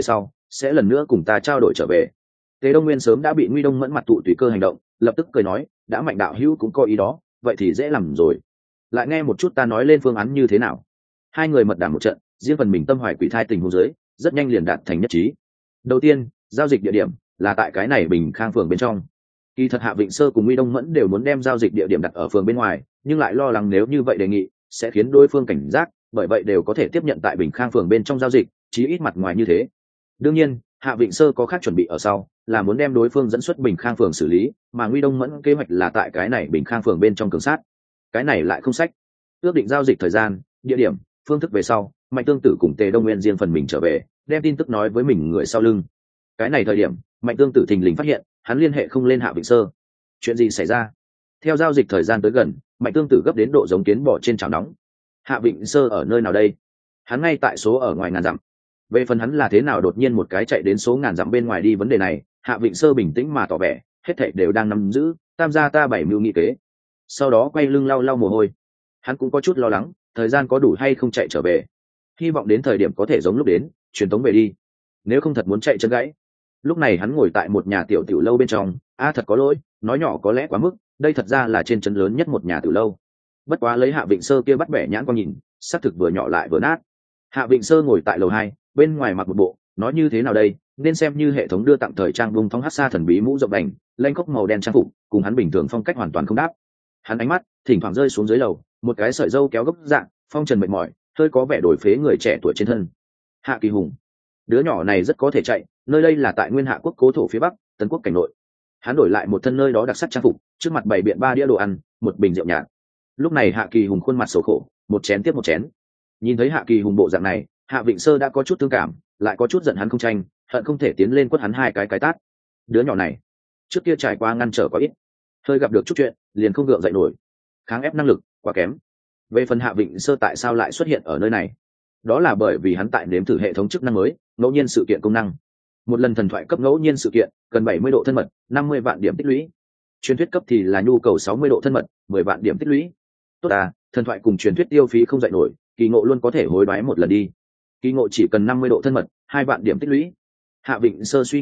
sẽ lần nữa cùng ta trao đổi trở về. Tề Đông Nguyên sớm đã bị Nguy Đông Mẫn mặt tụ tùy cơ hành động, lập tức cười nói, đã Mạnh đạo hữu cũng có ý đó, vậy thì dễ làm rồi. Lại nghe một chút ta nói lên phương án như thế nào. Hai người mật đàm một trận, riêng phần mình tâm hoài quỷ thai tình huống dưới, rất nhanh liền đạt thành nhất trí. Đầu tiên, giao dịch địa điểm là tại cái này Bình Khang phường bên trong. Kỳ thật Hạ Vịnh Sơ cùng Nguy Đông Mẫn đều muốn đem giao dịch địa điểm đặt ở phường bên ngoài, nhưng lại lo lắng nếu như vậy đề nghị sẽ khiến đối phương cảnh giác, bởi vậy đều có thể tiếp nhận tại Bình Khang phường bên trong giao dịch, chí ít mặt ngoài như thế. Đương nhiên, Hạ Vịnh Sơ có khác chuẩn bị ở sau, là muốn đem đối phương dẫn xuất Bình Khang phường xử lý, mà Nguy Đông Mẫn kế hoạch là tại cái này Bình Khang phường bên trong cường sát. Cái này lại không sách. Ước định giao dịch thời gian, địa điểm, phương thức về sau, Mạnh Tương Tử cùng Tề Đông Nguyên riêng phần mình trở về, đem tin tức nói với mình người sau lưng. Cái này thời điểm, Mạnh Tương Tử thình lình phát hiện, hắn liên hệ không lên Hạ Vịnh Sơ. Chuyện gì xảy ra? Theo giao dịch thời gian tới gần, Mạnh Tương Tử gấp đến độ giống kiến bò trên chảo nóng. Hạ Vịnh Sơ ở nơi nào đây? Hắn ngay tại số ở ngoài ngàn dặm. Về phần hắn là thế nào đột nhiên một cái chạy đến số ngàn dặm bên ngoài đi, vấn đề này Hạ Vịnh Sơ bình tĩnh mà tỏ vẻ hết thảy đều đang nắm giữ, tam gia ta bảy mưu nghị kế. Sau đó quay lưng lau lau mồ hôi. Hắn cũng có chút lo lắng thời gian có đủ hay không chạy trở về, hy vọng đến thời điểm có thể giống lúc đến truyền tống về đi, nếu không thật muốn chạy chân gãy. Lúc này hắn ngồi tại một nhà tiểu tiểu lâu bên trong, thật có lỗi, nói nhỏ có lẽ quá mức, đây thật ra là trên trấn lớn nhất một nhà tiểu lâu. Bất quá lấy Hạ Vịnh Sơ kia bắt bẻ nhãn con nhìn, xác thực vừa nhỏ lại vừa nát. Hạ Vịnh Sơ ngồi tại lầu 2, bên ngoài mặc một bộ, nói như thế nào đây, nên xem như hệ thống đưa tặng thời trang bung thong hát xa thần bí mũ rộng đành, lanh cốc màu đen trang phục, cùng hắn bình thường phong cách hoàn toàn không đáp. Hắn ánh mắt thỉnh thoảng rơi xuống dưới lầu, một cái sợi râu kéo gốc dạng, phong trần mệt mỏi, hơi có vẻ đổi phế người trẻ tuổi trên thân. Hạ Kỳ Hùng, đứa nhỏ này rất có thể chạy, nơi đây là tại Nguyên Hạ quốc cố thổ phía bắc, Tấn quốc cảnh nội. Hắn đổi lại một thân nơi đó đặc sắc trang phục, trước mặt bày biện 3 đĩa đồ ăn, một bình rượu nhạt. Lúc này Hạ Kỳ Hùng khuôn mặt xấu khổ, một chén tiếp một chén. Nhìn thấy Hạ Kỳ Hùng bộ dạng này, Hạ Vịnh Sơ đã có chút thương cảm, lại có chút giận hắn không tranh, hận không thể tiến lên quất hắn 2 cái tát. Đứa nhỏ này, trước kia trải qua ngăn trở có ít, hơi gặp được chút chuyện, liền không gượng dậy nổi, kháng ép năng lực quá kém. Về phần Hạ Vịnh Sơ tại sao lại xuất hiện ở nơi này, đó là bởi vì hắn tại nếm thử hệ thống chức năng mới, ngẫu nhiên sự kiện công năng. Một lần thần thoại cấp ngẫu nhiên sự kiện cần 70 độ thân mật, 50 vạn điểm tích lũy. Truyền thuyết cấp thì là nhu cầu 60 độ thân mật, 10 vạn điểm tích lũy. Tốt thần thoại cùng truyền thuyết tiêu phí không dậy nổi, kỳ ngộ luôn có thể hối đoái một lần đi. Kỳ ngộ chỉ cần 50 độ thân mật, 2 vạn điểm tích lũy. Hạ Vịnh Sơ suy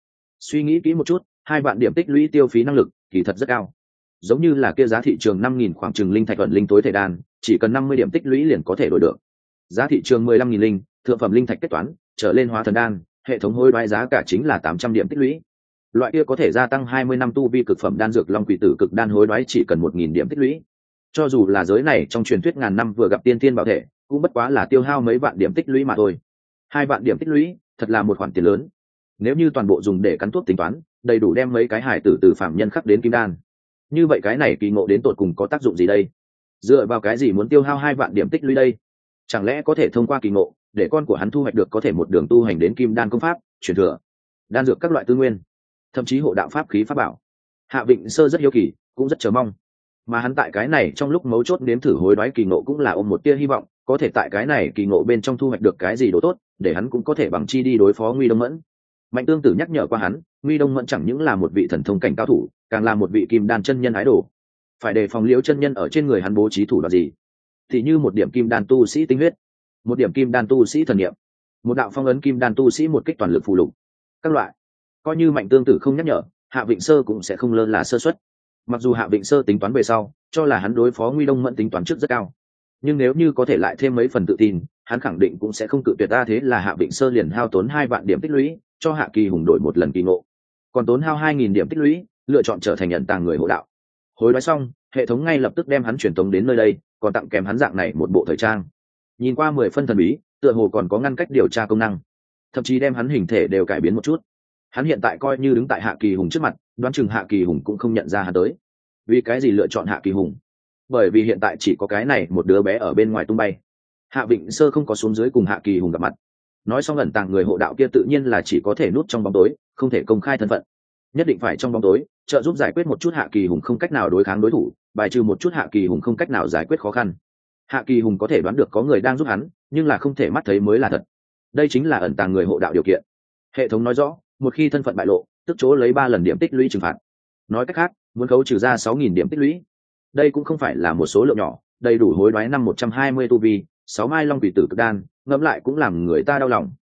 nghĩ kỹ một chút, 2 vạn điểm tích lũy tiêu phí năng lực kỳ thật rất cao. Giống như là kia giá thị trường 5.000 khoảng chừng linh thạch ẩn linh tối thể đan, chỉ cần 50 điểm tích lũy liền có thể đổi được. Giá thị trường 15.000 linh, thượng phẩm linh thạch kết toán, trở lên hóa thần đan, hệ thống hối đoái giá cả chính là 800 điểm tích lũy. Loại kia có thể gia tăng 20 năm tu vi cực phẩm đan dược Long Quỷ Tử cực đan hối đoái chỉ cần 1.000 điểm tích lũy. Cho dù là giới này trong truyền thuyết ngàn năm vừa gặp tiên tiên bảo thể, cũng bất quá là tiêu hao mấy vạn điểm tích lũy mà thôi. 2 vạn điểm tích lũy, thật là một khoản tiền lớn. Nếu như toàn bộ dùng để cắn thuốc tính toán, đầy đủ đem mấy cái hải tử từ phạm nhân khắc đến kim đan. Như vậy cái này kỳ ngộ đến tột cùng có tác dụng gì đây? Dựa vào cái gì muốn tiêu hao 2 vạn điểm tích lũy đây? Chẳng lẽ có thể thông qua kỳ ngộ để con của hắn thu hoạch được có thể một đường tu hành đến kim đan công pháp, truyền thừa, đan dược các loại tư nguyên, thậm chí hộ đạo pháp khí pháp bảo? Hạ Vịnh Sơ rất hiếu kỳ, cũng rất chờ mong. Mà hắn tại cái này trong lúc mấu chốt nếm thử hối đoái kỳ ngộ cũng là ôm một tia hy vọng, có thể tại cái này kỳ ngộ bên trong thu hoạch được cái gì đồ tốt, để hắn cũng có thể bằng chi đi đối phó Nguy Đông Mẫn. Mạnh Tương Tử nhắc nhở qua hắn, Nguy Đông Mẫn chẳng những là một vị thần thông cảnh cao thủ, càng là một vị kim đan chân nhân ái đồ. Phải đề phòng Liễu chân nhân ở trên người hắn bố trí thủ đoạn gì, thì như một điểm kim đan tu sĩ tinh huyết, một điểm kim đan tu sĩ thần niệm, một đạo phong ấn kim đan tu sĩ một kích toàn lực phù lục, các loại. Coi như Mạnh Tương Tử không nhắc nhở, Hạ Vịnh Sơ cũng sẽ không lơ là sơ suất. Mặc dù Hạ Vịnh Sơ tính toán về sau, cho là hắn đối phó Nguy Đông Mẫn tính toán trước rất cao, nhưng nếu như có thể lại thêm mấy phần tự tin, hắn khẳng định cũng sẽ không cự tuyệt. Thế là Hạ Vịnh Sơ liền hao tốn 2 vạn điểm tích lũy, cho Hạ Kỳ Hùng đổi một lần kỳ ngộ, còn tốn hao 2.000 điểm tích lũy, lựa chọn trở thành nhận tàng người hộ đạo. Hối đoái xong, hệ thống ngay lập tức đem hắn chuyển tống đến nơi đây, còn tặng kèm hắn dạng này một bộ thời trang. Nhìn qua 10 phân thần bí, tựa hồ còn có ngăn cách điều tra công năng, thậm chí đem hắn hình thể đều cải biến một chút. Hắn hiện tại coi như đứng tại Hạ Kỳ Hùng trước mặt, đoán chừng Hạ Kỳ Hùng cũng không nhận ra hắn tới. Vì cái gì lựa chọn Hạ Kỳ Hùng? Bởi vì hiện tại chỉ có cái này một đứa bé ở bên ngoài tung bay. Hạ Vịnh Sơ không có xuống dưới cùng Hạ Kỳ Hùng gặp mặt. Nói xong ẩn tàng người hộ đạo kia tự nhiên là chỉ có thể núp trong bóng tối, không thể công khai thân phận. Nhất định phải trong bóng tối, trợ giúp giải quyết một chút Hạ Kỳ Hùng không cách nào đối kháng đối thủ, bài trừ một chút Hạ Kỳ Hùng không cách nào giải quyết khó khăn. Hạ Kỳ Hùng có thể đoán được có người đang giúp hắn, nhưng là không thể mắt thấy mới là thật. Đây chính là ẩn tàng người hộ đạo điều kiện. Hệ thống nói rõ, một khi thân phận bại lộ, tức chỗ lấy 3 lần điểm tích lũy trừng phạt. Nói cách khác, muốn khấu trừ ra 6.000 điểm tích lũy. Đây cũng không phải là một số lượng nhỏ, đầy đủ hối đoái năm 120 tu vi, 6 mai Long Quỷ Tử cực đan, ngẫm lại cũng làm người ta đau lòng.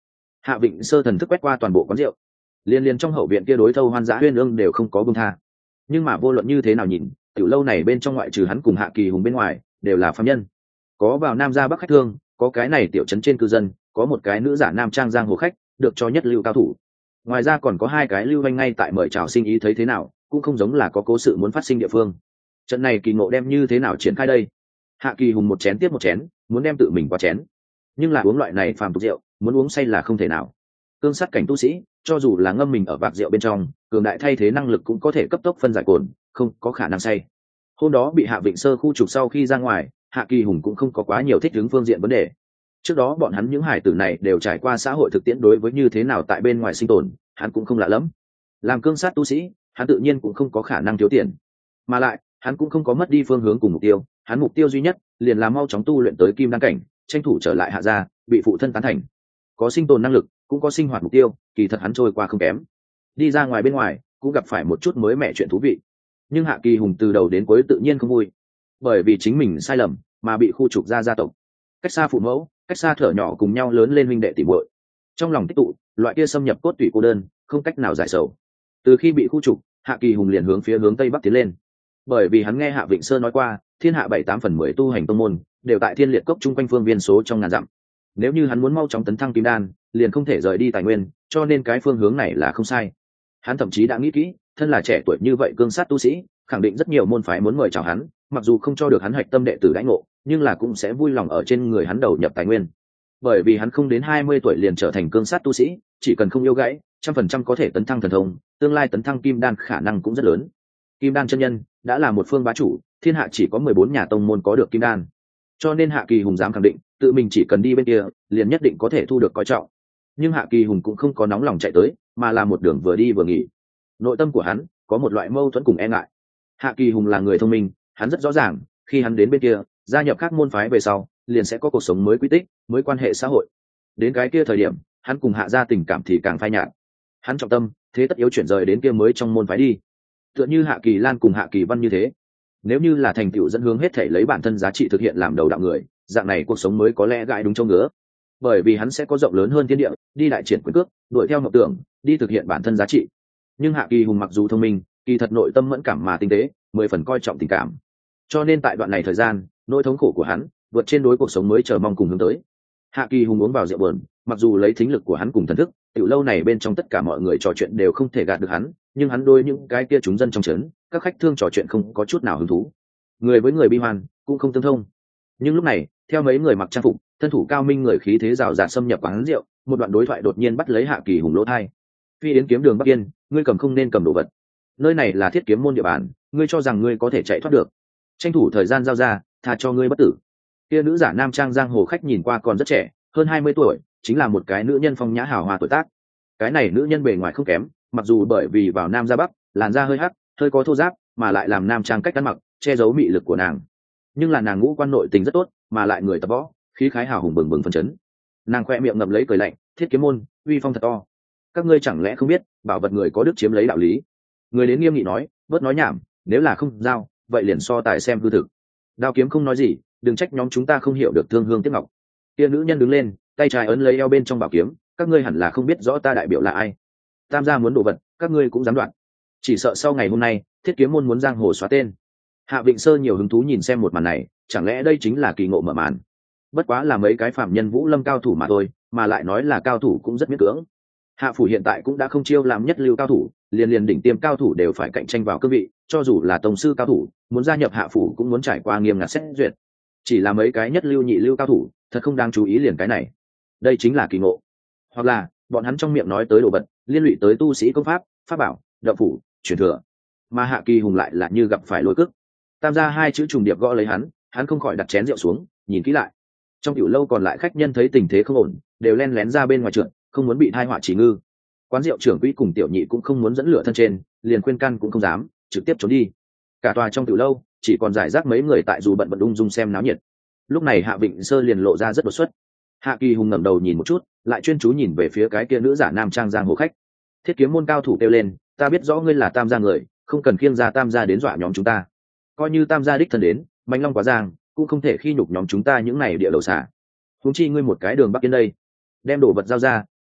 Hạ Vịnh Sơ thần thức quét qua toàn bộ quán rượu, liên liên trong hậu viện kia đối thâu hoan dã huyên ương đều không có buông tha. Nhưng mà vô luận như thế nào nhìn, tiểu lâu này bên trong ngoại trừ hắn cùng Hạ Kỳ Hùng bên ngoài đều là phàm nhân. Có vào nam ra bắc khách thương, có cái này tiểu trấn trên cư dân, có một cái nữ giả nam trang giang hồ khách được cho nhất lưu cao thủ, ngoài ra còn có hai cái lưu anh ngay tại mời chào sinh ý, thấy thế nào cũng không giống là có cố sự muốn phát sinh địa phương. Trận này kỳ ngộ đem như thế nào triển khai đây? Hạ Kỳ Hùng một chén tiếp một chén, muốn đem tự mình qua chén, nhưng là uống loại này phàm tục rượu, muốn uống say là không thể nào. Cương sát cảnh tu sĩ, cho dù là ngâm mình ở vạc rượu bên trong, cường đại thay thế năng lực cũng có thể cấp tốc phân giải cồn, không có khả năng say. Hôm đó bị Hạ Vịnh Sơ khu trục sau khi ra ngoài, Hạ Kỳ Hùng cũng không có quá nhiều thích ứng phương diện vấn đề. Trước đó bọn hắn những hải tử này đều trải qua xã hội thực tiễn, đối với như thế nào tại bên ngoài sinh tồn, hắn cũng không lạ lắm. Làm cương sát tu sĩ, hắn tự nhiên cũng không có khả năng thiếu tiền, mà lại hắn cũng không có mất đi phương hướng cùng mục tiêu. Hắn mục tiêu duy nhất liền là mau chóng tu luyện tới kim đan cảnh, tranh thủ trở lại Hạ gia, bị phụ thân tán thành. Có sinh tồn năng lực, cũng có sinh hoạt mục tiêu, kỳ thật hắn trôi qua không kém. Đi ra ngoài bên ngoài cũng gặp phải một chút mới mẻ chuyện thú vị, nhưng Hạ Kỳ Hùng từ đầu đến cuối tự nhiên không vui, bởi vì chính mình sai lầm mà bị khu trục ra gia tộc, cách xa phụ mẫu, cách xa thở nhỏ cùng nhau lớn lên huynh đệ tỉ muội, trong lòng tích tụ loại kia xâm nhập cốt tủy cô đơn, không cách nào giải sầu. Từ khi bị khu trục, Hạ Kỳ Hùng liền hướng tây bắc tiến lên, bởi vì hắn nghe Hạ Vịnh Sơ nói qua, thiên hạ 7/8/10 tu hành tông môn đều tại Thiên Liệt Cốc chung quanh phương viên số trong ngàn dặm. Nếu như hắn muốn mau chóng tấn thăng kim đan, liền không thể rời đi tài nguyên, cho nên cái phương hướng này là không sai. Hắn thậm chí đã nghĩ kỹ, thân là trẻ tuổi như vậy cương sát tu sĩ, khẳng định rất nhiều môn phái muốn mời chào hắn, mặc dù không cho được hắn hạch tâm đệ tử đãi ngộ, nhưng là cũng sẽ vui lòng ở trên người hắn đầu nhập tài nguyên. Bởi vì hắn không đến 20 tuổi liền trở thành cương sát tu sĩ, chỉ cần không yêu gãy, 100% có thể tấn thăng thần thông, tương lai tấn thăng kim đan khả năng cũng rất lớn. Kim đan chân nhân đã là một phương bá chủ, thiên hạ chỉ có 14 nhà tông môn có được kim đan, cho nên Hạ Kỳ Hùng dám khẳng định, tự mình chỉ cần đi bên kia, liền nhất định có thể thu được coi trọng. Nhưng Hạ Kỳ Hùng cũng không có nóng lòng chạy tới, mà là một đường vừa đi vừa nghỉ. Nội tâm của hắn có một loại mâu thuẫn cùng e ngại. Hạ Kỳ Hùng là người thông minh, hắn rất rõ ràng, khi hắn đến bên kia, gia nhập các môn phái về sau, liền sẽ có cuộc sống mới, quy tích mới, quan hệ xã hội. Đến cái kia thời điểm, hắn cùng Hạ gia tình cảm thì càng phai nhạt. Hắn trọng tâm thế tất yếu chuyển rời đến kia mới trong môn phái đi. Tựa như Hạ Kỳ Lan cùng Hạ Kỳ Văn như thế, nếu như là thành tựu dẫn hướng hết thể lấy bản thân giá trị thực hiện làm đầu đạo người, dạng này cuộc sống mới có lẽ gãi đúng châu ngứa, bởi vì hắn sẽ có rộng lớn hơn thiên địa, đi đại triển quyền cước, đuổi theo mộng tưởng, đi thực hiện bản thân giá trị. Nhưng Hạ Kỳ Hùng mặc dù thông minh, kỳ thật nội tâm mẫn cảm mà tinh tế, 10 phần coi trọng tình cảm, cho nên tại đoạn này thời gian, nỗi thống khổ của hắn vượt trên đối cuộc sống mới chờ mong cùng hướng tới. Hạ Kỳ Hùng uống vào rượu buồn, mặc dù lấy thính lực của hắn cùng thần thức, tiểu lâu này bên trong tất cả mọi người trò chuyện đều không thể gạt được hắn, nhưng hắn đôi những cái kia chúng dân trong trấn, các khách thương trò chuyện không có chút nào hứng thú. Người với người bi hoan, cũng không tương thông. Nhưng lúc này, theo mấy người mặc trang phục, thân thủ cao minh người khí thế rào rạt xâm nhập quán rượu, một đoạn đối thoại đột nhiên bắt lấy Hạ Kỳ Hùng lỗ tai. Phi yến kiếm đường Bắc Yên, ngươi cầm không nên cầm đồ vật. Nơi này là Thiết Kiếm môn địa bàn, ngươi cho rằng ngươi có thể chạy thoát được? Tranh thủ thời gian giao ra, tha cho ngươi bất tử. Kia nữ giả nam trang giang hồ khách nhìn qua còn rất trẻ, hơn 20 tuổi, chính là một cái nữ nhân phong nhã hào hoa tuổi tác. Cái này nữ nhân bề ngoài không kém, mặc dù bởi vì vào nam ra bắc, làn da hơi hắc, hơi có thô ráp, mà lại làm nam trang cách ăn mặc che giấu mị lực của nàng, nhưng là nàng ngũ quan nội tình rất tốt, mà lại người tập võ, khí khái hào hùng bừng bừng phấn chấn. Nàng khoe miệng ngậm lấy cười lạnh, Thiết Kiếm môn uy phong thật to, các ngươi chẳng lẽ không biết bảo vật người có đức chiếm lấy đạo lý? Người đến nghiêm nghị nói, bớt nói nhảm, nếu là không giao, vậy liền so tài xem hư thực. Đao Kiếm không nói gì, đừng trách nhóm chúng ta không hiểu được thương hương tiếc ngọc. Kia nữ nhân đứng lên, tay trái ấn lấy eo bên trong bảo kiếm, các ngươi hẳn là không biết rõ ta đại biểu là ai. Tam gia muốn đồ vật, các ngươi cũng dám đoạt. Chỉ sợ sau ngày hôm nay, Thiết Kiếm môn muốn giang hồ xóa tên. Hạ Vịnh Sơ nhiều hứng thú nhìn xem một màn này, chẳng lẽ đây chính là kỳ ngộ mở màn? Bất quá là mấy cái phạm nhân Vũ Lâm cao thủ mà thôi, mà lại nói là cao thủ cũng rất miễn cưỡng. Hạ phủ hiện tại cũng đã không chiêu làm nhất lưu cao thủ, liền đỉnh tiêm cao thủ đều phải cạnh tranh vào cương vị, cho dù là tông sư cao thủ, muốn gia nhập Hạ phủ cũng muốn trải qua nghiêm ngặt xét duyệt. Chỉ là mấy cái nhất lưu nhị lưu cao thủ, thật không đáng chú ý liền cái này. Đây chính là kỳ ngộ. Hoặc là, bọn hắn trong miệng nói tới đồ vật, liên lụy tới tu sĩ công pháp, pháp bảo, đạo phủ, truyền thừa. Mà Hạ Kỳ Hùng lại là như gặp phải lối cức. Tam gia hai chữ trùng điệp gõ lấy hắn không khỏi đặt chén rượu xuống, nhìn kỹ lại. Trong tiểu lâu còn lại khách nhân thấy tình thế không ổn, đều len lén ra bên ngoài trượt, không muốn bị tai họa chỉ ngư. Quán rượu trưởng quỹ cùng tiểu nhị cũng không muốn dẫn lửa thân trên, liền khuyên can cũng không dám, trực tiếp trốn đi. Cả tòa trong tiểu lâu chỉ còn giải rác mấy người tại dù bận ung dung xem náo nhiệt. Lúc này Hạ Vịnh Sơ liền lộ ra rất đột xuất. Hạ Kỳ Hùng ngẩng đầu nhìn một chút, lại chuyên chú nhìn về phía cái kia nữ giả nam trang giang hồ khách. Thiết Kiếm môn cao thủ kêu lên, ta biết rõ ngươi là Tam gia người, không cần khiêng ra Tam gia đến dọa nhóm chúng ta. Coi như Tam gia đích thân đến, Mạnh Long quá giang, cũng không thể khi nhục nhóm chúng ta những này địa đầu xả. Huống chi ngươi một cái đường Bắc Yên đây, đem đồ vật giao ra,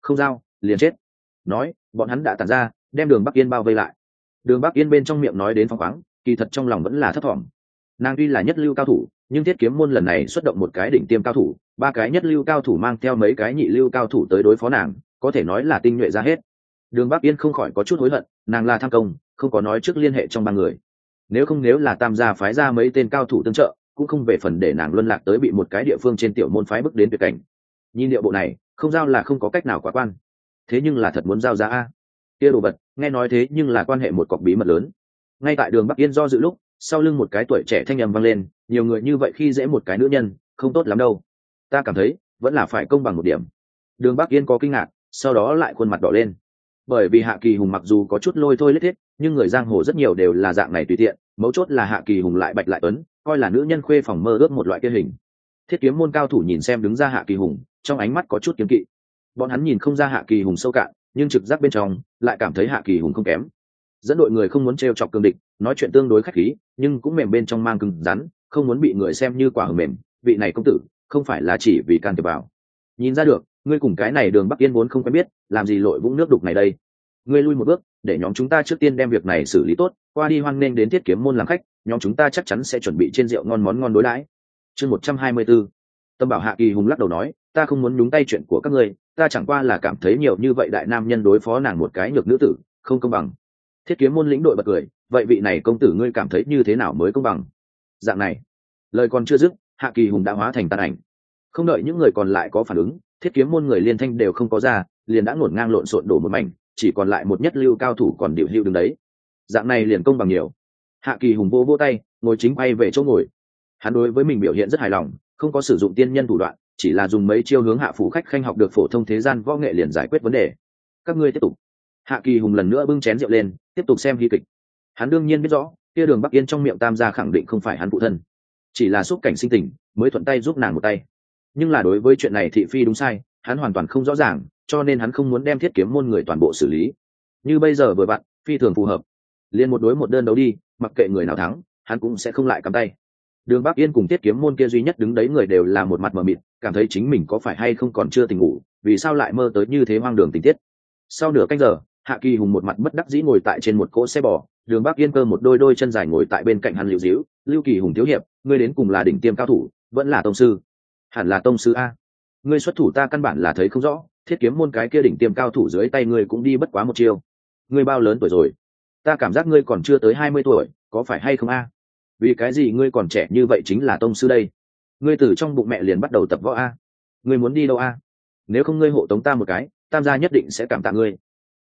không giao liền chết. Nói bọn hắn đã tản ra, đem Đường Bắc Yên bao vây lại. Đường Bắc Yên bên trong miệng nói đến phóng khoáng, kỳ thật trong lòng vẫn là thấp thỏm. Nàng tuy là nhất lưu cao thủ, nhưng Thiết Kiếm môn lần này xuất động một cái đỉnh tiêm cao thủ, ba cái nhất lưu cao thủ mang theo mấy cái nhị lưu cao thủ tới đối phó nàng, có thể nói là tinh nhuệ ra hết. Đường Bắc Yên không khỏi có chút hối hận, nàng là tham công, không có nói trước liên hệ trong ba người. Nếu là Tam gia phái ra mấy tên cao thủ tương trợ, cũng không về phần để nàng luân lạc tới bị một cái địa phương trên tiểu môn phái bức đến tuyệt cảnh. Nhìn điệu bộ này, không giao là không có cách nào quá quan. Thế nhưng là thật muốn giao ra a. Kia đồ vật, nghe nói thế nhưng là quan hệ một cọc bí mật lớn. Ngay tại Đường Bắc Yên do dự lúc, sau lưng một cái tuổi trẻ thanh âm vang lên, nhiều người như vậy khi dễ một cái nữ nhân, không tốt lắm đâu. Ta cảm thấy, vẫn là phải công bằng một điểm. Đường Bắc Yên có kinh ngạc, sau đó lại khuôn mặt đỏ lên. Bởi vì Hạ Kỳ Hùng mặc dù có chút lôi thôi lết thiết, nhưng người giang hồ rất nhiều đều là dạng này tùy tiện, mấu chốt là Hạ Kỳ Hùng lại bạch lại tuấn, coi là nữ nhân khuê phòng mơ ước một loại kia hình. Thiết Kiếm môn cao thủ nhìn xem đứng ra Hạ Kỳ Hùng, trong ánh mắt có chút kiêng kỵ. Bọn hắn nhìn không ra Hạ Kỳ Hùng sâu cạn, nhưng trực giác bên trong lại cảm thấy Hạ Kỳ Hùng không kém. Dẫn đội người không muốn trêu chọc cương địch, nói chuyện tương đối khách khí, nhưng cũng mềm bên trong mang cứng rắn, không muốn bị người xem như quả hờ mềm. Vị này công tử, không phải là chỉ vì can thiệp vào. Nhìn ra được, ngươi cùng cái này Đường Bắc Yên vốn không quen biết, làm gì lội vũng nước đục này đây. Ngươi lui một bước, để nhóm chúng ta trước tiên đem việc này xử lý tốt, qua đi hoan nghênh đến Thiết Kiếm môn làm khách, nhóm chúng ta chắc chắn sẽ chuẩn bị trên rượu ngon món ngon đối đãi. Chương 124. Tâm bảo Hạ Kỳ Hùng lắc đầu nói, ta không muốn nhúng tay chuyện của các ngươi, ta chẳng qua là cảm thấy nhiều như vậy đại nam nhân đối phó nàng một cái nhược nữ tử, không công bằng. Thiết Kiếm môn lĩnh đội bật cười, vậy vị này công tử ngươi cảm thấy như thế nào mới công bằng? Dạng này, lời còn chưa dứt, Hạ Kỳ Hùng đã hóa thành tàn ảnh. Không đợi những người còn lại có phản ứng, Thiết Kiếm môn người liên thanh đều không có ra, liền đã ngổn ngang lộn xộn đổ một mảnh, chỉ còn lại một nhất lưu cao thủ còn điệu hữu đứng đấy. Dạng này liền công bằng nhiều. Hạ Kỳ Hùng vô tay, ngồi chính quay về chỗ ngồi. Hắn đối với mình biểu hiện rất hài lòng, không có sử dụng tiên nhân thủ đoạn, chỉ là dùng mấy chiêu hướng hạ phủ khách khanh học được phổ thông thế gian võ nghệ liền giải quyết vấn đề. Các ngươi tiếp tục. Hạ Kỳ Hùng lần nữa bưng chén rượu lên, tiếp tục xem hy kịch. Hắn đương nhiên biết rõ, kia Đường Bắc Yên trong miệng Tam gia khẳng định không phải hắn phụ thân, chỉ là xúc cảnh sinh tình, mới thuận tay giúp nàng một tay. Nhưng là đối với chuyện này thị phi đúng sai, hắn hoàn toàn không rõ ràng, cho nên hắn không muốn đem Thiết Kiếm môn người toàn bộ xử lý. Như bây giờ vừa vặn, phi thường phù hợp. Liên một đối một đơn đấu đi, mặc kệ người nào thắng, hắn cũng sẽ không lại cắm tay. Đường Bắc Yên cùng Thiết Kiếm môn kia duy nhất đứng đấy người đều là một mặt mờ mịt, cảm thấy chính mình có phải hay không còn chưa tỉnh ngủ, vì sao lại mơ tới như thế hoang đường tình tiết. Sau nửa canh giờ, Hạ Kỳ Hùng một mặt bất đắc dĩ ngồi tại trên một cỗ xe bò, Đường Bắc Yên cơ một đôi chân dài ngồi tại bên cạnh hắn liễu díu. Lưu Kỳ Hùng thiếu hiệp, ngươi đến cùng là đỉnh tiêm cao thủ, vẫn là tông sư? Hẳn là tông sư a. Ngươi xuất thủ ta căn bản là thấy không rõ, Thiết Kiếm môn cái kia đỉnh tiêm cao thủ dưới tay ngươi cũng đi bất quá một chiêu. Ngươi bao lớn tuổi rồi? Ta cảm giác ngươi còn chưa tới 20 tuổi, có phải hay không a? Vì cái gì ngươi còn trẻ như vậy chính là tông sư đây? Ngươi từ trong bụng mẹ liền bắt đầu tập võ a? Ngươi muốn đi đâu a? Nếu không ngươi hộ tống ta một cái, Tam gia nhất định sẽ cảm tạ ngươi.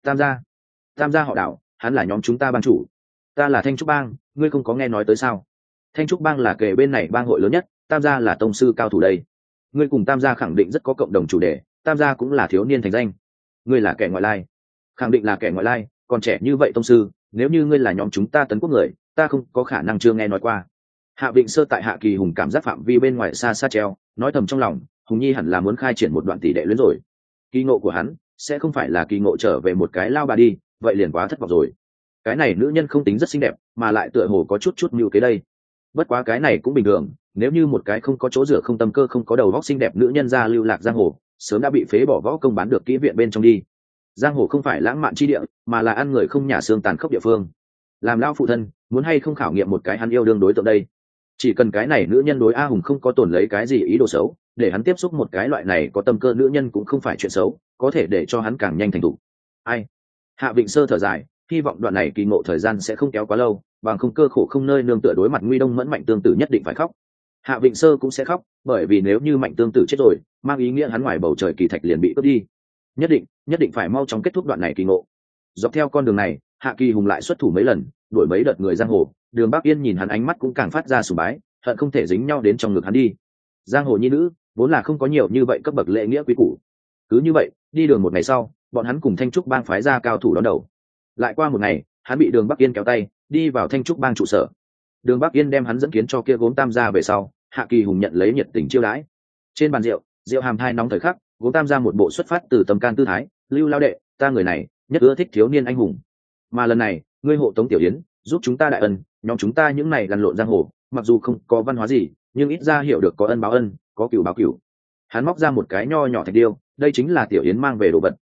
Tam gia họ Đạo, hắn là nhóm chúng ta ban chủ. Ta là Thanh Trúc bang, ngươi không có nghe nói tới sao? Thanh Trúc bang là kề bên này bang hội lớn nhất, Tam gia là tông sư cao thủ đây. Ngươi cùng Tam gia khẳng định rất có cộng đồng chủ đề, Tam gia cũng là thiếu niên thành danh. Ngươi là kẻ ngoại lai. Khẳng định là kẻ ngoại lai, còn trẻ như vậy tông sư, nếu như ngươi là nhóm chúng ta Tấn Quốc người, ta không có khả năng chưa nghe nói qua. Hạ Vịnh Sơ tại Hạ Kỳ Hùng cảm giác phạm vi bên ngoài xa xa treo, nói thầm trong lòng, Hùng Nhi hẳn là muốn khai triển một đoạn tỷ đệ luyến rồi. Kỳ ngộ của hắn sẽ không phải là kỳ ngộ trở về một cái lao bà đi, vậy liền quá thất vọng rồi. Cái này nữ nhân không tính rất xinh đẹp, mà lại tựa hồ có chút mưu kế đây. Bất quá cái này cũng bình thường, nếu như một cái không có chỗ dựa, không tâm cơ, không có đầu óc xinh đẹp nữ nhân ra lưu lạc giang hồ, sớm đã bị phế bỏ võ công bán được kỹ viện bên trong đi. Giang hồ không phải lãng mạn chi địa, mà là ăn người không nhà xương tàn khốc địa phương. Làm lao phụ thân, muốn hay không khảo nghiệm một cái hắn yêu đương đối tượng đây? Chỉ cần cái này nữ nhân đối A Hùng không có tổn lấy cái gì ý đồ xấu, để hắn tiếp xúc một cái loại này có tâm cơ nữ nhân cũng không phải chuyện xấu, có thể để cho hắn càng nhanh thành thục. Ai? Hạ Vịnh Sơ thở dài, hy vọng đoạn này kỳ ngộ thời gian sẽ không kéo quá lâu, bằng không cơ khổ không nơi nương tựa đối mặt nguy đông mẫn Mạnh Tương Tử nhất định phải khóc. Hạ Vịnh Sơ cũng sẽ khóc, bởi vì nếu như Mạnh Tương Tử chết rồi, mang ý nghĩa hắn ngoài bầu trời kỳ thạch liền bị cướp đi. Nhất định phải mau chóng kết thúc đoạn này kỳ ngộ. Dọc theo con đường này, Hạ Kỳ Hùng lại xuất thủ mấy lần, đuổi mấy đợt người giang hồ. Đường Bắc Yên nhìn hắn ánh mắt cũng càng phát ra sùng bái, hận không thể dính nhau đến trong ngực hắn đi. Giang hồ nhi nữ vốn là không có nhiều như vậy cấp bậc lễ nghĩa quý củ. Cứ như vậy, đi đường một ngày sau, bọn hắn cùng Thanh Trúc bang phái ra cao thủ đón đầu. Lại qua một ngày, hắn bị Đường Bắc Yên kéo tay đi vào Thanh Trúc bang trụ sở. Đường Bắc Yên đem hắn dẫn kiến cho kia gốm Tam gia về sau, Hạ Kỳ Hùng nhận lấy nhiệt tình chiêu đãi. Trên bàn rượu, rượu hàm thai nóng thời khắc, gốm Tam gia một bộ xuất phát từ tâm can tư thái, Lưu lao đệ, ta người này nhất ưa thích thiếu niên anh hùng, mà lần này ngươi hộ tống Tiểu Yến, giúp chúng ta đại ân, nhóm chúng ta những này lăn lộn giang hồ, mặc dù không có văn hóa gì, nhưng ít ra hiểu được có ân báo ân, có cửu báo cửu. Hắn móc ra một cái nho nhỏ thạch điêu, đây chính là Tiểu Yến mang về đồ vật,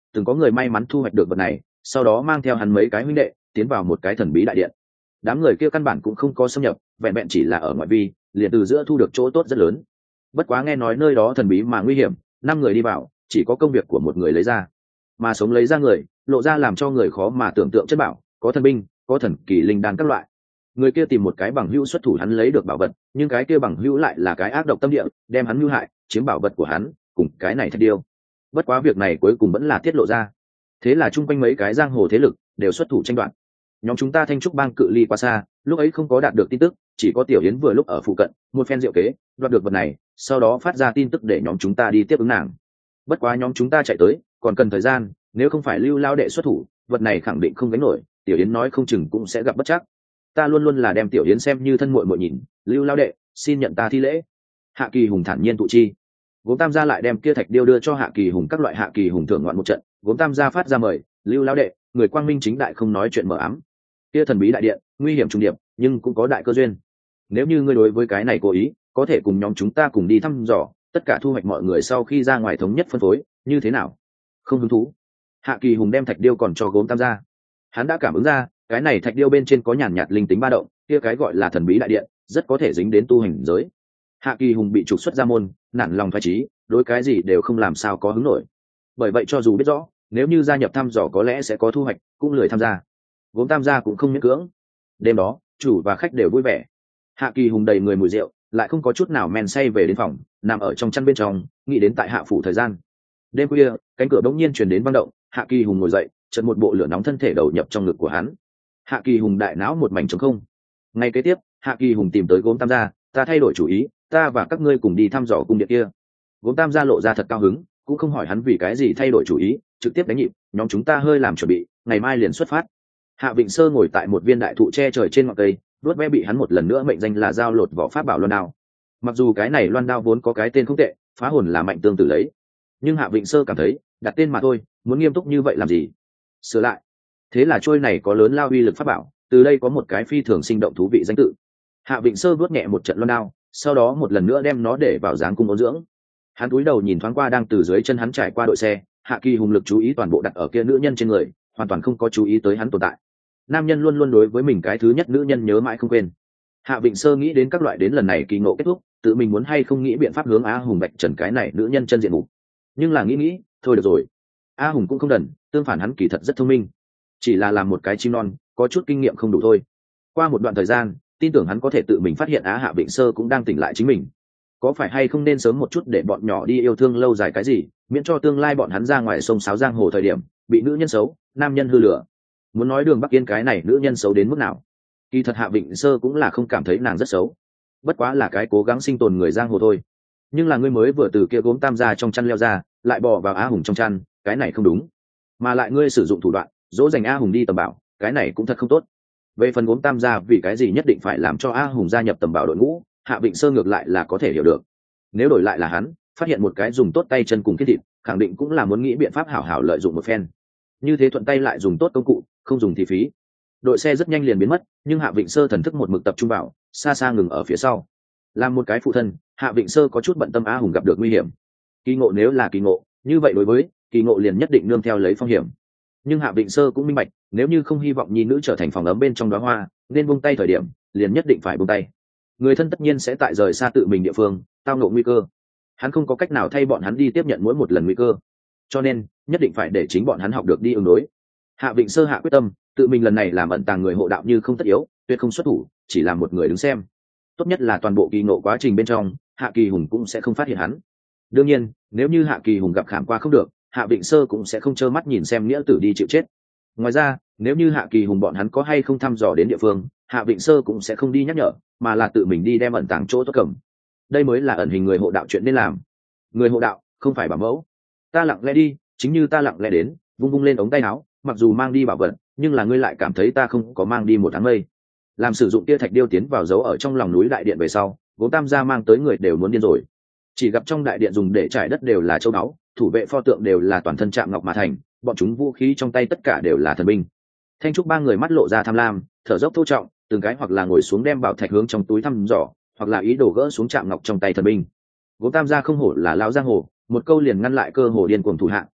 từng có người may mắn thu hoạch được vật này, sau đó mang theo hắn mấy cái huynh đệ tiến vào một cái thần bí đại điện. Đám người kia căn bản cũng không có xâm nhập, vẹn vẹn chỉ là ở ngoại vi, liền từ giữa thu được chỗ tốt rất lớn. Bất quá nghe nói nơi đó thần bí mà nguy hiểm, 5 người đi vào, chỉ có công việc của một người lấy ra, mà sống lấy ra người lộ ra làm cho người khó mà tưởng tượng chất bảo, có thần binh, có thần kỳ linh đan các loại. Người kia tìm một cái bằng hữu xuất thủ hắn lấy được bảo vật, nhưng cái kia bằng hữu lại là cái ác độc tâm địa, đem hắn mưu hại, chiếm bảo vật của hắn, cùng cái này thạch điêu. Bất quá việc này cuối cùng vẫn là tiết lộ ra, thế là chung quanh mấy cái giang hồ thế lực đều xuất thủ tranh đoạt. Nhóm chúng ta Thanh Trúc Bang cự ly quá xa, lúc ấy không có đạt được tin tức, chỉ có Tiểu Yến vừa lúc ở phụ cận, một phen diệu kế đoạt được vật này, sau đó phát ra tin tức để nhóm chúng ta đi tiếp ứng nàng. Bất quá nhóm chúng ta chạy tới còn cần thời gian, nếu không phải Lưu Lao đệ xuất thủ, vật này khẳng định không gánh nổi, Tiểu Yến nói không chừng cũng sẽ gặp bất trắc. Ta luôn luôn là đem Tiểu Yến xem như thân muội muội nhìn, Lưu Lao đệ xin nhận ta thi lễ. Hạ Kỳ Hùng thản nhiên tụ chi. Gốm Tam gia lại đem kia thạch điêu đưa cho Hạ Kỳ Hùng, các loại Hạ Kỳ Hùng thưởng ngoạn một trận. Gốm Tam gia phát ra mời, Lưu Lao đệ, người quang minh chính đại không nói chuyện mờ ám. Kia thần bí đại điện nguy hiểm trùng điệp, nhưng cũng có đại cơ duyên. Nếu như ngươi đối với cái này cố ý, có thể cùng nhóm chúng ta cùng đi thăm dò, tất cả thu hoạch mọi người sau khi ra ngoài thống nhất phân phối, như thế nào? Không hứng thú. Hạ Kỳ Hùng đem thạch điêu còn cho Gốm Tam gia. Hắn đã cảm ứng ra, cái này thạch điêu bên trên có nhàn nhạt linh tính ba động, kia cái gọi là thần bí đại điện, rất có thể dính đến tu hành giới. Hạ Kỳ Hùng bị trục xuất ra môn, nản lòng phái trí, đối cái gì đều không làm sao có hứng nổi. Bởi vậy cho dù biết rõ, nếu như gia nhập thăm dò có lẽ sẽ có thu hoạch, cũng lười tham gia. Gốm Tam gia cũng không miễn cưỡng. Đêm đó, chủ và khách đều vui vẻ. Hạ Kỳ Hùng đầy người mùi rượu, lại không có chút nào men say về đến phòng, nằm ở trong chăn bên trong, nghĩ đến tại Hạ phủ thời gian. Đêm khuya, cánh cửa bỗng nhiên truyền đến vang động, Hạ Kỳ Hùng ngồi dậy, chợt một bộ lửa nóng thân thể đầu nhập trong ngực của hắn. Hạ Kỳ Hùng đại não một mảnh trống không. Ngay kế tiếp, Hạ Kỳ Hùng tìm tới Gốm Tam gia, ta thay đổi chủ ý, ta và các ngươi cùng đi thăm dò cung điện kia. Gốm Tam gia lộ ra thật cao hứng, cũng không hỏi hắn vì cái gì thay đổi chủ ý, trực tiếp đánh nhịp, nhóm chúng ta hơi làm chuẩn bị, ngày mai liền xuất phát. Hạ Vịnh Sơ ngồi tại một viên đại thụ che trời trên ngọn cây, đuốt ve bị hắn một lần nữa mệnh danh là dao lột vỏ pháp bảo loan đao. Mặc dù cái này loan đao vốn có cái tên không tệ, phá hồn là mạnh tương tự lấy, nhưng Hạ Vịnh Sơ cảm thấy đặt tên mà thôi, muốn nghiêm túc như vậy làm gì? Sửa lại. Thế là trôi này có lớn lao uy lực pháp bảo, từ đây có một cái phi thường sinh động thú vị danh tự. Hạ Vịnh Sơ vuốt nhẹ một trận loan đao, sau đó một lần nữa đem nó để vào dáng cung ôn dưỡng. Hắn cúi đầu nhìn thoáng qua đang từ dưới chân hắn trải qua đội xe, Hạ Kỳ Hùng lực chú ý toàn bộ đặt ở kia nữ nhân trên người, hoàn toàn không có chú ý tới hắn tồn tại. Nam nhân luôn luôn đối với mình cái thứ nhất nữ nhân nhớ mãi không quên. Hạ Vịnh Sơ nghĩ đến các loại đến lần này kỳ ngộ kết thúc, tự mình muốn hay không nghĩ biện pháp hướng A Hùng bạch trần cái này nữ nhân chân diện mục. Nhưng là nghĩ, thôi được rồi. A Hùng cũng không đần, tương phản hắn kỳ thật rất thông minh, chỉ là làm một cái chim non, có chút kinh nghiệm không đủ thôi. Qua một đoạn thời gian, tin tưởng hắn có thể tự mình phát hiện Hạ Vịnh Sơ cũng đang tỉnh lại chính mình. Có phải hay không nên sớm một chút để bọn nhỏ đi yêu thương lâu dài cái gì, miễn cho tương lai bọn hắn ra ngoài sông sáo giang hồ thời điểm bị nữ nhân xấu, nam nhân hư lửa. Muốn nói Đường Bắc Yên cái này nữ nhân xấu đến mức nào, kỳ thật Hạ Vịnh Sơ cũng là không cảm thấy nàng rất xấu, bất quá là cái cố gắng sinh tồn người giang hồ thôi. Nhưng là ngươi mới vừa từ kia Gốm Tam gia trong chăn leo ra, lại bò vào Á Hùng trong chăn, cái này không đúng. Mà lại ngươi sử dụng thủ đoạn dỗ dành A Hùng đi tầm bảo, cái này cũng thật không tốt. Về phần Gốm Tam gia vì cái gì nhất định phải làm cho A Hùng gia nhập tầm bảo đội ngũ, Hạ Vịnh Sơ ngược lại là có thể hiểu được. Nếu đổi lại là hắn, phát hiện một cái dùng tốt tay chân cùng kết thịt, khẳng định cũng là muốn nghĩ biện pháp hảo hảo lợi dụng một phen. Như thế thuận tay lại dùng tốt công cụ, không dùng thì phí. Đội xe rất nhanh liền biến mất, nhưng Hạ Vịnh Sơ thần thức một mực tập trung vào, xa xa ngừng ở phía sau. Làm một cái phụ thân, Hạ Vịnh Sơ có chút bận tâm A Hùng gặp được nguy hiểm. Kỳ ngộ nếu là kỳ ngộ, như vậy đối với kỳ ngộ liền nhất định nương theo lấy phong hiểm. Nhưng Hạ Vịnh Sơ cũng minh bạch, nếu như không hy vọng nhi nữ trở thành phòng ấm bên trong đóa hoa, nên buông tay thời điểm, liền nhất định phải buông tay. Người thân tất nhiên sẽ tại rời xa tự mình địa phương, tao ngộ nguy cơ. Hắn không có cách nào thay bọn hắn đi tiếp nhận mỗi một lần nguy cơ, cho nên nhất định phải để chính bọn hắn học được đi ứng đối. Hạ Vịnh Sơ hạ quyết tâm, tự mình lần này làm ẩn tàng người hộ đạo như không tất yếu, tuyệt không xuất thủ, chỉ làm một người đứng xem. Tốt nhất là toàn bộ kỳ ngộ quá trình bên trong, Hạ Kỳ Hùng cũng sẽ không phát hiện hắn. Đương nhiên, nếu như Hạ Kỳ Hùng gặp khảm qua không được, Hạ Vịnh Sơ cũng sẽ không trơ mắt nhìn xem nghĩa tử đi chịu chết. Ngoài ra, nếu như Hạ Kỳ Hùng bọn hắn có hay không thăm dò đến địa phương, Hạ Vịnh Sơ cũng sẽ không đi nhắc nhở, mà là tự mình đi đem ẩn tàng chỗ tốt cầm. Đây mới là ẩn hình người hộ đạo chuyện nên làm. Người hộ đạo không phải bảo mẫu. Ta lặng lẽ đi, chính như ta lặng lẽ đến, vung vung lên ống tay áo, mặc dù mang đi bảo vật, nhưng là ngươi lại cảm thấy ta không có mang đi một áng mây. Làm sử dụng kia thạch điêu tiến vào giấu ở trong lòng núi đại điện về sau, Gốm Tam gia mang tới người đều muốn điên rồi. Chỉ gặp trong đại điện dùng để trải đất đều là châu báu, thủ vệ pho tượng đều là toàn thân chạm ngọc mà thành, bọn chúng vũ khí trong tay tất cả đều là thần binh. Thanh Trúc ba người mắt lộ ra tham lam, thở dốc thô trọng, từng cái hoặc là ngồi xuống đem bảo thạch hướng trong túi thăm dò, hoặc là ý đồ gỡ xuống chạm ngọc trong tay thần binh. Gốm Tam gia không hổ là lão giang hồ, một câu liền ngăn lại cơ hồ điên cuồng thủ hạ,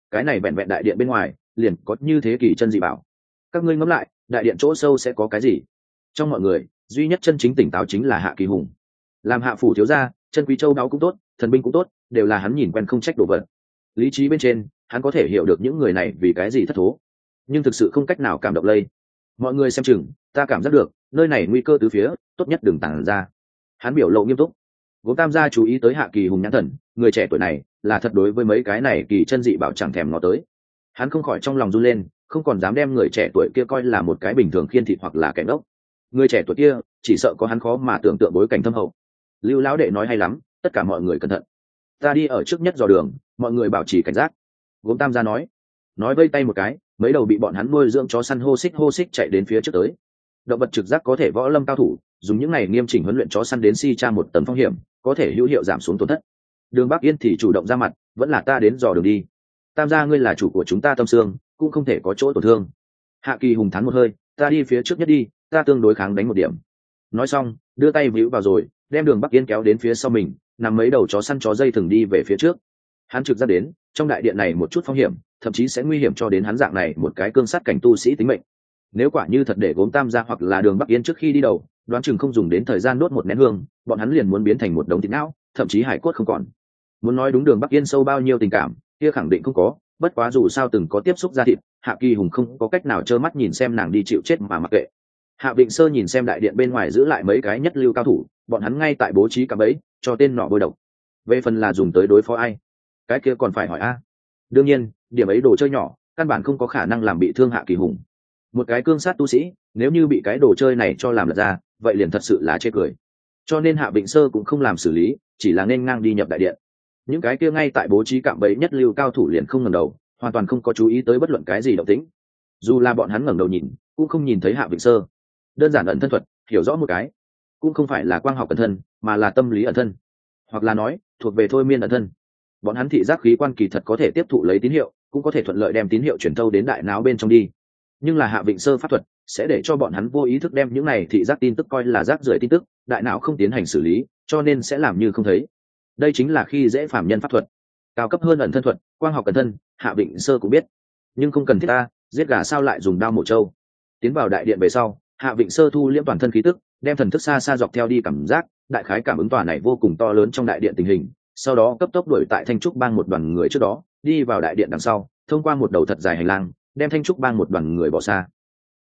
cái này vẹn vẹn đại điện bên ngoài liền có như thế kỳ chân dị bảo. Các ngươi ngẫm lại, đại điện chỗ sâu sẽ có cái gì? Trong mọi người duy nhất chân chính tỉnh táo chính là Hạ Kỳ Hùng. Làm Hạ phủ thiếu gia, chân quý châu đáo cũng tốt, thần binh cũng tốt, đều là hắn nhìn quen không trách đồ vật. Lý trí bên trên hắn có thể hiểu được những người này vì cái gì thất thố, nhưng thực sự không cách nào cảm động lây. Mọi người xem chừng, ta cảm giác được nơi này nguy cơ từ phía, tốt nhất đừng tản ra. Hắn biểu lộ nghiêm túc. Gốm Tam gia chú ý tới Hạ Kỳ Hùng nhãn thần, người trẻ tuổi này là thật đối với mấy cái này kỳ chân dị bảo chẳng thèm ngó tới. Hắn không khỏi trong lòng run lên, không còn dám đem người trẻ tuổi kia coi là một cái bình thường khiên thịt hoặc là kẻ ngốc. Người trẻ tuổi kia chỉ sợ có hắn khó mà tưởng tượng bối cảnh thâm hậu. Lưu lão đệ nói hay lắm, tất cả mọi người cẩn thận. Ta đi ở trước nhất dò đường, mọi người bảo trì cảnh giác. Gốm Tam gia nói vây tay một cái, mấy đầu bị bọn hắn nuôi dưỡng chó săn hô xích chạy đến phía trước tới. Động vật trực giác có thể võ lâm cao thủ dùng những này nghiêm chỉnh huấn luyện chó săn đến si tra một tầm phong hiểm, có thể hữu hiệu giảm xuống tổn thất. Đường Bắc Yên thì chủ động ra mặt, vẫn là ta đến dò đường đi. Tam gia ngươi là chủ của chúng ta Tâm Sương, cũng không thể có chỗ tổn thương. Hạ Kỳ Hùng thắn một hơi, ta đi phía trước nhất đi, ta tương đối kháng đánh một điểm. Nói xong đưa tay víu vào rồi đem Đường Bắc Yên kéo đến phía sau mình, nằm mấy đầu chó săn chó dây thừng đi về phía trước. Hắn trực giác đến trong đại điện này một chút phong hiểm, thậm chí sẽ nguy hiểm cho đến hắn dạng này một cái cương sát cảnh tu sĩ tính mệnh. Nếu quả như thật để Gốm Tam gia hoặc là Đường Bắc Yên trước khi đi đầu, đoán chừng không dùng đến thời gian đốt một nén hương, bọn hắn liền muốn biến thành một đống thịt não, thậm chí hải cốt không còn. Muốn nói đúng Đường Bắc Yên sâu bao nhiêu tình cảm, kia khẳng định không có, bất quá dù sao từng có tiếp xúc ra thịt, Hạ Kỳ Hùng không có cách nào trơ mắt nhìn xem nàng đi chịu chết mà mặc kệ. Hạ Vịnh Sơ nhìn xem đại điện bên ngoài giữ lại mấy cái nhất lưu cao thủ, bọn hắn ngay tại bố trí cả bẫy cho tên nọ bôi độc. Về phần là dùng tới đối phó ai, cái kia còn phải hỏi a. Đương nhiên điểm ấy đồ chơi nhỏ căn bản không có khả năng làm bị thương Hạ Kỳ Hùng. Một cái cương sát tu sĩ nếu như bị cái đồ chơi này cho làm lật ra, vậy liền thật sự là chê cười. Cho nên Hạ Vịnh Sơ cũng không làm xử lý, chỉ là nên ngang đi nhập đại điện. Những cái kia ngay tại bố trí cạm bẫy nhất lưu cao thủ liền không ngẩng đầu, hoàn toàn không có chú ý tới bất luận cái gì động tĩnh. Dù là bọn hắn ngẩng đầu nhìn cũng không nhìn thấy Hạ Vịnh Sơ. Đơn giản ẩn thân thuật hiểu rõ một cái, cũng không phải là quang học ẩn thân, mà là tâm lý ẩn thân, hoặc là nói thuộc về thôi miên ẩn thân. Bọn hắn thị giác khí quan kỳ thật có thể tiếp thụ lấy tín hiệu, cũng có thể thuận lợi đem tín hiệu truyền thâu đến đại não bên trong đi, nhưng là Hạ Vịnh Sơ pháp thuật sẽ để cho bọn hắn vô ý thức đem những này thị giác tin tức coi là rác rưởi tin tức, đại não không tiến hành xử lý, cho nên sẽ làm như không thấy. Đây chính là khi dễ phàm nhân pháp thuật. Cao cấp hơn ẩn thân thuật, quang học ẩn thân, Hạ Vịnh Sơ cũng biết, nhưng không cần thiết ta giết gà sao lại dùng đao mổ trâu. Tiến vào đại điện về sau, Hạ Vịnh Sơ thu liễm toàn thân khí tức, đem thần thức xa xa dọc theo đi cảm giác, đại khái cảm ứng tòa này vô cùng to lớn trong đại điện tình hình, sau đó cấp tốc đuổi tại Thanh Trúc Bang một đoàn người trước đó, đi vào đại điện đằng sau, thông qua một đầu thật dài hành lang, đem Thanh Trúc Bang một đoàn người bỏ xa.